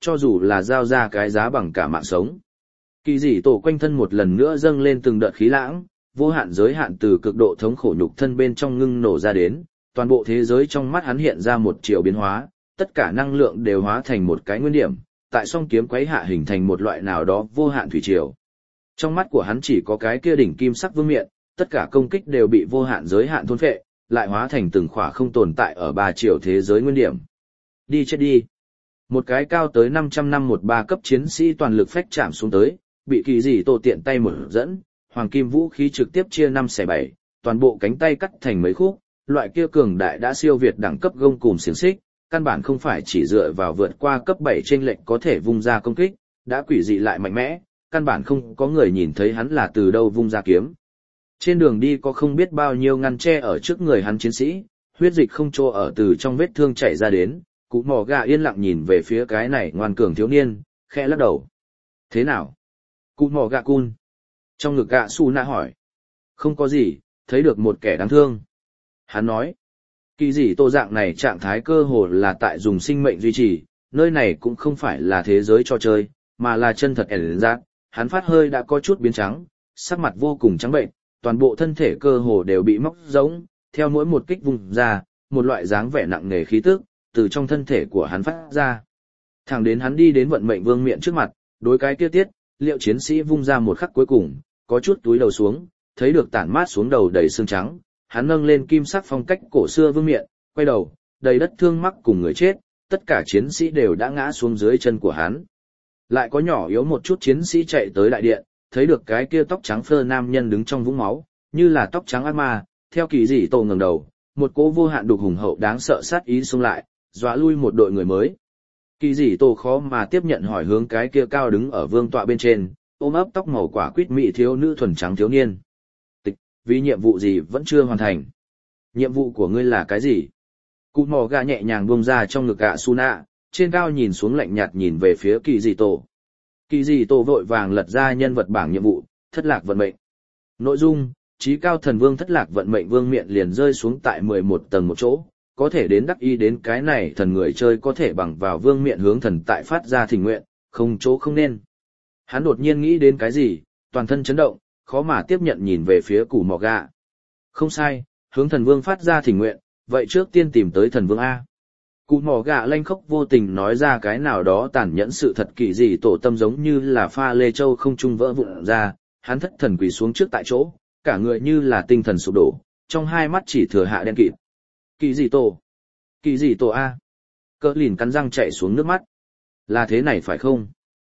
cho dù là giao ra cái giá bằng cả mạng sống. Kỳ dị tổ quanh thân một lần nữa dâng lên từng đợt khí lãng, vô hạn giới hạn từ cực độ thống khổ nhục thân bên trong ngưng nổ ra đến, toàn bộ thế giới trong mắt hắn hiện ra một chiều biến hóa, tất cả năng lượng đều hóa thành một cái nguyên điểm, tại song kiếm quấy hạ hình thành một loại nào đó vô hạn thủy triều. Trong mắt của hắn chỉ có cái kia đỉnh kim sắc vương miện, tất cả công kích đều bị vô hạn giới hạn thôn phệ, lại hóa thành từng khỏa không tồn tại ở ba chiều thế giới nguyên điểm. Đi chết đi. Một cái cao tới năm trăm năm một ba cấp chiến sĩ toàn lực phách chạm xuống tới, bị kỳ dị tổ tiện tay mở dẫn, hoàng kim vũ khí trực tiếp chia năm xẻ bảy, toàn bộ cánh tay cắt thành mấy khúc, loại kia cường đại đã siêu việt đẳng cấp gông cùm xiềng xích, căn bản không phải chỉ dựa vào vượt qua cấp bảy chênh lệnh có thể vung ra công kích, đã quỷ dị lại mạnh mẽ, căn bản không có người nhìn thấy hắn là từ đâu vung ra kiếm. Trên đường đi có không biết bao nhiêu ngăn tre ở trước người hắn chiến sĩ, huyết dịch không trô ở từ trong vết thương chảy ra đến, cụ mỏ gà yên lặng nhìn về phía cái này ngoan cường thiếu niên, khẽ lắc đầu. Thế nào? Cụ mỏ gà cun. Trong ngực gạ su nạ hỏi. Không có gì, thấy được một kẻ đáng thương. Hắn nói. Kỳ dị tô dạng này trạng thái cơ hồ là tại dùng sinh mệnh duy trì, nơi này cũng không phải là thế giới cho chơi, mà là chân thật ẻn giác. Hắn phát hơi đã có chút biến trắng, sắc mặt vô cùng trắng bệnh, toàn bộ thân thể cơ hồ đều bị móc rỗng, theo mỗi một kích vùng ra, một loại dáng vẻ nặng nề khí tức từ trong thân thể của hắn phát ra. Thẳng đến hắn đi đến vận mệnh vương miện trước mặt, đối cái kia tiết, liệu chiến sĩ vung ra một khắc cuối cùng, có chút túi đầu xuống, thấy được tản mát xuống đầu đầy xương trắng, hắn nâng lên kim sắc phong cách cổ xưa vương miện, quay đầu, đầy đất thương mắc cùng người chết, tất cả chiến sĩ đều đã ngã xuống dưới chân của hắn. Lại có nhỏ yếu một chút chiến sĩ chạy tới đại điện, thấy được cái kia tóc trắng phơ nam nhân đứng trong vũng máu, như là tóc trắng ác ma, theo kỳ dị tổ ngẩng đầu, một cỗ vô hạn đục hùng hậu đáng sợ sát ý xông lại, dọa lui một đội người mới. Kỳ dị tổ khó mà tiếp nhận hỏi hướng cái kia cao đứng ở vương tọa bên trên, ôm ấp tóc màu quả quýt mỹ thiếu nữ thuần trắng thiếu niên. Tịch, vì nhiệm vụ gì vẫn chưa hoàn thành. Nhiệm vụ của ngươi là cái gì? Cụ mò gà nhẹ nhàng buông ra trong ngực gạ su nạ, trên cao nhìn xuống lạnh nhạt nhìn về phía kỳ dị tổ. Kỳ dị tổ vội vàng lật ra nhân vật bảng nhiệm vụ, thất lạc vận mệnh. Nội dung, trí cao thần vương thất lạc vận mệnh vương miện liền rơi xuống tại mười một tầng một chỗ, có thể đến đắc ý đến cái này thần người chơi có thể bằng vào vương miện hướng thần tại phát ra thỉnh nguyện, không chỗ không nên. Hắn đột nhiên nghĩ đến cái gì, toàn thân chấn động, khó mà tiếp nhận nhìn về phía củ mò gà. Không sai, hướng thần vương phát ra thỉnh nguyện, vậy trước tiên tìm tới thần vương A. Cụ mỏ gà lanh khóc vô tình nói ra cái nào đó tàn nhẫn sự thật kỳ dị tổ tâm giống như là pha lê châu không trung vỡ vụn ra, hắn thất thần quỳ xuống trước tại chỗ, cả người như là tinh thần sụp đổ, trong hai mắt chỉ thừa hạ đen kịt. Kỳ dị tổ, kỳ dị tổ A. Cỡ lìn cắn răng chạy xuống nước mắt. Là thế này phải không?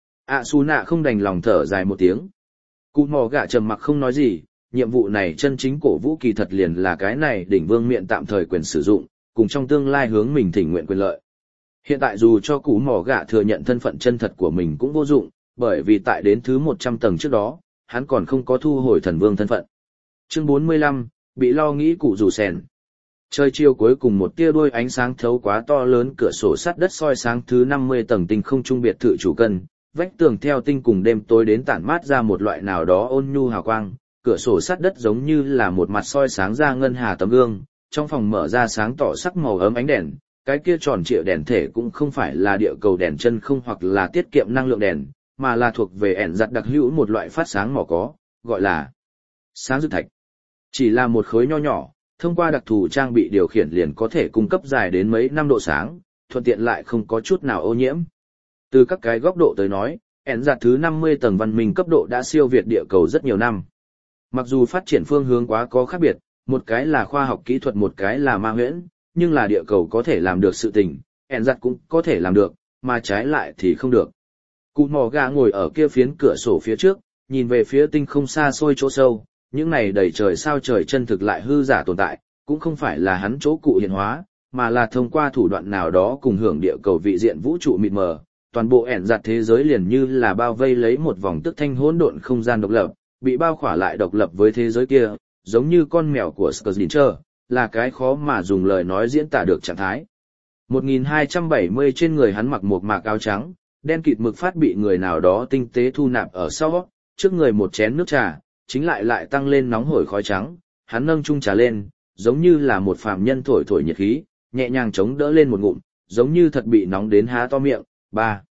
À su nạ không đành lòng thở dài một tiếng. Cụ mỏ gà trầm mặc không nói gì, nhiệm vụ này chân chính cổ vũ kỳ thật liền là cái này đỉnh vương miện tạm thời quyền sử dụng, cùng trong tương lai hướng mình thỉnh nguyện quyền lợi. Hiện tại dù cho cú mỏ gạ thừa nhận thân phận chân thật của mình cũng vô dụng, bởi vì tại đến thứ một trăm tầng trước đó, hắn còn không có thu hồi thần vương thân phận. Chương bốn mươi lăm, bị lo nghĩ cụ rủ sèn. Trời chiều cuối cùng một tia đuôi ánh sáng thấu quá to lớn cửa sổ sắt đất soi sáng thứ năm mươi tầng tinh không trung biệt thự chủ cân, vách tường theo tinh cùng đêm tối đến tản mát ra một loại nào đó ôn nhu hào quang, cửa sổ sắt đất giống như là một mặt soi sáng ra ngân hà tấm gương. Trong phòng mở ra sáng tỏ sắc màu ấm ánh đèn, cái kia tròn trịa đèn thể cũng không phải là địa cầu đèn chân không hoặc là tiết kiệm năng lượng đèn, mà là thuộc về ẻn giặt đặc hữu một loại phát sáng mỏ có, gọi là sáng rực thạch. Chỉ là một khối nho nhỏ, thông qua đặc thù trang bị điều khiển liền có thể cung cấp dài đến mấy năm độ sáng, thuận tiện lại không có chút nào ô nhiễm. Từ các cái góc độ tới nói, ẻn giặt thứ năm mươi tầng văn minh cấp độ đã siêu việt địa cầu rất nhiều năm. Mặc dù phát triển phương hướng quá có khác biệt, một cái là khoa học kỹ thuật một cái là ma huyễn, nhưng là địa cầu có thể làm được sự tình, ẻn giặt cũng có thể làm được, mà trái lại thì không được. Cụ mò gà ngồi ở kia phiến cửa sổ phía trước, nhìn về phía tinh không xa xôi chỗ sâu, những này đầy trời sao trời chân thực lại hư giả tồn tại, cũng không phải là hắn chỗ cụ hiện hóa, mà là thông qua thủ đoạn nào đó cùng hưởng địa cầu vị diện vũ trụ mịt mờ, toàn bộ ẻn giặt thế giới liền như là bao vây lấy một vòng tức thanh hỗn độn không gian độc lập, bị bao khỏa lại độc lập với thế giới kia, giống như con mèo của Skirlincher, là cái khó mà dùng lời nói diễn tả được trạng thái. một nghìn hai trăm bảy mươi trên người hắn mặc một mạc áo trắng, đen kịt mực phát bị người nào đó tinh tế thu nạp ở sau, trước người một chén nước trà, chính lại lại tăng lên nóng hổi khói trắng, hắn nâng chung trà lên, giống như là một phàm nhân thổi thổi nhiệt khí, nhẹ nhàng chống đỡ lên một ngụm, giống như thật bị nóng đến há to miệng. Ba.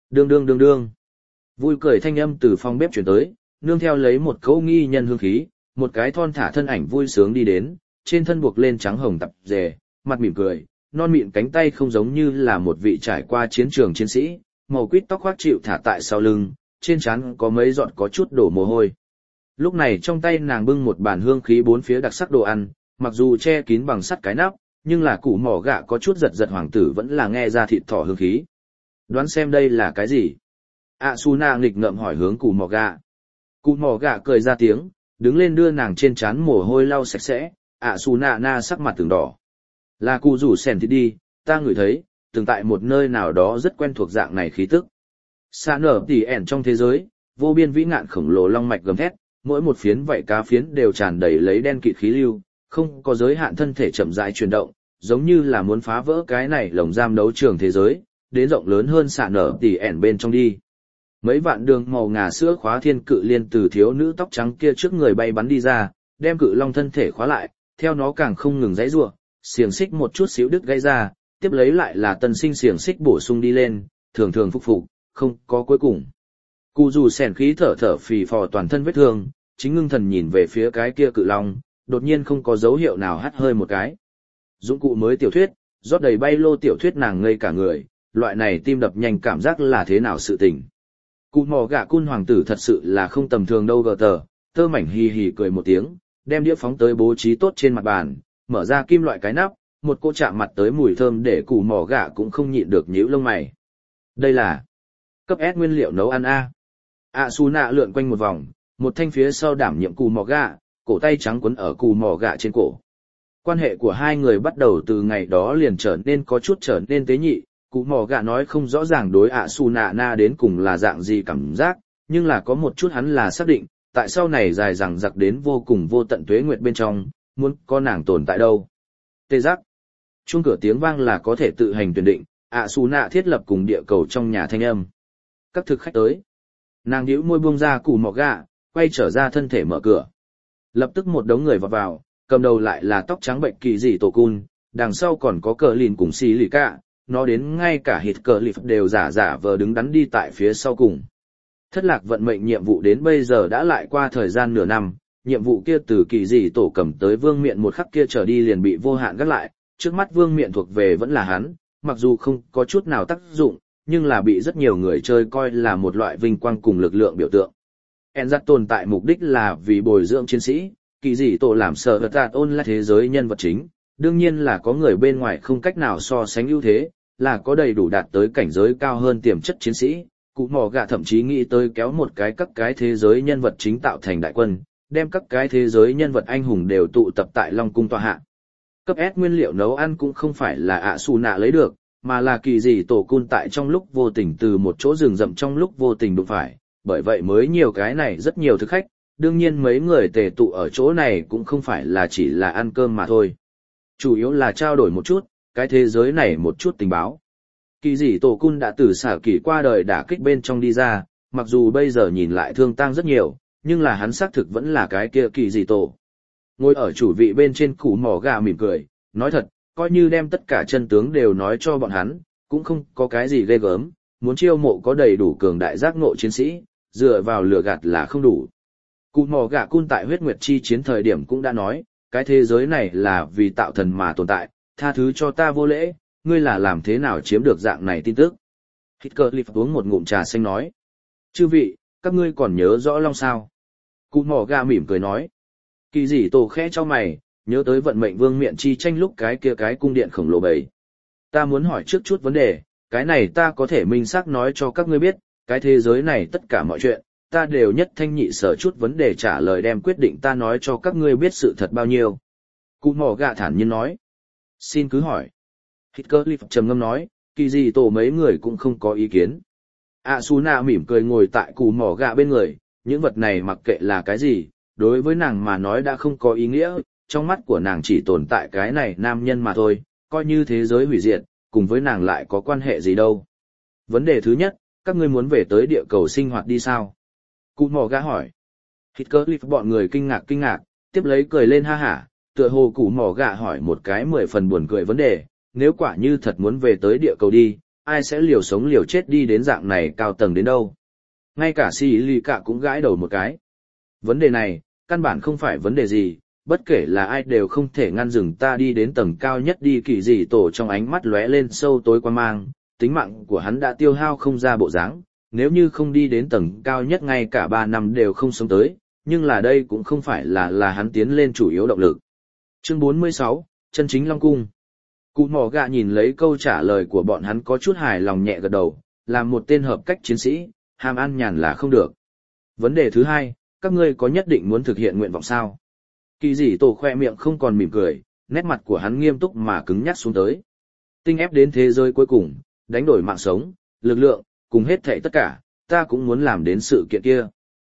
Đương đương đương đương. Vui cười thanh âm từ phòng bếp chuyển tới, nương theo lấy một cỗ nghi nhân hương khí, một cái thon thả thân ảnh vui sướng đi đến, trên thân buộc lên trắng hồng tập dề, mặt mỉm cười, non mịn cánh tay không giống như là một vị trải qua chiến trường chiến sĩ, màu quýt tóc khoác chịu thả tại sau lưng, trên trán có mấy giọt có chút đổ mồ hôi. Lúc này trong tay nàng bưng một bàn hương khí bốn phía đặc sắc đồ ăn, mặc dù che kín bằng sắt cái nắp, nhưng là củ mỏ gạ có chút giật giật hoàng tử vẫn là nghe ra thịt thỏ hương khí. Đoán xem đây là cái gì? ạ su na nghịch ngợm hỏi hướng củ mỏ gạ. Củ mỏ gạ cười ra tiếng, đứng lên đưa nàng trên trán mồ hôi lau sạch sẽ, ạ su na na sắc mặt từng đỏ. Là cụ rủ sèn thịt đi, ta ngửi thấy, từng tại một nơi nào đó rất quen thuộc dạng này khí tức. Xa nở tỉ ẻn trong thế giới, vô biên vĩ ngạn khổng lồ long mạch gầm thét, mỗi một phiến vảy cá phiến đều tràn đầy lấy đen kịt khí lưu, không có giới hạn thân thể chậm rãi chuyển động, giống như là muốn phá vỡ cái này lồng giam đấu trường thế giới, đến rộng lớn hơn xạ nở tỉ ẻn bên trong đi. Mấy vạn đường màu ngà sữa khóa thiên cự liên từ thiếu nữ tóc trắng kia trước người bay bắn đi ra, đem cự long thân thể khóa lại, theo nó càng không ngừng giãy giụa, xiềng xích một chút xíu đứt gãy ra, tiếp lấy lại là tân sinh xiềng xích bổ sung đi lên, thường thường phục phục, không có cuối cùng. Cụ dù sèn khí thở thở phì phò toàn thân vết thương, chính ngưng thần nhìn về phía cái kia cự long, đột nhiên không có dấu hiệu nào hắt hơi một cái. Dụng cụ mới tiểu thuyết, rót đầy bay lô tiểu thuyết nàng ngây cả người, loại này tim đập nhanh cảm giác là thế nào sự tình. Cụ mò gạ cun hoàng tử thật sự là không tầm thường đâu gờ tờ, tơ mảnh hì hì cười một tiếng, đem đĩa phóng tới bố trí tốt trên mặt bàn, mở ra kim loại cái nắp, một cô chạm mặt tới mùi thơm để cụ mò gạ cũng không nhịn được nhíu lông mày. Đây là cấp S nguyên liệu nấu ăn A. A su nạ lượn quanh một vòng, một thanh phía sau đảm nhiệm cụ mò gạ, cổ tay trắng quấn ở cụ mò gạ trên cổ. Quan hệ của hai người bắt đầu từ ngày đó liền trở nên có chút trở nên tế nhị, cụ mò gạ nói không rõ ràng đối ạ su nạ na đến cùng là dạng gì cảm giác, nhưng là có một chút hắn là xác định, tại sau này dài dằng dặc đến vô cùng vô tận tuế nguyệt bên trong, muốn có nàng tồn tại đâu. Tê giác. Chuông cửa tiếng vang là có thể tự hành tuyển định, ạ su nạ thiết lập cùng địa cầu trong nhà thanh âm. Các thực khách tới. Nàng nhíu môi buông ra cụ mò gạ, quay trở ra thân thể mở cửa. Lập tức một đống người vào vào, cầm đầu lại là tóc trắng bệnh kỳ dị tổ cun, đằng sau còn có cờ lìn cùng xì lì cả, nó đến ngay cả hít cờ lì đều giả giả vờ đứng đắn đi tại phía sau cùng. Thất lạc vận mệnh nhiệm vụ đến bây giờ đã lại qua thời gian nửa năm, nhiệm vụ kia từ kỳ dị tổ cầm tới vương miện một khắc kia trở đi liền bị vô hạn gác lại, trước mắt vương miện thuộc về vẫn là hắn, mặc dù không có chút nào tác dụng, nhưng là bị rất nhiều người chơi coi là một loại vinh quang cùng lực lượng biểu tượng. Enzat tồn tại mục đích là vì bồi dưỡng chiến sĩ, kỳ dị tổ làm sở vật tạt ôn là thế giới nhân vật chính, đương nhiên là có người bên ngoài không cách nào so sánh ưu thế, là có đầy đủ đạt tới cảnh giới cao hơn tiềm chất chiến sĩ. Cụ mò gạ thậm chí nghĩ tới kéo một cái các cái thế giới nhân vật chính tạo thành đại quân, đem các cái thế giới nhân vật anh hùng đều tụ tập tại Long Cung tọa hạ. Cấp S nguyên liệu nấu ăn cũng không phải là ạ su nạ lấy được, mà là kỳ dị tổ cun tại trong lúc vô tình từ một chỗ rừng rậm trong lúc vô tình đụng phải, bởi vậy mới nhiều cái này rất nhiều thực khách, đương nhiên mấy người tề tụ ở chỗ này cũng không phải là chỉ là ăn cơm mà thôi. Chủ yếu là trao đổi một chút, cái thế giới này một chút tình báo. Kỳ dị tổ cun đã từ xả kỳ qua đời đả kích bên trong đi ra, mặc dù bây giờ nhìn lại thương tang rất nhiều, nhưng là hắn xác thực vẫn là cái kia kỳ dị tổ. Ngồi ở chủ vị bên trên củ mỏ gà mỉm cười, nói thật, coi như đem tất cả chân tướng đều nói cho bọn hắn, cũng không có cái gì ghê gớm, muốn chiêu mộ có đầy đủ cường đại giác ngộ chiến sĩ, dựa vào lừa gạt là không đủ. Cụ mỏ gà cun tại huyết nguyệt chi chiến thời điểm cũng đã nói, cái thế giới này là vì tạo thần mà tồn tại, tha thứ cho ta vô lễ, ngươi là làm thế nào chiếm được dạng này tin tức. Hitcliffe uống một ngụm trà xanh nói. Chư vị, các ngươi còn nhớ rõ Long sao? Cụ mỏ gà mỉm cười nói. Kỳ dị tổ khẽ cho mày, nhớ tới vận mệnh vương miện chi tranh lúc cái kia cái cung điện khổng lồ bầy. Ta muốn hỏi trước chút vấn đề, cái này ta có thể minh xác nói cho các ngươi biết, cái thế giới này tất cả mọi chuyện, ta đều nhất thanh nhị sở chút vấn đề trả lời đem quyết định ta nói cho các ngươi biết sự thật bao nhiêu. Cụ mỏ gạ thản nhiên nói. Xin cứ hỏi. Hitcliffe trầm ngâm nói, kỳ dị tổ mấy người cũng không có ý kiến. Asuna mỉm cười ngồi tại cụ mỏ gạ bên người, những vật này mặc kệ là cái gì, đối với nàng mà nói đã không có ý nghĩa, trong mắt của nàng chỉ tồn tại cái này nam nhân mà thôi, coi như thế giới hủy diệt, cùng với nàng lại có quan hệ gì đâu. Vấn đề thứ nhất, các ngươi muốn về tới địa cầu sinh hoạt đi sao? Cụ mỏ gạ hỏi. Hitcliffe bọn người kinh ngạc kinh ngạc, tiếp lấy cười lên ha hả, tựa hồ cụ mỏ gạ hỏi một cái mười phần buồn cười vấn đề, nếu quả như thật muốn về tới địa cầu đi, ai sẽ liều sống liều chết đi đến dạng này cao tầng đến đâu. Ngay cả xì lì cả cũng gãi đầu một cái. Vấn đề này, căn bản không phải vấn đề gì, bất kể là ai đều không thể ngăn dừng ta đi đến tầng cao nhất đi. Kỳ dị tổ trong ánh mắt lóe lên sâu tối quan mang, tính mạng của hắn đã tiêu hao không ra bộ dáng, nếu như không đi đến tầng cao nhất ngay cả ba năm đều không sống tới, nhưng là đây cũng không phải là là hắn tiến lên chủ yếu động lực. Chương bốn mươi sáu, chân chính Long Cung. Cụ mỏ gạ nhìn lấy câu trả lời của bọn hắn có chút hài lòng nhẹ gật đầu, làm một tên hợp cách chiến sĩ, ham ăn nhàn là không được. Vấn đề thứ hai, các ngươi có nhất định muốn thực hiện nguyện vọng sao? Kỳ dị tổ khoe miệng không còn mỉm cười, nét mặt của hắn nghiêm túc mà cứng nhắc xuống tới. Tinh ép đến thế giới cuối cùng, đánh đổi mạng sống, lực lượng, cùng hết thảy tất cả, ta cũng muốn làm đến sự kiện kia.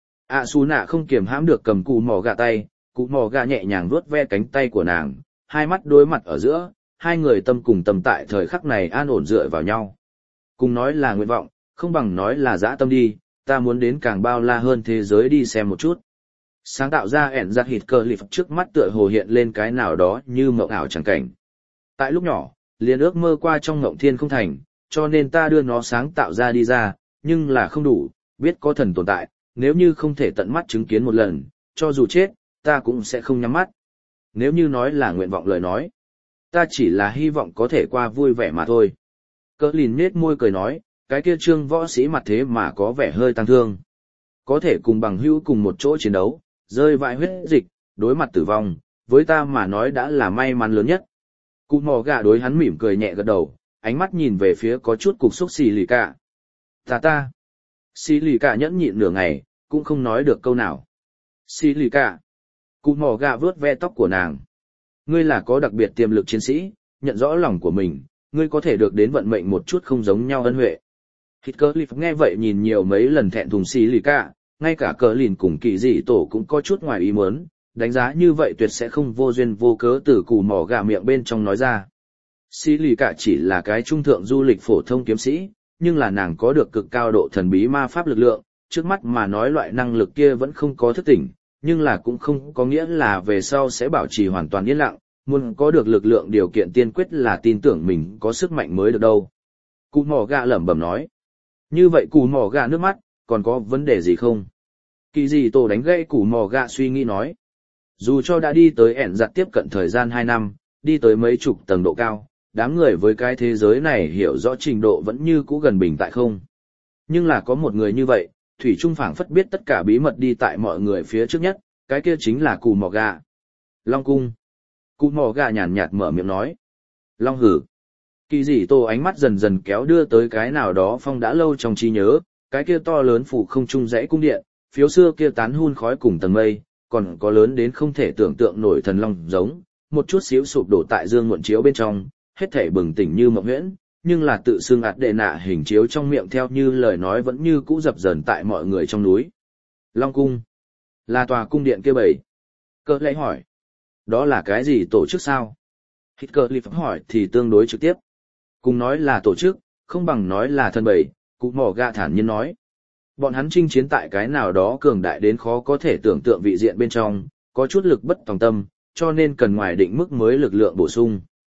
À Su Nạ không kiềm hãm được cầm cụ mỏ gạ tay, cụ mỏ gạ nhẹ nhàng vuốt ve cánh tay của nàng, hai mắt đối mặt ở giữa, hai người tâm cùng tâm tại thời khắc này an ổn dựa vào nhau. Cùng nói là nguyện vọng, không bằng nói là dã tâm đi, ta muốn đến càng bao la hơn thế giới đi xem một chút. Sáng tạo ra ẻn giặt hịt cờ lịp trước mắt tựa hồ hiện lên cái nào đó như mộng ảo chẳng cảnh. Tại lúc nhỏ, liền ước mơ qua trong mộng thiên không thành, cho nên ta đưa nó sáng tạo ra đi ra, nhưng là không đủ, biết có thần tồn tại, nếu như không thể tận mắt chứng kiến một lần, cho dù chết, ta cũng sẽ không nhắm mắt. Nếu như nói là nguyện vọng lời nói, ta chỉ là hy vọng có thể qua vui vẻ mà thôi. Cỡ lìn nết môi cười nói, cái kia trương võ sĩ mặt thế mà có vẻ hơi tăng thương. Có thể cùng bằng hữu cùng một chỗ chiến đấu, rơi vãi huyết dịch, đối mặt tử vong, với ta mà nói đã là may mắn lớn nhất. Cụ mò gà đối hắn mỉm cười nhẹ gật đầu, ánh mắt nhìn về phía có chút cục xúc xì lì cả. Ta ta. Xì lì cả nhẫn nhịn nửa ngày, cũng không nói được câu nào. Xì lì cả. Cụ mò gà vướt ve tóc của nàng. Ngươi là có đặc biệt tiềm lực chiến sĩ, nhận rõ lòng của mình, ngươi có thể được đến vận mệnh một chút không giống nhau ân huệ. Hít cờ lịp nghe vậy nhìn nhiều mấy lần thẹn thùng xì lì cả, ngay cả cờ lìn cùng kỳ dị tổ cũng có chút ngoài ý muốn, đánh giá như vậy tuyệt sẽ không vô duyên vô cớ từ cù mỏ gà miệng bên trong nói ra. Xì lì cả chỉ là cái trung thượng du lịch phổ thông kiếm sĩ, nhưng là nàng có được cực cao độ thần bí ma pháp lực lượng, trước mắt mà nói loại năng lực kia vẫn không có thức tỉnh, nhưng là cũng không có nghĩa là về sau sẽ bảo trì hoàn toàn yên lặng, muốn có được lực lượng điều kiện tiên quyết là tin tưởng mình có sức mạnh mới được đâu. Cù mỏ gà lẩm bẩm nói. Như vậy cù mỏ gà nước mắt, còn có vấn đề gì không? Kỳ dị tổ đánh gãy cù mỏ gà suy nghĩ nói. Dù cho đã đi tới ẻn giặt tiếp cận thời gian hai năm, đi tới mấy chục tầng độ cao, đám người với cái thế giới này hiểu rõ trình độ vẫn như cũ gần bình tại không. Nhưng là có một người như vậy, Thủy Trung phảng phất biết tất cả bí mật đi tại mọi người phía trước nhất, cái kia chính là cù mỏ gà. Long cung. Cù mỏ gà nhàn nhạt mở miệng nói. Long hử. Kỳ dị tổ ánh mắt dần dần kéo đưa tới cái nào đó phong đã lâu trong trí nhớ, cái kia to lớn phủ không trung dãy cung điện, phiếu xưa kia tán hun khói cùng tầng mây, còn có lớn đến không thể tưởng tượng nổi thần long giống, một chút xíu sụp đổ tại dương muộn chiếu bên trong, hết thể bừng tỉnh như mộng huyễn, nhưng là tự xưng ạt đệ nạ hình chiếu trong miệng theo như lời nói vẫn như cũ dập dờn tại mọi người trong núi. Long cung, là tòa cung điện kia bảy. Cơ lấy hỏi, đó là cái gì tổ chức sao? Hít cơ lịp hỏi thì tương đối trực tiếp. Cùng nói là tổ chức, không bằng nói là thân bảy, cụ mỏ gạ thản nhiên nói. Bọn hắn chinh chiến tại cái nào đó cường đại đến khó có thể tưởng tượng vị diện bên trong, có chút lực bất tòng tâm, cho nên cần ngoài định mức mới lực lượng bổ sung.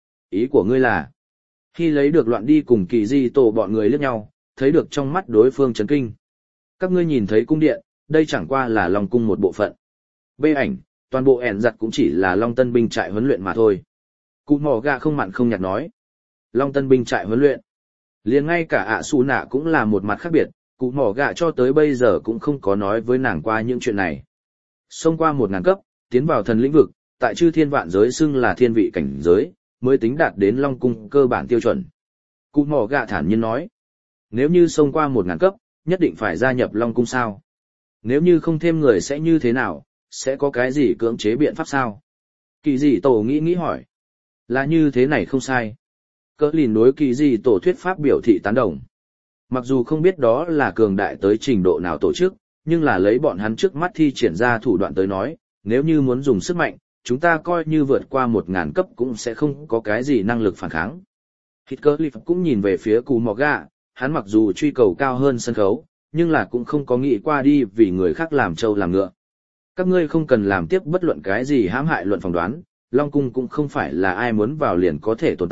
Ý của ngươi là, khi lấy được loạn đi cùng kỳ di tổ bọn người liếc nhau, thấy được trong mắt đối phương chấn kinh. Các ngươi nhìn thấy cung điện, đây chẳng qua là Long cung một bộ phận. Bê ảnh, toàn bộ ẻn giặt cũng chỉ là Long tân binh trại huấn luyện mà thôi. Cụ mỏ gà không mặn không nhạt nói. Long tân binh trại huấn luyện. Liền ngay cả ạ Su Nạ cũng là một mặt khác biệt, cụ mỏ gà cho tới bây giờ cũng không có nói với nàng qua những chuyện này. Xông qua một ngàn cấp, tiến vào thần lĩnh vực, tại chư thiên vạn giới xưng là thiên vị cảnh giới, mới tính đạt đến Long cung cơ bản tiêu chuẩn. Cụ mỏ gà thản nhiên nói. Nếu như xông qua một ngàn cấp, nhất định phải gia nhập Long cung sao? Nếu như không thêm người sẽ như thế nào, sẽ có cái gì cưỡng chế biện pháp sao? Kỳ dị tổ nghĩ nghĩ hỏi. Là như thế này không sai. Cỡ lìn đối kỳ dị tổ thuyết pháp biểu thị tán đồng. Mặc dù không biết đó là cường đại tới trình độ nào tổ chức, nhưng là lấy bọn hắn trước mắt thi triển ra thủ đoạn tới nói, nếu như muốn dùng sức mạnh, chúng ta coi như vượt qua một ngàn cấp cũng sẽ không có cái gì năng lực phản kháng. Hitcliffe cũng nhìn về phía Cù Mò Gà, hắn mặc dù truy cầu cao hơn sân khấu, nhưng là cũng không có nghĩ qua đi vì người khác làm trâu làm ngựa. Các ngươi không cần làm tiếp bất luận cái gì hãm hại luận phỏng đoán, Long cung cũng không phải là ai muốn vào liền có thể tồn tại,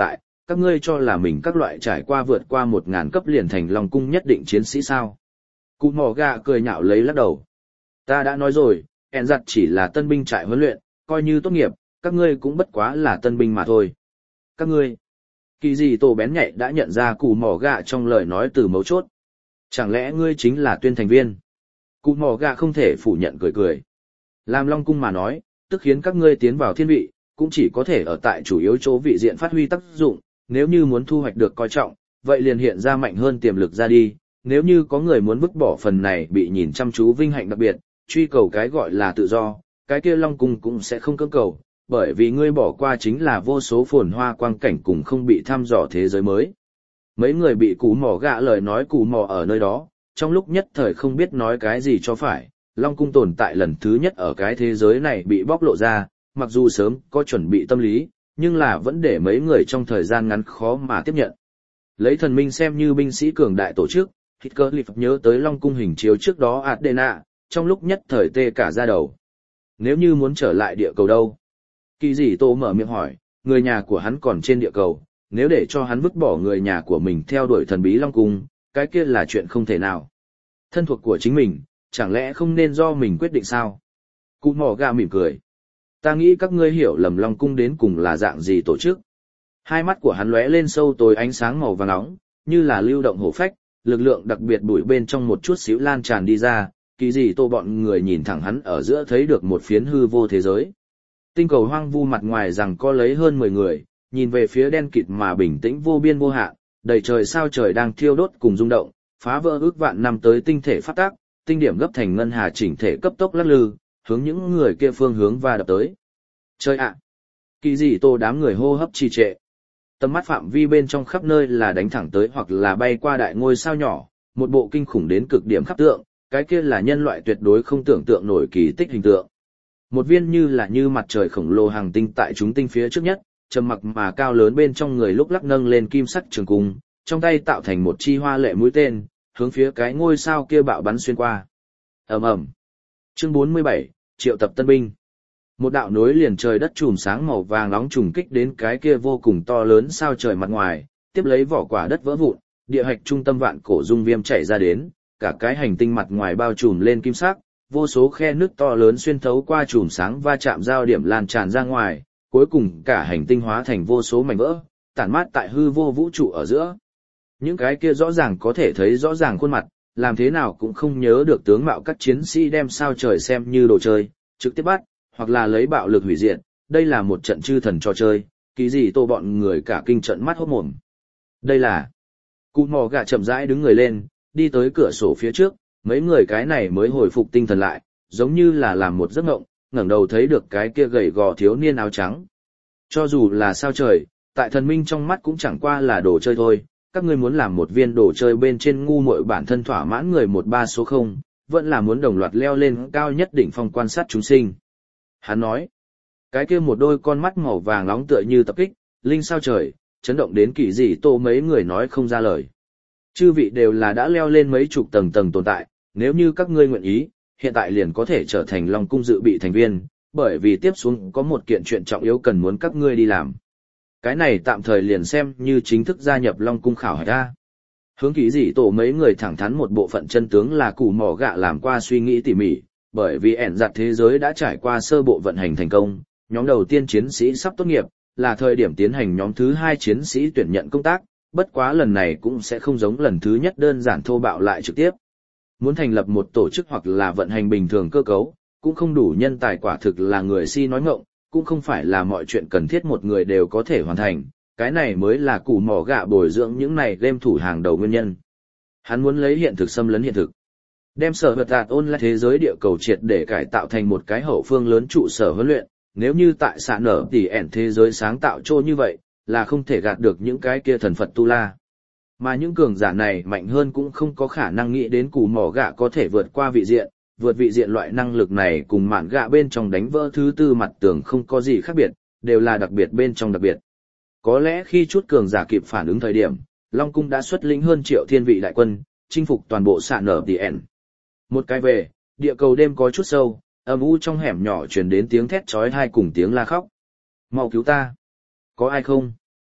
các ngươi cho là mình các loại trải qua vượt qua một ngàn cấp liền thành Long cung nhất định chiến sĩ sao? Cụ mỏ gạ cười nhạo lấy lắc đầu. Ta đã nói rồi, ẻn giặt chỉ là tân binh trại huấn luyện, coi như tốt nghiệp, các ngươi cũng bất quá là tân binh mà thôi. Các ngươi, kỳ gì tổ bén nhạy đã nhận ra cụ mỏ gạ trong lời nói từ mấu chốt. Chẳng lẽ ngươi chính là tuyên thành viên? Cụ mỏ gạ không thể phủ nhận cười cười. Làm Long cung mà nói, tức khiến các ngươi tiến vào thiên vị, cũng chỉ có thể ở tại chủ yếu chỗ vị diện phát huy tác dụng, nếu như muốn thu hoạch được coi trọng, vậy liền hiện ra mạnh hơn tiềm lực ra đi, nếu như có người muốn vứt bỏ phần này bị nhìn chăm chú vinh hạnh đặc biệt, truy cầu cái gọi là tự do, cái kia Long cung cũng sẽ không cưỡng cầu, bởi vì ngươi bỏ qua chính là vô số phồn hoa quang cảnh cùng không bị thăm dò thế giới mới. Mấy người bị cú mỏ gạ lời nói cú mỏ ở nơi đó, trong lúc nhất thời không biết nói cái gì cho phải, Long cung tồn tại lần thứ nhất ở cái thế giới này bị bóc lộ ra, mặc dù sớm có chuẩn bị tâm lý, nhưng là vẫn để mấy người trong thời gian ngắn khó mà tiếp nhận. Lấy thần minh xem như binh sĩ cường đại tổ chức, Hitler nhớ tới Long cung hình chiếu trước đó Adena, trong lúc nhất thời tê cả da đầu. Nếu như muốn trở lại địa cầu đâu? Kỳ dị Tô mở miệng hỏi, người nhà của hắn còn trên địa cầu, nếu để cho hắn vứt bỏ người nhà của mình theo đuổi thần bí Long cung, cái kia là chuyện không thể nào. Thân thuộc của chính mình, chẳng lẽ không nên do mình quyết định sao? Cụ mỏ gà mỉm cười. Ta nghĩ các ngươi hiểu lầm Long cung đến cùng là dạng gì tổ chức. Hai mắt của hắn lóe lên sâu tối ánh sáng màu vàng nóng, như là lưu động hổ phách, lực lượng đặc biệt bụi bên trong một chút xíu lan tràn đi ra, kỳ dị Tô bọn người nhìn thẳng hắn ở giữa thấy được một phiến hư vô thế giới. Tinh cầu hoang vu mặt ngoài rằng có lấy hơn mười người, nhìn về phía đen kịt mà bình tĩnh vô biên vô hạn, đầy trời sao trời đang thiêu đốt cùng rung động, phá vỡ ước vạn năm tới tinh thể phát tác, tinh điểm gấp thành ngân hà chỉnh thể cấp tốc lắc lư, hướng những người kia phương hướng và đập tới. Chơi ạ! Kỳ dị Tô đám người hô hấp trì trệ. Tầm mắt phạm vi bên trong khắp nơi là đánh thẳng tới hoặc là bay qua đại ngôi sao nhỏ, một bộ kinh khủng đến cực điểm khắp tượng, cái kia là nhân loại tuyệt đối không tưởng tượng nổi kỳ tích hình tượng. Một viên như là như mặt trời khổng lồ hàng tinh tại chúng tinh phía trước nhất, trầm mặc mà cao lớn bên trong người lúc lắc nâng lên kim sắc trường cung, trong tay tạo thành một chi hoa lệ mũi tên, hướng phía cái ngôi sao kia bạo bắn xuyên qua. Ầm ầm. Chương bốn mươi bảy, triệu tập tân binh. Một đạo nối liền trời đất chùm sáng màu vàng nóng trùng kích đến cái kia vô cùng to lớn sao trời mặt ngoài, tiếp lấy vỏ quả đất vỡ vụn, địa hạch trung tâm vạn cổ dung viêm chảy ra đến, cả cái hành tinh mặt ngoài bao trùm lên kim sắc, vô số khe nước to lớn xuyên thấu qua chùm sáng va chạm giao điểm lan tràn ra ngoài, cuối cùng cả hành tinh hóa thành vô số mảnh vỡ, tản mát tại hư vô vũ trụ ở giữa. Những cái kia rõ ràng có thể thấy rõ ràng khuôn mặt, làm thế nào cũng không nhớ được tướng mạo các chiến sĩ đem sao trời xem như đồ chơi, trực tiếp bắt, hoặc là lấy bạo lực hủy diệt, đây là một trận chư thần trò chơi, kỳ gì Tô bọn người cả kinh trận mắt hốt mồm. Đây là... Cụ mò gà chậm rãi đứng người lên, đi tới cửa sổ phía trước, mấy người cái này mới hồi phục tinh thần lại, giống như là làm một giấc mộng, ngẩng đầu thấy được cái kia gầy gò thiếu niên áo trắng. Cho dù là sao trời, tại thần minh trong mắt cũng chẳng qua là đồ chơi thôi, các ngươi muốn làm một viên đồ chơi bên trên ngu muội bản thân thỏa mãn người một ba số không, vẫn là muốn đồng loạt leo lên cao nhất đỉnh phong quan sát chúng sinh. Hắn nói, cái kia một đôi con mắt màu vàng nóng tựa như tập kích, linh sao trời, chấn động đến kỳ dị Tô mấy người nói không ra lời. Chư vị đều là đã leo lên mấy chục tầng tầng tồn tại, nếu như các ngươi nguyện ý, hiện tại liền có thể trở thành Long cung dự bị thành viên, bởi vì tiếp xuống có một kiện chuyện trọng yếu cần muốn các ngươi đi làm. Cái này tạm thời liền xem như chính thức gia nhập Long cung khảo hạch ra. Hướng kỳ dị Tổ mấy người thẳng thắn một bộ phận chân tướng là củ mỏ gạ làm qua suy nghĩ tỉ mỉ, bởi vì ẻn giặt thế giới đã trải qua sơ bộ vận hành thành công, nhóm đầu tiên chiến sĩ sắp tốt nghiệp, là thời điểm tiến hành nhóm thứ hai chiến sĩ tuyển nhận công tác, bất quá lần này cũng sẽ không giống lần thứ nhất đơn giản thô bạo lại trực tiếp. Muốn thành lập một tổ chức hoặc là vận hành bình thường cơ cấu, cũng không đủ nhân tài quả thực là người si nói ngọng, cũng không phải là mọi chuyện cần thiết một người đều có thể hoàn thành, cái này mới là củ mỏ gạ bồi dưỡng những này game thủ hàng đầu nguyên nhân. Hắn muốn lấy hiện thực xâm lấn hiện thực. Đem sở vật tạt ôn lại thế giới địa cầu triệt để cải tạo thành một cái hậu phương lớn trụ sở huấn luyện, nếu như tại xã nở tỉ ẻn thế giới sáng tạo trô như vậy, là không thể gạt được những cái kia thần Phật Tu La. Mà những cường giả này mạnh hơn cũng không có khả năng nghĩ đến củ mỏ gạ có thể vượt qua vị diện, vượt vị diện loại năng lực này cùng mạn gạ bên trong đánh vỡ thứ tư mặt tường không có gì khác biệt, đều là đặc biệt bên trong đặc biệt. Có lẽ khi chút cường giả kịp phản ứng thời điểm, Long Cung đã xuất lĩnh hơn triệu thiên vị đại quân, chinh phục toàn bộ xã nở tỉ ẻn. Một cái về, địa cầu đêm có chút sâu, âm u trong hẻm nhỏ truyền đến tiếng thét chói tai cùng tiếng la khóc. Mau cứu ta! Có ai không?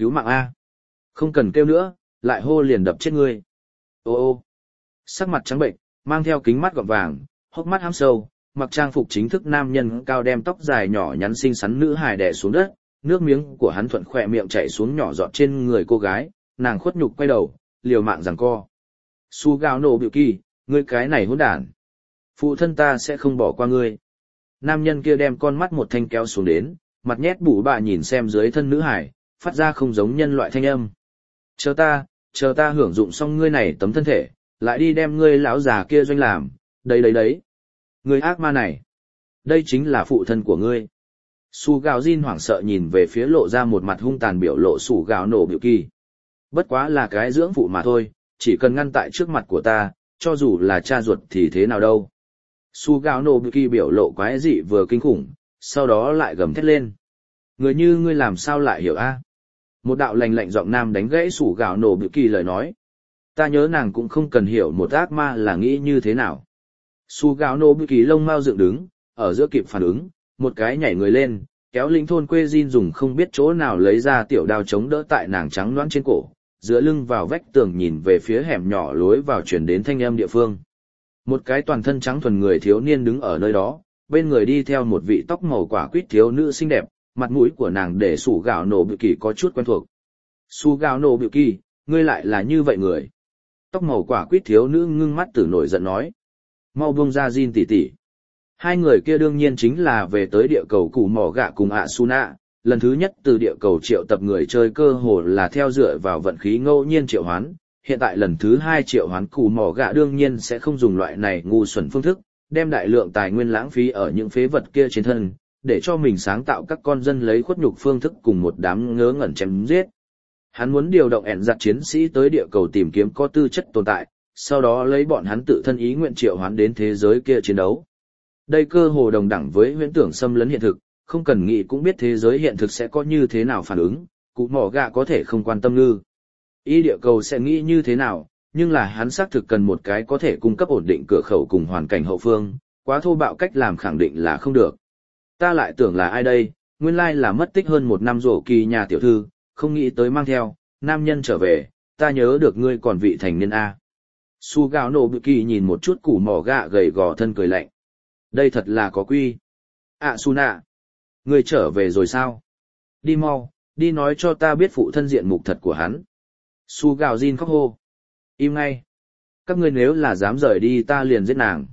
Cứu mạng A. Không cần kêu nữa, lại hô liền đập chết ngươi. Ô ô. Sắc mặt trắng bệnh, mang theo kính mắt gọt vàng, hốc mắt hám sâu, mặc trang phục chính thức nam nhân cao đem tóc dài nhỏ nhắn xinh xắn nữ hài đè xuống đất, nước miếng của hắn thuận khỏe miệng chảy xuống nhỏ giọt trên người cô gái, nàng khuất nhục quay đầu, liều mạng giằng co. Su gạo nổ biểu kỳ, ngươi cái này hỗn đản. Phụ thân ta sẽ không bỏ qua ngươi. Nam nhân kia đem con mắt một thanh kéo xuống đến, mặt nhét bụ bạ nhìn xem dưới thân nữ hải, phát ra không giống nhân loại thanh âm. Chờ ta, chờ ta hưởng dụng xong ngươi này tấm thân thể, lại đi đem ngươi lão già kia doanh làm, đấy đấy đấy. Ngươi ác ma này, đây chính là phụ thân của ngươi. Su gạo Jin hoảng sợ nhìn về phía lộ ra một mặt hung tàn biểu lộ sủ gạo nổ biểu kỳ. Bất quá là cái dưỡng phụ mà thôi, chỉ cần ngăn tại trước mặt của ta, cho dù là cha ruột thì thế nào đâu. Su gạo nổ biểu kỳ biểu lộ quái dị vừa kinh khủng, sau đó lại gầm thét lên. Người như ngươi làm sao lại hiểu a? Một đạo lành lạnh giọng nam đánh gãy sủ gạo nổ biểu kỳ lời nói. Ta nhớ nàng cũng không cần hiểu một ác ma là nghĩ như thế nào. Su gạo nổ biểu kỳ lông mau dựng đứng, ở giữa kịp phản ứng, một cái nhảy người lên, kéo linh thôn quê Jin dùng không biết chỗ nào lấy ra tiểu đao chống đỡ tại nàng trắng loãng trên cổ, dựa lưng vào vách tường nhìn về phía hẻm nhỏ lối vào chuyển đến thanh âm địa phương. Một cái toàn thân trắng thuần người thiếu niên đứng ở nơi đó, bên người đi theo một vị tóc màu quả quýt thiếu nữ xinh đẹp, mặt mũi của nàng để sủ gạo nổ biểu kỳ có chút quen thuộc. Su gạo nổ biểu kỳ, ngươi lại là như vậy người. Tóc màu quả quýt thiếu nữ ngưng mắt tử nổi giận nói. Mau buông ra Jin tỷ tỷ. Hai người kia đương nhiên chính là về tới địa cầu củ mỏ gạ cùng ạ Suna, lần thứ nhất từ địa cầu triệu tập người chơi cơ hồ là theo dựa vào vận khí ngẫu nhiên triệu hoán, hiện tại lần thứ hai triệu hoán củ mỏ gạ đương nhiên sẽ không dùng loại này ngu xuẩn phương thức, đem đại lượng tài nguyên lãng phí ở những phế vật kia trên thân, để cho mình sáng tạo các con dân lấy khuất nhục phương thức cùng một đám ngớ ngẩn chém giết. Hắn muốn điều động ẻn giặt chiến sĩ tới địa cầu tìm kiếm có tư chất tồn tại, sau đó lấy bọn hắn tự thân ý nguyện triệu hoán đến thế giới kia chiến đấu. Đây cơ hồ đồng đẳng với huyễn tưởng xâm lấn hiện thực, không cần nghĩ cũng biết thế giới hiện thực sẽ có như thế nào phản ứng, cụ mỏ gạ có thể không quan tâm ngư. Ý địa cầu sẽ nghĩ như thế nào, nhưng là hắn xác thực cần một cái có thể cung cấp ổn định cửa khẩu cùng hoàn cảnh hậu phương, quá thô bạo cách làm khẳng định là không được. Ta lại tưởng là ai đây, nguyên lai là mất tích hơn một năm rổ kỳ nhà tiểu thư, không nghĩ tới mang theo, nam nhân trở về, ta nhớ được ngươi còn vị thành niên A. Su gạo nổ bự kỳ nhìn một chút củ mỏ gạ gầy gò thân cười lạnh. Đây thật là có quy. À Suna, ngươi trở về rồi sao? Đi mau, đi nói cho ta biết phụ thân diện mục thật của hắn. Su gạo Jin khóc hô. Im ngay. Các ngươi nếu là dám rời đi ta liền giết nàng.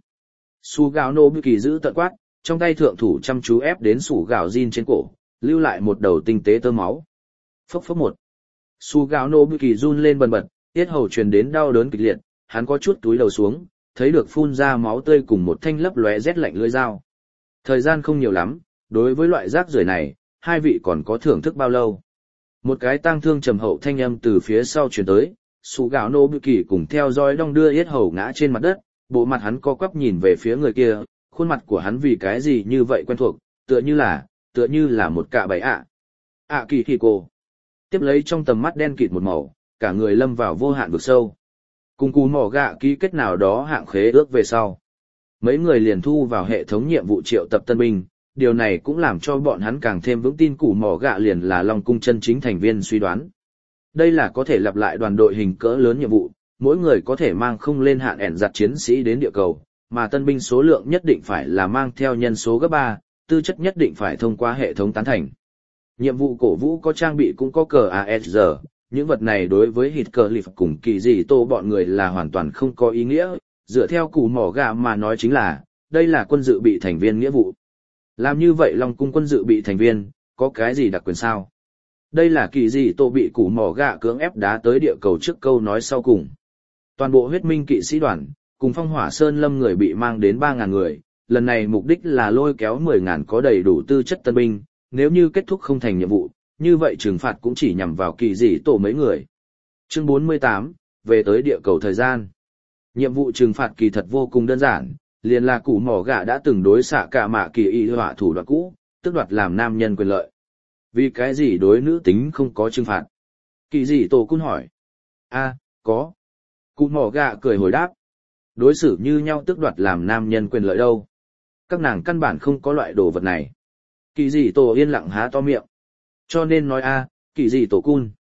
Su gạo nổ bự kỳ giữ tận quát, trong tay thượng thủ chăm chú ép đến sủ gạo Jin trên cổ, lưu lại một đầu tinh tế tơ máu. Phốc phốc một. Su gạo nổ bự kỳ run lên bần bật, tiết hầu truyền đến đau đớn kịch liệt, hắn có chút túi đầu xuống, thấy được phun ra máu tươi cùng một thanh lấp lóe rét lạnh lưỡi dao. Thời gian không nhiều lắm, đối với loại rác rưởi này, hai vị còn có thưởng thức bao lâu? Một cái tang thương trầm hậu thanh âm từ phía sau truyền tới, Sủ gạo nổ bự kỳ cùng theo dõi đong đưa yết hầu ngã trên mặt đất, bộ mặt hắn co quắp nhìn về phía người kia, khuôn mặt của hắn vì cái gì như vậy quen thuộc, tựa như là, tựa như là một cạ bẫy ạ. ạ kỳ kỳ cô. Tiếp lấy trong tầm mắt đen kịt một màu, cả người lâm vào vô hạn vực sâu. Cùng cú mỏ gạ ký kết nào đó hạng khế ước về sau. Mấy người liền thu vào hệ thống nhiệm vụ triệu tập tân binh, điều này cũng làm cho bọn hắn càng thêm vững tin củ mỏ gạ liền là Long Cung chân chính thành viên suy đoán. Đây là có thể lặp lại đoàn đội hình cỡ lớn nhiệm vụ, mỗi người có thể mang không lên hạn ẻn giặt chiến sĩ đến địa cầu, mà tân binh số lượng nhất định phải là mang theo nhân số gấp ba, tư chất nhất định phải thông qua hệ thống tán thành. Nhiệm vụ cổ vũ có trang bị cũng có cờ a ét giê, những vật này đối với hít cờ lịp cùng kỳ dị tô bọn người là hoàn toàn không có ý nghĩa, dựa theo củ mỏ gạ mà nói chính là, đây là quân dự bị thành viên nghĩa vụ. Làm như vậy Long Cung quân dự bị thành viên, có cái gì đặc quyền sao? Đây là kỳ dị tô bị củ mỏ gạ cưỡng ép đá tới địa cầu trước câu nói sau cùng. Toàn bộ huyết minh kỵ sĩ đoàn, cùng phong hỏa sơn lâm người bị mang đến ba ngàn người, lần này mục đích là lôi kéo mười ngàn có đầy đủ tư chất tân binh, nếu như kết thúc không thành nhiệm vụ, như vậy trừng phạt cũng chỉ nhằm vào kỳ dị tổ mấy người. Chương bốn mươi tám, về tới địa cầu thời gian. Nhiệm vụ trừng phạt kỳ thật vô cùng đơn giản, liền là củ mỏ gạ đã từng đối xạ cả mạ kỳ y họa thủ đoạn cũ, tức đoạt làm nam nhân quyền lợi. Vì cái gì đối nữ tính không có trừng phạt? Kỳ dị tổ cun hỏi. A, có. Củ mỏ gạ cười hồi đáp. Đối xử như nhau tức đoạt làm nam nhân quyền lợi đâu? Các nàng căn bản không có loại đồ vật này. Kỳ dị tổ yên lặng há to miệng. Cho nên nói a, kỳ dị tổ cun.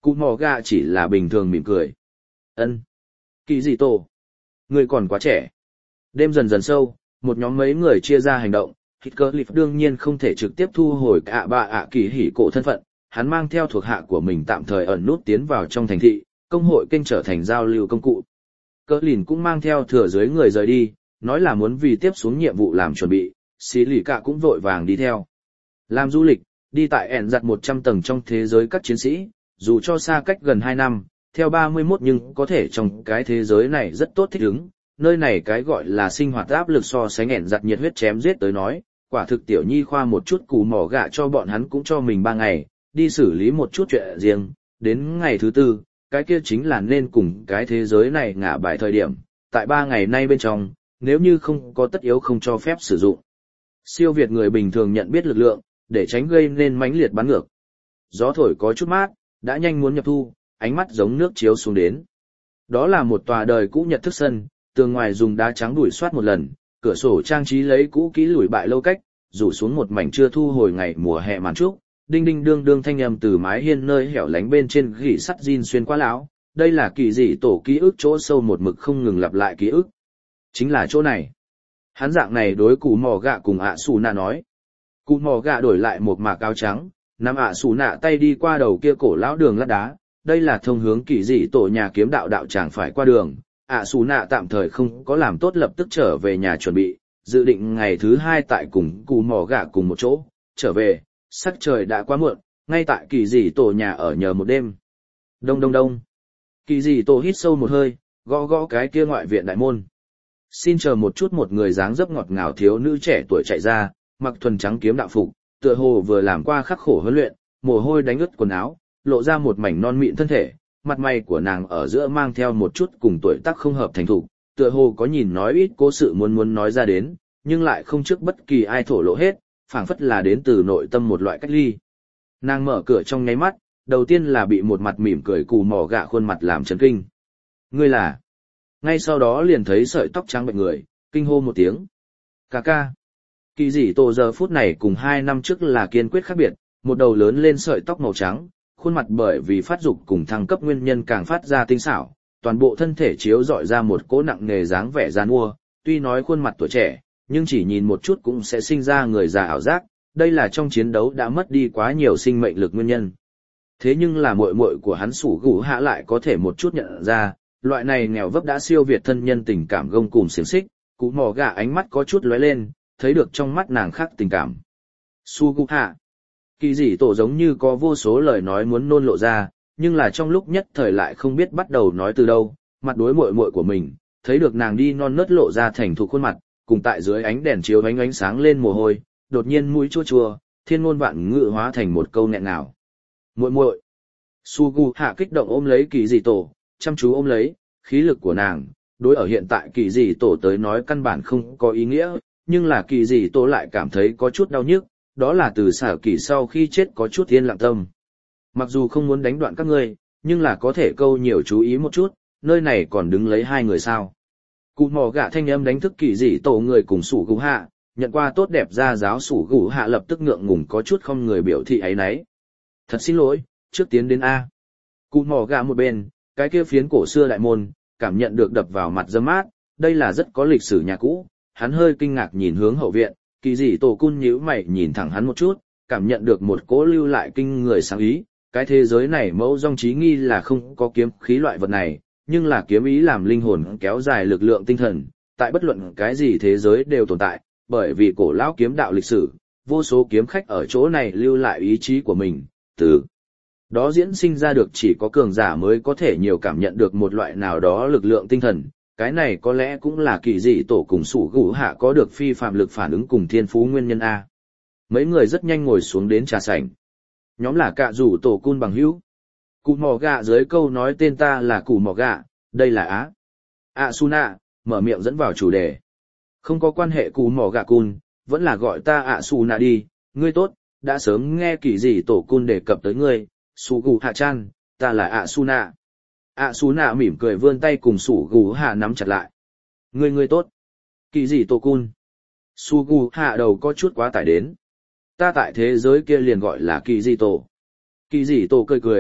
Cụ mò gạ chỉ là bình thường mỉm cười. Ân, kỳ dị tổ, người còn quá trẻ. Đêm dần dần sâu, một nhóm mấy người chia ra hành động. Heathcliff đương nhiên không thể trực tiếp thu hồi cả bà ạ kỳ hỉ cổ thân phận, hắn mang theo thuộc hạ của mình tạm thời ẩn nút tiến vào trong thành thị, công hội kênh trở thành giao lưu công cụ. Cỡ lìn cũng mang theo thừa dưới người rời đi, nói là muốn vì tiếp xuống nhiệm vụ làm chuẩn bị, xí lì cả cũng vội vàng đi theo. Làm du lịch, đi tại ẻn giặt một trăm tầng trong thế giới các chiến sĩ, dù cho xa cách gần hai năm, theo ba mươi mốt nhưng có thể trong cái thế giới này rất tốt thích ứng, nơi này cái gọi là sinh hoạt áp lực so sánh ẻn giặt nhiệt huyết chém giết tới nói, quả thực tiểu nhi khoa một chút cù mỏ gạ cho bọn hắn cũng cho mình ba ngày, đi xử lý một chút chuyện riêng, đến ngày thứ tư, cái kia chính là nên cùng cái thế giới này ngả bài thời điểm, tại ba ngày nay bên trong, nếu như không có tất yếu không cho phép sử dụng. Siêu việt người bình thường nhận biết lực lượng, để tránh gây nên mãnh liệt bắn ngược. Gió thổi có chút mát, đã nhanh muốn nhập thu, ánh mắt giống nước chiếu xuống đến. Đó là một tòa đời cũ nhật thức sân, tường ngoài dùng đá trắng đuổi soát một lần, cửa sổ trang trí lấy cũ kỹ lủi bại lâu cách, rủ xuống một mảnh chưa thu hồi ngày mùa hè màn trúc, đinh đinh đương đương thanh âm từ mái hiên nơi hẻo lánh bên trên gỉ sắt zin xuyên qua lão. Đây là kỳ dị tổ ký ức chỗ sâu một mực không ngừng lặp lại ký ức. Chính là chỗ này. Hắn dạng này đối cụ mò gạ cùng ạ xù nạ nói. Cụ mò gạ đổi lại một mạc áo trắng, nắm ạ xù nạ tay đi qua đầu kia cổ lão đường lát đá. Đây là thông hướng kỳ dị tổ nhà kiếm đạo đạo tràng phải qua đường. ạ xù nạ tạm thời không có làm tốt lập tức trở về nhà chuẩn bị, dự định ngày thứ hai tại cùng cụ mò gạ cùng một chỗ, trở về, sắc trời đã quá muộn, ngay tại kỳ dị tổ nhà ở nhờ một đêm. Đông đông đông. Kỳ dị tổ hít sâu một hơi, gõ gõ cái kia ngoại viện đại môn. Xin chờ một chút, một người dáng dấp ngọt ngào thiếu nữ trẻ tuổi chạy ra, mặc thuần trắng kiếm đạo phục, tựa hồ vừa làm qua khắc khổ huấn luyện, mồ hôi đánh ướt quần áo, lộ ra một mảnh non mịn thân thể, mặt mày của nàng ở giữa mang theo một chút cùng tuổi tác không hợp thành thục, tựa hồ có nhìn nói ít cố sự muốn muốn nói ra đến, nhưng lại không trước bất kỳ ai thổ lộ hết, phảng phất là đến từ nội tâm một loại cách ly. Nàng mở cửa trong nháy mắt, đầu tiên là bị một mặt mỉm cười cù mò gạ khuôn mặt làm chấn kinh. Ngươi là? Ngay sau đó liền thấy sợi tóc trắng bệnh người, kinh hô một tiếng. Cà ca. Kỳ dị tổ giờ phút này cùng hai năm trước là kiên quyết khác biệt, một đầu lớn lên sợi tóc màu trắng, khuôn mặt bởi vì phát dục cùng thăng cấp nguyên nhân càng phát ra tinh xảo, toàn bộ thân thể chiếu dọi ra một cỗ nặng nề dáng vẻ giàn mua, tuy nói khuôn mặt tuổi trẻ, nhưng chỉ nhìn một chút cũng sẽ sinh ra người già ảo giác, đây là trong chiến đấu đã mất đi quá nhiều sinh mệnh lực nguyên nhân. Thế nhưng là muội muội của hắn Sủ Gù Hạ lại có thể một chút nhận ra, loại này nghèo vấp đã siêu việt thân nhân tình cảm gông cùm xiềng xích, Cụ mò gà ánh mắt có chút lóe lên, thấy được trong mắt nàng khác tình cảm. Su Gù Hạ. Kỳ dị tổ giống như có vô số lời nói muốn nôn lộ ra, nhưng là trong lúc nhất thời lại không biết bắt đầu nói từ đâu, mặt đối muội muội của mình, thấy được nàng đi non nớt lộ ra thành thục khuôn mặt, cùng tại dưới ánh đèn chiếu ánh ánh sáng lên mồ hôi, đột nhiên mũi chua chua, thiên ngôn vạn ngữ hóa thành một câu nghẹn ngào. Muội muội. Su Gù Hạ kích động ôm lấy kỳ dị tổ, chăm chú ôm lấy, khí lực của nàng, đối ở hiện tại kỳ dị tổ tới nói căn bản không có ý nghĩa, nhưng là kỳ dị tổ lại cảm thấy có chút đau nhức, đó là từ xả kỳ sau khi chết có chút thiên lặng tâm. Mặc dù không muốn đánh đoạn các ngươi, nhưng là có thể câu nhiều chú ý một chút, nơi này còn đứng lấy hai người sao. Cụ mò gạ thanh âm đánh thức kỳ dị tổ người cùng Sủ Gù Hạ, nhận qua tốt đẹp ra giáo Sủ Gù Hạ lập tức ngượng ngùng có chút không người biểu thị ấy nấy. Thật xin lỗi, trước tiến đến A. Cụ mò gạ một bên, cái kia phiến cổ xưa đại môn, cảm nhận được đập vào mặt dâm mát, đây là rất có lịch sử nhà cũ, hắn hơi kinh ngạc nhìn hướng hậu viện, kỳ dị tổ cun nhíu mày nhìn thẳng hắn một chút, cảm nhận được một cỗ lưu lại kinh người sáng ý, cái thế giới này mẫu dòng trí nghi là không có kiếm khí loại vật này, nhưng là kiếm ý làm linh hồn kéo dài lực lượng tinh thần, tại bất luận cái gì thế giới đều tồn tại, bởi vì cổ lão kiếm đạo lịch sử, vô số kiếm khách ở chỗ này lưu lại ý chí của mình, từ đó diễn sinh ra được chỉ có cường giả mới có thể nhiều cảm nhận được một loại nào đó lực lượng tinh thần, cái này có lẽ cũng là kỳ dị tổ cùng Sủ Gù Hạ có được phi phạm lực phản ứng cùng thiên phú nguyên nhân A. Mấy người rất nhanh ngồi xuống đến trà sảnh. Nhóm là cạ rủ tổ cun bằng hữu. Cụ mò gạ dưới câu nói tên ta là cụ mò gạ, đây là Á. À Suna, mở miệng dẫn vào chủ đề. Không có quan hệ cụ mò gạ cun, vẫn là gọi ta ạ Suna đi, ngươi tốt, đã sớm nghe kỳ dị tổ cun đề cập tới ngươi, Sủ Gù Hạ chan, ta là ạ Suna. ạ Suna mỉm cười vươn tay cùng Sủ Gù Hạ nắm chặt lại. Ngươi ngươi tốt. Kỳ dị tổ cun. Su Gù Hạ đầu có chút quá tải đến. Ta tại thế giới kia liền gọi là kỳ dị tổ. Kỳ dị tổ cười cười,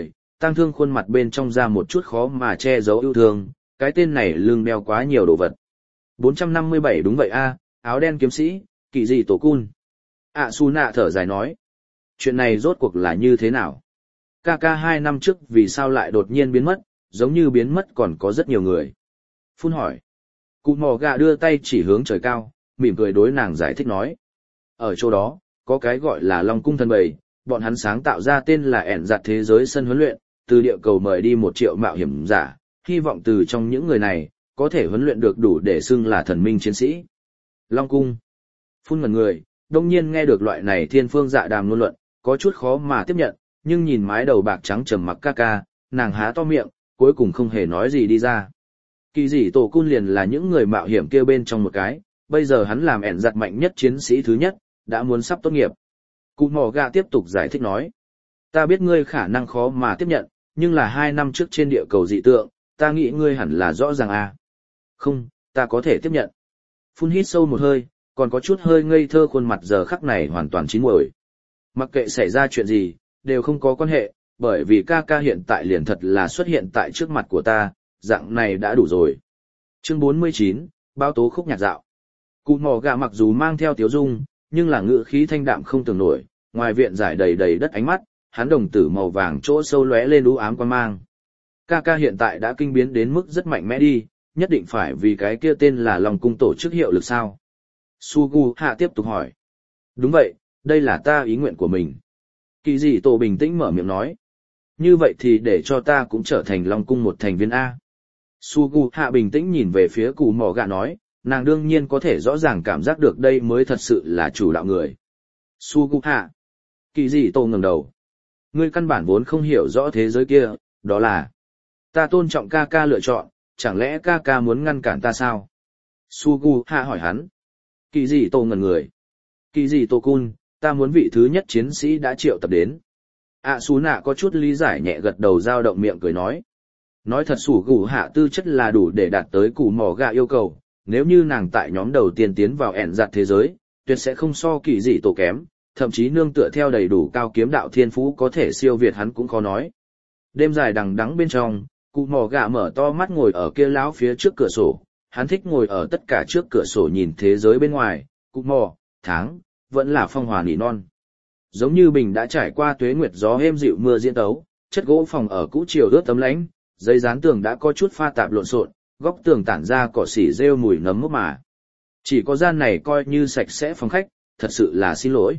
tang thương khuôn mặt bên trong ra một chút khó mà che giấu yêu thương, cái tên này lưng đeo quá nhiều đồ vật. bốn trăm năm mươi bảy đúng vậy a, áo đen kiếm sĩ, kỳ gì tổ cun. ạ su nạ thở dài nói. Chuyện này rốt cuộc là như thế nào? Ca ca hai năm trước vì sao lại đột nhiên biến mất, giống như biến mất còn có rất nhiều người. Phun hỏi. Cụ mò gà đưa tay chỉ hướng trời cao, mỉm cười đối nàng giải thích nói. Ở chỗ đó, có cái gọi là Long Cung Thần Bầy, bọn hắn sáng tạo ra tên là ẻn giặt thế giới sân huấn luyện, từ địa cầu mời đi một triệu mạo hiểm giả, hy vọng từ trong những người này, có thể huấn luyện được đủ để xưng là thần minh chiến sĩ. Long Cung. Phun ngẩn người, đông nhiên nghe được loại này thiên phương dạ đàm ngôn luận, có chút khó mà tiếp nhận, nhưng nhìn mái đầu bạc trắng trầm mặc ca ca, nàng há to miệng, cuối cùng không hề nói gì đi ra. Kỳ dị tổ cun liền là những người mạo hiểm kêu bên trong một cái, bây giờ hắn làm ẻn giặt mạnh nhất chiến sĩ thứ nhất, đã muốn sắp tốt nghiệp. Cụ mò gà tiếp tục giải thích nói. Ta biết ngươi khả năng khó mà tiếp nhận, nhưng là hai năm trước trên địa cầu dị tượng, ta nghĩ ngươi hẳn là rõ ràng à. Không, ta có thể tiếp nhận. Phun hít sâu một hơi, còn có chút hơi ngây thơ khuôn mặt giờ khắc này hoàn toàn chín muồi. Mặc kệ xảy ra chuyện gì, đều không có quan hệ, bởi vì ca ca hiện tại liền thật là xuất hiện tại trước mặt của ta, dạng này đã đủ rồi. Chương bốn mươi chín, báo tố khúc nhạc dạo. Cụ mò gà mặc dù mang theo tiếu dung, nhưng là ngữ khí thanh đạm không tưởng nổi, ngoài viện giải đầy đầy đất ánh mắt, hắn đồng tử màu vàng chỗ sâu lóe lên u ám quan mang. Ca ca hiện tại đã kinh biến đến mức rất mạnh mẽ đi, nhất định phải vì cái kia tên là Long Cung tổ chức hiệu lực sao? Sugu Hạ tiếp tục hỏi. Đúng vậy, đây là ta ý nguyện của mình. Kỳ dị tổ bình tĩnh mở miệng nói. Như vậy thì để cho ta cũng trở thành Long Cung một thành viên A. Sugu Hạ bình tĩnh nhìn về phía cụ mỏ gà nói, nàng đương nhiên có thể rõ ràng cảm giác được đây mới thật sự là chủ đạo người. Sugu Hạ. Kỳ dị tổ ngẩng đầu. Ngươi căn bản vốn không hiểu rõ thế giới kia, đó là. Ta tôn trọng ca ca lựa chọn, chẳng lẽ ca ca muốn ngăn cản ta sao? Sugu Hạ hỏi hắn. Kỳ dị tổ ngẩn người. Kỳ dị tổ cun, ta muốn vị thứ nhất chiến sĩ đã triệu tập đến. ạ xú nạ có chút lý giải nhẹ gật đầu dao động miệng cười nói. Nói thật sủ gù hạ tư chất là đủ để đạt tới củ mỏ gà yêu cầu, nếu như nàng tại nhóm đầu tiên tiến vào ẻn giặt thế giới, tuyệt sẽ không so kỳ dị tổ kém, thậm chí nương tựa theo đầy đủ cao kiếm đạo thiên phú có thể siêu việt hắn cũng khó nói. Đêm dài đằng đẵng bên trong, cụ mỏ gà mở to mắt ngồi ở kia lão phía trước cửa sổ, hắn thích ngồi ở tất cả trước cửa sổ nhìn thế giới bên ngoài, cụ mỏ, tháng, vẫn là phong hòa nỉ non. Giống như bình đã trải qua tuế nguyệt gió êm dịu mưa diễn tấu, chất gỗ phòng ở cũ chiều ướt tấm lánh, giấy dán tường đã có chút pha tạp lộn xộn, góc tường tản ra cỏ xỉ rêu mùi nấm mốc mà. Chỉ có gian này coi như sạch sẽ phòng khách, thật sự là xin lỗi.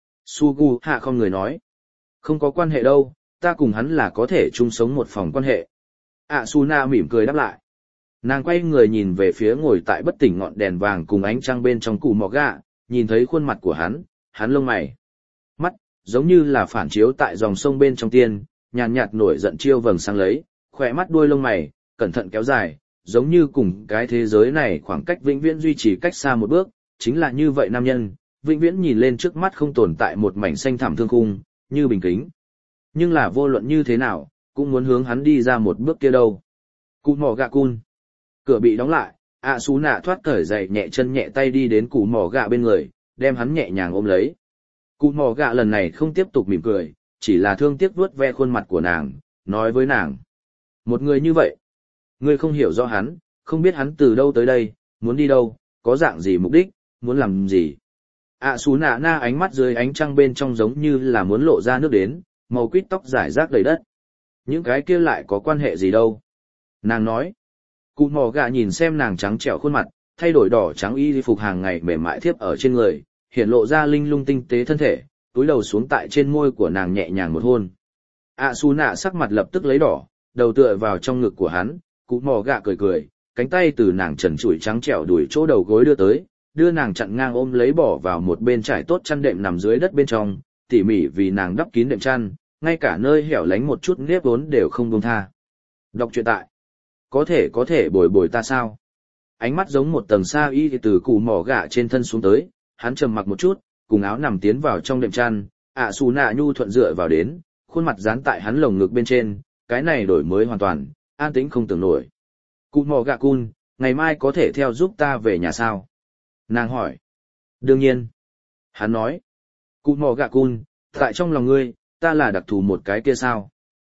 Sugu Hạ không người nói. Không có quan hệ đâu, ta cùng hắn là có thể chung sống một phòng quan hệ. À Suna mỉm cười đáp lại. Nàng quay người nhìn về phía ngồi tại bất tỉnh ngọn đèn vàng cùng ánh trăng bên trong củ mỏ gà, nhìn thấy khuôn mặt của hắn, hắn lông mày. Mắt, giống như là phản chiếu tại dòng sông bên trong tiên, nhàn nhạt nổi giận chiêu vầng sáng lấy, khỏe mắt đuôi lông mày, cẩn thận kéo dài, giống như cùng cái thế giới này khoảng cách vĩnh viễn duy trì cách xa một bước, chính là như vậy nam nhân, vĩnh viễn nhìn lên trước mắt không tồn tại một mảnh xanh thẳm thương khung, như bình kính. Nhưng là vô luận như thế nào, cũng muốn hướng hắn đi ra một bước kia đâu. Cụ mỏ gạ cun. Cửa bị đóng lại, ạ xú nạ thoát cởi giày nhẹ chân nhẹ tay đi đến cụ mỏ gạ bên người, đem hắn nhẹ nhàng ôm lấy. Cụ mỏ gạ lần này không tiếp tục mỉm cười, chỉ là thương tiếc vuốt ve khuôn mặt của nàng, nói với nàng. Một người như vậy, ngươi không hiểu rõ hắn, không biết hắn từ đâu tới đây, muốn đi đâu, có dạng gì mục đích, muốn làm gì. ạ xú nạ na ánh mắt dưới ánh trăng bên trong giống như là muốn lộ ra nước đến, màu quýt tóc rải rác đầy đất. Những cái kia lại có quan hệ gì đâu. Nàng nói. Cụ mỏ gà nhìn xem nàng trắng trẻo khuôn mặt, thay đổi đỏ trắng y phục hàng ngày mềm mại thiếp ở trên người, hiện lộ ra linh lung tinh tế thân thể, túi đầu xuống tại trên môi của nàng nhẹ nhàng một hôn. ạ xù nạ sắc mặt lập tức lấy đỏ, đầu tựa vào trong ngực của hắn, cụ mỏ gà cười cười, cánh tay từ nàng trần trụi trắng trẻo đuổi chỗ đầu gối đưa tới, đưa nàng chặn ngang ôm lấy bỏ vào một bên trải tốt chăn đệm nằm dưới đất bên trong, tỉ mỉ vì nàng đắp kín đệm chăn, ngay cả nơi hẻo lánh một chút nếp vốn đều không buông tha. Đọc truyện tại. Có thể có thể bồi bồi ta sao? Ánh mắt giống một tầng sa y từ cụ mỏ gạ trên thân xuống tới, hắn trầm mặc một chút, cùng áo nằm tiến vào trong đệm chăn, ạ xù nạ nhu thuận dựa vào đến, khuôn mặt dán tại hắn lồng ngực bên trên, cái này đổi mới hoàn toàn, an tĩnh không tưởng nổi. Cụ mỏ gạ cun, ngày mai có thể theo giúp ta về nhà sao? Nàng hỏi. Đương nhiên. Hắn nói. Cụ mỏ gạ cun, tại trong lòng ngươi, ta là đặc thù một cái kia sao?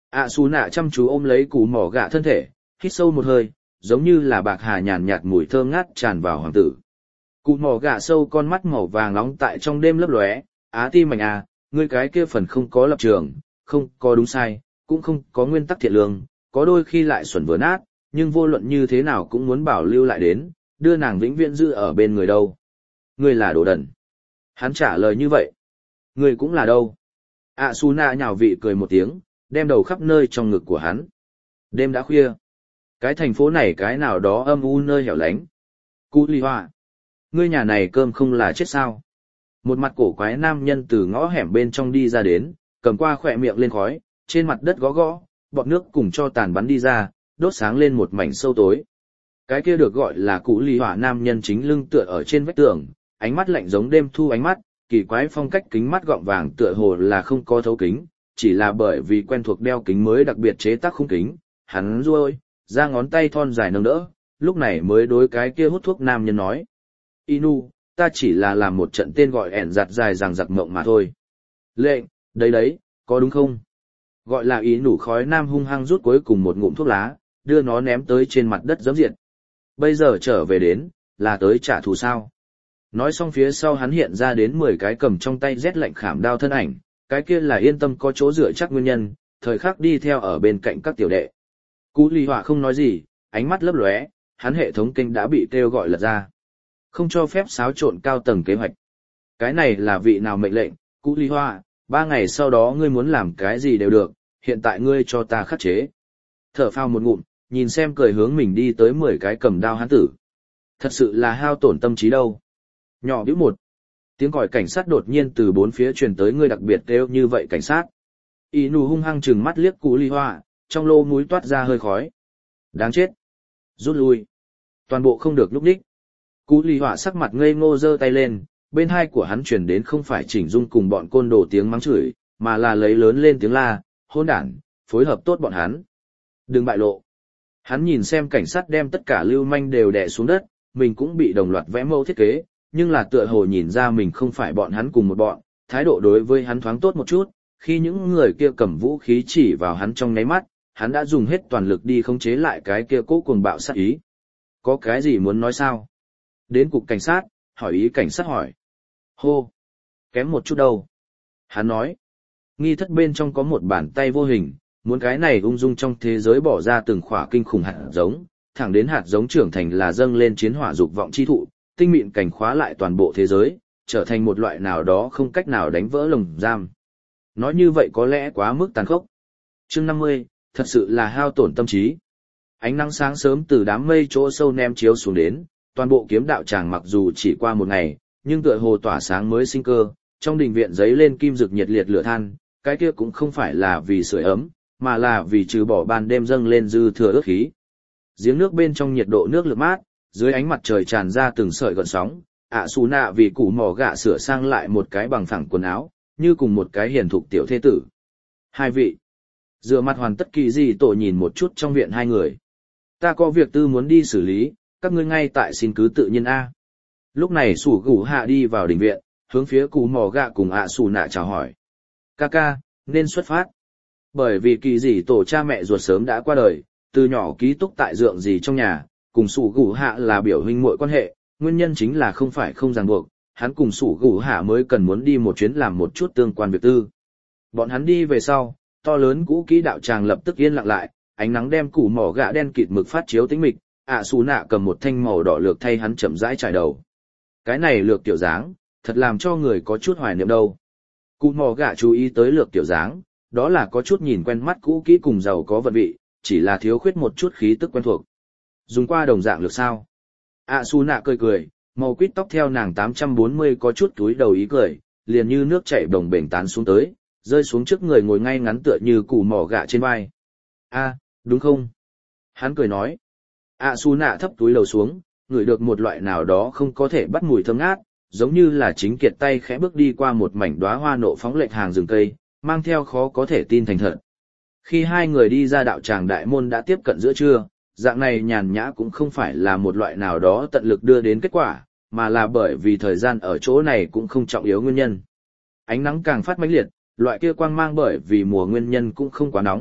ạ xù nạ chăm chú ôm lấy củ mỏ gạ thân thể, hít sâu một hơi, giống như là bạc hà nhàn nhạt mùi thơm ngát tràn vào hoàng tử. Cụ mỏ gạ sâu con mắt màu vàng nóng tại trong đêm lấp lóe, á tim mảnh à, ngươi cái kia phần không có lập trường, không có đúng sai, cũng không có nguyên tắc thiện lương, có đôi khi lại xuẩn vừa nát, nhưng vô luận như thế nào cũng muốn bảo lưu lại đến, đưa nàng vĩnh viễn giữ ở bên người đâu. Ngươi là đồ đần. Hắn trả lời như vậy. Ngươi cũng là đâu. ạ su nạ nhào vị cười một tiếng, đem đầu khắp nơi trong ngực của hắn. Đêm đã khuya. Cái thành phố này cái nào đó âm u nơi hẻo lánh. Cú ly hoa. Ngươi nhà này cơm không là chết sao. Một mặt cổ quái nam nhân từ ngõ hẻm bên trong đi ra đến, cầm qua khỏe miệng lên khói, trên mặt đất gõ gõ, bọt nước cùng cho tàn bắn đi ra, đốt sáng lên một mảnh sâu tối. Cái kia được gọi là cụ ly hỏa nam nhân chính lưng tựa ở trên vách tường, ánh mắt lạnh giống đêm thu ánh mắt, kỳ quái phong cách kính mắt gọng vàng tựa hồ là không có thấu kính, chỉ là bởi vì quen thuộc đeo kính mới đặc biệt chế tác khung kính, hắn ruôi, ra ngón tay thon dài nâng đỡ, lúc này mới đối cái kia hút thuốc nam nhân nói. Inu, ta chỉ là làm một trận tên gọi ẻn giặt dài rằng giặc mộng mà thôi. Lệnh, đấy đấy, có đúng không? Gọi là ý nủ khói nam hung hăng rút cuối cùng một ngụm thuốc lá, đưa nó ném tới trên mặt đất giẫm diệt. Bây giờ trở về đến, là tới trả thù sao? Nói xong phía sau hắn hiện ra đến mười cái cầm trong tay rét lạnh khảm đao thân ảnh, cái kia là yên tâm có chỗ dựa chắc nguyên nhân, thời khắc đi theo ở bên cạnh các tiểu đệ. Cú Ly Họa không nói gì, ánh mắt lấp lóe, hắn hệ thống kênh đã bị kêu gọi lật ra. Không cho phép xáo trộn cao tầng kế hoạch. Cái này là vị nào mệnh lệnh, Cú Ly Họa, ba ngày sau đó ngươi muốn làm cái gì đều được, hiện tại ngươi cho ta khắc chế. Thở phào một ngụm, nhìn xem cười hướng mình đi tới mười cái cầm đao hắn tử. Thật sự là hao tổn tâm trí đâu. Nhỏ bĩu một. Tiếng còi cảnh sát đột nhiên từ bốn phía truyền tới ngươi đặc biệt kêu như vậy cảnh sát. Inu hung hăng trừng mắt liếc Cú Ly Họa, trong lô mũi toát ra hơi khói. Đáng chết. Rút lui. Toàn bộ không được lúc đích. Cú Ly Họa sắc mặt ngây ngô giơ tay lên, bên hai của hắn truyền đến không phải chỉnh dung cùng bọn côn đồ tiếng mắng chửi, mà là lấy lớn lên tiếng la, hỗn đản, phối hợp tốt bọn hắn. Đừng bại lộ. Hắn nhìn xem cảnh sát đem tất cả lưu manh đều đè xuống đất, mình cũng bị đồng loạt vẽ mẫu thiết kế, nhưng là tựa hồ nhìn ra mình không phải bọn hắn cùng một bọn, thái độ đối với hắn thoáng tốt một chút, khi những người kia cầm vũ khí chỉ vào hắn trong nháy mắt, hắn đã dùng hết toàn lực đi khống chế lại cái kia cố cuồng bạo sát ý. Có cái gì muốn nói sao? Đến cục cảnh sát, hỏi ý cảnh sát hỏi. Hô! Kém một chút đâu? Hắn nói. Nghi thất bên trong có một bàn tay vô hình, muốn cái này ung dung trong thế giới bỏ ra từng khỏa kinh khủng hạt giống, thẳng đến hạt giống trưởng thành là dâng lên chiến hỏa dục vọng chi thụ, tinh mịn cảnh khóa lại toàn bộ thế giới, trở thành một loại nào đó không cách nào đánh vỡ lồng giam. Nói như vậy có lẽ quá mức tàn khốc. Chương năm mươi, thật sự là hao tổn tâm trí. Ánh nắng sáng sớm từ đám mây chỗ sâu nem chiếu xuống đến, toàn bộ kiếm đạo tràng mặc dù chỉ qua một ngày, nhưng tựa hồ tỏa sáng mới sinh cơ, trong đình viện giấy lên kim rực nhiệt liệt lửa than, cái kia cũng không phải là vì sưởi ấm, mà là vì trừ bỏ ban đêm dâng lên dư thừa ướt khí. Giếng nước bên trong nhiệt độ nước lực mát, dưới ánh mặt trời tràn ra từng sợi gợn sóng, ạ xù nạ vì củ mỏ gạ sửa sang lại một cái bằng phẳng quần áo, như cùng một cái hiền thục tiểu thế tử. Hai vị. Rửa mặt hoàn tất kỳ gì tổ nhìn một chút trong viện hai người. Ta có việc tư muốn đi xử lý, các ngươi ngay tại xin cứ tự nhiên A. Lúc này sủ gủ hạ đi vào đình viện, hướng phía củ mỏ gạ cùng ạ xù nạ chào hỏi. Ca ca, nên xuất phát. Bởi vì kỳ gì tổ cha mẹ ruột sớm đã qua đời, từ nhỏ ký túc tại dượng gì trong nhà, cùng sủ gủ hạ là biểu huynh muội quan hệ, nguyên nhân chính là không phải không ràng buộc, hắn cùng sủ gủ hạ mới cần muốn đi một chuyến làm một chút tương quan việc tư. Bọn hắn đi về sau, to lớn cũ kỹ đạo tràng lập tức yên lặng lại, ánh nắng đem củ mỏ gạ đen kịt mực phát chiếu tĩnh mịch, ạ xù nạ cầm một thanh màu đỏ lược thay hắn chậm rãi trải đầu. Cái này lược tiểu dáng, thật làm cho người có chút hoài niệm đâu. Củ mỏ gạ chú ý tới lược tiểu dáng, đó là có chút nhìn quen mắt cũ kỹ cùng giàu có vận vị, chỉ là thiếu khuyết một chút khí tức quen thuộc. Dùng qua đồng dạng lược sao? ạ xù nạ cười cười, màu quýt tóc theo nàng tám trăm bốn mươi có chút túi đầu ý cười, liền như nước chảy đồng bềnh tán xuống tới, rơi xuống trước người ngồi ngay ngắn tựa như củ mỏ gạ trên vai. A, đúng không? Hắn cười nói. ạ xù nạ thấp túi lầu xuống, ngửi được một loại nào đó không có thể bắt mùi thơm ngát, giống như là chính kiệt tay khẽ bước đi qua một mảnh đóa hoa nộ phóng lệch hàng rừng cây, mang theo khó có thể tin thành thật. Khi hai người đi ra đạo tràng đại môn đã tiếp cận giữa trưa, dạng này nhàn nhã cũng không phải là một loại nào đó tận lực đưa đến kết quả, mà là bởi vì thời gian ở chỗ này cũng không trọng yếu nguyên nhân. Ánh nắng càng phát mãnh liệt, loại kia quang mang bởi vì mùa nguyên nhân cũng không quá nóng,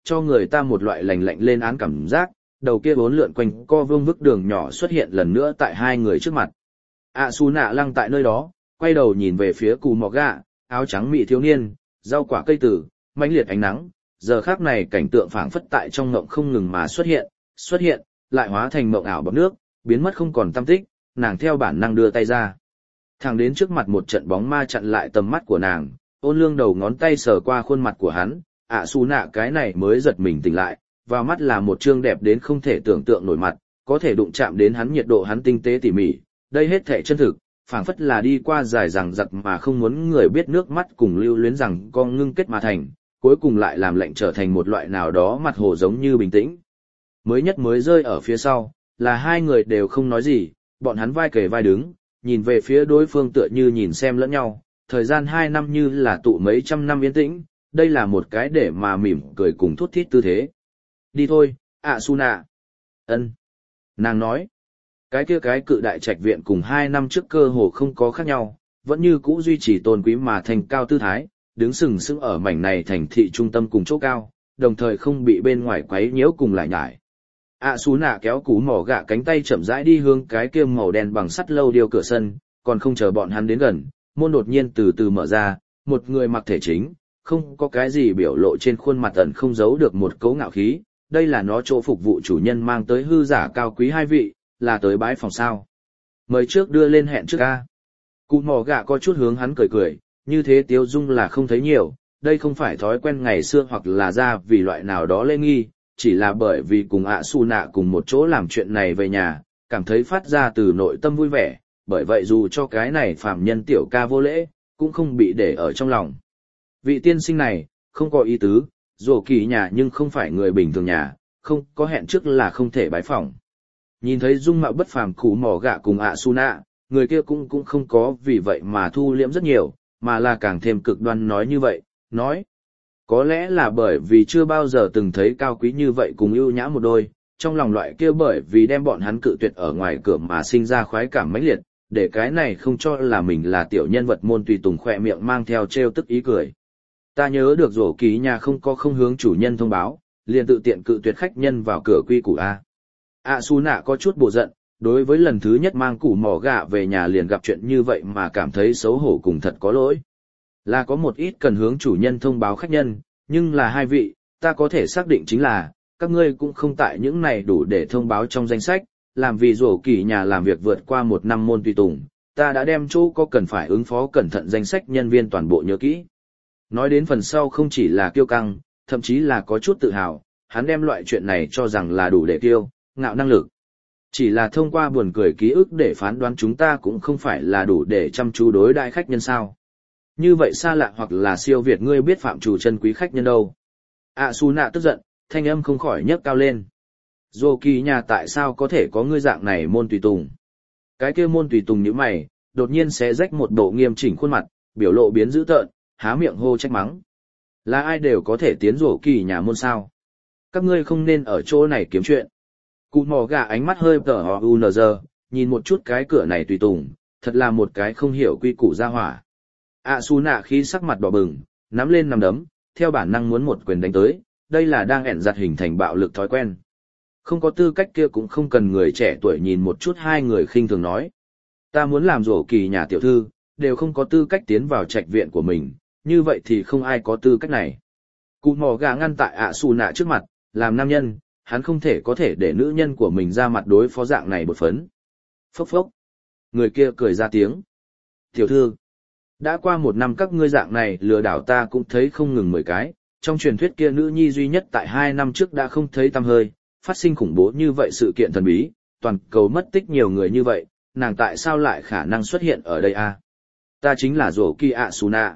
cho người ta một loại lành lạnh lên án cảm giác, đầu kia bốn lượn quanh co vương vức đường nhỏ xuất hiện lần nữa tại hai người trước mặt. ạ xù nạ lăng tại nơi đó, quay đầu nhìn về phía cù mò gạ, áo trắng mị thiếu niên, rau quả cây tử, mãnh liệt ánh nắng, giờ khác này cảnh tượng phảng phất tại trong ngộng không ngừng mà xuất hiện, xuất hiện, lại hóa thành mộng ảo bọt nước, biến mất không còn tăm tích, nàng theo bản năng đưa tay ra. Thẳng đến trước mặt một trận bóng ma chặn lại tầm mắt của nàng, ôn lương đầu ngón tay sờ qua khuôn mặt của hắn, ạ xù nạ cái này mới giật mình tỉnh lại, vào mắt là một trương đẹp đến không thể tưởng tượng nổi mặt, có thể đụng chạm đến hắn nhiệt độ hắn tinh tế tỉ mỉ, đây hết thể chân thực, phảng phất là đi qua dài rằng giặc mà không muốn người biết nước mắt cùng lưu luyến rằng con ngưng kết mà thành, cuối cùng lại làm lệnh trở thành một loại nào đó mặt hồ giống như bình tĩnh. Mới nhất mới rơi ở phía sau, là hai người đều không nói gì, bọn hắn vai kề vai đứng, nhìn về phía đối phương tựa như nhìn xem lẫn nhau, thời gian hai năm như là tụ mấy trăm năm yên tĩnh, đây là một cái để mà mỉm cười cùng thút thít tư thế. Đi thôi, ạ su nạ. Ân. Nàng nói, cái kia cái cự đại trạch viện cùng hai năm trước cơ hồ không có khác nhau, vẫn như cũ duy trì tôn quý mà thành cao tư thái, đứng sừng sững ở mảnh này thành thị trung tâm cùng chỗ cao, đồng thời không bị bên ngoài quấy nhiễu cùng lại nhải. ạ su nạ kéo cú mỏ gạ cánh tay chậm rãi đi hướng cái kia màu đen bằng sắt lâu điêu cửa sân, còn không chờ bọn hắn đến gần, môn đột nhiên từ từ mở ra, một người mặc thể chính, không có cái gì biểu lộ trên khuôn mặt ẩn không giấu được một cấu ngạo khí, đây là nó chỗ phục vụ chủ nhân mang tới hư giả cao quý hai vị, là tới bãi phòng sao. Mời trước đưa lên hẹn trước ca. Cụ mỏ gạ có chút hướng hắn cười cười, như thế tiêu dung là không thấy nhiều, đây không phải thói quen ngày xưa hoặc là ra vì loại nào đó lễ nghi, chỉ là bởi vì cùng ạ su nạ cùng một chỗ làm chuyện này về nhà, cảm thấy phát ra từ nội tâm vui vẻ, bởi vậy dù cho cái này phàm nhân tiểu ca vô lễ, cũng không bị để ở trong lòng. Vị tiên sinh này, không có ý tứ, dù kỳ nhà nhưng không phải người bình thường nhà, không có hẹn trước là không thể bái phỏng. Nhìn thấy dung mạo bất phàm cú mỏ gạ cùng ạ su nạ, người kia cũng cũng không có vì vậy mà thu liễm rất nhiều, mà là càng thêm cực đoan nói như vậy, nói. Có lẽ là bởi vì chưa bao giờ từng thấy cao quý như vậy cùng ưu nhã một đôi, trong lòng loại kia bởi vì đem bọn hắn cự tuyệt ở ngoài cửa mà sinh ra khoái cảm mãnh liệt, để cái này không cho là mình là tiểu nhân vật môn tùy tùng khỏe miệng mang theo trêu tức ý cười. Ta nhớ được rổ ký nhà không có không hướng chủ nhân thông báo, liền tự tiện cự tuyệt khách nhân vào cửa quy củ A. A su nạ có chút bộ giận, đối với lần thứ nhất mang củ mỏ gạ về nhà liền gặp chuyện như vậy mà cảm thấy xấu hổ cùng thật có lỗi. Là có một ít cần hướng chủ nhân thông báo khách nhân, nhưng là hai vị, ta có thể xác định chính là, các ngươi cũng không tại những này đủ để thông báo trong danh sách, làm vì rổ kỳ nhà làm việc vượt qua một năm môn tùy tùng, ta đã đem chỗ có cần phải ứng phó cẩn thận danh sách nhân viên toàn bộ nhớ kỹ. Nói đến phần sau không chỉ là kiêu căng, thậm chí là có chút tự hào, hắn đem loại chuyện này cho rằng là đủ để kiêu, ngạo năng lực. Chỉ là thông qua buồn cười ký ức để phán đoán chúng ta cũng không phải là đủ để chăm chú đối đại khách nhân sao. Như vậy xa lạ hoặc là siêu việt ngươi biết phạm chủ chân quý khách nhân đâu. À su nạ tức giận, thanh âm không khỏi nhấc cao lên. Dô kỳ nhà tại sao có thể có ngươi dạng này môn tùy tùng? Cái kia môn tùy tùng như mày, đột nhiên xé rách một bộ nghiêm chỉnh khuôn mặt, biểu lộ biến dữ tợn, há miệng hô trách mắng. Là ai đều có thể tiến dô kỳ nhà môn sao? Các ngươi không nên ở chỗ này kiếm chuyện. Cụ mò gà ánh mắt hơi tở hò u nờ giờ, nhìn một chút cái cửa này tùy tùng, thật là một cái không hiểu quy củ ra hỏa. À su nạ khi sắc mặt đỏ bừng, nắm lên nắm đấm, theo bản năng muốn một quyền đánh tới, đây là đang ẻn giặt hình thành bạo lực thói quen. Không có tư cách kia cũng không cần người trẻ tuổi nhìn một chút hai người khinh thường nói. Ta muốn làm rổ kỳ nhà tiểu thư, đều không có tư cách tiến vào trạch viện của mình, như vậy thì không ai có tư cách này. Cụ mò gà ngăn tại ạ xù nạ trước mặt, làm nam nhân, hắn không thể có thể để nữ nhân của mình ra mặt đối phó dạng này bột phấn. Phốc phốc. Người kia cười ra tiếng. Tiểu thư, đã qua một năm các ngươi dạng này lừa đảo ta cũng thấy không ngừng mười cái, trong truyền thuyết kia nữ nhi duy nhất tại hai năm trước đã không thấy tăm hơi, phát sinh khủng bố như vậy sự kiện thần bí, toàn cầu mất tích nhiều người như vậy, nàng tại sao lại khả năng xuất hiện ở đây a? Ta chính là rổ kỳ ạ xù nạ.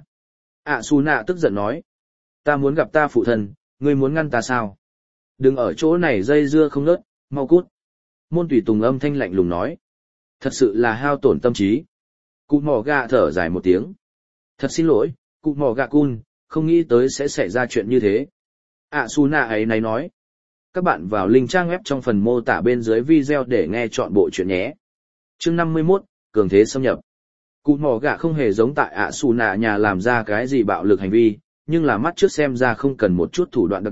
ạ xù nạ tức giận nói. Ta muốn gặp ta phụ thân, ngươi muốn ngăn ta sao? Đừng ở chỗ này dây dưa không nớt, mau cút. Môn tùy tùng âm thanh lạnh lùng nói. Thật sự là hao tổn tâm trí. Cụ mò gà thở dài một tiếng. Thật xin lỗi, cụ mò gà cun, không nghĩ tới sẽ xảy ra chuyện như thế. ạ xù nạ ấy này nói. Các bạn vào link trang web trong phần mô tả bên dưới video để nghe chọn bộ chuyện nhé. Chương năm mươi mốt, cường thế xâm nhập. Cụ mò gà không hề giống tại ạ xù nạ nhà làm ra cái gì bạo lực hành vi, nhưng là mắt trước xem ra không cần một chút thủ đoạn đặc biệt,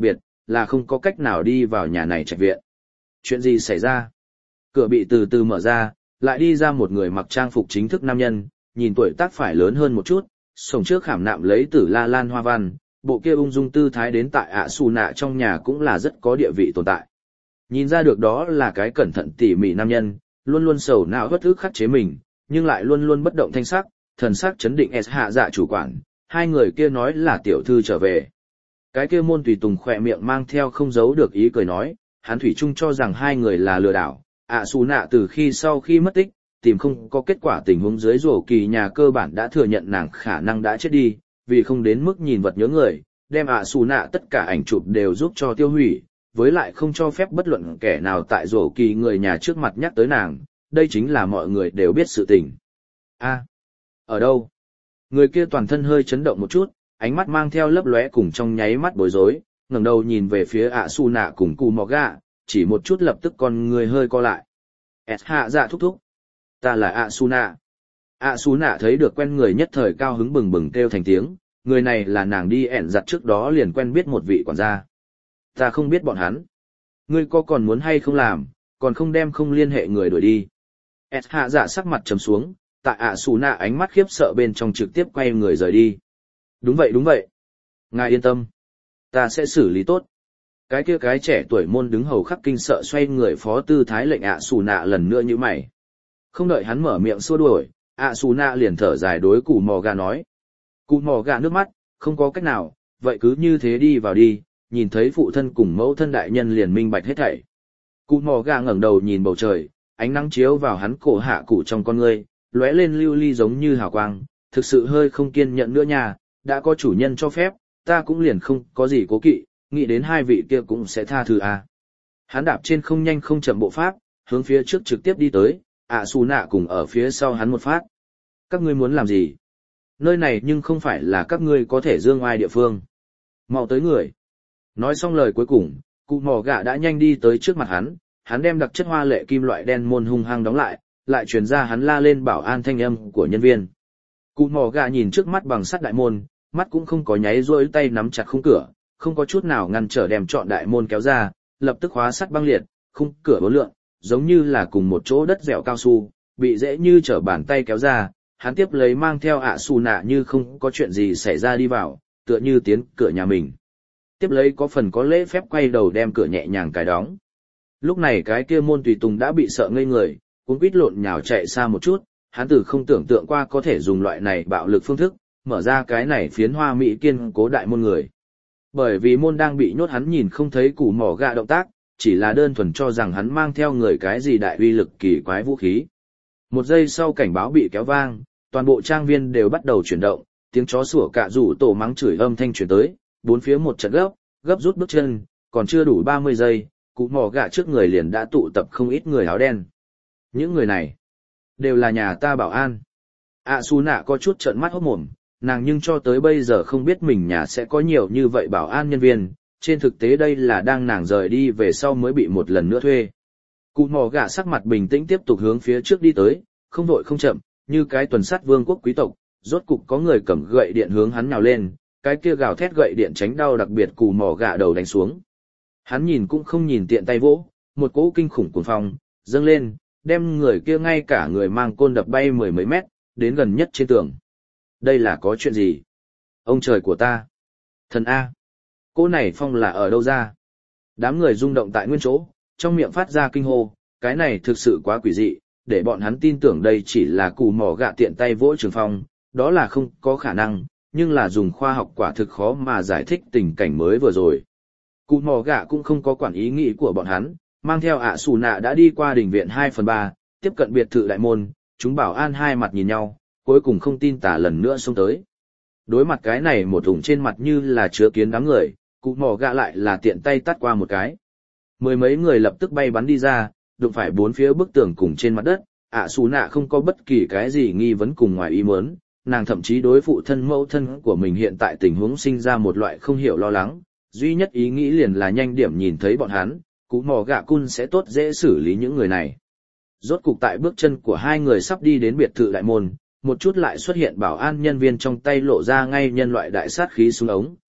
là không có cách nào đi vào nhà này trạch viện. Chuyện gì xảy ra? Cửa bị từ từ mở ra, lại đi ra một người mặc trang phục chính thức nam nhân, nhìn tuổi tác phải lớn hơn một chút, sổng trước khảm nạm lấy tử la lan hoa văn, bộ kia ung dung tư thái đến tại ạ xù nạ trong nhà cũng là rất có địa vị tồn tại. Nhìn ra được đó là cái cẩn thận tỉ mỉ nam nhân, luôn luôn sầu não bất ức khắc chế mình, nhưng lại luôn luôn bất động thanh sắc, thần sắc chấn định S hạ dạ chủ quản, hai người kia nói là tiểu thư trở về. Cái kia môn tùy tùng khỏe miệng mang theo không giấu được ý cười nói, hắn thủy chung cho rằng hai người là lừa đảo, ạ xù nạ từ khi sau khi mất tích, tìm không có kết quả tình huống dưới rổ kỳ nhà cơ bản đã thừa nhận nàng khả năng đã chết đi, vì không đến mức nhìn vật nhớ người, đem ạ xù nạ tất cả ảnh chụp đều giúp cho tiêu hủy, với lại không cho phép bất luận kẻ nào tại rổ kỳ người nhà trước mặt nhắc tới nàng, đây chính là mọi người đều biết sự tình. A, ở đâu? Người kia toàn thân hơi chấn động một chút, ánh mắt mang theo lấp lóe cùng trong nháy mắt bối rối, ngẩng đầu nhìn về phía ạ xù nạ cùng cù mò gà, chỉ một chút lập tức con người hơi co lại. S hạ dạ thúc thúc. Ta là ạ xù nạ. ạ xù nạ thấy được quen người nhất thời cao hứng bừng bừng kêu thành tiếng, người này là nàng đi ẻn giặt trước đó liền quen biết một vị quản gia. Ta không biết bọn hắn. Ngươi có còn muốn hay không làm, còn không đem không liên hệ người đuổi đi. S hạ dạ sắc mặt trầm xuống, tại ạ xù nạ ánh mắt khiếp sợ bên trong trực tiếp quay người rời đi. Đúng vậy đúng vậy. Ngài yên tâm. Ta sẽ xử lý tốt. Cái kia cái trẻ tuổi môn đứng hầu khắc kinh sợ xoay người phó tư thái lệnh ạ xù nạ lần nữa như mày. Không đợi hắn mở miệng xua đuổi, ạ xù nạ liền thở dài đối cụ mò gà nói. Cụ mò gà nước mắt, không có cách nào, vậy cứ như thế đi vào đi, nhìn thấy phụ thân cùng mẫu thân đại nhân liền minh bạch hết thảy. Cụ mò gà ngẩng đầu nhìn bầu trời, ánh nắng chiếu vào hắn cổ hạ cụ trong con ngươi, lóe lên lưu ly giống như hào quang, thực sự hơi không kiên nhẫn nữa nha, đã có chủ nhân cho phép, ta cũng liền không có gì cố kỵ, nghĩ đến hai vị kia cũng sẽ tha thứ à. Hắn đạp trên không nhanh không chậm bộ pháp, hướng phía trước trực tiếp đi tới, ạ xù nạ cùng ở phía sau hắn một phát. Các ngươi muốn làm gì? Nơi này nhưng không phải là các ngươi có thể dương oai địa phương. Mau tới người. Nói xong lời cuối cùng, cụ mò gạ đã nhanh đi tới trước mặt hắn, hắn đem đặc chất hoa lệ kim loại đen môn hung hăng đóng lại, lại truyền ra hắn la lên bảo an thanh âm của nhân viên. Cụ mò gạ nhìn trước mắt bằng sắt đại môn, mắt cũng không có nháy rỗi tay nắm chặt khung cửa, không có chút nào ngăn trở đem trọn đại môn kéo ra, lập tức khóa sắt băng liệt, khung cửa bốn lượn, giống như là cùng một chỗ đất dẻo cao su, bị dễ như trở bàn tay kéo ra, hắn tiếp lấy mang theo ạ xù nạ như không có chuyện gì xảy ra đi vào, tựa như tiến cửa nhà mình. Tiếp lấy có phần có lễ phép quay đầu đem cửa nhẹ nhàng cài đóng. Lúc này cái kia môn tùy tùng đã bị sợ ngây người, cuống quýt lộn nhào chạy xa một chút, hắn từ không tưởng tượng qua có thể dùng loại này bạo lực phương thức, mở ra cái này phiến hoa mỹ kiên cố đại môn người. Bởi vì môn đang bị nhốt hắn nhìn không thấy củ mỏ gạ động tác, chỉ là đơn thuần cho rằng hắn mang theo người cái gì đại uy lực kỳ quái vũ khí. Một giây sau cảnh báo bị kéo vang, toàn bộ trang viên đều bắt đầu chuyển động, tiếng chó sủa cạ rủ tổ mắng chửi âm thanh chuyển tới, bốn phía một trận gấp, gấp rút bước chân, còn chưa đủ ba mươi giây, cụ mỏ gạ trước người liền đã tụ tập không ít người áo đen. Những người này, đều là nhà ta bảo an. ạ xù nạ có chút trợn mắt hốt mồm, nàng nhưng cho tới bây giờ không biết mình nhà sẽ có nhiều như vậy bảo an nhân viên, trên thực tế đây là đang nàng rời đi về sau mới bị một lần nữa thuê. Cụ mỏ gạ sắc mặt bình tĩnh tiếp tục hướng phía trước đi tới, không vội không chậm, như cái tuần sát vương quốc quý tộc, rốt cục có người cầm gậy điện hướng hắn nhào lên, cái kia gào thét gậy điện tránh đau đặc biệt cụ mỏ gạ đầu đánh xuống. Hắn nhìn cũng không nhìn tiện tay vỗ, một cỗ kinh khủng cuồng phong dâng lên, đem người kia ngay cả người mang côn đập bay mười mấy mét, đến gần nhất trên tường. Đây là có chuyện gì? Ông trời của ta! Thần A! Cỗ này phong là ở đâu ra? Đám người rung động tại nguyên chỗ, trong miệng phát ra kinh hô, cái này thực sự quá quỷ dị, để bọn hắn tin tưởng đây chỉ là cù mỏ gạ tiện tay vỗ trường phong, đó là không có khả năng, nhưng là dùng khoa học quả thực khó mà giải thích tình cảnh mới vừa rồi. Cù mỏ gạ cũng không có quản ý nghĩ của bọn hắn, mang theo ạ xù nạ đã đi qua đình viện hai phần ba, tiếp cận biệt thự đại môn, chúng bảo an hai mặt nhìn nhau, cuối cùng không tin tả lần nữa xông tới. Đối mặt cái này một thùng trên mặt như là chứa kiến đám người, cụ mỏ gạ lại là tiện tay tắt qua một cái. Mười mấy người lập tức bay bắn đi ra, đụng phải bốn phía bức tường cùng trên mặt đất, ạ xù nạ không có bất kỳ cái gì nghi vấn cùng ngoài ý muốn, nàng thậm chí đối phụ thân mẫu thân của mình hiện tại tình huống sinh ra một loại không hiểu lo lắng, duy nhất ý nghĩ liền là nhanh điểm nhìn thấy bọn hắn, cụ mỏ gạ cun sẽ tốt dễ xử lý những người này. Rốt cục tại bước chân của hai người sắp đi đến biệt thự đại môn, một chút lại xuất hiện bảo an nhân viên trong tay lộ ra ngay nhân loại đại sát khí súng ống,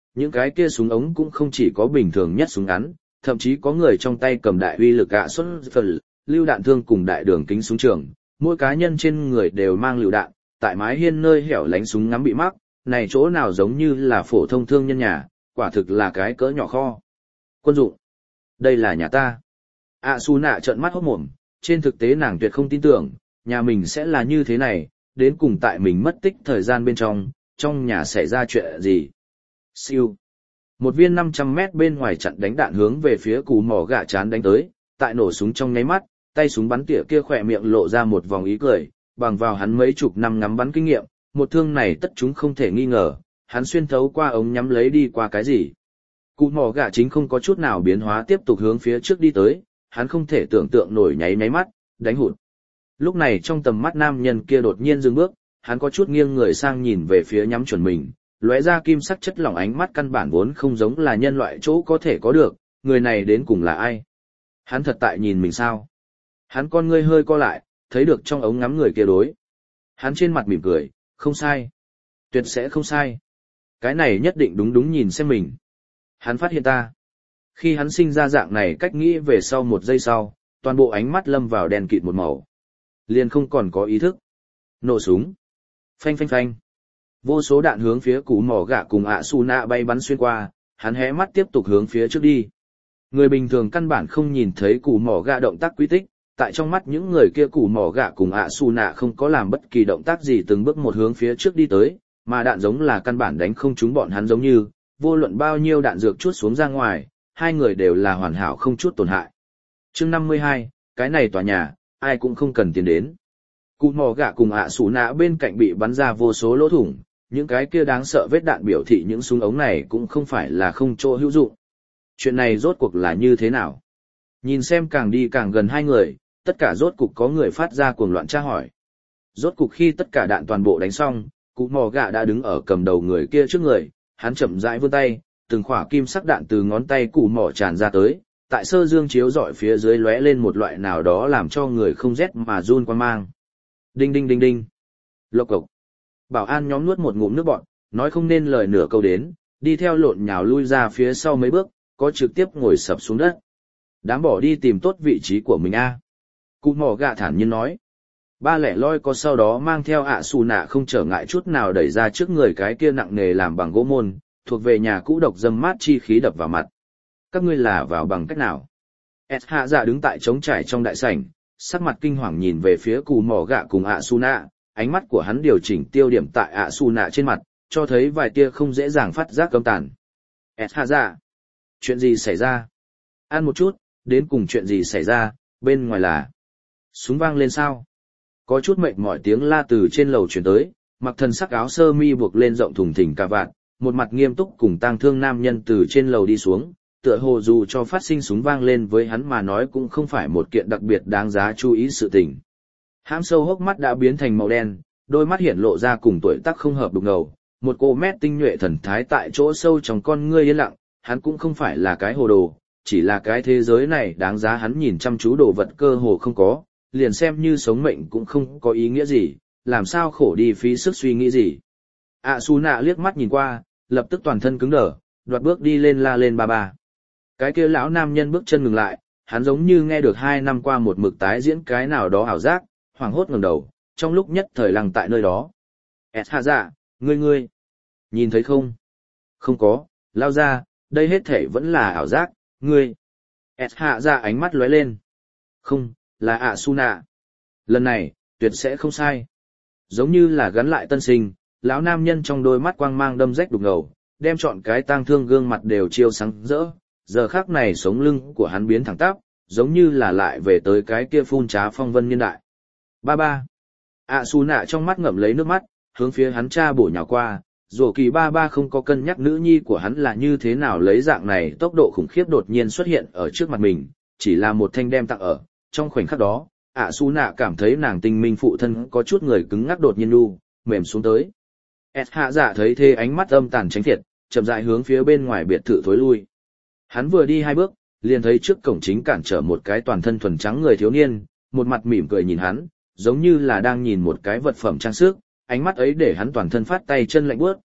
những cái kia súng ống cũng không chỉ có bình thường nhất súng ngắn, thậm chí có người trong tay cầm đại uy lực ạ xuất phần, lưu đạn thương cùng đại đường kính súng trường, mỗi cá nhân trên người đều mang lựu đạn, tại mái hiên nơi hẻo lánh súng ngắm bị mắc, này chỗ nào giống như là phổ thông thương nhân nhà, quả thực là cái cỡ nhỏ kho. Quân dụng. Đây là nhà ta. ạ su nạ trợn mắt hốt mồm, trên thực tế nàng tuyệt không tin tưởng, nhà mình sẽ là như thế này, đến cùng tại mình mất tích thời gian bên trong, trong nhà xảy ra chuyện gì. Siêu. Một viên năm trăm mét bên ngoài chặn đánh đạn hướng về phía cú mỏ gạ chán đánh tới, tại nổ súng trong nháy mắt, tay súng bắn tỉa kia khỏe miệng lộ ra một vòng ý cười, bằng vào hắn mấy chục năm ngắm bắn kinh nghiệm, một thương này tất chúng không thể nghi ngờ, hắn xuyên thấu qua ống nhắm lấy đi qua cái gì. Cú mỏ gạ chính không có chút nào biến hóa tiếp tục hướng phía trước đi tới, hắn không thể tưởng tượng nổi nháy nháy mắt, đánh hụt. Lúc này trong tầm mắt nam nhân kia đột nhiên dừng bước, hắn có chút nghiêng người sang nhìn về phía nhắm chuẩn mình, lóe ra kim sắc chất lỏng ánh mắt căn bản vốn không giống là nhân loại chỗ có thể có được, người này đến cùng là ai? Hắn thật tại nhìn mình sao? Hắn con ngươi hơi co lại, thấy được trong ống ngắm người kia đối. Hắn trên mặt mỉm cười, không sai. Tuyệt sẽ không sai. Cái này nhất định đúng đúng nhìn xem mình. Hắn phát hiện ta. Khi hắn sinh ra dạng này cách nghĩ về sau một giây sau, toàn bộ ánh mắt lâm vào đèn kịt một màu. Liền không còn có ý thức. Nổ súng. Phanh phanh phanh. Vô số đạn hướng phía cú mỏ gạ cùng ạ su nạ bay bắn xuyên qua, hắn hé mắt tiếp tục hướng phía trước đi. Người bình thường căn bản không nhìn thấy cú mỏ gạ động tác quy tích, tại trong mắt những người kia cú mỏ gạ cùng ạ su nạ không có làm bất kỳ động tác gì từng bước một hướng phía trước đi tới, mà đạn giống là căn bản đánh không trúng bọn hắn giống như, vô luận bao nhiêu đạn dược chuốt xuống ra ngoài, hai người đều là hoàn hảo không chút tổn hại. Chương năm mươi hai, cái này tòa nhà, ai cũng không cần tiến đến. Cú mỏ gạ cùng ạ su nạ bên cạnh bị bắn ra vô số lỗ thủng. Những cái kia đáng sợ vết đạn biểu thị những súng ống này cũng không phải là không chỗ hữu dụng. Chuyện này rốt cuộc là như thế nào? Nhìn xem càng đi càng gần hai người, tất cả rốt cục có người phát ra cuồng loạn tra hỏi. Rốt cục khi tất cả đạn toàn bộ đánh xong, cụ mò gạ đã đứng ở cầm đầu người kia trước người, hắn chậm rãi vươn tay, từng khỏa kim sắc đạn từ ngón tay cụ mò tràn ra tới, tại sơ dương chiếu rọi phía dưới lóe lên một loại nào đó làm cho người không rét mà run quan mang. Đinh đinh đinh đinh. Lộc cộc. Bảo an nhóm nuốt một ngụm nước bọt, nói không nên lời nửa câu đến, đi theo lộn nhào lui ra phía sau mấy bước, có trực tiếp ngồi sập xuống đất. Đám bỏ đi tìm tốt vị trí của mình a. Cụ mỏ gạ thản nhiên nói. Ba lẻ loi có sau đó mang theo ạ xù nạ không trở ngại chút nào đẩy ra trước người cái kia nặng nề làm bằng gỗ môn, thuộc về nhà cũ độc dâm mát chi khí đập vào mặt. Các ngươi là vào bằng cách nào? S hạ dạ đứng tại trống trải trong đại sảnh, sắc mặt kinh hoàng nhìn về phía cụ mỏ gạ cùng ạ xù nạ. Ánh mắt của hắn điều chỉnh tiêu điểm tại ạ su nạ trên mặt, cho thấy vài tia không dễ dàng phát giác cấm tàn. S hạ dạ. Chuyện gì xảy ra? Ăn một chút, đến cùng chuyện gì xảy ra, bên ngoài là... Súng vang lên sao? Có chút mệt mỏi tiếng la từ trên lầu chuyển tới, mặc thần sắc áo sơ mi buộc lên rộng thùng thình cà vạt, một mặt nghiêm túc cùng tang thương nam nhân từ trên lầu đi xuống, tựa hồ dù cho phát sinh súng vang lên với hắn mà nói cũng không phải một kiện đặc biệt đáng giá chú ý sự tình. Hãm sâu hốc mắt đã biến thành màu đen, đôi mắt hiển lộ ra cùng tuổi tác không hợp đục ngầu, một cô mét tinh nhuệ thần thái tại chỗ sâu trong con ngươi yên lặng, hắn cũng không phải là cái hồ đồ, chỉ là cái thế giới này đáng giá hắn nhìn chăm chú đồ vật cơ hồ không có, liền xem như sống mệnh cũng không có ý nghĩa gì, làm sao khổ đi phí sức suy nghĩ gì. ạ su nạ liếc mắt nhìn qua, lập tức toàn thân cứng đờ, đoạt bước đi lên la lên ba ba. Cái kia lão nam nhân bước chân ngừng lại, hắn giống như nghe được hai năm qua một mực tái diễn cái nào đó ảo giác, hoảng hốt ngẩng đầu, trong lúc nhất thời lằng tại nơi đó. S hạ dạ, ngươi ngươi, nhìn thấy không? Không có, lao ra, đây hết thể vẫn là ảo giác, ngươi. S hạ dạ ánh mắt lóe lên. Không, là ạ su nạ. Lần này, tuyệt sẽ không sai. Giống như là gắn lại tân sinh, lão nam nhân trong đôi mắt quang mang đâm rách đục ngầu, đem trọn cái tang thương gương mặt đều chiêu sáng rỡ. Giờ khắc này sống lưng của hắn biến thẳng tắp, giống như là lại về tới cái kia phun trá phong vân niên đại. Ba ba. ạ su nạ trong mắt ngậm lấy nước mắt, hướng phía hắn cha bổ nhào qua, dù kỳ ba ba không có cân nhắc nữ nhi của hắn là như thế nào lấy dạng này tốc độ khủng khiếp đột nhiên xuất hiện ở trước mặt mình, chỉ là một thanh đem tặng ở. Trong khoảnh khắc đó, ạ su nạ cảm thấy nàng tinh minh phụ thân có chút người cứng ngắc đột nhiên lu, mềm xuống tới. S hạ dạ thấy thế ánh mắt âm tàn tránh thiệt, chậm rãi hướng phía bên ngoài biệt thự thối lui. Hắn vừa đi hai bước, liền thấy trước cổng chính cản trở một cái toàn thân thuần trắng người thiếu niên, một mặt mỉm cười nhìn hắn, giống như là đang nhìn một cái vật phẩm trang sức, ánh mắt ấy để hắn toàn thân phát tay chân lạnh buốt,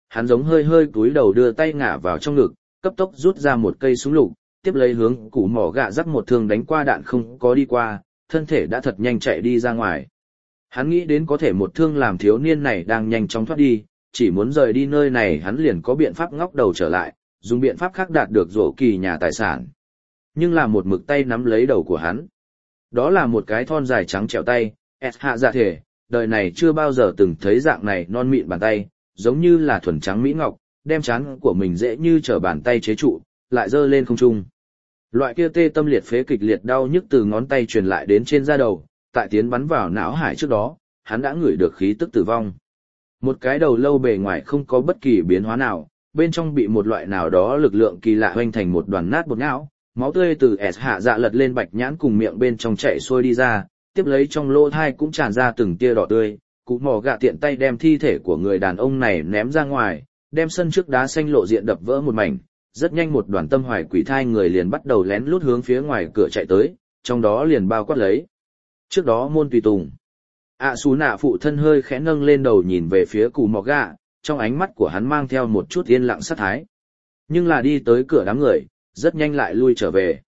hắn giống hơi hơi cúi đầu đưa tay ngả vào trong ngực, cấp tốc rút ra một cây súng lục, tiếp lấy hướng củ mỏ gạ rắc một thương đánh qua đạn không có đi qua, thân thể đã thật nhanh chạy đi ra ngoài. Hắn nghĩ đến có thể một thương làm thiếu niên này đang nhanh chóng thoát đi, chỉ muốn rời đi nơi này hắn liền có biện pháp ngóc đầu trở lại, dùng biện pháp khác đạt được rổ kỳ nhà tài sản. Nhưng là một mực tay nắm lấy đầu của hắn. Đó là một cái thon dài trắng trẻo tay, S hạ dạ thể, đời này chưa bao giờ từng thấy dạng này non mịn bàn tay, giống như là thuần trắng mỹ ngọc, đem trán của mình dễ như trở bàn tay chế trụ, lại giơ lên không trung. Loại kia tê tâm liệt phế kịch liệt đau nhức từ ngón tay truyền lại đến trên da đầu, tại tiến bắn vào não hải trước đó, hắn đã ngửi được khí tức tử vong. Một cái đầu lâu bề ngoài không có bất kỳ biến hóa nào, bên trong bị một loại nào đó lực lượng kỳ lạ hoành thành một đoàn nát bột não, máu tươi từ S hạ dạ lật lên bạch nhãn cùng miệng bên trong chảy xuôi đi ra, tiếp lấy trong lỗ thai cũng tràn ra từng tia đỏ tươi, cụ mỏ gạ tiện tay đem thi thể của người đàn ông này ném ra ngoài, đem sân trước đá xanh lộ diện đập vỡ một mảnh, rất nhanh một đoàn tâm hoài quỷ thai người liền bắt đầu lén lút hướng phía ngoài cửa chạy tới, trong đó liền bao quát lấy. Trước đó môn tùy tùng. ạ xú nạ phụ thân hơi khẽ nâng lên đầu nhìn về phía cụ mỏ gạ, trong ánh mắt của hắn mang theo một chút yên lặng sát thái. Nhưng là đi tới cửa đám người, rất nhanh lại lui trở về.